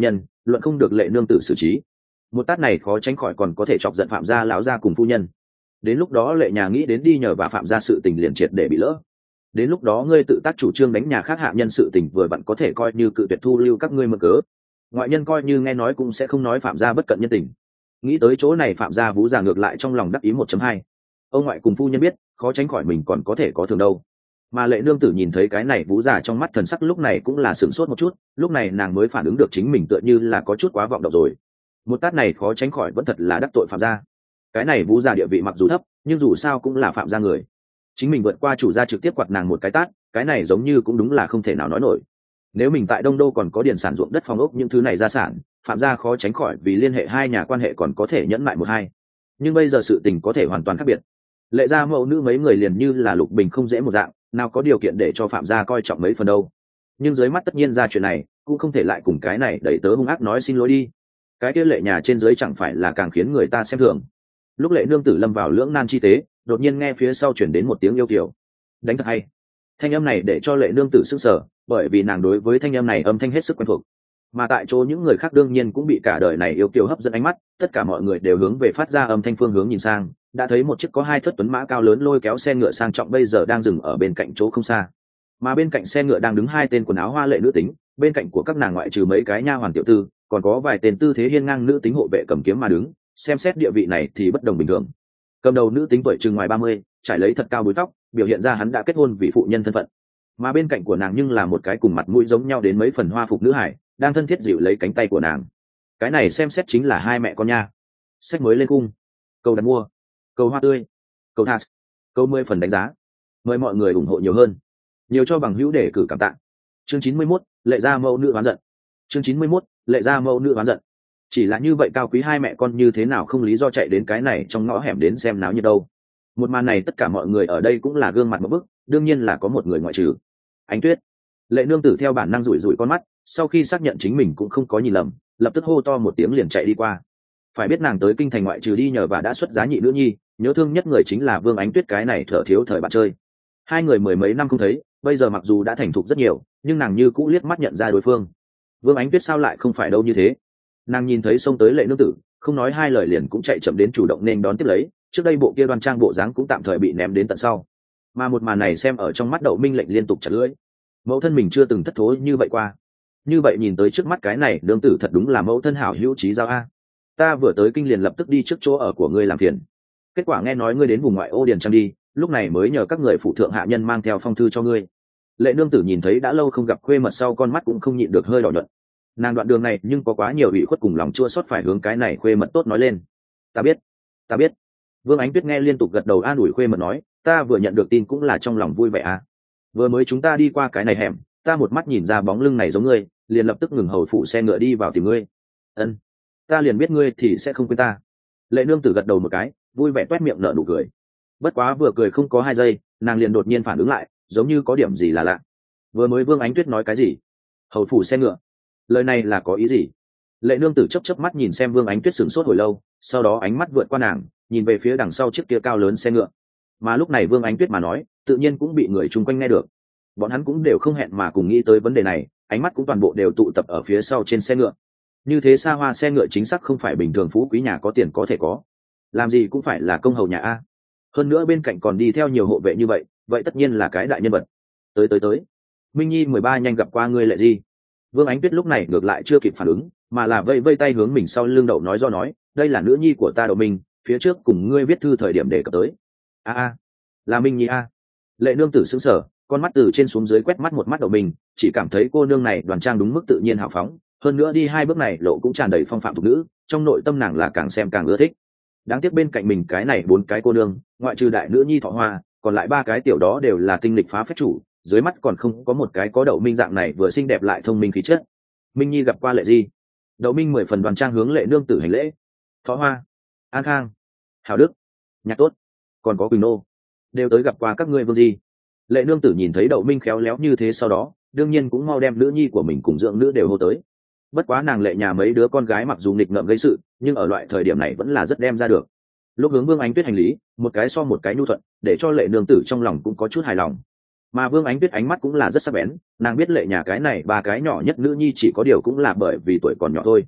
luận không được lệ nương tử xử trí. Một tát này khó tránh khỏi còn có thể chọc giận phạm gia lão gia cùng phu nhân. Đến lúc đó lệ nhà nghĩ đến đi nhờ và phạm gia sự tình liền triệt để bị lỡ. Đến lúc đó ngươi tự tác chủ trương đánh nhà khác hạ nhân sự tình vừa vặn có thể coi như cự tuyệt thu lưu các ngươi mơ cớ. Ngoại nhân coi như nghe nói cũng sẽ không nói phạm gia bất cận nhân tình. Nghĩ tới chỗ này phạm gia Vũ già ngược lại trong lòng đắc ý một chấm hai. Ông ngoại cùng phu nhân biết khó tránh khỏi mình còn có thể có thường đâu. Mà lệ nương tử nhìn thấy cái này Vũ già trong mắt thần sắc lúc này cũng là sửng sốt một chút, lúc này nàng mới phản ứng được chính mình tựa như là có chút quá vọng động rồi. Một tát này khó tránh khỏi vẫn thật là đắc tội phạm gia. Cái này Vũ già địa vị mặc dù thấp nhưng dù sao cũng là phạm gia người, chính mình vượt qua chủ gia trực tiếp quạt nàng một cái tát, cái này giống như cũng đúng là không thể nào nói nổi. Nếu mình tại Đông Đô còn có điền sản ruộng đất phòng ốc những thứ này gia sản, phạm gia khó tránh khỏi vì liên hệ hai nhà quan hệ còn có thể nhẫn lại một hai, nhưng bây giờ sự tình có thể hoàn toàn khác biệt. Lệ gia mẫu nữ mấy người liền như là lục bình không dễ một dạng, nào có điều kiện để cho phạm gia coi trọng mấy phần đâu. Nhưng dưới mắt tất nhiên ra chuyện này cũng không thể lại cùng cái này đẩy tớ hung ác nói xin lỗi đi. Cái kia lệ nhà trên dưới chẳng phải là càng khiến người ta xem thường. Lúc lệ nương tử lâm vào lưỡng nan chi tế, đột nhiên nghe phía sau chuyển đến một tiếng yêu kiều. Đánh thật hay. Thanh âm này để cho lệ nương tử sững sờ, bởi vì nàng đối với thanh âm này âm thanh hết sức quen thuộc. Mà tại chỗ những người khác đương nhiên cũng bị cả đời này yêu kiều hấp dẫn ánh mắt, tất cả mọi người đều hướng về phát ra âm thanh phương hướng nhìn sang, đã thấy một chiếc có hai thất tuấn mã cao lớn lôi kéo xe ngựa sang trọng bây giờ đang dừng ở bên cạnh chỗ không xa. Mà bên cạnh xe ngựa đang đứng hai tên quần áo hoa lệ nữ tính, bên cạnh của các nàng ngoại trừ mấy cái nha hoàn tiểu tư, còn có vài tên tư thế hiên ngang nữ tính hộ vệ cầm kiếm mà đứng, xem xét địa vị này thì bất đồng bình thường. Cầm đầu nữ tính tuổi chừng ngoài ba mươi, trải lấy thật cao búi tóc, biểu hiện ra hắn đã kết hôn vì phụ nhân thân phận. Mà bên cạnh của nàng nhưng là một cái cùng mặt mũi giống nhau đến mấy phần hoa phục nữ hải, đang thân thiết dịu lấy cánh tay của nàng. Cái này xem xét chính là hai mẹ con nha. Sách mới lên cung, cầu đặt mua, cầu hoa tươi, cầu thas, cầu mười phần đánh giá, mời mọi người ủng hộ nhiều hơn, nhiều cho bằng hữu để cử cảm tạ. Chương chín mươi mốt, lệ gia mẫu nữ oán giận. Chương chín mươi mốt, lệ gia mẫu nữ oán giận. Chỉ là như vậy cao quý hai mẹ con như thế nào không lý do chạy đến cái này trong ngõ hẻm đến xem náo nhiệt đâu. Một màn này tất cả mọi người ở đây cũng là gương mặt một bức, đương nhiên là có một người ngoại trừ. Ánh Tuyết. Lệ nương tử theo bản năng rủi rủi con mắt, sau khi xác nhận chính mình cũng không có nhìn lầm, lập tức hô to một tiếng liền chạy đi qua. Phải biết nàng tới kinh thành ngoại trừ đi nhờ và đã xuất giá nhị nữ nhi, nhớ thương nhất người chính là Vương Ánh Tuyết cái này thở thiếu thời bạn chơi. Hai người mười mấy năm không thấy, bây giờ mặc dù đã thành thục rất nhiều, nhưng nàng như cũ liếc mắt nhận ra đối phương. Vương Ánh Tuyết sao lại không phải đâu như thế. Nàng nhìn thấy xông tới lệ nương tử, không nói hai lời liền cũng chạy chậm đến chủ động nên đón tiếp lấy, trước đây bộ kia đoan trang bộ dáng cũng tạm thời bị ném đến tận sau. Mà một màn này xem ở trong mắt Đậu Minh lệnh liên tục chặt lưỡi. Mẫu thân mình chưa từng thất thối như vậy qua. Như vậy nhìn tới trước mắt cái này nương tử thật đúng là mẫu thân hảo hữu trí giao a. Ta vừa tới kinh liền lập tức đi trước chỗ ở của ngươi làm phiền. Kết quả nghe nói ngươi đến vùng ngoại ô điền trang đi, lúc này mới nhờ các người phụ thượng hạ nhân mang theo phong thư cho ngươi. Lệ nương tử nhìn thấy đã lâu không gặp khuê mật sau con mắt cũng không nhịn được hơi đỏ nhuận. Nàng đoạn đường này nhưng có quá nhiều ủy khuất cùng lòng chua xót phải hướng cái này khuê mật tốt nói lên. Ta biết, ta biết. Vương Ánh Tuyết nghe liên tục gật đầu an ủi khuê mật nói, ta vừa nhận được tin cũng là trong lòng vui vẻ à. Vừa mới chúng ta đi qua cái này hẻm, ta một mắt nhìn ra bóng lưng này giống ngươi, liền lập tức ngừng hầu phụ xe ngựa đi vào tìm ngươi. Ân, ta liền biết ngươi thì sẽ không quên ta. Lệ nương tử gật đầu một cái, vui vẻ toét miệng nở nụ cười. Bất quá vừa cười không có hai giây, nàng liền đột nhiên phản ứng lại, giống như có điểm gì là lạ. Vừa mới Vương Ánh Tuyết nói cái gì? Hầu phụ xe ngựa? Lời này là có ý gì? Lệ nương tử chớp chớp mắt nhìn xem Vương Ánh Tuyết sửng sốt hồi lâu, sau đó ánh mắt vượt qua nàng, nhìn về phía đằng sau chiếc kia cao lớn xe ngựa. Mà lúc này Vương Ánh Tuyết mà nói, tự nhiên cũng bị người chung quanh nghe được. Bọn hắn cũng đều không hẹn mà cùng nghĩ tới vấn đề này, ánh mắt cũng toàn bộ đều tụ tập ở phía sau trên xe ngựa. Như thế xa hoa xe ngựa chính xác không phải bình thường phú quý nhà có tiền có thể có, làm gì cũng phải là công hầu nhà a. Hơn nữa bên cạnh còn đi theo nhiều hộ vệ như vậy, vậy tất nhiên là cái đại nhân vật. Tới tới tới, Minh Nhi mười ba nhanh gặp qua ngươi Lệ Di. Vương Ánh Tuyết lúc này ngược lại chưa kịp phản ứng, mà là vây vây tay hướng mình sau lưng Đậu nói do nói, đây là nữ nhi của ta Đậu Minh, phía trước cùng ngươi viết thư thời điểm để cập tới. A a, là Minh Nhi a. Lệ nương tử sững sờ, con mắt từ trên xuống dưới quét mắt một mắt Đậu Minh, chỉ cảm thấy cô nương này đoan trang đúng mức tự nhiên hào phóng, hơn nữa đi hai bước này lộ cũng tràn đầy phong phạm thục nữ, trong nội tâm nàng là càng xem càng ưa thích. Đáng tiếc bên cạnh mình cái này bốn cái cô nương, ngoại trừ đại nữ nhi Thọ Hoa, còn lại ba cái tiểu đó đều là tinh lịch phá phách chủ, dưới mắt còn không có một cái có Đậu Minh dạng này vừa xinh đẹp lại thông minh khí chất. Minh Nhi gặp qua Lệ Di. Đậu Minh mười phần đoan trang hướng Lệ nương tử hành lễ. Thọ Hoa, An Khang, Hảo Đức, Nhạc Tốt, còn có Quỳnh Nô, đều tới gặp qua các ngươi Vương Di. Lệ nương tử nhìn thấy Đậu Minh khéo léo như thế sau đó, đương nhiên cũng mau đem nữ nhi của mình cùng dưỡng nữ đều hô tới. Bất quá nàng Lệ nhà mấy đứa con gái mặc dù nghịch ngợm gây sự, nhưng ở loại thời điểm này vẫn là rất đem ra được. Lúc hướng Vương Ánh Tuyết hành lý, một cái so một cái nhu thuận, để cho Lệ nương tử trong lòng cũng có chút hài lòng. Mà Vương Ánh Tuyết ánh mắt cũng là rất sắc bén, nàng biết Lệ nhà cái này ba cái nhỏ nhất nữ nhi chỉ có điều cũng là bởi vì tuổi còn nhỏ thôi,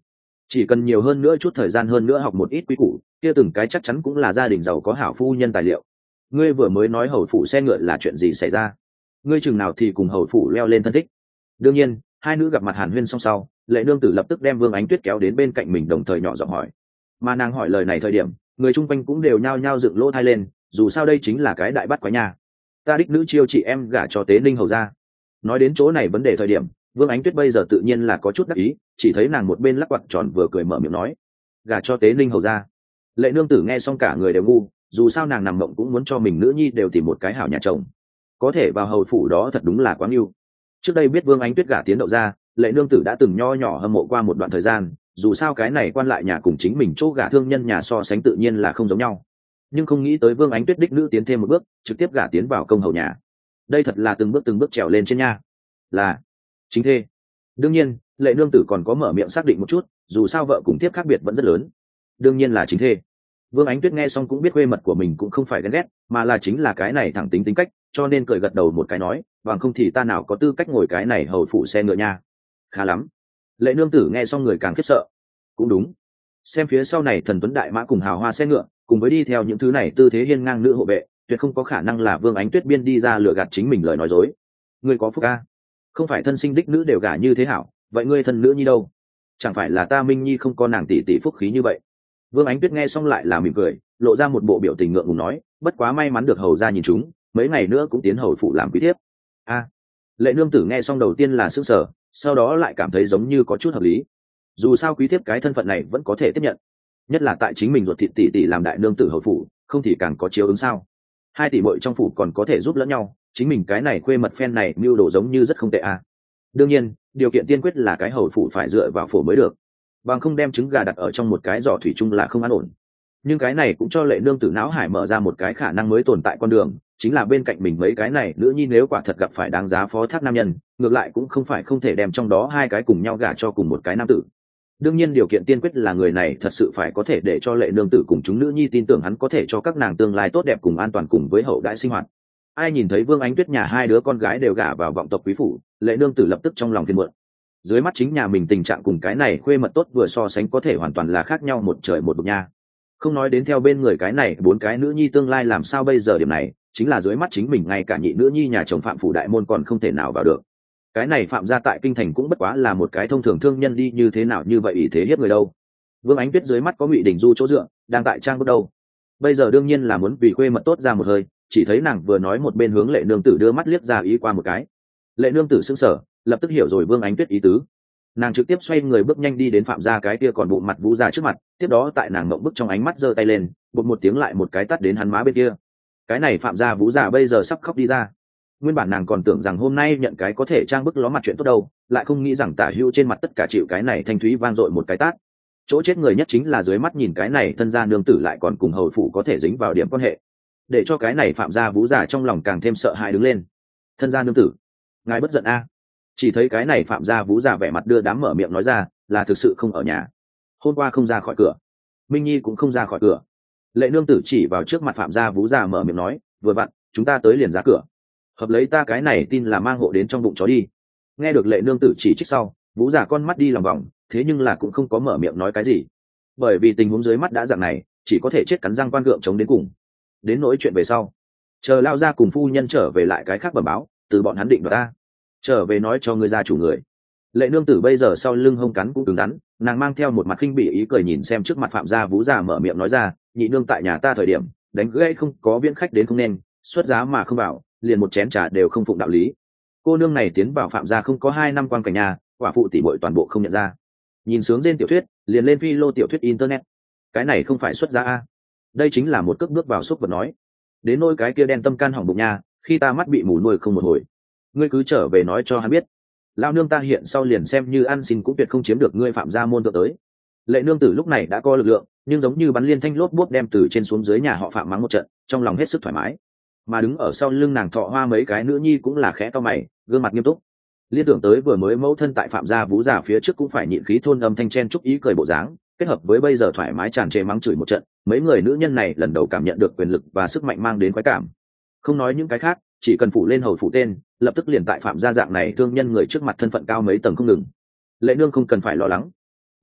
chỉ cần nhiều hơn nữa chút thời gian hơn nữa học một ít quý củ, kia từng cái chắc chắn cũng là gia đình giàu có hảo phu nhân tài liệu. Ngươi vừa mới nói hầu phủ xe ngựa là chuyện gì xảy ra? Ngươi chừng nào thì cùng hầu phủ leo lên thân thích? Đương nhiên, hai nữ gặp mặt hàn huyên xong sau, Lệ nương tử lập tức đem Vương Ánh Tuyết kéo đến bên cạnh mình, đồng thời nhỏ giọng hỏi. Mà nàng hỏi lời này thời điểm, người chung quanh cũng đều nhao nhao dựng lỗ tai lên, dù sao đây chính là cái đại bắt quái nhà. Ta đích nữ chiêu chị em gả cho Tế Ninh hầu ra. Nói đến chỗ này vấn đề thời điểm, Vương Ánh Tuyết bây giờ tự nhiên là có chút đắc ý, chỉ thấy nàng một bên lắc quặt tròn vừa cười mở miệng nói, gả cho Tế Ninh hầu ra. Lệ nương tử nghe xong cả người đều ngu, dù sao nàng nằm mộng cũng muốn cho mình nữ nhi đều tìm một cái hảo nhà chồng, có thể vào hầu phủ đó thật đúng là quá yêu. Trước đây biết Vương Ánh Tuyết gả tiến đậu ra, Lệ nương tử đã từng nho nhỏ hâm mộ qua một đoạn thời gian, dù sao cái này quan lại nhà cùng chính mình chỗ gả thương nhân nhà so sánh tự nhiên là không giống nhau, nhưng không nghĩ tới Vương Ánh Tuyết đích nữ tiến thêm một bước, trực tiếp gả tiến vào công hầu nhà. Đây thật là từng bước từng bước trèo lên trên nha. Là chính thê. Đương nhiên, Lệ nương tử còn có mở miệng xác định một chút, dù sao vợ cùng tiếp khác biệt vẫn rất lớn. Đương nhiên là chính thê. Vương Ánh Tuyết nghe xong cũng biết quê mật của mình cũng không phải ghen ghét, mà là chính là cái này thẳng tính tính cách, cho nên cười gật đầu một cái nói, bằng không thì ta nào có tư cách ngồi cái này hầu phụ xe ngựa nha. Khá lắm. Lệ nương tử nghe xong người càng khiếp sợ. Cũng đúng, xem phía sau này thần tuấn đại mã cùng hào hoa xe ngựa, cùng với đi theo những thứ này tư thế hiên ngang nữ hộ vệ, tuyệt không có khả năng là Vương Ánh Tuyết biên đi ra lừa gạt chính mình lời nói dối. Ngươi có phúc a, không phải thân sinh đích nữ đều gả như thế hảo, vậy ngươi thân nữ nhi đâu? Chẳng phải là ta Minh Nhi không có nàng tỷ tỷ phúc khí như vậy? Vương Ánh Tuyết nghe xong lại là mỉm cười, lộ ra một bộ biểu tình ngượng ngùng nói, bất quá may mắn được hầu ra nhìn chúng, mấy ngày nữa cũng tiến hầu phụ làm quý thiếp. A. Lệ nương tử nghe xong đầu tiên là sững sờ, sau đó lại cảm thấy giống như có chút hợp lý. Dù sao quý thiếp cái thân phận này vẫn có thể tiếp nhận, nhất là tại chính mình ruột thịt tỷ tỷ làm đại nương tử hầu phụ, không thì càng có chiếu ứng sao? Hai tỷ muội trong phủ còn có thể giúp lẫn nhau, chính mình cái này khuê mật phen này mưu đồ giống như rất không tệ a. Đương nhiên, điều kiện tiên quyết là cái hầu phụ phải dựa vào phổ mới được, bằng không đem trứng gà đặt ở trong một cái giỏ thủy chung là không an ổn. Nhưng cái này cũng cho Lệ nương tử não hải mở ra một cái khả năng mới tồn tại con đường, chính là bên cạnh mình mấy cái này nữ nhi nếu quả thật gặp phải đáng giá phó thác nam nhân, ngược lại cũng không phải không thể đem trong đó hai cái cùng nhau gả cho cùng một cái nam tử. Đương nhiên điều kiện tiên quyết là người này thật sự phải có thể để cho Lệ nương tử cùng chúng nữ nhi tin tưởng hắn có thể cho các nàng tương lai tốt đẹp cùng an toàn cùng với hậu đại sinh hoạt. Ai nhìn thấy Vương Ánh Tuyết nhà hai đứa con gái đều gả vào vọng tộc quý phủ, Lệ nương tử lập tức trong lòng phiền muộn. Dưới mắt chính nhà mình tình trạng cùng cái này khuê mật tốt vừa so sánh có thể hoàn toàn là khác nhau một trời một vực nha. Không nói đến theo bên người cái này bốn cái nữ nhi tương lai làm sao bây giờ, điểm này chính là dưới mắt chính mình ngay cả nhị nữ nhi nhà chồng Phạm phủ đại môn còn không thể nào vào được. Cái này Phạm gia tại kinh thành cũng bất quá là một cái thông thường thương nhân đi như thế nào như vậy ý thế hiếp người đâu. Vương Ánh Tuyết dưới mắt có Ngụy Đình Du chỗ dựa, đang tại trang bước đâu. Bây giờ đương nhiên là muốn vì khuê mật tốt ra một hơi, chỉ thấy nàng vừa nói một bên hướng Lệ nương tử đưa mắt liếc ra ý qua một cái. Lệ nương tử sững sờ, lập tức hiểu rồi Vương Ánh Tuyết ý tứ. Nàng trực tiếp xoay người bước nhanh đi đến Phạm gia cái kia còn bụng mặt Vũ gia trước mặt, tiếp đó tại nàng mộng bức trong ánh mắt giơ tay lên, bột một tiếng lại một cái tát đến hắn má bên kia. Cái này Phạm gia Vũ gia bây giờ sắp khóc đi ra. Nguyên bản nàng còn tưởng rằng hôm nay nhận cái có thể trang bức ló mặt chuyện tốt đâu, lại không nghĩ rằng tả hữu trên mặt tất cả chịu cái này thanh thúy vang dội một cái tát. Chỗ chết người nhất chính là dưới mắt nhìn cái này thân gia nương tử lại còn cùng hầu phủ có thể dính vào điểm quan hệ, để cho cái này Phạm gia Vũ gia trong lòng càng thêm sợ hãi đứng lên. Thân gia nương tử, ngài bất giận a? Chỉ thấy cái này Phạm gia Vũ già vẻ mặt đưa đám mở miệng nói ra, là thực sự không ở nhà, hôm qua không ra khỏi cửa, Minh Nhi cũng không ra khỏi cửa. Lệ nương tử chỉ vào trước mặt Phạm gia Vũ già mở miệng nói, vừa vặn chúng ta tới liền ra cửa, hợp lấy ta cái này tin là mang hộ đến trong bụng chó đi. Nghe được Lệ nương tử chỉ trích sau, Vũ già con mắt đi lòng vòng, thế nhưng là cũng không có mở miệng nói cái gì, bởi vì tình huống dưới mắt đã dạng này, chỉ có thể chết cắn răng quan gượng chống đến cùng. Đến nỗi chuyện về sau, chờ lao ra cùng phu nhân trở về lại cái khác bẩm báo, từ bọn hắn định đoạt ta trở về nói cho người gia chủ người. Lệ nương tử bây giờ sau lưng hông cắn cũng cứng rắn, nàng mang theo một mặt khinh bỉ ý cười nhìn xem trước mặt Phạm gia Vũ già mở miệng nói ra, nhị nương tại nhà ta thời điểm đánh gãy không có viễn khách đến không nên, xuất giá mà không vào, liền một chén trà đều không phụng đạo lý. Cô nương này tiến vào Phạm gia không có hai năm quan cảnh nhà, quả phụ tỷ muội toàn bộ không nhận ra. Nhìn sướng trên tiểu thuyết liền lên phi lô tiểu thuyết internet, cái này không phải xuất giá a, đây chính là một cước bước vào xúc vật nói. Đến nôi cái kia đen tâm can hỏng bụng nha, khi ta mắt bị mù nuôi không một hồi, ngươi cứ trở về nói cho hắn biết, lao nương ta hiện sau liền xem như ăn xin cũng tuyệt không chiếm được ngươi Phạm gia môn thượng tới. Lệ nương tử lúc này đã có lực lượng, nhưng giống như bắn liên thanh lốp bốp đem từ trên xuống dưới nhà họ Phạm mắng một trận, trong lòng hết sức thoải mái. Mà đứng ở sau lưng nàng Thọ Hoa mấy cái nữ nhi cũng là khẽ cau mày, gương mặt nghiêm túc. Liên tưởng tới vừa mới mẫu thân tại Phạm gia Vũ già phía trước cũng phải nhịn khí thôn âm thanh chen chúc ý cười bộ dáng, kết hợp với bây giờ thoải mái tràn trề mắng chửi một trận, mấy người nữ nhân này lần đầu cảm nhận được quyền lực và sức mạnh mang đến khoái cảm. Không nói những cái khác, chỉ cần phủ lên hầu phủ tên, lập tức liền tại Phạm gia dạng này thương nhân người trước mặt thân phận cao mấy tầng không ngừng. Lệ nương không cần phải lo lắng,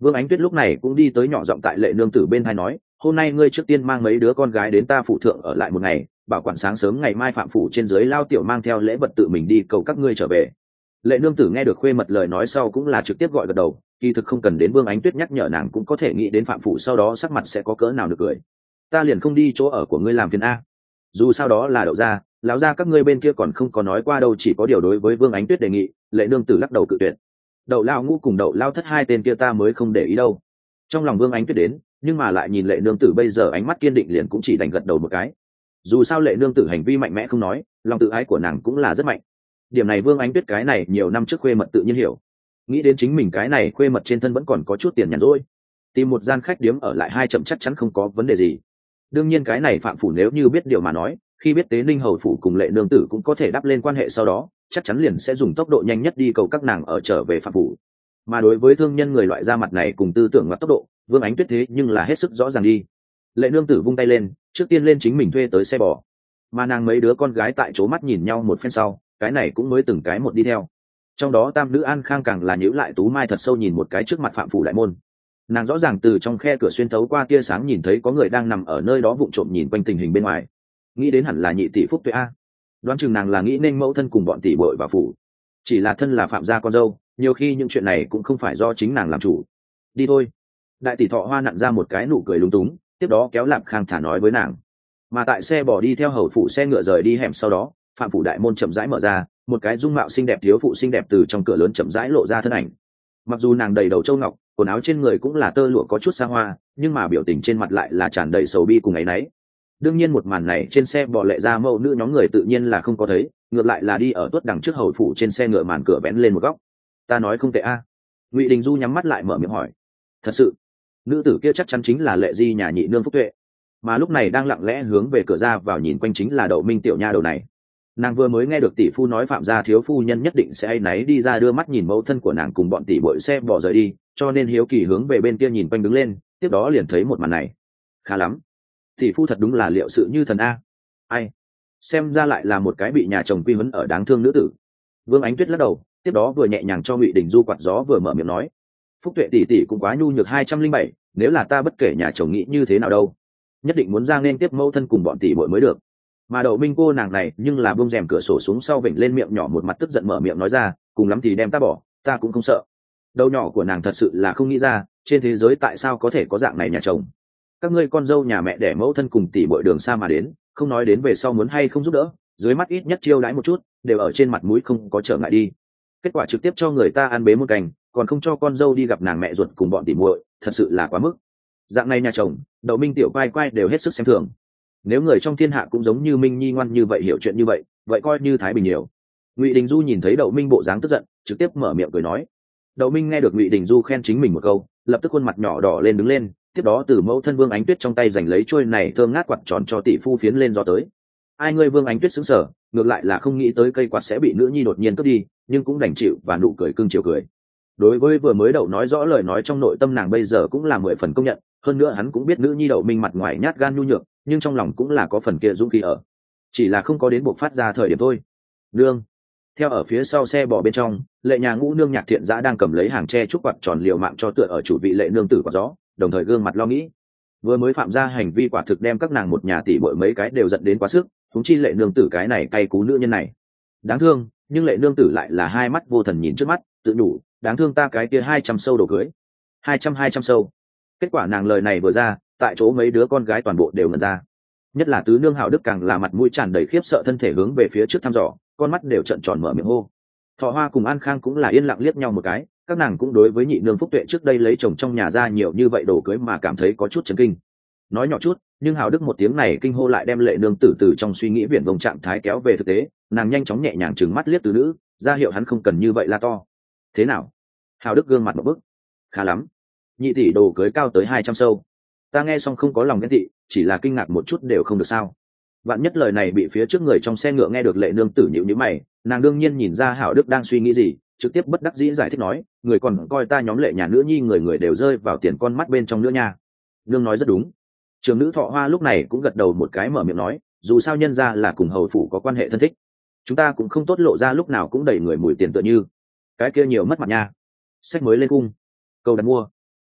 Vương Ánh Tuyết lúc này cũng đi tới nhỏ giọng tại Lệ Nương Tử bên tai nói, hôm nay ngươi trước tiên mang mấy đứa con gái đến ta phủ thượng ở lại một ngày, bảo quản sáng sớm ngày mai phạm phủ trên dưới lao tiểu mang theo lễ vật tự mình đi cầu các ngươi trở về. Lệ Nương Tử nghe được khuê mật lời nói sau cũng là trực tiếp gọi gật đầu, kỳ thực không cần đến Vương Ánh Tuyết nhắc nhở nàng cũng có thể nghĩ đến phạm phủ sau đó sắc mặt sẽ có cỡ nào được cười. Ta liền không đi chỗ ở của ngươi làm phiền a. Dù sao đó là đậu gia, lão gia các ngươi bên kia còn không có nói qua đâu, chỉ có điều đối với Vương Ánh Tuyết đề nghị, Lệ Nương Tử lắc đầu cự tuyệt. Đậu lao ngũ cùng đậu lao thất hai tên kia ta mới không để ý đâu. Trong lòng Vương Ánh Tuyết đến, nhưng mà lại nhìn Lệ Nương Tử bây giờ ánh mắt kiên định liền cũng chỉ đành gật đầu một cái. Dù sao Lệ Nương Tử hành vi mạnh mẽ không nói, lòng tự ái của nàng cũng là rất mạnh. Điểm này Vương Ánh Tuyết cái này nhiều năm trước khuê mật tự nhiên hiểu. Nghĩ đến chính mình cái này khuê mật trên thân vẫn còn có chút tiền nhàn rỗi, tìm một gian khách điếm ở lại hai chậm chắc chắn không có vấn đề gì. Đương nhiên cái này phạm phủ nếu như biết điều mà nói, khi biết Tế Ninh hầu phủ cùng Lệ Nương Tử cũng có thể đắp lên quan hệ sau đó, chắc chắn liền sẽ dùng tốc độ nhanh nhất đi cầu các nàng ở trở về phạm phủ. Mà đối với thương nhân người loại da mặt này cùng tư tưởng và tốc độ, Vương Ánh Tuyết thế nhưng là hết sức rõ ràng đi. Lệ Nương Tử vung tay lên, trước tiên lên chính mình thuê tới xe bò, mà nàng mấy đứa con gái tại chỗ mắt nhìn nhau một phen sau, cái này cũng mới từng cái một đi theo. Trong đó tam nữ An Khang càng là nhíu lại tú mai thật sâu nhìn một cái trước mặt phạm phủ đại môn. Nàng rõ ràng từ trong khe cửa xuyên thấu qua tia sáng nhìn thấy có người đang nằm ở nơi đó vụng trộm nhìn quanh tình hình bên ngoài, nghĩ đến hẳn là nhị tỷ Phúc Tuệ a. Đoán chừng nàng là nghĩ nên mẫu thân cùng bọn tỷ bội vào phủ, chỉ là thân là phạm gia con dâu, nhiều khi những chuyện này cũng không phải do chính nàng làm chủ. Đi thôi. Đại tỷ Thọ Hoa nặn ra một cái nụ cười lúng túng, tiếp đó kéo Lạp Khang thả nói với nàng. Mà tại xe bỏ đi theo hầu phủ xe ngựa rời đi hẻm sau đó, phạm phủ đại môn chậm rãi mở ra, một cái dung mạo xinh đẹp thiếu phụ xinh đẹp từ trong cửa lớn chậm rãi lộ ra thân ảnh. Mặc dù nàng đầy đầu châu ngọc, quần áo trên người cũng là tơ lụa có chút xa hoa, nhưng mà biểu tình trên mặt lại là tràn đầy sầu bi cùng áy náy. Đương nhiên một màn này trên xe bò Lệ ra mẫu nữ nhóm người tự nhiên là không có thấy, ngược lại là đi ở tuốt đằng trước hầu phủ trên xe ngựa màn cửa vén lên một góc. Ta nói không tệ a. Ngụy Đình Du nhắm mắt lại mở miệng hỏi. Thật sự, nữ tử kia chắc chắn chính là Lệ Di nhà nhị nương Phúc Tuệ, mà lúc này đang lặng lẽ hướng về cửa ra vào nhìn quanh chính là Đậu Minh tiểu nha đầu này. Nàng vừa mới nghe được tỷ phu nói phạm gia thiếu phu nhân nhất định sẽ áy náy đi ra đưa mắt nhìn mẫu thân của nàng cùng bọn tỷ bội xe bỏ rời đi, cho nên hiếu kỳ hướng về bên kia nhìn quanh đứng lên, tiếp đó liền thấy một màn này. Khá lắm, tỷ phu thật đúng là liệu sự như thần a. Ai, xem ra lại là một cái bị nhà chồng quy huấn ở đáng thương nữ tử. Vương Ánh Tuyết lắc đầu, tiếp đó vừa nhẹ nhàng cho Ngụy Đình Du quạt gió vừa mở miệng nói, Phúc Tuệ tỷ tỷ cũng quá nhu nhược hai trăm linh bảy, nếu là ta bất kể nhà chồng nghĩ như thế nào đâu, nhất định muốn ra nên tiếp mẫu thân cùng bọn tỷ bội mới được. Mà Đậu Minh cô nàng này nhưng là buông rèm cửa sổ xuống sau vểnh lên miệng nhỏ một mặt tức giận mở miệng nói ra, cùng lắm thì đem ta bỏ, ta cũng không sợ. Đầu nhỏ của nàng thật sự là không nghĩ ra, trên thế giới tại sao có thể có dạng này nhà chồng. Các ngươi con dâu nhà mẹ đẻ mẫu thân cùng tỷ bội đường xa mà đến, không nói đến về sau muốn hay không giúp đỡ, dưới mắt ít nhất chiêu đãi một chút, đều ở trên mặt mũi không có trở ngại đi. Kết quả trực tiếp cho người ta ăn bế một cành, còn không cho con dâu đi gặp nàng mẹ ruột cùng bọn tỷ muội, thật sự là quá mức. Dạng này nhà chồng, Đậu Minh tiểu quay quay đều hết sức xem thường. Nếu người trong thiên hạ cũng giống như Minh Nhi ngoan như vậy hiểu chuyện như vậy, vậy coi như thái bình nhiều. Ngụy Đình Du nhìn thấy Đậu Minh bộ dáng tức giận, trực tiếp mở miệng cười nói. Đậu Minh nghe được Ngụy Đình Du khen chính mình một câu, lập tức khuôn mặt nhỏ đỏ lên đứng lên, tiếp đó từ mẫu thân Vương Ánh Tuyết trong tay giành lấy chuôi này thơm ngát quạt tròn cho tỷ phu phiến lên gió tới. Ai ngươi Vương Ánh Tuyết sững sờ, ngược lại là không nghĩ tới cây quạt sẽ bị nữ nhi đột nhiên cướp đi, nhưng cũng đành chịu và nụ cười cưng chiều cười. Đối với vừa mới Đậu nói rõ lời nói trong nội tâm nàng bây giờ cũng là mười phần công nhận, hơn nữa hắn cũng biết nữ nhi Đậu Minh mặt ngoài nhát gan nhu nhược, nhưng trong lòng cũng là có phần kia dũng khí ở, chỉ là không có đến buộc phát ra thời điểm thôi. Nương, theo ở phía sau xe bò bên trong, Lệ nhà Ngũ nương Nhạc Thiện Dã đang cầm lấy hàng tre trúc quạt tròn liều mạng cho tựa ở chủ vị Lệ nương tử quạt gió, đồng thời gương mặt lo nghĩ. Vừa mới phạm ra hành vi quả thực đem các nàng một nhà tỷ bội mấy cái đều giận đến quá sức, huống chi Lệ nương tử cái này cay cú nữ nhân này. Đáng thương, nhưng Lệ nương tử lại là hai mắt vô thần nhìn trước mắt, tự nhủ, đáng thương ta cái kia hai trăm sâu đồ cưới. Hai trăm hai trăm sâu. Kết quả nàng lời này vừa ra, tại chỗ mấy đứa con gái toàn bộ đều ngẩn ra, nhất là tứ nương Hạo Đức càng là mặt mũi tràn đầy khiếp sợ, thân thể hướng về phía trước thăm dò, con mắt đều trợn tròn mở miệng hô. Thọ Hoa cùng An Khang cũng là yên lặng liếc nhau một cái, các nàng cũng đối với nhị nương Phúc Tuệ trước đây lấy chồng trong nhà ra nhiều như vậy đồ cưới mà cảm thấy có chút chấn kinh. Nói nhỏ chút, nhưng Hạo Đức một tiếng này kinh hô lại đem Lệ nương tử từ trong suy nghĩ viển vông trạng thái kéo về thực tế, nàng nhanh chóng nhẹ nhàng trừng mắt liếc tứ nữ, ra hiệu hắn không cần như vậy la to. Thế nào? Hạo Đức gương mặt một bức. Khá lắm, nhị tỷ đồ cưới cao tới hai trăm sâu. Ta nghe xong không có lòng ghen tị, chỉ là kinh ngạc một chút đều không được sao. Vạn nhất lời này bị phía trước người trong xe ngựa nghe được, Lệ nương tử nhíu nhíu mày, nàng đương nhiên nhìn ra Hạo Đức đang suy nghĩ gì, trực tiếp bất đắc dĩ giải thích nói, người còn coi ta nhóm Lệ nhà nữ nhi người người đều rơi vào tiền con mắt bên trong nữa nha. Nương nói rất đúng. Trường nữ Thọ Hoa lúc này cũng gật đầu một cái mở miệng nói, dù sao nhân ra là cùng hầu phủ có quan hệ thân thích, chúng ta cũng không tốt lộ ra lúc nào cũng đầy người mùi tiền tựa như cái kia nhiều mất mặt nha. Sách mới lên cung, câu đặt mua.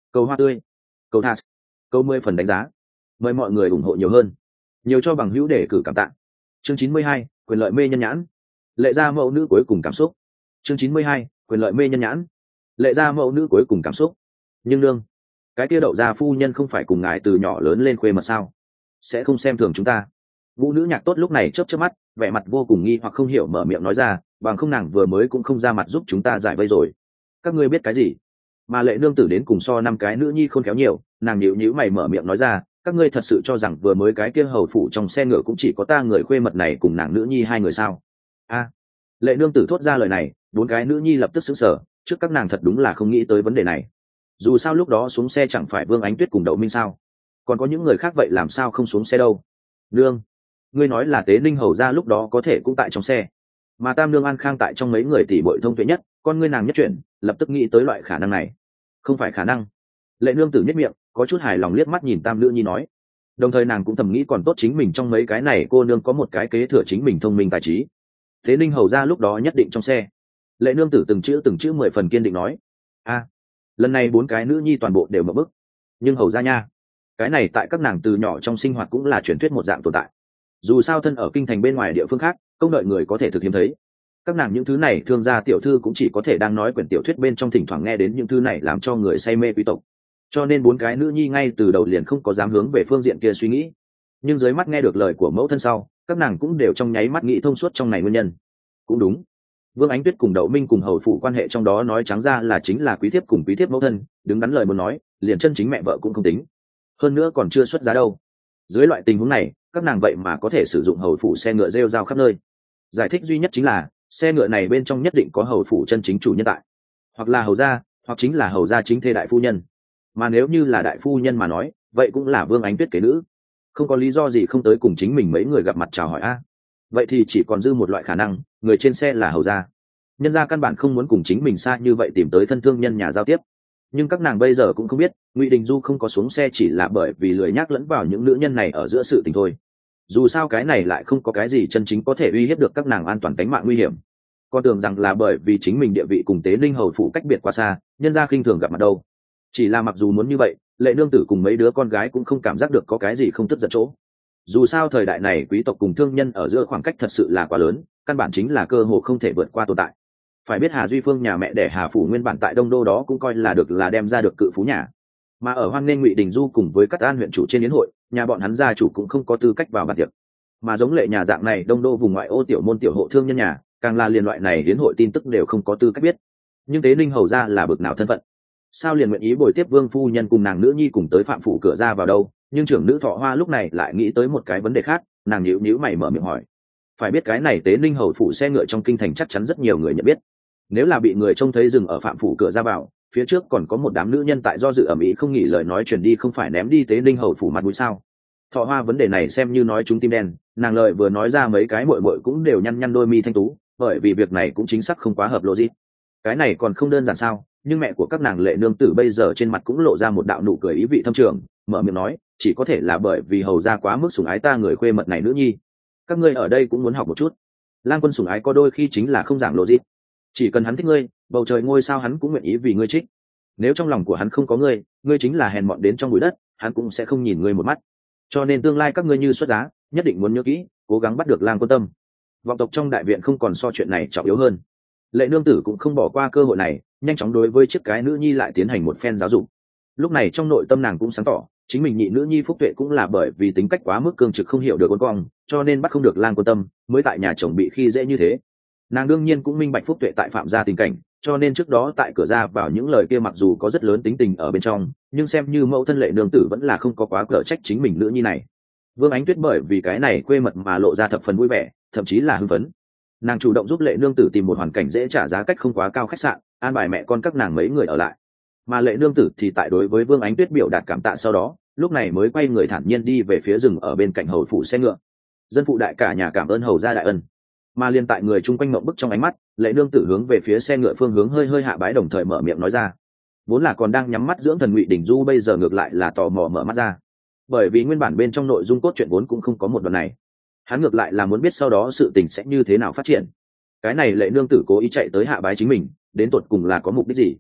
cầu hoa tươi, cầu thas, câu mười phần đánh giá, mời mọi người ủng hộ nhiều hơn, nhiều cho bằng hữu để cử cảm tạ. Chương chín mươi hai, quyền lợi mê nhân nhãn, lệ gia mẫu nữ cuối cùng cảm xúc. Chương chín mươi hai, quyền lợi mê nhân nhãn, lệ gia mẫu nữ cuối cùng cảm xúc. Nhưng nương, cái kia đậu gia phu nhân không phải cùng ngài từ nhỏ lớn lên khuê mật sao, sẽ không xem thường chúng ta? Vũ nữ nhạc tốt lúc này chớp chớp mắt, vẻ mặt vô cùng nghi hoặc không hiểu mở miệng nói ra, bằng không nàng vừa mới cũng không ra mặt giúp chúng ta giải vây rồi. Các ngươi biết cái gì? Mà lệ nương tử đến cùng so năm cái nữ nhi khôn khéo nhiều, nàng nhíu nhíu mày mở miệng nói ra, các ngươi thật sự cho rằng vừa mới cái kia hầu phủ trong xe ngựa cũng chỉ có ta người khuê mật này cùng nàng nữ nhi hai người sao? A, lệ nương tử thốt ra lời này, bốn cái nữ nhi lập tức sững sờ, trước các nàng thật đúng là không nghĩ tới vấn đề này. Dù sao lúc đó xuống xe chẳng phải Vương Ánh Tuyết cùng Đậu Minh sao? Còn có những người khác vậy làm sao không xuống xe đâu? Nương, ngươi nói là Tế Ninh hầu ra lúc đó có thể cũng tại trong xe, mà Tam Nương An Khang tại trong mấy người tỷ bội thông tuệ nhất, con ngươi nàng nhất chuyển, lập tức nghĩ tới loại khả năng này. Không phải khả năng. Lệ nương tử nhất miệng, có chút hài lòng liếc mắt nhìn Tam Nữ Nhi nói, đồng thời nàng cũng thầm nghĩ còn tốt chính mình trong mấy cái này cô nương có một cái kế thừa chính mình thông minh tài trí. Tế Ninh hầu ra lúc đó nhất định trong xe. Lệ nương tử từng chữ từng chữ mười phần kiên định nói. A, lần này bốn cái nữ nhi toàn bộ đều mở bức. Nhưng hầu ra nha, cái này tại các nàng từ nhỏ trong sinh hoạt cũng là truyền thuyết một dạng tồn tại. Dù sao thân ở kinh thành bên ngoài địa phương khác, công đợi người có thể thực hiếm thấy. Các nàng những thứ này thương gia tiểu thư cũng chỉ có thể đang nói quyển tiểu thuyết bên trong thỉnh thoảng nghe đến những thứ này làm cho người say mê quý tộc. Cho nên bốn cái nữ nhi ngay từ đầu liền không có dám hướng về phương diện kia suy nghĩ. Nhưng dưới mắt nghe được lời của mẫu thân sau, các nàng cũng đều trong nháy mắt nghĩ thông suốt trong này nguyên nhân. Cũng đúng, Vương Ánh Tuyết cùng Đậu Minh cùng hầu phụ quan hệ trong đó nói trắng ra là chính là quý thiếp cùng quý thiếp mẫu thân, đứng đắn lời muốn nói, liền chân chính mẹ vợ cũng không tính. Hơn nữa còn chưa xuất giá đâu. Dưới loại tình huống này, các nàng vậy mà có thể sử dụng hầu phụ xe ngựa rêu rao khắp nơi. Giải thích duy nhất chính là xe ngựa này bên trong nhất định có hầu phụ chân chính chủ nhân tại, hoặc là hầu gia, hoặc chính là hầu gia chính thê đại phu nhân. Mà nếu như là đại phu nhân mà nói, vậy cũng là Vương Ánh Tuyết kế nữ, không có lý do gì không tới cùng chính mình mấy người gặp mặt chào hỏi a. Vậy thì chỉ còn dư một loại khả năng, người trên xe là hầu gia. Nhân gia căn bản không muốn cùng chính mình xa như vậy tìm tới thân thương nhân nhà giao tiếp. Nhưng các nàng bây giờ cũng không biết, Ngụy Đình Du không có xuống xe chỉ là bởi vì lười nhác lẫn vào những nữ nhân này ở giữa sự tình thôi. Dù sao cái này lại không có cái gì chân chính có thể uy hiếp được các nàng an toàn tính mạng nguy hiểm. Con tưởng rằng là bởi vì chính mình địa vị cùng Tế Ninh hầu phụ cách biệt quá xa, nhân gia khinh thường gặp mặt đâu. Chỉ là mặc dù muốn như vậy, Lệ nương tử cùng mấy đứa con gái cũng không cảm giác được có cái gì không tức giận chỗ. Dù sao thời đại này quý tộc cùng thương nhân ở giữa khoảng cách thật sự là quá lớn, căn bản chính là cơ hội không thể vượt qua tồn tại. Phải biết Hà Duy Phương nhà mẹ đẻ Hà phủ nguyên bản tại Đông Đô đó cũng coi là được là đem ra được cự phú nhà. Mà ở Hoan Nghênh Ngụy Đình Du cùng với Cát An huyện chủ trên yến hội, nhà bọn hắn gia chủ cũng không có tư cách vào bàn tiệc. Mà giống Lệ nhà dạng này Đông Đô vùng ngoại ô tiểu môn tiểu hộ thương nhân nhà, càng là liên loại này yến hội tin tức đều không có tư cách biết. Nhưng Tế Ninh hầu ra là bực nào thân phận, sao liền nguyện ý bồi tiếp Vương phu nhân cùng nàng nữ nhi cùng tới phạm phủ cửa ra vào đâu? Nhưng trưởng nữ Thọ Hoa lúc này lại nghĩ tới một cái vấn đề khác, nàng nhíu nhíu mày mở miệng hỏi, phải biết cái này Tế Ninh hầu phủ xe ngựa trong kinh thành chắc chắn rất nhiều người nhận biết. Nếu là bị người trông thấy dừng ở phạm phủ cửa ra vào, phía trước còn có một đám nữ nhân tại do dự ẩm ý không nghỉ lời nói truyền đi, không phải ném đi Tế Ninh hầu phủ mặt mũi sao? Thọ Hoa vấn đề này xem như nói trúng tim đen, nàng lời vừa nói ra mấy cái muội muội cũng đều nhăn nhăn đôi mi thanh tú, bởi vì việc này cũng chính xác không quá hợp logic. Cái này còn không đơn giản sao? Nhưng mẹ của các nàng Lệ nương tử bây giờ trên mặt cũng lộ ra một đạo nụ cười ý vị thâm trường, mở miệng nói, chỉ có thể là bởi vì hầu gia quá mức sủng ái ta người khuê mật này nữ nhi. Các ngươi ở đây cũng muốn học một chút. Lang Quân sủng ái có đôi khi chính là không giảng logic. Chỉ cần hắn thích ngươi, bầu trời ngôi sao hắn cũng nguyện ý vì ngươi trích. Nếu trong lòng của hắn không có ngươi, ngươi chính là hèn mọn đến trong bụi đất, hắn cũng sẽ không nhìn ngươi một mắt. Cho nên tương lai các ngươi như xuất giá, nhất định muốn nhớ kỹ, cố gắng bắt được Lang Quân tâm. Vọng tộc trong đại viện không còn so chuyện này trọng yếu hơn. Lệ nương tử cũng không bỏ qua cơ hội này, nhanh chóng đối với chiếc cái nữ nhi lại tiến hành một phen giáo dục. Lúc này trong nội tâm nàng cũng sáng tỏ, chính mình nhị nữ nhi Phúc Tuệ cũng là bởi vì tính cách quá mức cương trực không hiểu được ôn cong, cho nên bắt không được Lang Quân tâm, mới tại nhà chồng bị khi dễ như thế. Nàng đương nhiên cũng minh bạch Phúc Tuệ tại phạm gia tình cảnh, cho nên trước đó tại cửa ra vào những lời kia mặc dù có rất lớn tính tình ở bên trong, nhưng xem như mẫu thân Lệ nương tử vẫn là không có quá cở trách chính mình nữ nhi này. Vương Ánh Tuyết bởi vì cái này quê mật mà lộ ra thập phần vui vẻ, thậm chí là hưng phấn. Nàng chủ động giúp Lệ nương tử tìm một hoàn cảnh dễ trả giá cách không quá cao khách sạn, an bài mẹ con các nàng mấy người ở lại. Mà Lệ nương tử thì tại đối với Vương Ánh Tuyết biểu đạt cảm tạ sau đó, lúc này mới quay người thản nhiên đi về phía rừng ở bên cạnh hầu phủ xe ngựa. Dân phụ đại cả nhà cảm ơn hầu gia đại ân. Mà liên tại người chung quanh mộng bức trong ánh mắt, Lệ nương tử hướng về phía xe ngựa phương hướng hơi hơi hạ bái, đồng thời mở miệng nói ra, vốn là còn đang nhắm mắt dưỡng thần Ngụy Đình Du bây giờ ngược lại là tò mò mở mắt ra, bởi vì nguyên bản bên trong nội dung cốt truyện vốn cũng không có một đoạn này. Hắn ngược lại là muốn biết sau đó sự tình sẽ như thế nào phát triển. Cái này Lệ nương tử cố ý chạy tới hạ bái chính mình, đến tột cùng là có mục đích gì?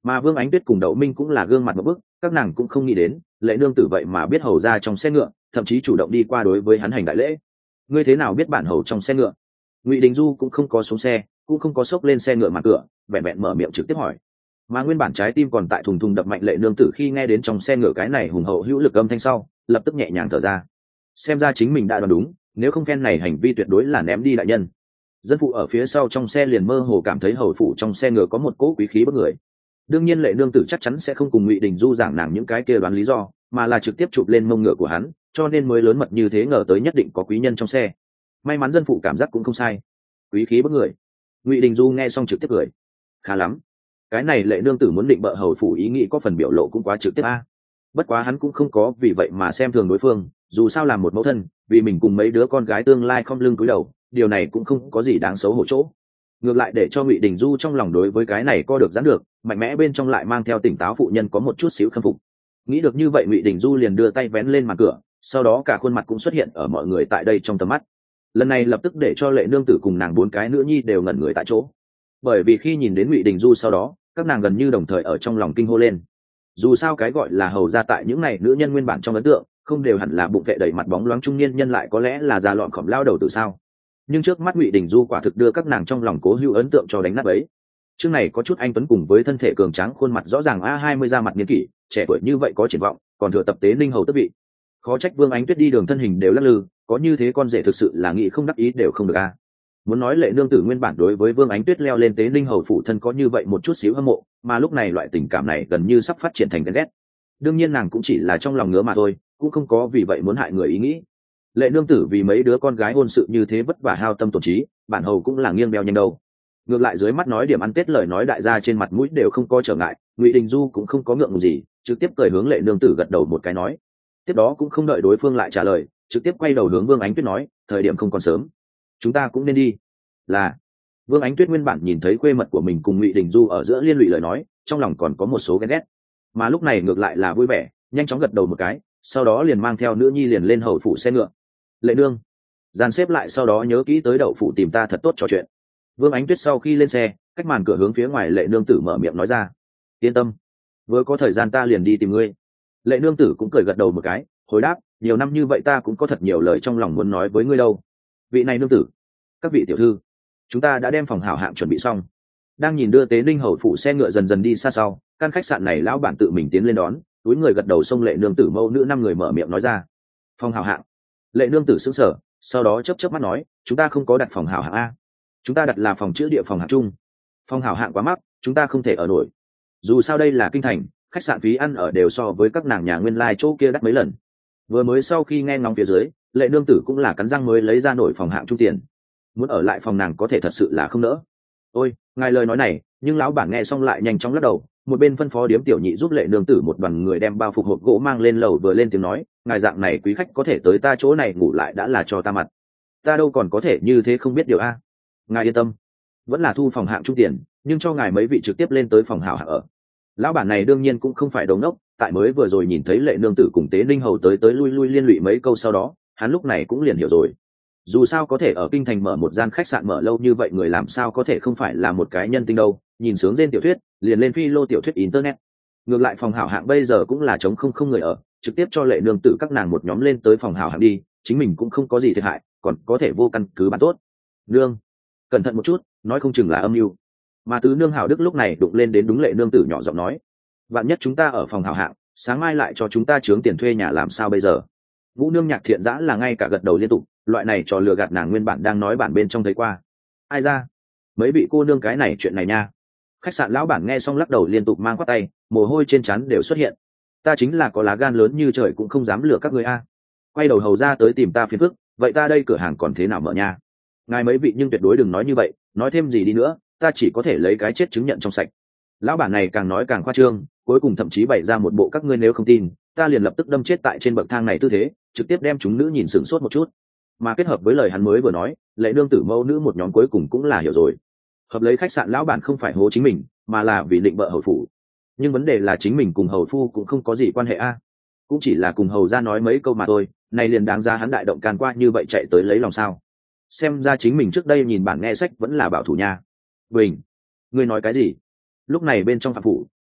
Mà Vương Ánh Tuyết cùng Đậu Minh cũng là gương mặt một bức, các nàng cũng không nghĩ đến lệ nương tử vậy mà biết hầu ra trong xe ngựa, thậm chí chủ động đi qua đối với hắn hành đại lễ. Ngươi thế nào biết bản hầu trong xe ngựa? Ngụy Đình Du cũng không có xuống xe, cũng không có xốc lên xe ngựa mà cửa, vẹn vẹn mở miệng trực tiếp hỏi. Mà nguyên bản trái tim còn tại thùng thùng đập mạnh lệ nương tử khi nghe đến trong xe ngựa cái này hùng hậu hữu lực âm thanh sau, lập tức nhẹ nhàng thở ra. Xem ra chính mình đã đoán đúng, nếu không phen này hành vi tuyệt đối là ném đi đại nhân. Dân phụ ở phía sau trong xe liền mơ hồ cảm thấy hầu phủ trong xe ngựa có một cỗ quý khí bất người. Đương nhiên lệ nương tử chắc chắn sẽ không cùng Ngụy Đình Du giảng nàng những cái kia đoán lý do, mà là trực tiếp chụp lên mông ngựa của hắn, cho nên mới lớn mật như thế ngờ tới nhất định có quý nhân trong xe. May mắn dân phụ cảm giác cũng không sai, quý khí bất người. Ngụy Đình Du nghe xong trực tiếp cười, khá lắm, cái này lệ nương tử muốn định bợ hầu phủ ý nghĩ có phần biểu lộ cũng quá trực tiếp a. Bất quá hắn cũng không có vì vậy mà xem thường đối phương, dù sao làm một mẫu thân, vì mình cùng mấy đứa con gái tương lai không lưng cúi đầu, điều này cũng không có gì đáng xấu hổ chỗ. Ngược lại để cho Ngụy Đình Du trong lòng đối với cái này co được giãn được, mạnh mẽ bên trong lại mang theo tỉnh táo phụ nhân có một chút xíu khâm phục. Nghĩ được như vậy Ngụy Đình Du liền đưa tay vén lên màn cửa, sau đó cả khuôn mặt cũng xuất hiện ở mọi người tại đây trong tầm mắt. Lần này lập tức để cho lệ nương tử cùng nàng bốn cái nữ nhi đều ngẩn người tại chỗ, bởi vì khi nhìn đến Ngụy Đình Du sau đó, các nàng gần như đồng thời ở trong lòng kinh hô lên. Dù sao cái gọi là hầu ra tại những này nữ nhân nguyên bản trong ấn tượng không đều hẳn là bụng vệ đầy mặt bóng loáng trung niên nhân, lại có lẽ là già lọn khổng lao đầu từ sao. Nhưng trước mắt Ngụy Đình Du quả thực đưa các nàng trong lòng cố hữu ấn tượng cho đánh nát ấy. Chương này có chút anh tuấn cùng với thân thể cường tráng, khuôn mặt rõ ràng a hai mươi ra mặt niên kỷ, trẻ tuổi như vậy có triển vọng, còn thừa tập tế ninh hầu tước vị. Khó trách Vương Ánh Tuyết đi đường thân hình đều lắc lư, có như thế con rể thực sự là nghĩ không đắc ý đều không được a. Muốn nói lệ nương tử nguyên bản đối với Vương Ánh Tuyết leo lên tế ninh hầu phủ thân có như vậy một chút xíu hâm mộ, mà lúc này loại tình cảm này gần như sắp phát triển thành ghen ghét. Đương nhiên nàng cũng chỉ là trong lòng ngứa mà thôi, cũng không có vì vậy muốn hại người ý nghĩ. Lệ nương tử vì mấy đứa con gái hôn sự như thế vất vả hao tâm tổn trí, bản hầu cũng là nghiêng beo nhanh đâu. Ngược lại dưới mắt nói điểm ăn tết lời nói đại gia trên mặt mũi đều không có trở ngại, Ngụy Đình Du cũng không có ngượng ngùng gì, trực tiếp cười hướng lệ nương tử gật đầu một cái nói. Tiếp đó cũng không đợi đối phương lại trả lời, trực tiếp quay đầu hướng Vương Ánh Tuyết nói, thời điểm không còn sớm, chúng ta cũng nên đi. Là. Vương Ánh Tuyết nguyên bản nhìn thấy quê mật của mình cùng Ngụy Đình Du ở giữa liên lụy lời nói, trong lòng còn có một số ghen ghét, mà lúc này ngược lại là vui vẻ, nhanh chóng gật đầu một cái, sau đó liền mang theo nữ nhi liền lên hầu phủ xe ngựa. Lệ nương, dàn xếp lại sau đó nhớ kỹ tới đậu phủ tìm ta thật tốt trò chuyện. Vương Ánh Tuyết sau khi lên xe, cách màn cửa hướng phía ngoài lệ nương tử mở miệng nói ra. Yên tâm, vừa có thời gian ta liền đi tìm ngươi. Lệ nương tử cũng cười gật đầu một cái, hồi đáp, nhiều năm như vậy ta cũng có thật nhiều lời trong lòng muốn nói với ngươi đâu. Vị này nương tử, các vị tiểu thư, chúng ta đã đem phòng hảo hạng chuẩn bị xong. Đang nhìn đưa tế ninh hầu phủ xe ngựa dần dần đi xa sau, căn khách sạn này lão bản tự mình tiến lên đón, túi người gật đầu xông lệ nương tử mẫu nữ năm người mở miệng nói ra. Phòng hảo hạng. Lệ nương tử sững sờ, sau đó chớp chớp mắt nói, chúng ta không có đặt phòng hảo hạng a, chúng ta đặt là phòng chữ địa phòng hạng chung. Phòng hảo hạng quá mắc, chúng ta không thể ở nổi. Dù sao đây là kinh thành, khách sạn phí ăn ở đều so với các nàng nhà nguyên lai chỗ kia đắt mấy lần. Vừa mới sau khi nghe ngóng phía dưới, lệ nương tử cũng là cắn răng mới lấy ra nổi phòng hạng trung tiền. Muốn ở lại phòng nàng có thể thật sự là không nỡ. Ôi, ngài lời nói này, nhưng lão bản nghe xong lại nhanh chóng lắc đầu, một bên phân phó điếm tiểu nhị giúp lệ nương tử một đoàn người đem bao phục hộp gỗ mang lên lầu, vừa lên tiếng nói, ngài dạng này quý khách có thể tới ta chỗ này ngủ lại đã là cho ta mặt, ta đâu còn có thể như thế không biết điều a. Ngài yên tâm, vẫn là thu phòng hạng trung tiền, nhưng cho ngài mấy vị trực tiếp lên tới phòng hảo hạng ở. Lão bản này đương nhiên cũng không phải đồ ngốc, tại mới vừa rồi nhìn thấy lệ nương tử cùng tế ninh hầu tới tới lui lui liên lụy mấy câu sau đó, hắn lúc này cũng liền hiểu rồi. Dù sao có thể ở kinh thành mở một gian khách sạn mở lâu như vậy người làm sao có thể không phải là một cái nhân tinh đâu. Nhìn sướng trên tiểu thuyết liền lên phi lô tiểu thuyết internet. Ngược lại phòng hảo hạng bây giờ cũng là trống không không người ở, trực tiếp cho lệ nương tử các nàng một nhóm lên tới phòng hảo hạng đi, chính mình cũng không có gì thiệt hại, còn có thể vô căn cứ bán tốt. Nương, cẩn thận một chút, nói không chừng là âm mưu. Mà tứ nương hảo đức lúc này đụng lên đến đúng lệ nương tử nhỏ giọng nói, vạn nhất chúng ta ở phòng hảo hạng, sáng mai lại cho chúng ta chướng tiền thuê nhà làm sao bây giờ. Vũ nương nhạc thiện dã là ngay cả gật đầu liên tục, loại này trò lừa gạt nàng nguyên bản đang nói bản bên trong thấy qua. Ai ra, mấy vị cô nương cái này chuyện này nha. Khách sạn lão bản nghe xong lắc đầu liên tục mang quát tay, mồ hôi trên trán đều xuất hiện. Ta chính là có lá gan lớn như trời cũng không dám lừa các người a. Quay đầu hầu ra tới tìm ta phiền phức, vậy ta đây cửa hàng còn thế nào mở nha. Ngài mấy vị nhưng tuyệt đối đừng nói như vậy, nói thêm gì đi nữa ta chỉ có thể lấy cái chết chứng nhận trong sạch. Lão bản này càng nói càng khoa trương, cuối cùng thậm chí bày ra một bộ các ngươi nếu không tin ta liền lập tức đâm chết tại trên bậc thang này tư thế, trực tiếp đem chúng nữ nhìn sửng sốt một chút. Mà kết hợp với lời hắn mới vừa nói, lệ nương tử mẫu nữ một nhóm cuối cùng cũng là hiểu rồi. Hợp lấy khách sạn lão bản không phải hố chính mình, mà là vì định bợ hầu phủ. Nhưng vấn đề là chính mình cùng hầu phu cũng không có gì quan hệ a, cũng chỉ là cùng hầu ra nói mấy câu mà thôi, này liền đáng ra hắn đại động can qua như vậy chạy tới lấy lòng sao. Xem ra chính mình trước đây nhìn bản nghe sách vẫn là bảo thủ nha. Bình, ngươi nói cái gì? Lúc này bên trong phạm phủ,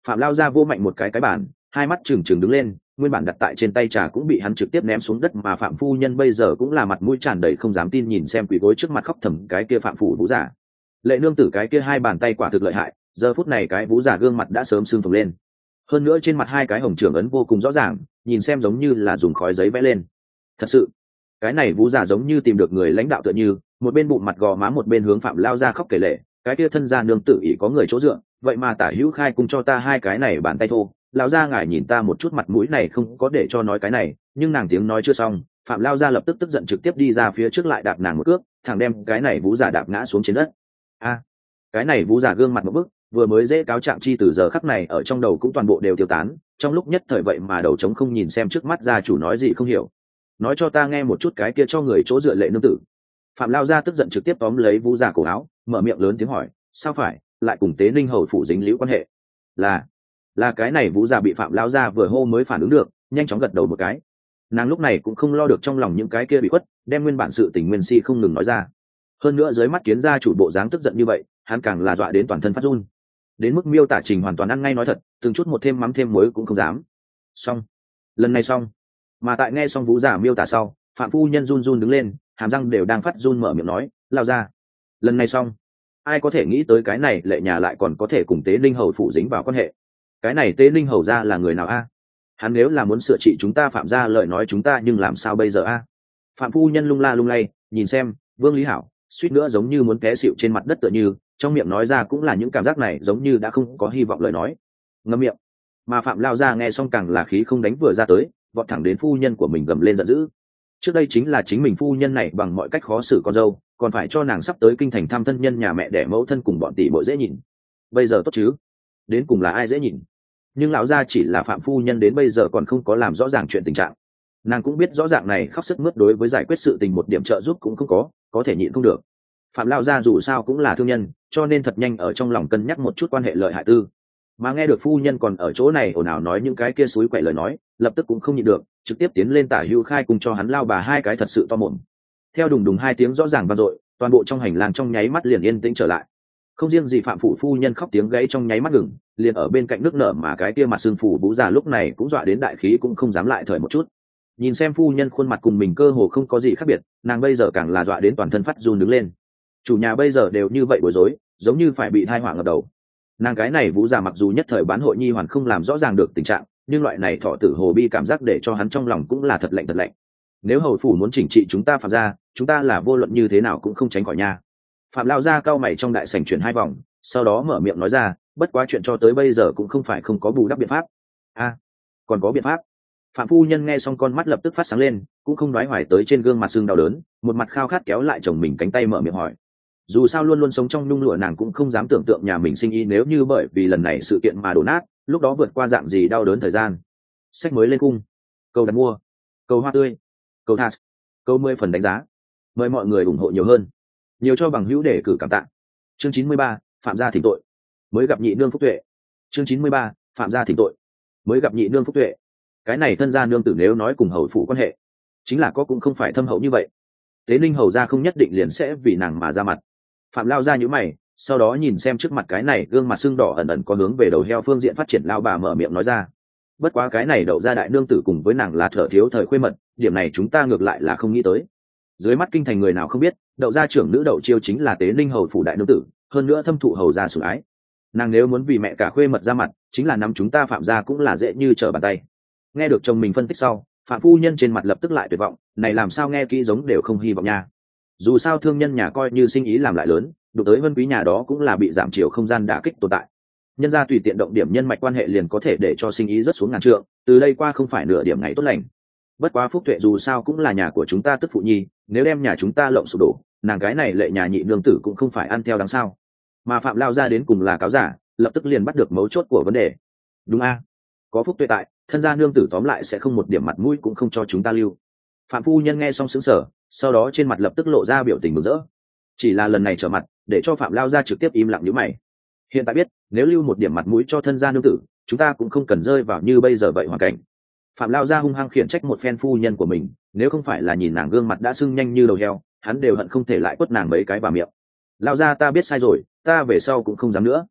Phạm lao ra vô mạnh một cái cái bản, hai mắt trừng trừng đứng lên, nguyên bản đặt tại trên tay trà cũng bị hắn trực tiếp ném xuống đất, mà Phạm phu nhân bây giờ cũng là mặt mũi tràn đầy không dám tin nhìn xem quỷ gối trước mặt khóc thầm cái kia Phạm phủ vũ giả. Lệ nương tử cái kia hai bàn tay quả thực lợi hại, giờ phút này cái vũ giả gương mặt đã sớm sưng phồng lên, hơn nữa trên mặt hai cái hồng trưởng ấn vô cùng rõ ràng, nhìn xem giống như là dùng khói giấy vẽ lên. Thật sự, cái này vũ giả giống như tìm được người lãnh đạo tựa như, một bên bụng mặt gò má một bên hướng Phạm lao ra khóc kể lệ, cái kia thân gia nương tử ỷ có người chỗ dựa, vậy mà tả hữu khai cùng cho ta hai cái này bàn tay thô, lão gia ngài nhìn ta một chút, mặt mũi này không có để cho nói cái này. Nhưng nàng tiếng nói chưa xong, Phạm lao ra lập tức tức giận trực tiếp đi ra phía trước lại đạp nàng một cước, thẳng đem cái này vũ giả đạp ngã xuống trên đất. A, cái này vũ giả gương mặt một bức, vừa mới dễ cáo trạng chi từ giờ khắc này ở trong đầu cũng toàn bộ đều tiêu tán, trong lúc nhất thời vậy mà đầu trống không nhìn xem trước mắt gia chủ nói gì không hiểu. Nói cho ta nghe một chút cái kia cho người chỗ dựa Lệ nương tử. Phạm lao ra tức giận trực tiếp tóm lấy vũ giả cổ áo, mở miệng lớn tiếng hỏi, sao phải lại cùng Tế Ninh hầu phủ dính liễu quan hệ? Là là cái này vũ giả bị Phạm lao ra vừa hô mới phản ứng được, nhanh chóng gật đầu một cái. Nàng lúc này cũng không lo được trong lòng những cái kia bị khuất, đem nguyên bản sự tình nguyên si không ngừng nói ra. Hơn nữa dưới mắt kiến gia chủ bộ dáng tức giận như vậy, hắn càng là dọa đến toàn thân phát run, đến mức miêu tả trình hoàn toàn ăn ngay nói thật, từng chút một thêm mắm thêm muối cũng không dám. Xong, lần này xong. Mà tại nghe xong vũ giả miêu tả sau, Phạm phu nhân run run đứng lên, hàm răng đều đang phát run mở miệng nói, lao ra, lần này xong. Ai có thể nghĩ tới cái này Lệ nhà lại còn có thể cùng Tế Ninh hầu phụ dính vào quan hệ? Cái này Tế Ninh hầu ra là người nào a? Hắn nếu là muốn sửa trị chúng ta Phạm gia lời nói chúng ta, nhưng làm sao bây giờ a? Phạm phu nhân lung la lung lay nhìn xem Vương Lý Hảo, suýt nữa giống như muốn té xịu trên mặt đất tựa như, trong miệng nói ra cũng là những cảm giác này giống như đã không có hy vọng lời nói. Ngậm miệng. Mà Phạm lao ra nghe xong càng là khí không đánh vừa ra tới, vọt thẳng đến phu nhân của mình gầm lên giận dữ. Trước đây chính là chính mình phu nhân này bằng mọi cách khó xử con dâu, còn phải cho nàng sắp tới kinh thành thăm thân nhân nhà mẹ đẻ mẫu thân cùng bọn tỷ muội dễ nhìn. Bây giờ tốt chứ? Đến cùng là ai dễ nhìn? Nhưng lão gia chỉ là Phạm phu nhân đến bây giờ còn không có làm rõ ràng chuyện tình trạng. Nàng cũng biết rõ ràng này khóc sức mướt đối với giải quyết sự tình một điểm trợ giúp cũng không có, có thể nhịn không được. Phạm lão gia dù sao cũng là thương nhân, cho nên thật nhanh ở trong lòng cân nhắc một chút quan hệ lợi hại tư. Mà nghe được phu nhân còn ở chỗ này ồn ào nói những cái kia suối quậy lời nói, lập tức cũng không nhịn được, trực tiếp tiến lên tả hữu khai cùng cho hắn lao bà hai cái thật sự to mồm. Theo đùng đùng hai tiếng rõ ràng vang dội, toàn bộ trong hành lang trong nháy mắt liền yên tĩnh trở lại. Không riêng gì Phạm phụ phu nhân khóc tiếng gãy trong nháy mắt ngừng, liền ở bên cạnh nước nở mà cái kia mặt xương phủ bú già lúc này cũng dọa đến đại khí cũng không dám lại thở một chút. Nhìn xem phu nhân khuôn mặt cùng mình cơ hồ không có gì khác biệt, nàng bây giờ càng là dọa đến toàn thân phát run đứng lên. Chủ nhà bây giờ đều như vậy bối rối, giống như phải bị thai họa ngập đầu. Nàng cái này vũ già mặc dù nhất thời bán hội nhi hoàn không làm rõ ràng được tình trạng, nhưng loại này thọ tử hồ bi cảm giác để cho hắn trong lòng cũng là thật lạnh thật lạnh. Nếu hầu phủ muốn chỉnh trị chúng ta Phạm gia, chúng ta là vô luận như thế nào cũng không tránh khỏi nha. Phạm lao ra cao mày trong đại sảnh chuyển hai vòng, sau đó mở miệng nói ra, bất quá chuyện cho tới bây giờ cũng không phải không có bù đắp biện pháp. A, à, còn có biện pháp? Phạm phu nhân nghe xong con mắt lập tức phát sáng lên, cũng không đoái hoài tới trên gương mặt sưng đau đớn, một mặt khao khát kéo lại chồng mình cánh tay mở miệng hỏi. Dù sao luôn luôn sống trong nhung lụa, nàng cũng không dám tưởng tượng nhà mình sinh y nếu như bởi vì lần này sự kiện mà đổ nát, lúc đó vượt qua dạng gì đau đớn thời gian. Sách mới lên cung, câu đặt mua, câu hoa tươi, câu thas, câu mười phần đánh giá, mời mọi người ủng hộ nhiều hơn, nhiều cho bằng hữu để cử cảm tạ. Chương chín mươi ba, Phạm gia thỉnh tội, mới gặp nhị nương phúc tuệ. Chương chín mươi ba, Phạm gia thỉnh tội, mới gặp nhị nương phúc tuệ. Cái này thân gia nương tử nếu nói cùng hầu phủ quan hệ, chính là có cũng không phải thâm hậu như vậy. Tế Ninh hầu gia không nhất định liền sẽ vì nàng mà ra mặt. Phạm lao ra nhíu mày, sau đó nhìn xem trước mặt cái này gương mặt sưng đỏ ẩn ẩn có hướng về đầu heo phương diện phát triển, lao bà mở miệng nói ra. Bất quá cái này đậu ra đại nương tử cùng với nàng là thở thiếu thời khuê mật, điểm này chúng ta ngược lại là không nghĩ tới. Dưới mắt kinh thành người nào không biết, đậu gia trưởng nữ Đậu Chiêu chính là Tế Ninh hầu phủ đại nương tử, hơn nữa thâm thụ hầu gia sủng ái. Nàng nếu muốn vì mẹ cả khuê mật ra mặt, chính là nắm chúng ta Phạm gia cũng là dễ như trở bàn tay. Nghe được chồng mình phân tích sau, Phạm phu nhân trên mặt lập tức lại tuyệt vọng, này làm sao nghe kỹ giống đều không hy vọng nha. Dù sao thương nhân nhà coi như sinh ý làm lại lớn, đụng tới vân quý nhà đó cũng là bị giảm chiều không gian đả kích tồn tại. Nhân gia tùy tiện động điểm nhân mạch quan hệ liền có thể để cho sinh ý rất xuống ngàn trượng, từ đây qua không phải nửa điểm ngày tốt lành. Bất quá Phúc Tuệ dù sao cũng là nhà của chúng ta tức phụ nhi, nếu đem nhà chúng ta lộng sụp đổ, nàng cái này Lệ nhà nhị nương tử cũng không phải ăn theo đáng sao. Mà Phạm lao ra đến cùng là cáo giả, lập tức liền bắt được mấu chốt của vấn đề. Đúng a, có Phúc Tuệ tại, thân gia nương tử tóm lại sẽ không một điểm mặt mũi cũng không cho chúng ta lưu. Phạm phu nhân nghe xong sững sờ, sau đó trên mặt lập tức lộ ra biểu tình mừng rỡ. Chỉ là lần này trở mặt, để cho Phạm lao ra trực tiếp im lặng nhíu mày. Hiện tại biết, nếu lưu một điểm mặt mũi cho thân gia nương tử, chúng ta cũng không cần rơi vào như bây giờ vậy hoàn cảnh. Phạm lao ra hung hăng khiển trách một phen phu nhân của mình, nếu không phải là nhìn nàng gương mặt đã sưng nhanh như đầu heo, hắn đều hận không thể lại quất nàng mấy cái vào miệng. Lao ra ta biết sai rồi, ta về sau cũng không dám nữa.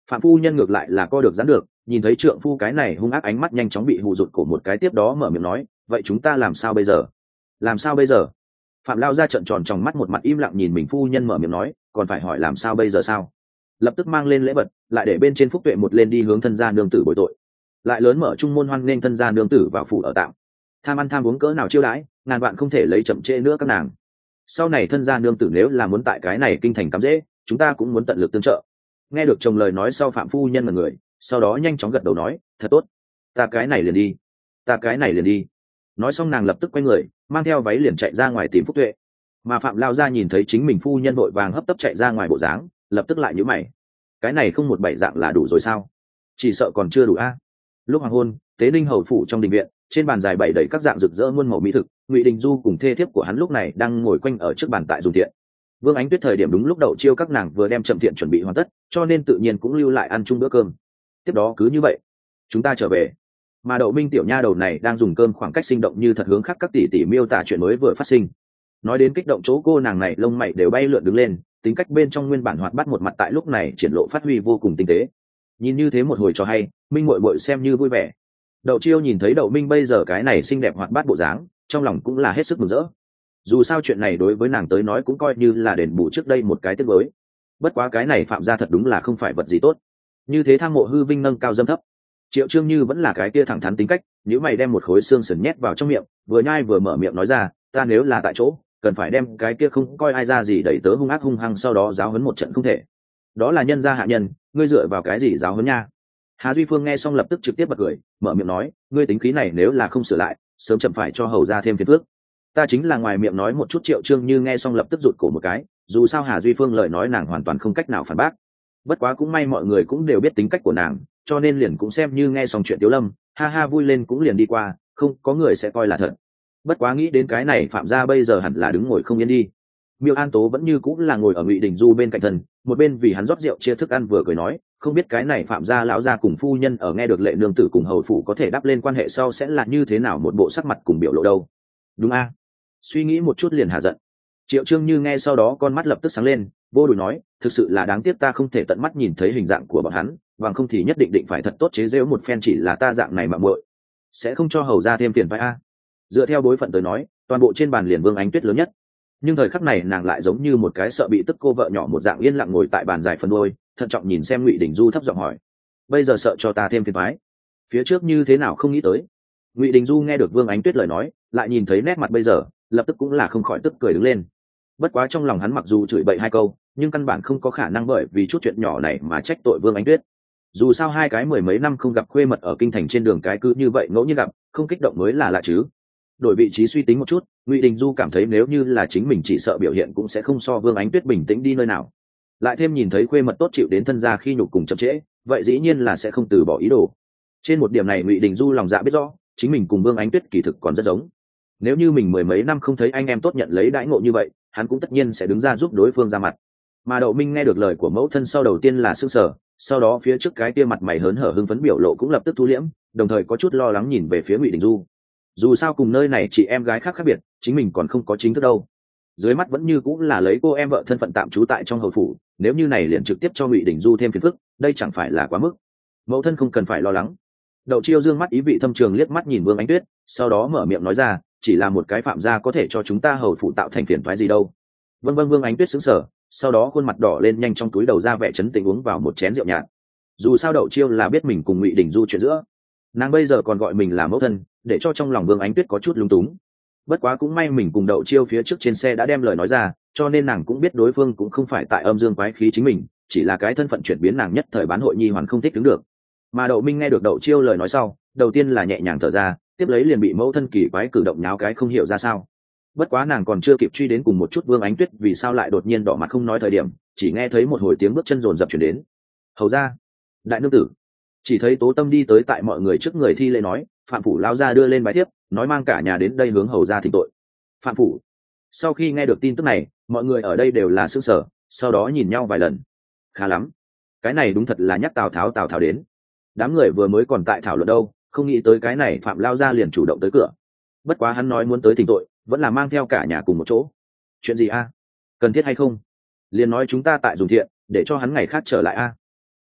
Phạm phu nhân ngược lại là co được giãn được, nhìn thấy trượng phu cái này hung ác ánh mắt nhanh chóng bị hù rụt cổ một cái, tiếp đó mở miệng nói, vậy chúng ta làm sao bây giờ? Làm sao bây giờ? Phạm lao ra trợn tròn trong mắt, một mặt im lặng nhìn mình. Phu nhân mở miệng nói, còn phải hỏi làm sao bây giờ sao? Lập tức mang lên lễ vật, lại để bên trên phúc tuệ một lên đi hướng thân gia nương tử bồi tội, lại lớn mở trung môn hoan nghênh thân gia nương tử vào phủ ở tạm. Tham ăn tham uống cỡ nào chiêu đãi, ngàn vạn không thể lấy chậm trễ nữa các nàng. Sau này thân gia nương tử nếu là muốn tại cái này kinh thành cắm dễ, chúng ta cũng muốn tận lực tương trợ. Nghe được chồng lời nói sau, Phạm phu nhân là người, sau đó nhanh chóng gật đầu nói, thật tốt, ta cái này liền đi, ta cái này liền đi. Nói xong nàng lập tức quay người, mang theo váy liền chạy ra ngoài tìm phúc tuệ. Mà Phạm lao ra nhìn thấy chính mình phu nhân vội vàng hấp tấp chạy ra ngoài bộ dáng, lập tức lại nhíu mày, cái này không một bảy dạng là đủ rồi sao? Chỉ sợ còn chưa đủ a. Lúc hoàng hôn, Tế Ninh hầu phủ trong đình viện, trên bàn dài bày đầy các dạng rực rỡ muôn màu mỹ thực, Ngụy Đình Du cùng thê thiếp của hắn lúc này đang ngồi quanh ở trước bàn tại dùng thiện. Vương Ánh Tuyết thời điểm đúng lúc Đậu Chiêu các nàng vừa đem Trầm Thiện chuẩn bị hoàn tất, cho nên tự nhiên cũng lưu lại ăn chung bữa cơm. Tiếp đó cứ như vậy, chúng ta trở về. Mà Đậu Minh tiểu nha đầu này đang dùng cơm khoảng cách sinh động như thật hướng khác các tỷ tỷ miêu tả chuyện mới vừa phát sinh. Nói đến kích động chỗ cô nàng này lông mày đều bay lượn đứng lên, tính cách bên trong nguyên bản hoạt bát một mặt tại lúc này triển lộ phát huy vô cùng tinh tế. Nhìn như thế một hồi cho hay, Minh muội muội xem như vui vẻ. Đậu Chiêu nhìn thấy Đậu Minh bây giờ cái này xinh đẹp hoạt bát bộ dáng, trong lòng cũng là hết sức mừng rỡ. Dù sao chuyện này đối với nàng tới nói cũng coi như là đền bù trước đây một cái tiếc mới. Bất quá cái này Phạm gia thật đúng là không phải vật gì tốt. Như thế tham mộ hư vinh nâng cao dâm thấp. Triệu Trương Như vẫn là cái kia thẳng thắn tính cách, nếu mày đem một khối xương sườn nhét vào trong miệng, vừa nhai vừa mở miệng nói ra, ta nếu là tại chỗ, cần phải đem cái kia không coi ai ra gì đẩy tớ hung ác hung hăng, sau đó giáo huấn một trận không thể. Đó là nhân gia hạ nhân, ngươi dựa vào cái gì giáo huấn nha? Hà Duy Phương nghe xong lập tức trực tiếp bật cười, mở miệng nói, ngươi tính khí này nếu là không sửa lại, sớm chậm phải cho hầu ra thêm phiền phức. Ta chính là ngoài miệng nói một chút. Triệu Trương Như nghe xong lập tức rụt cổ một cái, dù sao Hà Duy Phương lời nói nàng hoàn toàn không cách nào phản bác. Bất quá cũng may mọi người cũng đều biết tính cách của nàng, cho nên liền cũng xem như nghe xong chuyện Tiếu Lâm, ha ha vui lên cũng liền đi qua, không có người sẽ coi là thật. Bất quá nghĩ đến cái này Phạm gia bây giờ hẳn là đứng ngồi không yên đi. Miêu An Tố vẫn như cũng là ngồi ở Ngụy Đình Du bên cạnh thần, một bên vì hắn rót rượu chia thức ăn vừa cười nói, không biết cái này Phạm gia lão gia cùng phu nhân ở nghe được Lệ nương tử cùng hầu phủ có thể đáp lên quan hệ sau sẽ là như thế nào một bộ sắc mặt cùng biểu lộ đâu. Đúng a? Suy nghĩ một chút liền hạ giận. Triệu Trương Như nghe sau đó con mắt lập tức sáng lên, vô đùi nói, thực sự là đáng tiếc ta không thể tận mắt nhìn thấy hình dạng của bọn hắn, bằng không thì nhất định định phải thật tốt chế giễu một phen, chỉ là ta dạng này mà muội sẽ không cho hầu ra thêm phiền phải a. Dựa theo bối phận tới nói, toàn bộ trên bàn liền Vương Ánh Tuyết lớn nhất, nhưng thời khắc này nàng lại giống như một cái sợ bị tức cô vợ nhỏ một dạng yên lặng ngồi tại bàn dài phần đôi, thận trọng nhìn xem Ngụy Đình Du, thấp giọng hỏi, bây giờ sợ cho ta thêm phiền toái? Phía trước như thế nào không nghĩ tới? Ngụy Đình Du nghe được Vương Ánh Tuyết lời nói, lại nhìn thấy nét mặt bây giờ, lập tức cũng là không khỏi tức cười đứng lên. Bất quá trong lòng hắn mặc dù chửi bậy hai câu, nhưng căn bản không có khả năng bởi vì chút chuyện nhỏ này mà trách tội Vương Ánh Tuyết. Dù sao hai cái mười mấy năm không gặp khuê mật ở kinh thành trên đường cái cứ như vậy ngẫu nhiên gặp, không kích động mới là lạ chứ. Đổi vị trí suy tính một chút, Ngụy Đình Du cảm thấy nếu như là chính mình chỉ sợ biểu hiện cũng sẽ không so Vương Ánh Tuyết bình tĩnh đi nơi nào. Lại thêm nhìn thấy khuê mật tốt chịu đến thân gia khi nhục cùng chậm trễ, vậy dĩ nhiên là sẽ không từ bỏ ý đồ. Trên một điểm này Ngụy Đình Du lòng dạ biết rõ, chính mình cùng Vương Ánh Tuyết kỳ thực còn rất giống. Nếu như mình mười mấy năm không thấy anh em tốt nhận lấy đãi ngộ như vậy, hắn cũng tất nhiên sẽ đứng ra giúp đối phương ra mặt. Mà Đậu Minh nghe được lời của mẫu thân sau đầu tiên là sững sờ, sau đó phía trước cái kia mặt mày hớn hở hưng phấn biểu lộ cũng lập tức thu liễm, đồng thời có chút lo lắng nhìn về phía Ngụy Đình Du. Dù sao cùng nơi này chị em gái khác khác biệt, chính mình còn không có chính thức đâu. Dưới mắt vẫn như cũng là lấy cô em vợ thân phận tạm trú tại trong hầu phủ, nếu như này liền trực tiếp cho Ngụy Đình Du thêm phiền phức, đây chẳng phải là quá mức. Mẫu thân không cần phải lo lắng. Đậu Chiêu dương mắt ý vị thâm trường liếc mắt nhìn Vương Ánh Tuyết, sau đó mở miệng nói ra, chỉ là một cái Phạm gia có thể cho chúng ta hầu phủ tạo thành phiền toái gì đâu. Vân vân. Vương Ánh Tuyết sững sờ, sau đó khuôn mặt đỏ lên nhanh trong túi đầu ra vẻ trấn tĩnh uống vào một chén rượu nhạt. Dù sao Đậu Chiêu là biết mình cùng Ngụy Đình Du chuyện giữa, nàng bây giờ còn gọi mình là mẫu thân, để cho trong lòng Vương Ánh Tuyết có chút lung túng. Bất quá cũng may mình cùng Đậu Chiêu phía trước trên xe đã đem lời nói ra, cho nên nàng cũng biết đối phương cũng không phải tại âm dương quái khí chính mình, chỉ là cái thân phận chuyển biến nàng nhất thời bán hội nhi hoàn không thích đứng được. Mà Đậu Minh nghe được Đậu Chiêu lời nói sau, đầu tiên là nhẹ nhàng thở ra, tiếp lấy liền bị mẫu thân kỳ quái cử động nháo cái không hiểu ra sao. Bất quá nàng còn chưa kịp truy đến cùng một chút Vương Ánh Tuyết vì sao lại đột nhiên đỏ mặt không nói thời điểm, chỉ nghe thấy một hồi tiếng bước chân rồn rập chuyển đến. Hầu ra, đại nương tử. Chỉ thấy Tố Tâm đi tới tại mọi người trước người thi lễ nói, Phạm phủ lao ra đưa lên bài thiếp, nói mang cả nhà đến đây hướng hầu ra thỉnh tội. Phạm phủ. Sau khi nghe được tin tức này, mọi người ở đây đều là sững sờ, sau đó nhìn nhau vài lần. Khá lắm, cái này đúng thật là nhắc Tào Tháo Tào Tháo đến. Đám người vừa mới còn tại thảo luận đâu, không nghĩ tới cái này Phạm lao ra liền chủ động tới cửa. Bất quá hắn nói muốn tới thỉnh tội, vẫn là mang theo cả nhà cùng một chỗ. Chuyện gì a? Cần thiết hay không? Liền nói chúng ta tại dùng thiện, để cho hắn ngày khác trở lại a.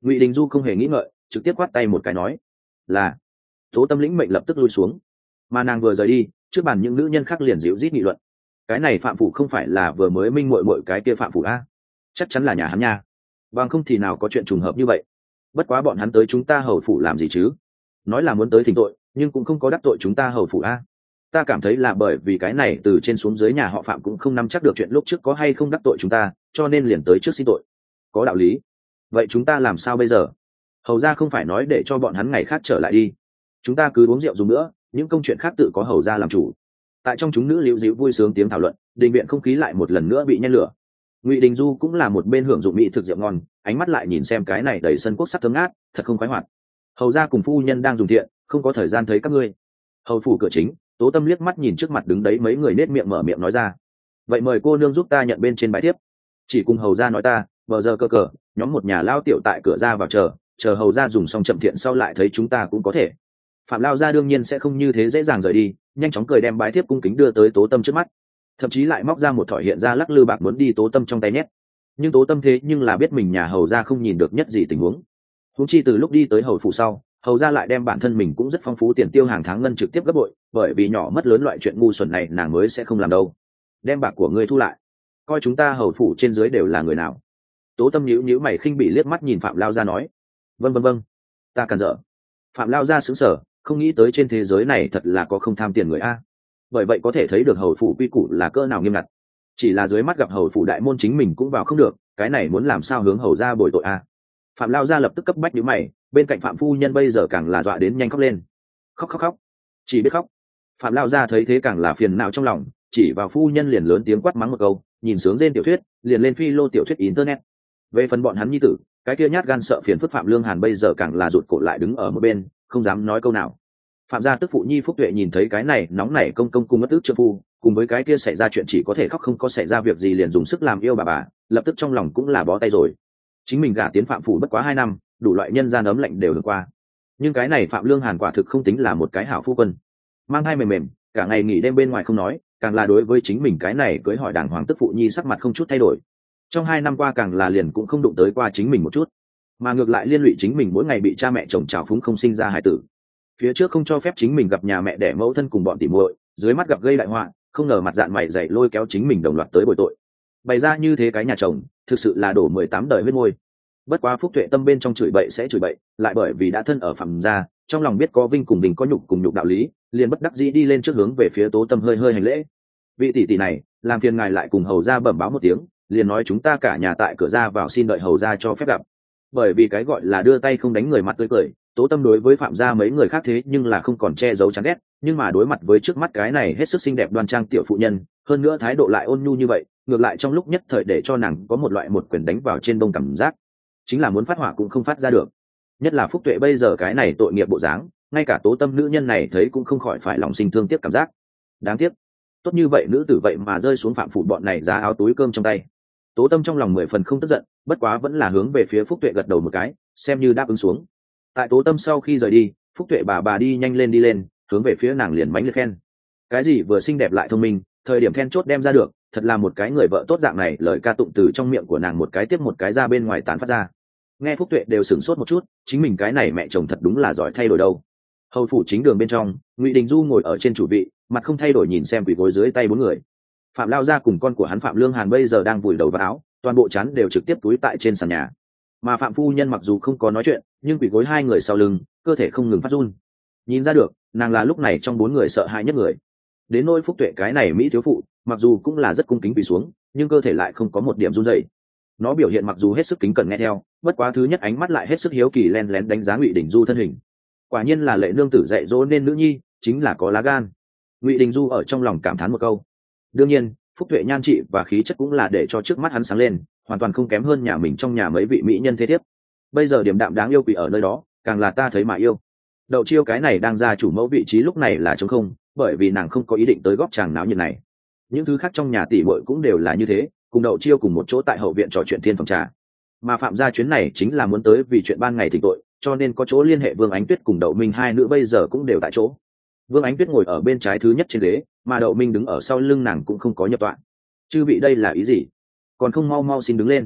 Ngụy Đình Du không hề nghĩ ngợi, trực tiếp quát tay một cái nói là. Tố Tâm lĩnh mệnh lập tức lui xuống, mà nàng vừa rời đi, trước bàn những nữ nhân khác liền dịu rít nghị luận. Cái này phạm phủ không phải là vừa mới minh muội muội cái kia phạm phủ a? Chắc chắn là nhà hắn nha, bằng không thì nào có chuyện trùng hợp như vậy. Bất quá bọn hắn tới chúng ta hầu phủ làm gì chứ? Nói là muốn tới thỉnh tội, nhưng cũng không có đắc tội chúng ta hầu phủ a. Ta cảm thấy là bởi vì cái này từ trên xuống dưới nhà họ phạm cũng không nắm chắc được chuyện lúc trước có hay không đắc tội chúng ta, cho nên liền tới trước xin tội. Có đạo lý. Vậy chúng ta làm sao bây giờ? Hầu ra không phải nói để cho bọn hắn ngày khác trở lại đi, chúng ta cứ uống rượu dùng nữa, những công chuyện khác tự có hầu ra làm chủ. Tại trong chúng nữ liễu dĩu vui sướng tiếng thảo luận, đình viện không khí lại một lần nữa bị nhen lửa. Ngụy Đình Du cũng là một bên hưởng dụng mỹ thực rượu ngon, ánh mắt lại nhìn xem cái này đầy sân quốc sắc thơm ngát, thật không khoái hoạt. Hầu ra cùng phu nhân đang dùng thiện, không có thời gian thấy các ngươi. Hầu phủ cửa chính, Tố Tâm liếc mắt nhìn trước mặt đứng đấy mấy người nết miệng mở miệng nói ra, vậy mời cô nương giúp ta nhận bên trên bài thiếp. Chỉ cùng hầu ra nói ta, bờ giờ cơ cờ, nhóm một nhà lao tiểu tại cửa ra vào chờ, chờ hầu ra dùng xong chậm thiện sau lại thấy chúng ta cũng có thể. Phạm lao gia đương nhiên sẽ không như thế dễ dàng rời đi, nhanh chóng cười đem bái thiếp cung kính đưa tới Tố Tâm trước mắt, thậm chí lại móc ra một thỏi hiện ra lắc lư bạc muốn đi Tố Tâm trong tay nhét. Nhưng Tố Tâm thế nhưng là biết mình nhà hầu gia không nhìn được nhất gì tình huống. Huống chi từ lúc đi tới hầu phủ sau, hầu gia lại đem bản thân mình cũng rất phong phú tiền tiêu hàng tháng ngân trực tiếp gấp bội, bởi vì nhỏ mất lớn loại chuyện ngu xuẩn này nàng mới sẽ không làm đâu. Đem bạc của ngươi thu lại, coi chúng ta hầu phủ trên dưới đều là người nào. Tố Tâm nhíu nhíu mày khinh bỉ liếc mắt nhìn Phạm lao gia nói, vâng vâng vâng, ta cần dở. Phạm lao gia sững sờ, không nghĩ tới trên thế giới này thật là có không tham tiền người a. Bởi vậy có thể thấy được hầu phủ quy củ là cỡ nào nghiêm ngặt. Chỉ là dưới mắt gặp hầu phủ đại môn chính mình cũng vào không được, cái này muốn làm sao hướng hầu ra bồi tội a. Phạm lao gia lập tức cấp bách nhíu mày, bên cạnh Phạm phu nhân bây giờ càng là dọa đến nhanh khóc lên. Khóc khóc khóc, chỉ biết khóc. Phạm lao gia thấy thế càng là phiền não trong lòng, chỉ vào phu nhân liền lớn tiếng quát mắng một câu, nhìn sướng rên tiểu thuyết, liền lên phi lô tiểu thuyết internet. Về phần bọn hắn nhi tử, cái kia nhát gan sợ phiền phức Phạm Lương Hàn bây giờ càng là rụt cổ lại đứng ở một bên, không dám nói câu nào. Phạm gia tức phụ nhi Phúc Tuệ nhìn thấy cái này nóng nảy công công cùng mất tức trợ phu, cùng với cái kia xảy ra chuyện chỉ có thể khóc không có xảy ra việc gì liền dùng sức làm yêu bà bà, lập tức trong lòng cũng là bó tay rồi. Chính mình gả tiến Phạm phủ bất quá hai năm, đủ loại nhân gian ấm lạnh đều được qua, nhưng cái này Phạm Lương Hàn quả thực không tính là một cái hảo phu quân, mang hai mềm mềm, cả ngày nghỉ đêm bên ngoài không nói, càng là đối với chính mình cái này cưới hỏi đàng hoàng tức phụ nhi sắc mặt không chút thay đổi. Trong hai năm qua càng là liền cũng không đụng tới qua chính mình một chút, mà ngược lại liên lụy chính mình mỗi ngày bị cha mẹ chồng trào phúng không sinh ra hài tử. Phía trước không cho phép chính mình gặp nhà mẹ đẻ mẫu thân cùng bọn tỉ muội, dưới mắt gặp gây đại họa, không ngờ mặt dạn mày dày lôi kéo chính mình đồng loạt tới bồi tội. Bày ra như thế cái nhà chồng, thực sự là đổ mười tám đời huyết môi. Bất quá Phúc Tuệ tâm bên trong chửi bậy sẽ chửi bậy, lại bởi vì đã thân ở Phạm gia, trong lòng biết có vinh cùng đình có nhục cùng nhục đạo lý, liền bất đắc dĩ đi lên trước hướng về phía Tố Tâm hơi hơi hành lễ. Vị tỷ tỷ này, làm phiền ngài lại cùng hầu gia bẩm báo một tiếng, liền nói chúng ta cả nhà tại cửa ra vào xin đợi hầu gia cho phép gặp. Bởi vì cái gọi là đưa tay không đánh người mặt tươi cười, Tố Tâm đối với Phạm gia mấy người khác thế nhưng là không còn che giấu chán ghét, nhưng mà đối mặt với trước mắt cái này hết sức xinh đẹp đoan trang tiểu phụ nhân, hơn nữa thái độ lại ôn nhu như vậy, ngược lại trong lúc nhất thời để cho nàng có một loại một quyền đánh vào trên bông cảm giác, chính là muốn phát hỏa cũng không phát ra được. Nhất là Phúc Tuệ bây giờ cái này tội nghiệp bộ dáng, ngay cả Tố Tâm nữ nhân này thấy cũng không khỏi phải lòng sinh thương tiếc cảm giác. Đáng tiếc, tốt như vậy nữ tử vậy mà rơi xuống Phạm phủ bọn này giá áo túi cơm trong tay. Tố Tâm trong lòng mười phần không tức giận, bất quá vẫn là hướng về phía Phúc Tuệ gật đầu một cái, xem như đáp ứng xuống. Tại Tố Tâm sau khi rời đi, Phúc Tuệ bà bà đi nhanh lên đi lên, hướng về phía nàng liền mánh liệt khen. Cái gì vừa xinh đẹp lại thông minh, thời điểm then chốt đem ra được, thật là một cái người vợ tốt dạng này, lời ca tụng từ trong miệng của nàng một cái tiếp một cái ra bên ngoài tán phát ra. Nghe Phúc Tuệ đều sửng sốt một chút, chính mình cái này mẹ chồng thật đúng là giỏi thay đổi đâu. Hầu phủ chính đường bên trong, Ngụy Đình Du ngồi ở trên chủ vị, mặt không thay đổi nhìn xem quỷ gối dưới tay bốn người. Phạm lao gia cùng con của hắn Phạm Lương Hàn bây giờ đang vùi đầu vào áo, toàn bộ chán đều trực tiếp túi tại trên sàn nhà. Mà Phạm phu nhân mặc dù không có nói chuyện, nhưng quỷ gối hai người sau lưng, cơ thể không ngừng phát run. Nhìn ra được, nàng là lúc này trong bốn người sợ hãi nhất người. Đến nỗi Phúc Tuệ cái này mỹ thiếu phụ, mặc dù cũng là rất cung kính quỳ xuống, nhưng cơ thể lại không có một điểm run rẩy. Nó biểu hiện mặc dù hết sức kính cẩn nghe theo, bất quá thứ nhất ánh mắt lại hết sức hiếu kỳ len lén đánh giá Ngụy Đình Du thân hình. Quả nhiên là lệ nương tử dạy dỗ nên nữ nhi, chính là có lá gan. Ngụy Đình Du ở trong lòng cảm thán một câu. Đương nhiên, Phúc Tuệ nhan trị và khí chất cũng là để cho trước mắt hắn sáng lên, hoàn toàn không kém hơn nhà mình trong nhà mấy vị mỹ nhân thế thiếp. Bây giờ điểm đạm đáng yêu quỷ ở nơi đó, càng là ta thấy mà yêu. Đậu Chiêu cái này đang ra chủ mẫu vị trí lúc này là trống không, bởi vì nàng không có ý định tới góp chàng náo nhiệt này. Những thứ khác trong nhà tỷ muội cũng đều là như thế, cùng Đậu Chiêu cùng một chỗ tại hậu viện trò chuyện thiên phòng trà. Mà Phạm gia chuyến này chính là muốn tới vì chuyện ban ngày thỉnh tội, cho nên có chỗ liên hệ Vương Ánh Tuyết cùng Đậu Minh hai nữ bây giờ cũng đều tại chỗ. Vương Ánh Tuyết ngồi ở bên trái thứ nhất trên ghế, mà Đậu Minh đứng ở sau lưng nàng cũng không có nhập tọa. Chư vị đây là ý gì? Còn không mau mau xin đứng lên.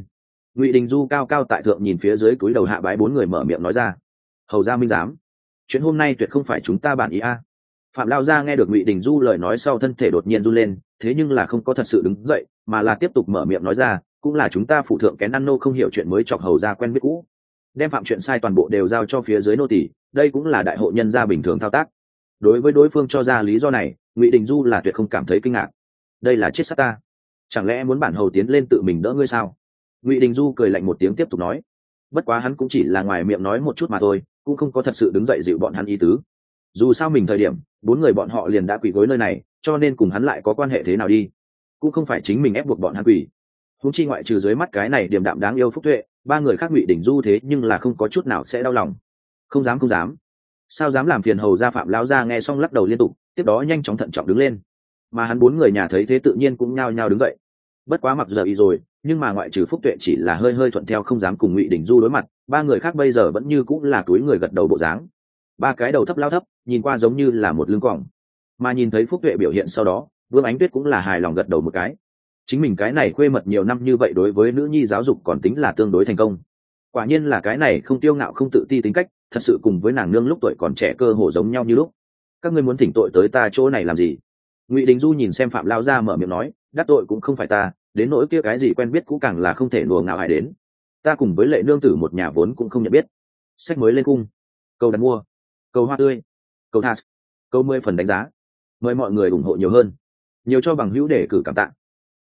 Ngụy Đình Du cao cao tại thượng nhìn phía dưới cúi đầu hạ bái bốn người mở miệng nói ra. Hầu gia minh giám, chuyện hôm nay tuyệt không phải chúng ta bản ý a. Phạm Lao Gia nghe được Ngụy Đình Du lời nói sau thân thể đột nhiên run lên, thế nhưng là không có thật sự đứng dậy, mà là tiếp tục mở miệng nói ra, cũng là chúng ta phụ thượng kén ăn nô không hiểu chuyện mới chọc hầu gia quen biết cũ, đem phạm chuyện sai toàn bộ đều giao cho phía dưới nô tỳ, đây cũng là đại hộ nhân gia bình thường thao tác. Đối với đối phương cho ra lý do này, Ngụy Đình Du là tuyệt không cảm thấy kinh ngạc. Đây là chết sát ta, chẳng lẽ muốn bản hầu tiến lên tự mình đỡ ngươi sao? Ngụy Đình Du cười lạnh một tiếng tiếp tục nói, bất quá hắn cũng chỉ là ngoài miệng nói một chút mà thôi, cũng không có thật sự đứng dậy dịu bọn hắn ý tứ. Dù sao mình thời điểm bốn người bọn họ liền đã quỳ gối nơi này, cho nên cùng hắn lại có quan hệ thế nào đi, cũng không phải chính mình ép buộc bọn hắn quỳ. Húng chi ngoại trừ dưới mắt cái này điềm đạm đáng yêu Phúc Tuệ, ba người khác Ngụy Đình Du thế nhưng là không có chút nào sẽ đau lòng. Không dám không dám, sao dám làm phiền hầu gia Phạm lão gia nghe xong lắc đầu liên tục, tiếp đó nhanh chóng thận trọng đứng lên. Mà hắn bốn người nhà thấy thế tự nhiên cũng nhao nhao đứng dậy. Bất quá mặc giờ ý rồi, nhưng mà ngoại trừ Phúc Tuệ chỉ là hơi hơi thuận theo không dám cùng Ngụy Đình Du đối mặt, ba người khác bây giờ vẫn như cũng là túi người gật đầu bộ dáng. Ba cái đầu thấp lao thấp, nhìn qua giống như là một lưng còng. Mà nhìn thấy Phúc Tuệ biểu hiện sau đó, Vương Ánh Tuyết cũng là hài lòng gật đầu một cái. Chính mình cái này khuê mật nhiều năm như vậy đối với nữ nhi giáo dục còn tính là tương đối thành công. Quả nhiên là cái này không tiêu ngạo không tự ti tính cách, thật sự cùng với nàng nương lúc tuổi còn trẻ cơ hồ giống nhau như lúc. Các ngươi muốn thỉnh tội tới ta chỗ này làm gì? Ngụy Đình Du nhìn xem Phạm Lao Gia mở miệng nói, đắc tội cũng không phải ta, đến nỗi kia cái gì quen biết cũ càng là không thể đùa ngạo hại đến. Ta cùng với Lệ nương tử một nhà vốn cũng không nhận biết. Sách mới lên cung, câu đặt mua, câu hoa tươi, câu thas, câu mười phần đánh giá, mời mọi người ủng hộ nhiều hơn, nhiều cho bằng hữu để cử cảm tạ.